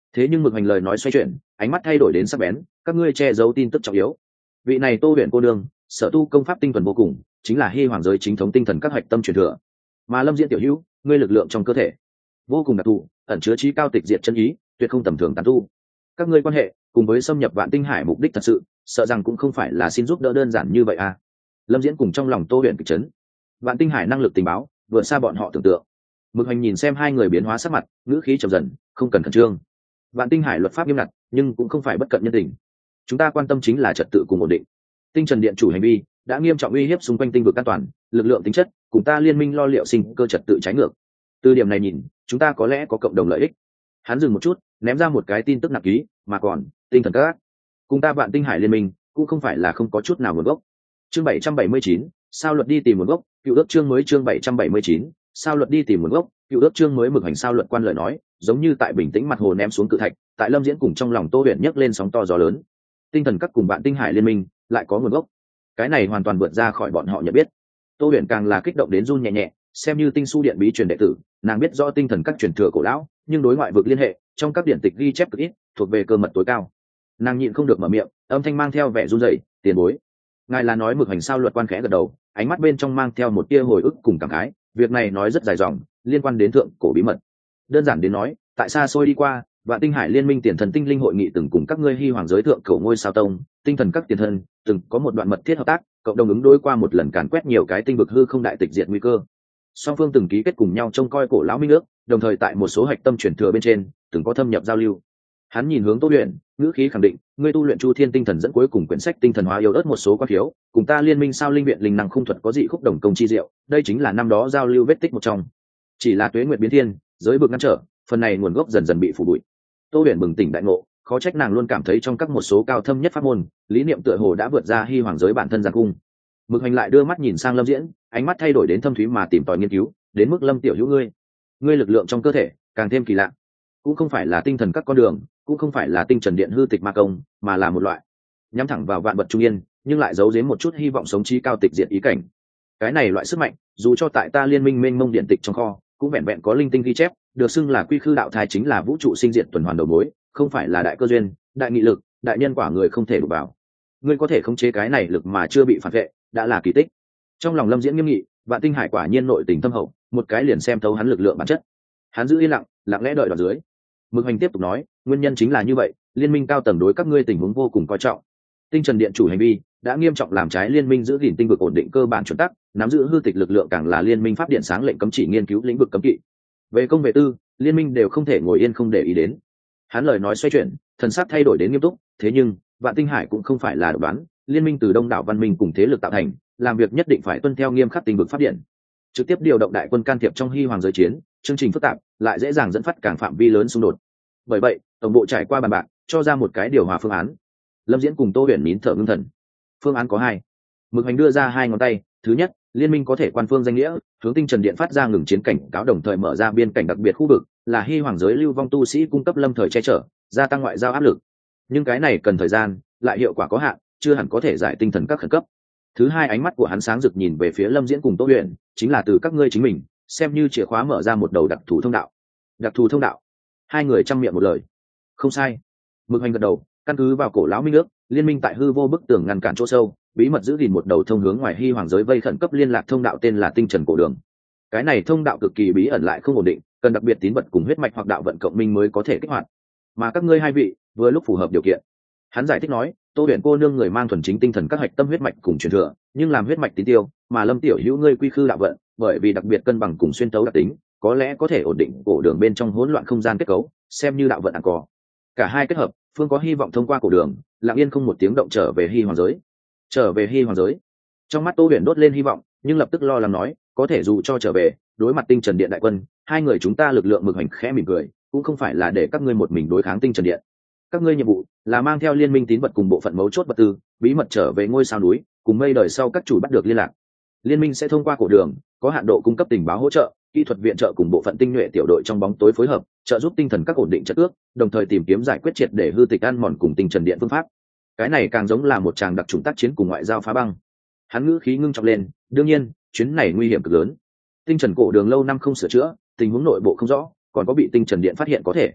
Thế nhưng Mực Hoành lời nói xoay chuyển, ánh mắt thay đổi đến sắc bén, các ngươi che giấu tin tức trọng yếu. Vị này Tô Huyền cô nương, sở tu công pháp tinh thuần vô cùng, chính là Hy Hoàng giới chính thống tinh thần các hạch tâm truyền thừa. Mà Lâm Diễn tiểu hữu, ngươi lực lượng trong cơ thể vô cùng đặc thù, ẩn chứa trí cao tịch diệt chân ý, tuyệt không tầm thường tán tu. Các ngươi quan hệ cùng với xâm nhập Vạn Tinh Hải mục đích thật sự, sợ rằng cũng không phải là xin giúp đỡ đơn giản như vậy à? Lâm Diễn cùng trong lòng Tô Huyền kịch chấn. Vạn Tinh Hải năng lực tình báo vượt xa bọn họ tưởng tượng. Mực Hoành nhìn xem hai người biến hóa sắc mặt, ngữ khí trầm dần, không cần khẩn trương. Vạn Tinh Hải luật pháp nghiêm ngặt, nhưng cũng không phải bất cận nhân tình. Chúng ta quan tâm chính là trật tự cùng ổn định. Tinh Trần Điện chủ hành vi đã nghiêm trọng uy hiếp xung quanh tinh vực an toàn, lực lượng tính chất cùng ta liên minh lo liệu sinh cơ trật tự trái ngược. Từ điểm này nhìn, chúng ta có lẽ có cộng đồng lợi ích. Hắn dừng một chút, ném ra một cái tin tức nặng ký, mà còn tinh thần các cùng ta Vạn Tinh Hải liên minh cũng không phải là không có chút nào nguồn gốc. Chương bảy trăm bảy mươi chín, sao luật đi tìm nguồn gốc, cựu ước chương mới chương bảy trăm bảy mươi chín, sao luật đi tìm nguồn gốc, cựu ước chương mới. Mực Hành sao luật quan lời nói, giống như tại bình tĩnh mặt hồ ném xuống cự thạch, tại Lâm Diễn cùng trong lòng Tô Huyền nhấc lên sóng to gió lớn. Tinh thần các cùng Vạn Tinh Hải liên minh lại có nguồn gốc, cái này hoàn toàn vượt ra khỏi bọn họ nhận biết. Tô Huyền càng là kích động đến run nhẹ nhẹ, xem như tinh su điện bí truyền đệ tử, nàng biết rõ tinh thần các truyền thừa cổ lão, nhưng đối ngoại vực liên hệ trong các điện tịch ghi chép cực ít, thuộc về cơ mật tối cao. Nàng nhịn không được mở miệng, âm thanh mang theo vẻ run rẩy, tiền bối. Ngài là nói Mực Hành sao luật quan khẽ gật đầu, ánh mắt bên trong mang theo một tia hồi ức cùng cảm khái, việc này nói rất dài dòng, liên quan đến thượng cổ bí mật. Đơn giản đến nói, tại xa xôi đi qua, Vạn Tinh Hải liên minh tiền thần tinh linh hội nghị từng cùng các ngươi Hy Hoàng giới thượng cổ ngôi sao tông, tinh thần các tiền thần, từng có một đoạn mật thiết hợp tác, cộng đồng ứng đối qua một lần càn quét nhiều cái tinh vực hư không đại tịch diệt nguy cơ. Song phương từng ký kết cùng nhau trông coi cổ lão minh ước, đồng thời tại một số hạch tâm truyền thừa bên trên, từng có thâm nhập giao lưu. Hắn nhìn hướng Tô Huyền, ngữ khí khẳng định, ngươi tu luyện Chu Thiên tinh thần dẫn cuối cùng quyển sách tinh thần hóa yếu ớt một số quan thiếu, cùng ta liên minh sao linh viện linh năng không thuật có dị khúc đồng công chi diệu, đây chính là năm đó giao lưu vết tích một trong. Chỉ là tuế nguyệt biến thiên, giới vực ngăn trở, phần này nguồn gốc dần dần bị phủ bụi. Tô Huyền bừng tỉnh đại ngộ, khó trách nàng luôn cảm thấy trong các một số cao thâm nhất pháp môn, lý niệm tựa hồ đã vượt ra Hy Hoàng giới bản thân giàn cung. Mực Hành lại đưa mắt nhìn sang Lâm Diễn, ánh mắt thay đổi đến thâm thúy mà tìm tòi nghiên cứu, đến mức Lâm tiểu hữu ngươi, ngươi lực lượng trong cơ thể càng thêm kỳ lạ, cũng không phải là tinh thần các con đường, cũng không phải là tinh trần điện hư tịch ma công, mà là một loại nhắm thẳng vào vạn vật trung yên, nhưng lại giấu giếm một chút hy vọng sống trí cao tịch diệt ý cảnh. Cái này loại sức mạnh, dù cho tại ta liên minh mênh mông điện tịch trong kho, cũng vẹn vẹn có linh tinh ghi chép, được xưng là quy khư đạo thai, chính là vũ trụ sinh diệt tuần hoàn đầu mối, không phải là đại cơ duyên, đại nghị lực, đại nhân quả người không thể đụng vào. Ngươi có thể khống chế cái này lực mà chưa bị phản vệ, đã là kỳ tích. Trong lòng Lâm Diễn nghiêm nghị, Vạn Tinh Hải quả nhiên nội tình thâm hậu, một cái liền xem thấu hắn lực lượng bản chất. Hắn giữ yên lặng, lặng lẽ đợi đoạn dưới. Mực Hành tiếp tục nói, nguyên nhân chính là như vậy, liên minh cao tầng đối các ngươi tình huống vô cùng coi trọng. Tinh Trần điện chủ hành vi đã nghiêm trọng làm trái liên minh giữ gìn tinh vực ổn định cơ bản chuẩn tắc, nắm giữ hư tịch lực lượng càng là liên minh pháp điện sáng lệnh cấm chỉ nghiên cứu lĩnh vực cấm kỵ. Về công về tư, liên minh đều không thể ngồi yên không để ý đến. Hắn lời nói xoay chuyển, thần sắc thay đổi đến nghiêm túc, thế nhưng Vạn Tinh Hải cũng không phải là độc đoán, liên minh từ đông đảo văn minh cùng thế lực tạo thành, làm việc nhất định phải tuân theo nghiêm khắc tinh vực pháp điện. Trực tiếp điều động đại quân can thiệp trong Hy Hoàng giới chiến, chương trình phức tạp, lại dễ dàng dẫn phát càng phạm vi lớn xung đột. Bởi vậy, tổng bộ trải qua bàn bạc, cho ra một cái điều hòa phương án. Lâm Diễn cùng Tô Huyền nín thở ngưng thần. Phương án có hai. Mực Hành đưa ra hai ngón tay, thứ nhất, liên minh có thể quan phương danh nghĩa, hướng Tinh Trần điện phát ra ngừng chiến cảnh cáo, đồng thời mở ra biên cảnh đặc biệt khu vực, là Hy Hoàng giới lưu vong tu sĩ cung cấp lâm thời che chở, gia tăng ngoại giao áp lực. Nhưng cái này cần thời gian, lại hiệu quả có hạn, chưa hẳn có thể giải tinh thần các khẩn cấp. Thứ hai, ánh mắt của hắn sáng rực nhìn về phía Lâm Diễn cùng Tô Huyền, chính là từ các ngươi chính mình, xem như chìa khóa mở ra một đầu đặc thù thông đạo. Đặc thù thông đạo? Hai người trăm miệng một lời. Không sai. Mực Hành gật đầu, căn cứ vào cổ lão minh ước, liên minh tại hư vô bức tường ngăn cản chỗ sâu, bí mật giữ gìn một đầu thông hướng ngoài Hy Hoàng giới vây khẩn cấp liên lạc thông đạo, tên là Tinh Trần cổ đường. Cái này thông đạo cực kỳ bí ẩn lại không ổn định, cần đặc biệt tín vật cùng huyết mạch hoặc đạo vận cộng minh mới có thể kích hoạt. Mà các ngươi hai vị, vừa lúc phù hợp điều kiện. Hắn giải thích nói, Tô Huyền cô nương người mang thuần chính tinh thần các hạch tâm huyết mạch cùng truyền thừa, nhưng làm huyết mạch tín tiêu, mà Lâm tiểu hữu ngươi quy khư đạo vận, bởi vì đặc biệt cân bằng cùng xuyên tấu đặc tính, có lẽ có thể ổn định cổ đường bên trong hỗn loạn không gian kết cấu, xem như đạo vận ăn cò. Cả hai kết hợp, phương có hy vọng thông qua cổ đường, lặng yên không một tiếng động trở về Hy Hoàng giới. Trở về Hy Hoàng giới. Trong mắt Tô Huyền đốt lên hy vọng, nhưng lập tức lo lắng nói, có thể dù cho trở về, đối mặt Tinh Trần điện đại quân, hai người chúng ta lực lượng. Mực Hành khẽ mỉm cười, cũng không phải là để các ngươi một mình đối kháng Tinh Trần điện. Các ngươi nhiệm vụ là mang theo liên minh tín vật cùng bộ phận mấu chốt vật tư, bí mật trở về ngôi sao núi, cùng mây đời sau các chủ bắt được liên lạc. Liên minh sẽ thông qua cổ đường, có hạn độ cung cấp tình báo hỗ trợ, kỹ thuật viện trợ cùng bộ phận tinh nhuệ tiểu đội trong bóng tối phối hợp, trợ giúp tinh thần các ổn định chất ước, đồng thời tìm kiếm giải quyết triệt để hư tịch ăn mòn cùng Tinh Trần điện phương pháp. Cái này càng giống là một tràng đặc trùng tác chiến cùng ngoại giao phá băng. Hắn ngữ khí ngưng trọng lên, đương nhiên, chuyến này nguy hiểm cực lớn. Tinh Trần cổ đường lâu năm không sửa chữa, tình huống nội bộ không rõ, còn có bị Tinh Trần điện phát hiện có thể.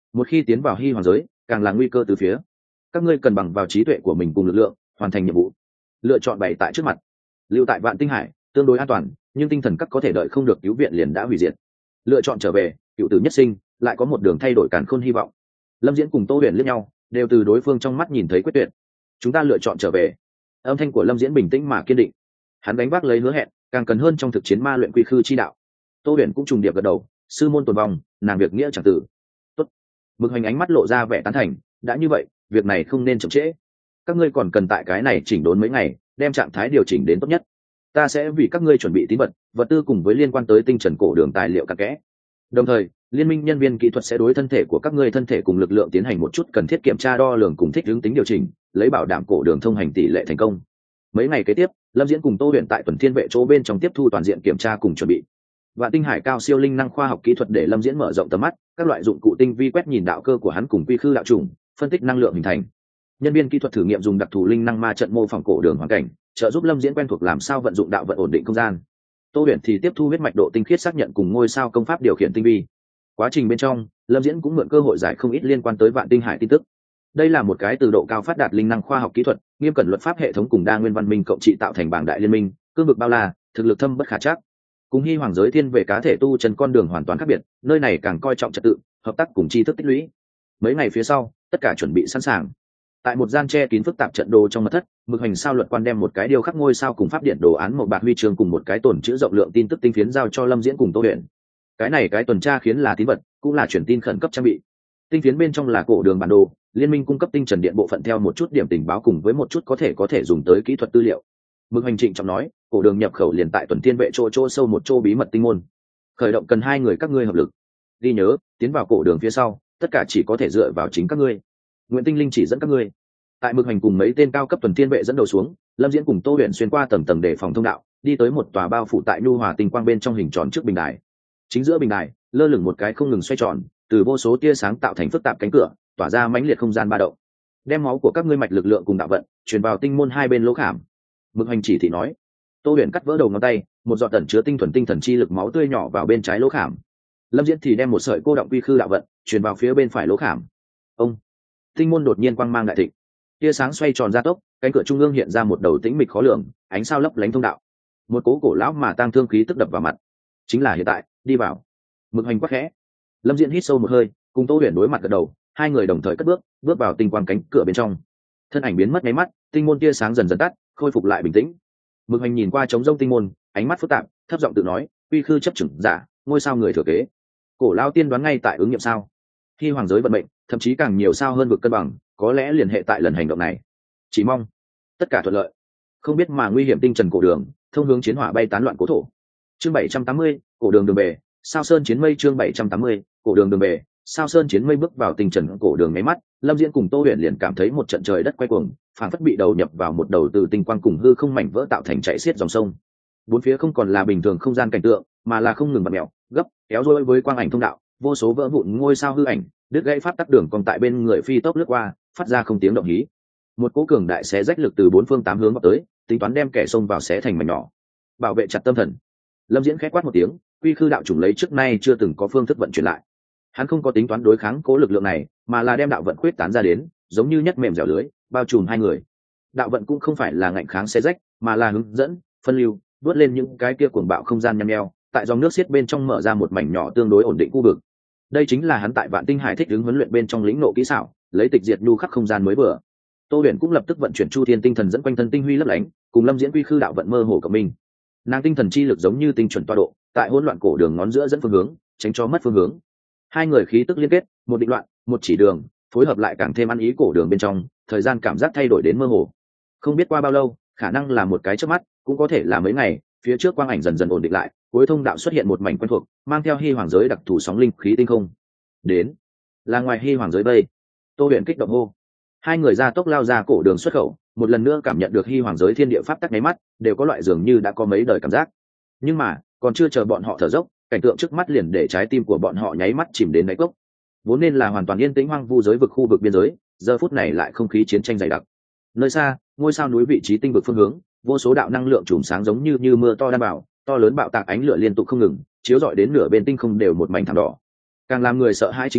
một khi tiến vào hy hoàng giới càng là nguy cơ từ phía. Các ngươi cần bằng vào trí tuệ của mình cùng lực lượng hoàn thành nhiệm vụ. Lựa chọn bày tại trước mặt. Lưu tại Vạn Tinh Hải tương đối an toàn, nhưng tinh thần các có thể đợi không được cứu viện liền đã hủy diệt. Lựa chọn trở về, cựu tử nhất sinh, lại có một đường thay đổi càn khôn hy vọng. Lâm Diễn cùng Tô Huyền liếc nhau, đều từ đối phương trong mắt nhìn thấy quyết tuyệt. Chúng ta lựa chọn trở về. Âm thanh của Lâm Diễn bình tĩnh mà kiên định. Hắn đánh vác lấy hứa hẹn, càng cần hơn trong thực chiến ma luyện quy khư chi đạo. Tô Huyền cũng trùng điệp gật đầu, sư môn tồn vong, nàng việc nghĩa chẳng tử. Tốt. Mực Hoành ánh mắt lộ ra vẻ tán thành, đã như vậy, việc này không nên chậm trễ. Các ngươi còn cần tại cái này chỉnh đốn mấy ngày, đem trạng thái điều chỉnh đến tốt nhất. Ta sẽ vì các ngươi chuẩn bị tín vật, vật tư cùng với liên quan tới tinh trần cổ đường tài liệu cặn kẽ. Đồng thời, liên minh nhân viên kỹ thuật sẽ đối thân thể của các ngươi thân thể cùng lực lượng tiến hành một chút cần thiết kiểm tra đo lường cùng thích ứng tính điều chỉnh, lấy bảo đảm cổ đường thông hành tỷ lệ thành công. Mấy ngày kế tiếp, Lâm Diễn cùng Tô Huyền tại tuần thiên vệ chỗ bên trong tiếp thu toàn diện kiểm tra cùng chuẩn bị. Vạn Tinh Hải cao siêu linh năng khoa học kỹ thuật để Lâm Diễn mở rộng tầm mắt, các loại dụng cụ tinh vi quét nhìn đạo cơ của hắn cùng quy khư đạo trùng, phân tích năng lượng hình thành. Nhân viên kỹ thuật thử nghiệm dùng đặc thù linh năng ma trận mô phỏng cổ đường hoàn cảnh, trợ giúp Lâm Diễn quen thuộc làm sao vận dụng đạo vận ổn định không gian. Tô Huyền thì tiếp thu huyết mạch độ tinh khiết xác nhận cùng ngôi sao công pháp điều khiển tinh vi. Quá trình bên trong, Lâm Diễn cũng mượn cơ hội giải không ít liên quan tới Vạn Tinh Hải tin tức. Đây là một cái từ độ cao phát đạt linh năng khoa học kỹ thuật, nghiêm cẩn luật pháp hệ thống cùng đa nguyên văn minh cộng trị tạo thành bảng đại liên minh, cương vực bao la, thực lực thâm bất khả trắc. Cùng Hy Hoàng giới thiên về cá thể tu chân con đường hoàn toàn khác biệt, nơi này càng coi trọng trật tự, hợp tác cùng tri thức tích lũy. Mấy ngày phía sau, tất cả chuẩn bị sẵn sàng. Tại một gian che kín phức tạp trận đồ trong mật thất, Mực Hoành sao luật quan đem một cái điêu khắc ngôi sao cùng pháp điện đồ án một bạc huy chương cùng một cái tổn chữ rộng lượng tin tức tinh phiến giao cho Lâm Diễn cùng Tô Huyền. Cái này cái tuần tra khiến là tín vật, cũng là truyền tin khẩn cấp trang bị. Tinh phiến bên trong là cổ đường bản đồ, liên minh cung cấp tinh trần điện bộ phận theo một chút điểm tình báo cùng với một chút có thể có thể dùng tới kỹ thuật tư liệu. Mực Hoành trịnh trọng nói, cổ đường nhập khẩu liền tại tuần thiên vệ chỗ chỗ sâu một chỗ bí mật tinh môn. Khởi động cần hai người các ngươi hợp lực. Ghi nhớ, tiến vào cổ đường phía sau, tất cả chỉ có thể dựa vào chính các ngươi. Nguyện Tinh Linh chỉ dẫn các ngươi. Tại Mực Hoành cùng mấy tên cao cấp tuần thiên vệ dẫn đầu xuống, Lâm Diễn cùng Tô Huyền xuyên qua tầng tầng để phòng thông đạo, đi tới một tòa bao phủ tại nhu hòa tinh quang bên trong hình tròn trước bình đài. Chính giữa bình đài, lơ lửng một cái không ngừng xoay tròn, từ vô số tia sáng tạo thành phức tạp cánh cửa, tỏa ra mãnh liệt không gian ba động. Đem máu của các ngươi mạch lực lượng cùng đạo vận truyền vào tinh môn hai bên lỗ khảm. Mực Hoành chỉ thị nói. Tô Huyền cắt vỡ đầu ngón tay, một giọt tẩn chứa tinh thuần tinh thần chi lực máu tươi nhỏ vào bên trái lỗ khảm. Lâm Diễn thì đem một sợi cô động quy khư đạo vận truyền vào phía bên phải lỗ khảm. Ông, tinh môn đột nhiên quang mang đại thịnh, tia sáng xoay tròn ra tốc, cánh cửa trung ương hiện ra một đầu tĩnh mịch khó lường, ánh sao lấp lánh thông đạo. Một cố cổ lão mà tang thương khí tức đập vào mặt. Chính là hiện tại, đi vào. Mực Hoành quát khẽ. Lâm Diễn hít sâu một hơi, cùng Tô Huyền đối mặt gật đầu, hai người đồng thời cất bước, bước vào tinh quang cánh cửa bên trong. Thân ảnh biến mất nháy mắt, tinh môn tia sáng dần dần tắt, khôi phục lại bình tĩnh. Mực Hoành nhìn qua trống rông tinh môn, ánh mắt phức tạp, thấp giọng tự nói, quy khư chấp chừng giả, ngôi sao người thừa kế. Cổ lao tiên đoán ngay tại ứng nghiệm sao? Khi hoàng giới vận mệnh, thậm chí càng nhiều sao hơn vực cân bằng, có lẽ liên hệ tại lần hành động này. Chỉ mong tất cả thuận lợi. Không biết mà nguy hiểm tinh trần cổ đường, thông hướng chiến hỏa bay tán loạn cố thổ. Chương bảy trăm tám mươi, cổ đường đường bề, sao sơn chiến mây chương bảy trăm tám mươi, cổ đường đường bề, sao sơn chiến mây bước vào tinh trần cổ đường mấy mắt, Lâm Diễn cùng Tô Huyền liền cảm thấy một trận trời đất quay cuồng, phảng phất bị đầu nhập vào một đầu từ tinh quang cùng hư không mảnh vỡ tạo thành chạy xiết dòng sông. Bốn phía không còn là bình thường không gian cảnh tượng, mà là không ngừng bật mèo, gấp, kéo rối với quang ảnh thông đạo, vô số vỡ vụn ngôi sao hư ảnh, đứt gãy pháp tắc đường còn tại bên người phi tốc lướt qua, phát ra không tiếng động hí. Một cỗ cường đại xé rách lực từ bốn phương tám hướng vào tới, tính toán đem kẻ xông vào xé thành mảnh nhỏ. Bảo vệ chặt tâm thần. Lâm Diễn khẽ quát một tiếng, quy khư đạo chủng lấy trước nay chưa từng có phương thức vận chuyển lại. Hắn không có tính toán đối kháng cố lực lượng này, mà là đem đạo vận khuyết tán ra đến, giống như nhất mềm dẻo lưới, bao trùm hai người. Đạo vận cũng không phải là ngạnh kháng xé rách, mà là hướng dẫn, phân lưu, vớt lên những cái kia cuồng bạo không gian nhăm nheo, tại dòng nước xiết bên trong mở ra một mảnh nhỏ tương đối ổn định khu vực. Đây chính là hắn tại Vạn Tinh Hải thích ứng huấn luyện bên trong lĩnh nộ kỹ xảo, lấy tịch diệt nhu khắc không gian mới vừa. Tô Huyền cũng lập tức vận chuyển chu thiên tinh thần dẫn quanh thân tinh huy lấp lánh, cùng Lâm Diễn quy khư đạo vận mơ hồ của mình. Nàng tinh thần chi lực giống như tinh chuẩn tọa độ, tại hỗn loạn cổ đường ngón giữa dẫn phương hướng, tránh cho mất phương hướng. Hai người khí tức liên kết, một định loạn, một chỉ đường, phối hợp lại càng thêm ăn ý cổ đường bên trong, thời gian cảm giác thay đổi đến mơ hồ. Không biết qua bao lâu, khả năng là một cái chớp mắt, cũng có thể là mấy ngày, phía trước quang ảnh dần dần ổn định lại, cuối thông đạo xuất hiện một mảnh quen thuộc, mang theo Hy Hoàng giới đặc thù sóng linh khí tinh không. Đến, là ngoài Hy Hoàng giới đây. Tô Huyền kích động hô. Hai người ra tốc lao ra cổ đường xuất khẩu, một lần nữa cảm nhận được Hy Hoàng giới thiên địa pháp tắc nháy mắt, đều có loại dường như đã có mấy đời cảm giác. Nhưng mà, còn chưa chờ bọn họ thở dốc, cảnh tượng trước mắt liền để trái tim của bọn họ nháy mắt chìm đến đáy cốc. Vốn nên là hoàn toàn yên tĩnh hoang vu giới vực khu vực biên giới, giờ phút này lại không khí chiến tranh dày đặc. Nơi xa, ngôi sao núi vị trí tinh vực phương hướng, vô số đạo năng lượng chùm sáng giống như như mưa to đan bảo, to lớn bạo tạc ánh lửa liên tục không ngừng, chiếu rọi đến nửa bên tinh không đều một mảnh thảm đỏ. Càng làm người sợ hãi chính là,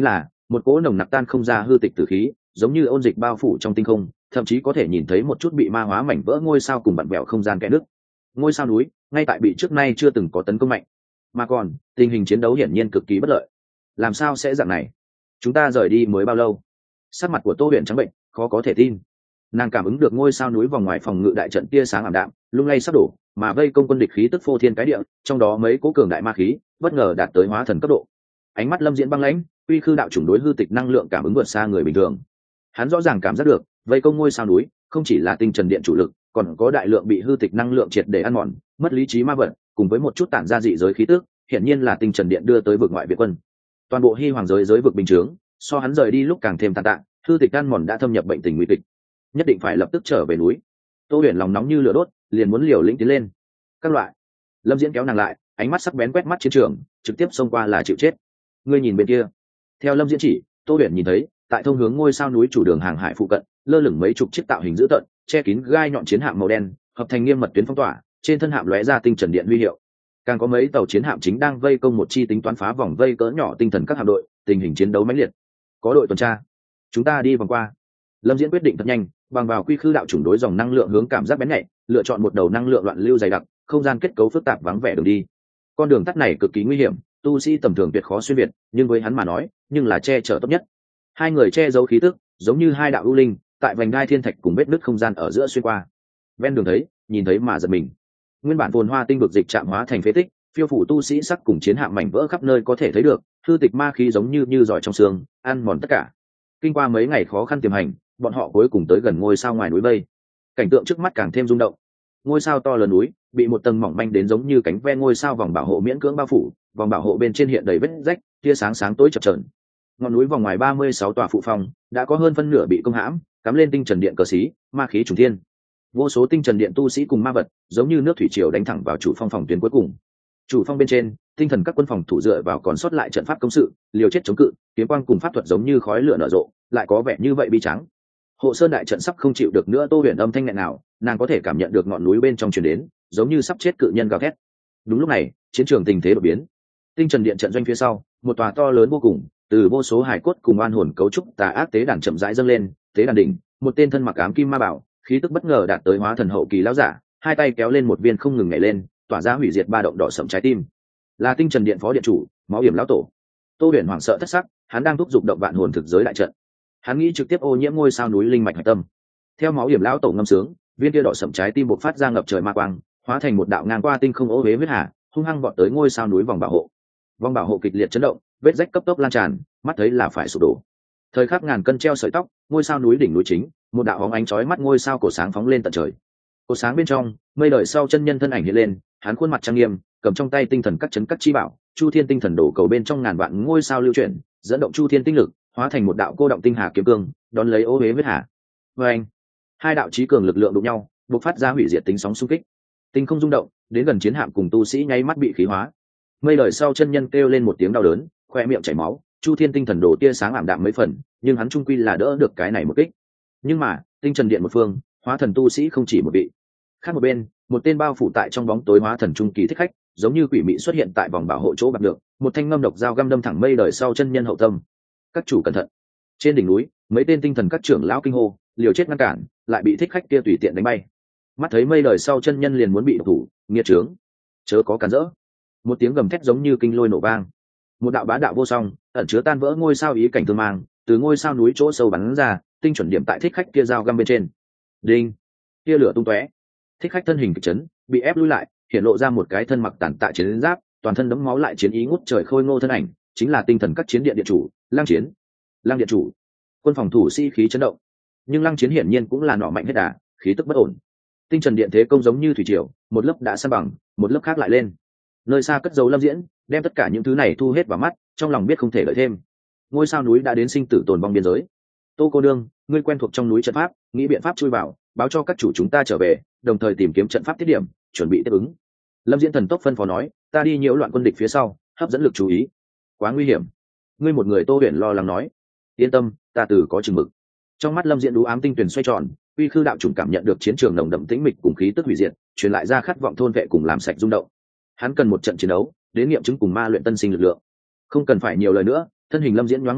một cỗ nồng nặc tan không ra hư tịch tử khí, giống như ôn dịch bao phủ trong tinh không, thậm chí có thể nhìn thấy một chút bị ma hóa mảnh vỡ ngôi sao cùng vặn vẹo không gian kẽ nước. Ngôi sao núi ngay tại bị trước nay chưa từng có tấn công mạnh, mà còn tình hình chiến đấu hiển nhiên cực kỳ bất lợi. Làm sao sẽ dạng này? Chúng ta rời đi mới bao lâu? Sắc mặt của Tô Huyền trắng bệnh, khó có thể tin. Nàng cảm ứng được ngôi sao núi vòng ngoài phòng ngự đại trận tia sáng ảm đạm, lung lay sắp đổ, mà vây công quân địch khí tức phô thiên cái địa, trong đó mấy cố cường đại ma khí bất ngờ đạt tới hóa thần cấp độ. Ánh mắt Lâm Diễn băng lãnh, uy khư đạo chủng đối hư tịch năng lượng cảm ứng vượt xa người bình thường. Hắn rõ ràng cảm giác được, vây công ngôi sao núi không chỉ là tinh trần điện chủ lực, còn có đại lượng bị hư tịch năng lượng triệt để ăn mòn, mất lý trí ma vật, cùng với một chút tản ra dị giới khí tức, hiển nhiên là tinh trần điện đưa tới vực ngoại việt quân. Toàn bộ Hy Hoàng giới giới vực bình chướng, so hắn rời đi lúc càng thêm tàn tạ, hư tịch ăn mòn đã thâm nhập bệnh tình nguy kịch, nhất định phải lập tức trở về núi. Tô Huyền lòng nóng như lửa đốt, liền muốn liều lĩnh tiến lên. Các loại. Lâm Diễn kéo nàng lại, ánh mắt sắc bén quét mắt chiến trường, trực tiếp xông qua là chịu chết. Ngươi nhìn bên kia. Theo Lâm Diễn chỉ, Tô Huyền nhìn thấy, tại thông hướng ngôi sao núi chủ đường hàng hải phụ cận, lơ lửng mấy chục chiếc tạo hình dữ tợn, che kín gai nhọn chiến hạm màu đen, hợp thành nghiêm mật tuyến phong tỏa, trên thân hạm lóe ra tinh trần điện huy hiệu. Càng có mấy tàu chiến hạm chính đang vây công một chi tính toán phá vòng vây cỡ nhỏ tinh thần các hạm đội, tình hình chiến đấu mãnh liệt. Có đội tuần tra, chúng ta đi vòng qua. Lâm Diễn quyết định thật nhanh, bằng vào quy khư đạo chủng đối dòng năng lượng hướng cảm giác bén nhạy, lựa chọn một đầu năng lượng loạn lưu dày đặc, không gian kết cấu phức tạp vắng vẻ đường đi. Con đường tắt này cực kỳ nguy hiểm, tu sĩ tầm thường tuyệt khó xuyên việt, nhưng với hắn mà nói, nhưng là che chở tốt nhất. Hai người che giấu khí tức, giống như hai đạo ưu linh, tại vành đai thiên thạch cùng vết nứt không gian ở giữa xuyên qua. Ven đường thấy, nhìn thấy mà giật mình. Nguyên bản phồn hoa tinh vực dịch trạm hóa thành phế tích, phiêu phủ tu sĩ sắc cùng chiến hạm mảnh vỡ khắp nơi có thể thấy được, hư tịch ma khí giống như như giỏi trong xương, ăn mòn tất cả. Kinh qua mấy ngày khó khăn tiềm hành, bọn họ cuối cùng tới gần ngôi sao ngoài núi vây. Cảnh tượng trước mắt càng thêm rung động. Ngôi sao to lớn núi bị một tầng mỏng manh đến giống như cánh ve ngôi sao vòng bảo hộ miễn cưỡng bao phủ, vòng bảo hộ bên trên hiện đầy vết rách, tia sáng sáng tối chập chờn. Ngọn núi vòng ngoài ba mươi sáu tòa phụ phòng đã có hơn phân nửa bị công hãm, cắm lên tinh trần điện cờ xí, ma khí trùng thiên. Vô số tinh trần điện tu sĩ cùng ma vật, giống như nước thủy triều đánh thẳng vào chủ phong phòng tuyến cuối cùng. Chủ phong bên trên, tinh thần các quân phòng thủ dựa vào còn sót lại trận pháp công sự, liều chết chống cự, kiếm quang cùng pháp thuật giống như khói lửa nở rộ, lại có vẻ như vậy bi trắng. Hộ sơn đại trận sắp không chịu được nữa. Tô Huyền âm thanh nghẹn nào, nàng có thể cảm nhận được ngọn núi bên trong truyền đến, giống như sắp chết cự nhân gào thét. Đúng lúc này, chiến trường tình thế đột biến. Tinh trần điện trận doanh phía sau, một tòa to lớn vô cùng, từ vô số hải cốt cùng oan hồn cấu trúc tà ác tế đàn chậm rãi dâng lên. Tế đàn đỉnh, một tên thân mặc ám kim ma bảo, khí tức bất ngờ đạt tới hóa thần hậu kỳ lão giả, hai tay kéo lên một viên không ngừng nhảy lên, tỏa ra hủy diệt ba động đỏ sẫm trái tim. Là tinh trần điện phó điện chủ, Máu Hiểm lão tổ. Tô Huyền hoảng sợ thất sắc, hắn đang thúc giục động vạn hồn thực giới đại trận. Hắn nghĩ trực tiếp ô nhiễm ngôi sao núi linh mạch hải tâm. Theo Máu Hiểm lão tổ ngâm sướng, viên kia đỏ sẫm trái tim bộc phát ra ngập trời ma quang, hóa thành một đạo ngang qua tinh không ô huế huyết hà, hung hăng vọt tới ngôi sao núi vòng bảo hộ. Vòng bảo hộ kịch liệt chấn động, vết rách cấp tốc lan tràn, mắt thấy là phải sụp đổ. Thời khắc ngàn cân treo sợi tóc, ngôi sao núi đỉnh núi chính, một đạo bóng ánh chói mắt ngôi sao cổ sáng phóng lên tận trời. Cổ sáng bên trong, mây đời sau chân nhân thân ảnh hiện lên, hắn khuôn mặt trang nghiêm, cầm trong tay tinh thần các chấn các chi bảo, Chu Thiên tinh thần đổ cầu bên trong ngàn vạn ngôi sao lưu chuyển, dẫn động Chu Thiên tinh lực, hóa thành một đạo cô động tinh hà kiếm cương, đón lấy ô huế huyết hà. Và anh, hai đạo chí cường lực lượng đụng nhau, bộc phát ra hủy diệt tính sóng xung kích. Tinh không rung động, đến gần chiến hạm cùng tu sĩ nháy mắt bị khí hóa. Mây đời sau chân nhân kêu lên một tiếng đau đớn, khoe miệng chảy máu, Chu Thiên tinh thần đổ tia sáng ảm đạm mấy phần, nhưng hắn trung quy là đỡ được cái này một kích. Nhưng mà, tinh trần điện một phương, hóa thần tu sĩ không chỉ một vị. Khác một bên, một tên bao phủ tại trong bóng tối hóa thần trung kỳ thích khách, giống như quỷ mị xuất hiện tại vòng bảo hộ chỗ bạc được, một thanh ngâm độc dao găm đâm thẳng mây đời sau chân nhân hậu tâm. Các chủ cẩn thận. Trên đỉnh núi, mấy tên tinh thần các trưởng lão kinh hô, liều chết ngăn cản, lại bị thích khách kia tùy tiện đánh bay. Mắt thấy mây đời sau chân nhân liền muốn bị độc thủ, nghiệt trướng, chớ có cản rỡ. Một tiếng gầm thét giống như kinh lôi nổ vang. Một đạo bá đạo vô song, ẩn chứa tan vỡ ngôi sao ý cảnh thương mang, từ ngôi sao núi chỗ sâu bắn ra, tinh chuẩn điểm tại thích khách kia dao găm bên trên. Đinh, tia lửa tung tóe. Thích khách thân hình kịch chấn, bị ép lui lại, hiện lộ ra một cái thân mặc tản tạ chiến giáp, toàn thân đẫm máu lại chiến ý ngút trời khôi ngô thân ảnh, chính là tinh thần các chiến điện điện chủ, Lăng Chiến. Lăng điện chủ. Quân phòng thủ sĩ khí chấn động, nhưng Lăng Chiến hiển nhiên cũng là nọ mạnh hết đà, khí tức bất ổn. Tinh trần điện thế công giống như thủy triều, một lớp đã san bằng, một lớp khác lại lên. Nơi xa cất dấu Lâm Diễn, đem tất cả những thứ này thu hết vào mắt, trong lòng biết không thể lợi thêm. Ngôi sao núi đã đến sinh tử tồn vong biên giới. Tô cô đương, ngươi quen thuộc trong núi trận pháp, nghĩ biện pháp chui vào, báo cho các chủ chúng ta trở về, đồng thời tìm kiếm trận pháp tiết điểm, chuẩn bị tiếp ứng. Lâm Diễn thần tốc phân phó nói, ta đi nhiễu loạn quân địch phía sau, hấp dẫn lực chú ý. Quá nguy hiểm. Ngươi một người Tô Huyền lo lắng nói. Yên tâm, ta từ có chừng mực. Trong mắt Lâm Diễn đú ám tinh tuyển xoay tròn, uy khư đạo chủng cảm nhận được chiến trường nồng đậm tĩnh mịch cùng khí tức hủy diệt, truyền lại ra khát vọng thôn vệ cùng làm sạch rung động. Hắn cần một trận chiến đấu, đến nghiệm chứng cùng ma luyện tân sinh lực lượng. Không cần phải nhiều lời nữa, thân hình Lâm Diễn nhoáng một cái,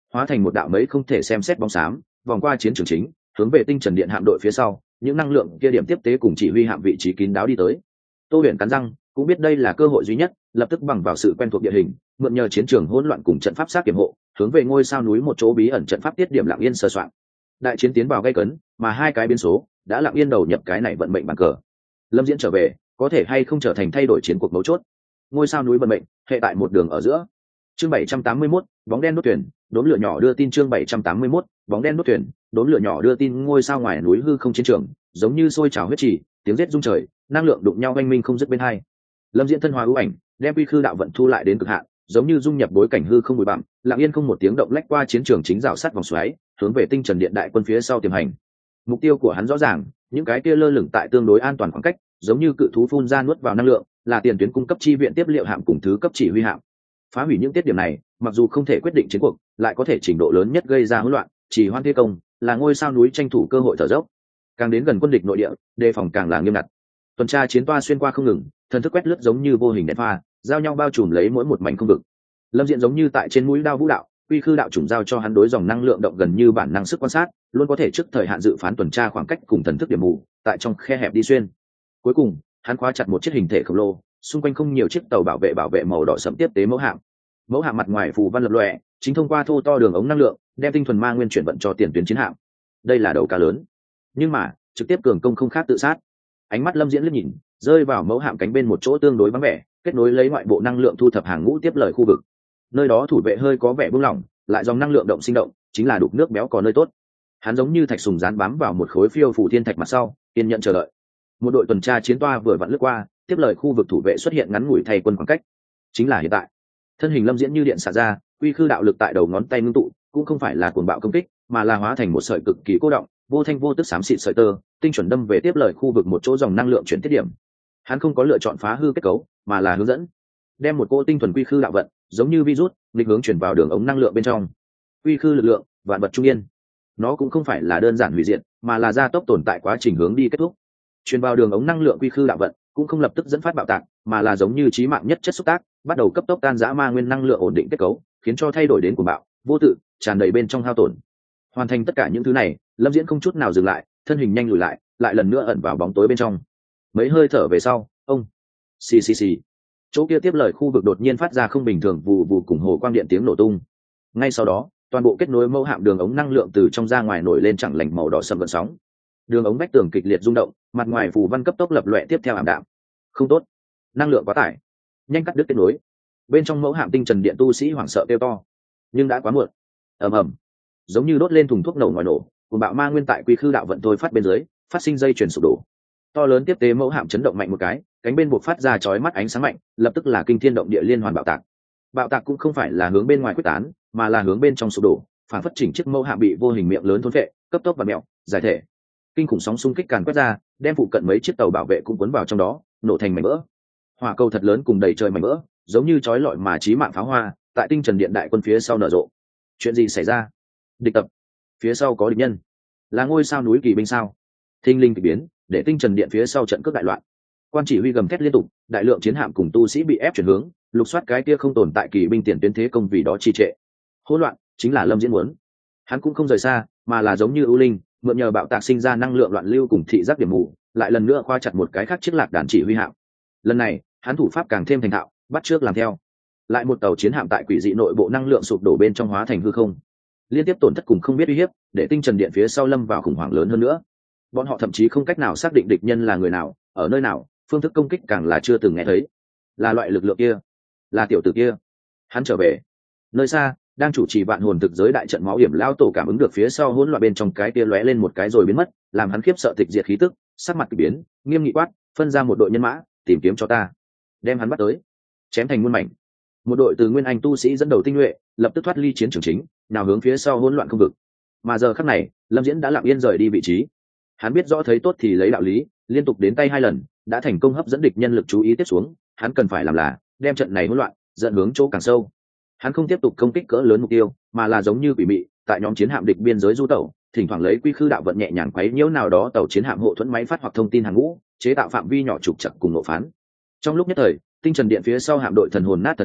hóa thành một đạo mấy không thể xem xét bóng xám vòng qua chiến trường chính, hướng về tinh trần điện hạm đội phía sau những năng lượng kia điểm tiếp tế cùng chỉ huy hạm vị trí kín đáo đi tới. Tô Huyền cắn răng, cũng biết đây là cơ hội duy nhất, lập tức bằng vào sự quen thuộc địa hình, mượn nhờ chiến trường hỗn loạn cùng trận pháp sát kiểm hộ, hướng về ngôi sao núi một chỗ bí ẩn trận pháp tiết điểm lặng yên sơ soạn. Đại chiến tiến vào gay cấn, mà hai cái biến số đã lặng yên đầu nhập cái này vận mệnh bàn cờ. Lâm Diễn trở về, có thể hay không trở thành thay đổi chiến cuộc mấu chốt. Ngôi sao núi vận mệnh, hệ tại một đường ở giữa. Chương bảy trăm tám mươi mốt, bóng đen đốt thuyền, đốn lửa nhỏ đưa tin. Chương bảy trăm tám mươi mốt, bóng đen đốt thuyền, đốn lửa nhỏ đưa tin. Ngôi sao ngoài núi hư không chiến trường, giống như sôi trào huyết trì, tiếng rết rung trời, năng lượng đụng nhau oanh minh không dứt bên hai. Lâm Diễn thân hóa ưu ảnh, đem quy khư đạo vận thu lại đến cực hạn, giống như dung nhập bối cảnh hư không bụi bặm, lặng yên không một tiếng động lách qua chiến trường chính rào sát vòng xoáy, hướng về tinh trần điện đại quân phía sau tiềm hành. Mục tiêu của hắn rõ ràng, những cái kia lơ lửng tại tương đối an toàn khoảng cách, giống như cự thú phun ra nuốt vào năng lượng, là tiền tuyến cung cấp chi viện tiếp liệu hạm cùng thứ cấp chỉ huy hạm. Phá hủy những tiết điểm này, mặc dù không thể quyết định chiến cuộc, lại có thể trình độ lớn nhất gây ra hỗn loạn, chỉ hoan thi công, là ngôi sao núi tranh thủ cơ hội thở dốc. Càng đến gần quân địch nội địa, đề phòng càng là nghiêm ngặt. Tuần tra chiến toa xuyên qua không ngừng, thần thức quét lướt giống như vô hình đèn pha, giao nhau bao trùm lấy mỗi một mảnh không vực. Lâm Diện giống như tại trên mũi đao vũ đạo, quy khư đạo chủng giao cho hắn đối dòng năng lượng động gần như bản năng sức quan sát, luôn có thể trước thời hạn dự phán tuần tra khoảng cách cùng thần thức điểm mù, tại trong khe hẹp đi xuyên. Cuối cùng, hắn khóa chặt một chiếc hình thể khổng lồ, xung quanh không nhiều chiếc tàu bảo vệ bảo vệ màu đỏ sẫm tiếp tế mẫu hạm. Mẫu hạm mặt ngoài phù văn lập lòe, chính thông qua thô to đường ống năng lượng, đem tinh thuần ma nguyên chuyển vận cho tiền tuyến chiến hạm. Đây là đầu cá lớn, nhưng mà trực tiếp cường công không khác tự sát. Ánh mắt Lâm Diễn liếc nhìn, rơi vào mẫu hạm cánh bên một chỗ tương đối vắng vẻ, kết nối lấy ngoại bộ năng lượng thu thập hàng ngũ tiếp lời khu vực. Nơi đó thủ vệ hơi có vẻ buông lỏng, lại dòng năng lượng động sinh động, chính là đục nước béo có nơi tốt. Hắn giống như thạch sùng dán bám vào một khối phiêu phù thiên thạch mặt sau, kiên nhận chờ đợi. Một đội tuần tra chiến toa vừa vặn lướt qua, tiếp lời khu vực thủ vệ xuất hiện ngắn ngủi thay quân khoảng cách. Chính là hiện tại. Thân hình Lâm Diễn như điện xạ ra, quy khư đạo lực tại đầu ngón tay ngưng tụ, cũng không phải là cuồng bạo công kích, mà là hóa thành một sợi cực kỳ cô động, vô thanh vô tức xám xịt sợi tơ, tinh chuẩn đâm về tiếp lời khu vực một chỗ dòng năng lượng chuyển tiết điểm. Hắn không có lựa chọn phá hư kết cấu, mà là hướng dẫn, đem một cô tinh thuần quy khư đạo vận, giống như virus, nghịch hướng chuyển vào đường ống năng lượng bên trong. Quy khư lực lượng, vạn vật trung yên. Nó cũng không phải là đơn giản hủy diệt, mà là gia tốc tồn tại quá trình hướng đi kết thúc. Truyền vào đường ống năng lượng quy khư đạo vận, cũng không lập tức dẫn phát bạo tạc, mà là giống như chí mạng nhất chất xúc tác, bắt đầu cấp tốc tan rã ma nguyên năng lượng ổn định kết cấu, khiến cho thay đổi đến cuồng bạo, vô tự, tràn đầy bên trong hao tổn. Hoàn thành tất cả những thứ này, Lâm Diễn không chút nào dừng lại, thân hình nhanh lùi lại, lại lần nữa ẩn vào bóng tối bên trong. Mấy hơi thở về sau, ông xì xì xì, chỗ kia tiếp lời khu vực đột nhiên phát ra không bình thường vù vù cùng hồ quang điện tiếng nổ tung. Ngay sau đó, toàn bộ kết nối mẫu hạm đường ống năng lượng từ trong ra ngoài nổi lên chẳng lành màu đỏ sầm gợn sóng. Đường ống vách tường kịch liệt rung động, mặt ngoài phù văn cấp tốc lập loè tiếp theo ảm đạm. Không tốt, năng lượng quá tải, nhanh cắt đứt kết nối. Bên trong mẫu hạm tinh trần điện tu sĩ hoảng sợ kêu to, nhưng đã quá muộn. Ầm ầm, giống như đốt lên thùng thuốc nổ ngoài nổ, cùng bạo ma nguyên tại quy khư đạo vận thôi phát bên dưới, phát sinh dây chuyển sụp đổ. To lớn tiếp tế mẫu hạm chấn động mạnh một cái, cánh bên buộc phát ra chói mắt ánh sáng mạnh, lập tức là kinh thiên động địa liên hoàn bạo tạc. Bạo tạc cũng không phải là hướng bên ngoài quyết tán, mà là hướng bên trong sụp đổ, phản phất chỉnh chiếc mẫu hạm bị vô hình miệng lớn thôn phệ, cấp tốc và mèo, giải thể. Kinh khủng sóng xung kích càn quét ra, đem phụ cận mấy chiếc tàu bảo vệ cũng cuốn vào trong đó, nổ thành mảnh vỡ. Hỏa cầu thật lớn cùng đầy trời mảnh vỡ, giống như chói lọi mà chí mạng pháo hoa, tại tinh trần điện đại quân phía sau nở rộ. Chuyện gì xảy ra? Địch tập, phía sau có địch nhân. Là ngôi sao núi kỳ binh sao? Thinh linh kỳ biến, để tinh trần điện phía sau trận cướp đại loạn. Quan chỉ huy gầm thét liên tục, đại lượng chiến hạm cùng tu sĩ bị ép chuyển hướng, lục soát cái kia không tồn tại kỳ binh tiền tuyến thế công vì đó trì trệ. Hỗn loạn chính là Lâm Diễn muốn. Hắn cũng không rời xa, mà là giống như ưu linh, mượn nhờ bạo tạc sinh ra năng lượng loạn lưu cùng thị giác điểm mù, lại lần nữa khoa chặt một cái khác chiếc lạc đàn chỉ huy hạm. Lần này, hắn thủ pháp càng thêm thành thạo, bắt trước làm theo. Lại một tàu chiến hạm tại quỷ dị nội bộ năng lượng sụp đổ bên trong hóa thành hư không. Liên tiếp tổn thất cùng không biết uy hiếp, để tinh trần điện phía sau lâm vào khủng hoảng lớn hơn nữa. Bọn họ thậm chí không cách nào xác định địch nhân là người nào, ở nơi nào, phương thức công kích càng là chưa từng nghe thấy. Là loại lực lượng kia, là tiểu tử kia. Hắn trở về. Nơi xa, đang chủ trì vạn hồn thực giới đại trận máu hiểm lao tổ cảm ứng được phía sau hỗn loạn bên trong cái kia lóe lên một cái rồi biến mất, làm hắn khiếp sợ tịch diệt khí tức, sắc mặt kỳ biến, nghiêm nghị quát, phân ra một đội nhân mã, tìm kiếm cho ta, đem hắn bắt tới, chém thành muôn mảnh. Một đội từ nguyên anh tu sĩ dẫn đầu tinh nhuệ, lập tức thoát ly chiến trường chính, nào hướng phía sau hỗn loạn không vực. Mà giờ khắc này, Lâm Diễn đã lặng yên rời đi vị trí. Hắn biết rõ thấy tốt thì lấy đạo lý, liên tục đến tay hai lần, đã thành công hấp dẫn địch nhân lực chú ý tiếp xuống, hắn cần phải làm là đem trận này hỗn loạn dẫn hướng chỗ càng sâu. Hắn không tiếp tục công kích cỡ lớn mục tiêu, mà là giống như quỷ mị, tại nhóm chiến hạm địch biên giới du tẩu, thỉnh thoảng lấy quy khư đạo vận nhẹ nhàng quấy nhiễu nào đó tàu chiến hạm hộ thuẫn máy phát hoặc thông tin hàng ngũ, chế tạo phạm vi nhỏ trục chặt cùng nổ phán. Trong lúc nhất thời, tinh trần điện phía sau hạm đội thần hồn nát thần tính,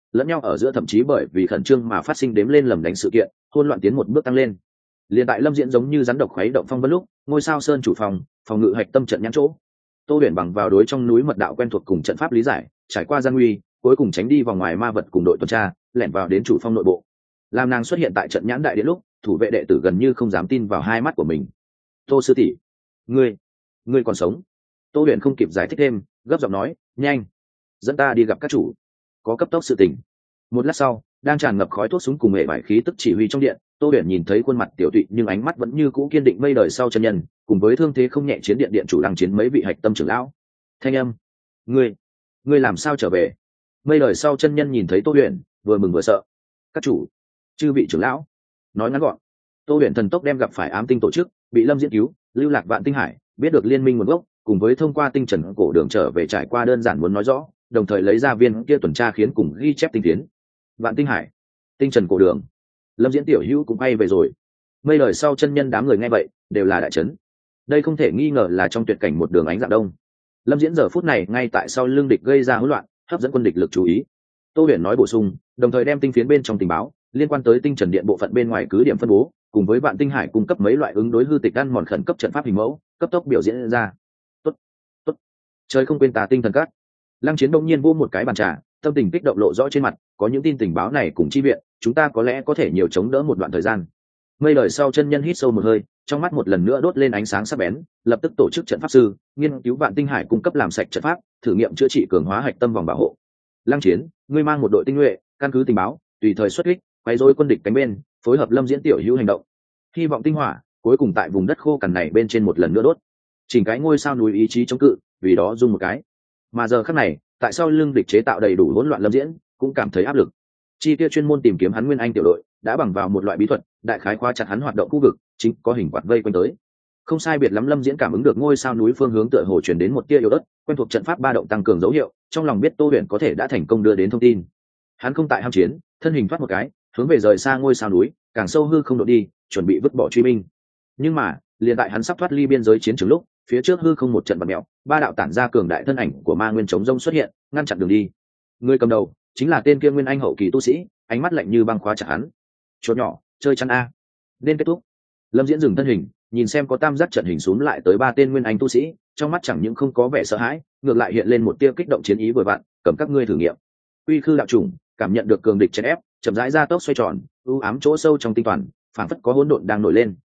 lẫn nhau ở giữa thậm chí bởi vì khẩn trương mà phát sinh đếm lên lầm đánh sự kiện, hỗn loạn tiến một bước tăng lên. Liên tại Lâm Diễn giống như rắn độc khuấy động phong vân lúc, ngôi sao sơn chủ phòng, phòng ngự hạch tâm trận nhãn chỗ. Tô Huyền bằng vào đối trong núi mật đạo quen thuộc cùng trận pháp lý giải, trải qua gian nguy, cuối cùng tránh đi vòng ngoài ma vật cùng đội tuần tra, lẻn vào đến chủ phong nội bộ. Làm nàng xuất hiện tại trận nhãn đại điện lúc, thủ vệ đệ tử gần như không dám tin vào hai mắt của mình. Tô sư tỷ, ngươi, ngươi còn sống? Tô Huyền không kịp giải thích thêm, gấp giọng nói, nhanh, dẫn ta đi gặp các chủ, có cấp tốc sự tình. Một lát sau, đang tràn ngập khói thuốc súng cùng hệ vải khí tức chỉ huy trong điện, Tô Huyền nhìn thấy khuôn mặt tiểu tụy nhưng ánh mắt vẫn như cũ kiên định mây đời sau chân nhân, cùng với thương thế không nhẹ chiến điện điện chủ đang chiến mấy vị hạch tâm trưởng lão. Thanh âm, ngươi, ngươi làm sao trở về? Mây đời sau chân nhân nhìn thấy Tô Huyền, vừa mừng vừa sợ. Các chủ, chư vị trưởng lão. Nói ngắn gọn, Tô Huyền thần tốc đem gặp phải ám tinh tổ chức, bị Lâm Diễn cứu, lưu lạc Vạn Tinh Hải, biết được liên minh nguồn gốc, cùng với thông qua tinh trần cổ đường trở về trải qua đơn giản muốn nói rõ, đồng thời lấy ra viên kia tuần tra khiến cùng ghi chép tinh tiến. Vạn Tinh Hải, tinh trần cổ đường, Lâm Diễn tiểu hữu cũng bay về rồi. Mây lời sau chân nhân đám người nghe vậy đều là đại chấn. Đây không thể nghi ngờ là trong tuyệt cảnh một đường ánh dạng đông. Lâm Diễn giờ phút này ngay tại sau lưng địch gây ra hỗn loạn, hấp dẫn quân địch lực chú ý. Tô Huyền nói bổ sung, đồng thời đem tinh phiến bên trong tình báo liên quan tới tinh trần điện bộ phận bên ngoài cứ điểm phân bố, cùng với Vạn Tinh Hải cung cấp mấy loại ứng đối hư tịch ăn mòn khẩn cấp trận pháp hình mẫu, cấp tốc biểu diễn ra. Tốt, tốt. Trời không quên tà tinh thần cát. Lăng Chiến đông nhiên vô một cái bàn trà, tâm tình kích động lộ rõ trên mặt, có những tin tình báo này cùng chi viện, chúng ta có lẽ có thể nhiều chống đỡ một đoạn thời gian. Mây lời sau chân nhân hít sâu một hơi, trong mắt một lần nữa đốt lên ánh sáng sắc bén, lập tức tổ chức trận pháp sư, nghiên cứu Vạn Tinh Hải cung cấp làm sạch trận pháp, thử nghiệm chữa trị cường hóa hạch tâm vòng bảo hộ. Lăng Chiến, ngươi mang một đội tinh nhuệ, căn cứ tình báo, tùy thời xuất kích, quấy rối quân địch cánh bên, phối hợp Lâm Diễn tiểu hữu hành động. Hy vọng tinh hỏa, cuối cùng tại vùng đất khô cằn này bên trên một lần nữa đốt. Chỉnh cái ngôi sao núi ý chí chống cự, vì đó dung một cái. Mà giờ khắc này, tại sao lưng địch chế tạo đầy đủ hỗn loạn Lâm Diễn, cũng cảm thấy áp lực. Chi tiêu chuyên môn tìm kiếm hắn Nguyên Anh tiểu đội, đã bằng vào một loại bí thuật, đại khái khóa chặt hắn hoạt động khu vực, chính có hình quạt vây quanh tới. Không sai biệt lắm, Lâm Diễn cảm ứng được ngôi sao núi phương hướng tựa hồ truyền đến một tia yếu ớt, quen thuộc trận pháp ba động tăng cường dấu hiệu, trong lòng biết Tô Huyền có thể đã thành công đưa đến thông tin. Hắn không tại ham chiến, thân hình thoát một cái, hướng về rời xa ngôi sao núi, càng sâu hư không độ đi, chuẩn bị vứt bỏ truy binh. Nhưng mà, liền tại hắn sắp thoát ly biên giới chiến trường lúc, phía trước hư không một trận bạt mèo, ba đạo tản ra cường đại thân ảnh của ma nguyên chống rông xuất hiện, ngăn chặn đường đi. Người cầm đầu chính là tên kia Nguyên Anh hậu kỳ tu sĩ, ánh mắt lạnh như băng khóa chặt hắn. Chuột nhỏ, chơi chăn a. Nên kết thúc. Lâm Diễn dừng thân hình, nhìn xem có tam giác trận hình xuống lại tới ba tên Nguyên Anh tu sĩ, trong mắt chẳng những không có vẻ sợ hãi, ngược lại hiện lên một tia kích động chiến ý vừa vặn, cầm các ngươi thử nghiệm. Uy khư đạo chủng, cảm nhận được cường địch chèn ép, chậm rãi ra tốc xoay tròn, u ám chỗ sâu trong tinh toàn, phảng phất có hỗn độn đang nổi lên.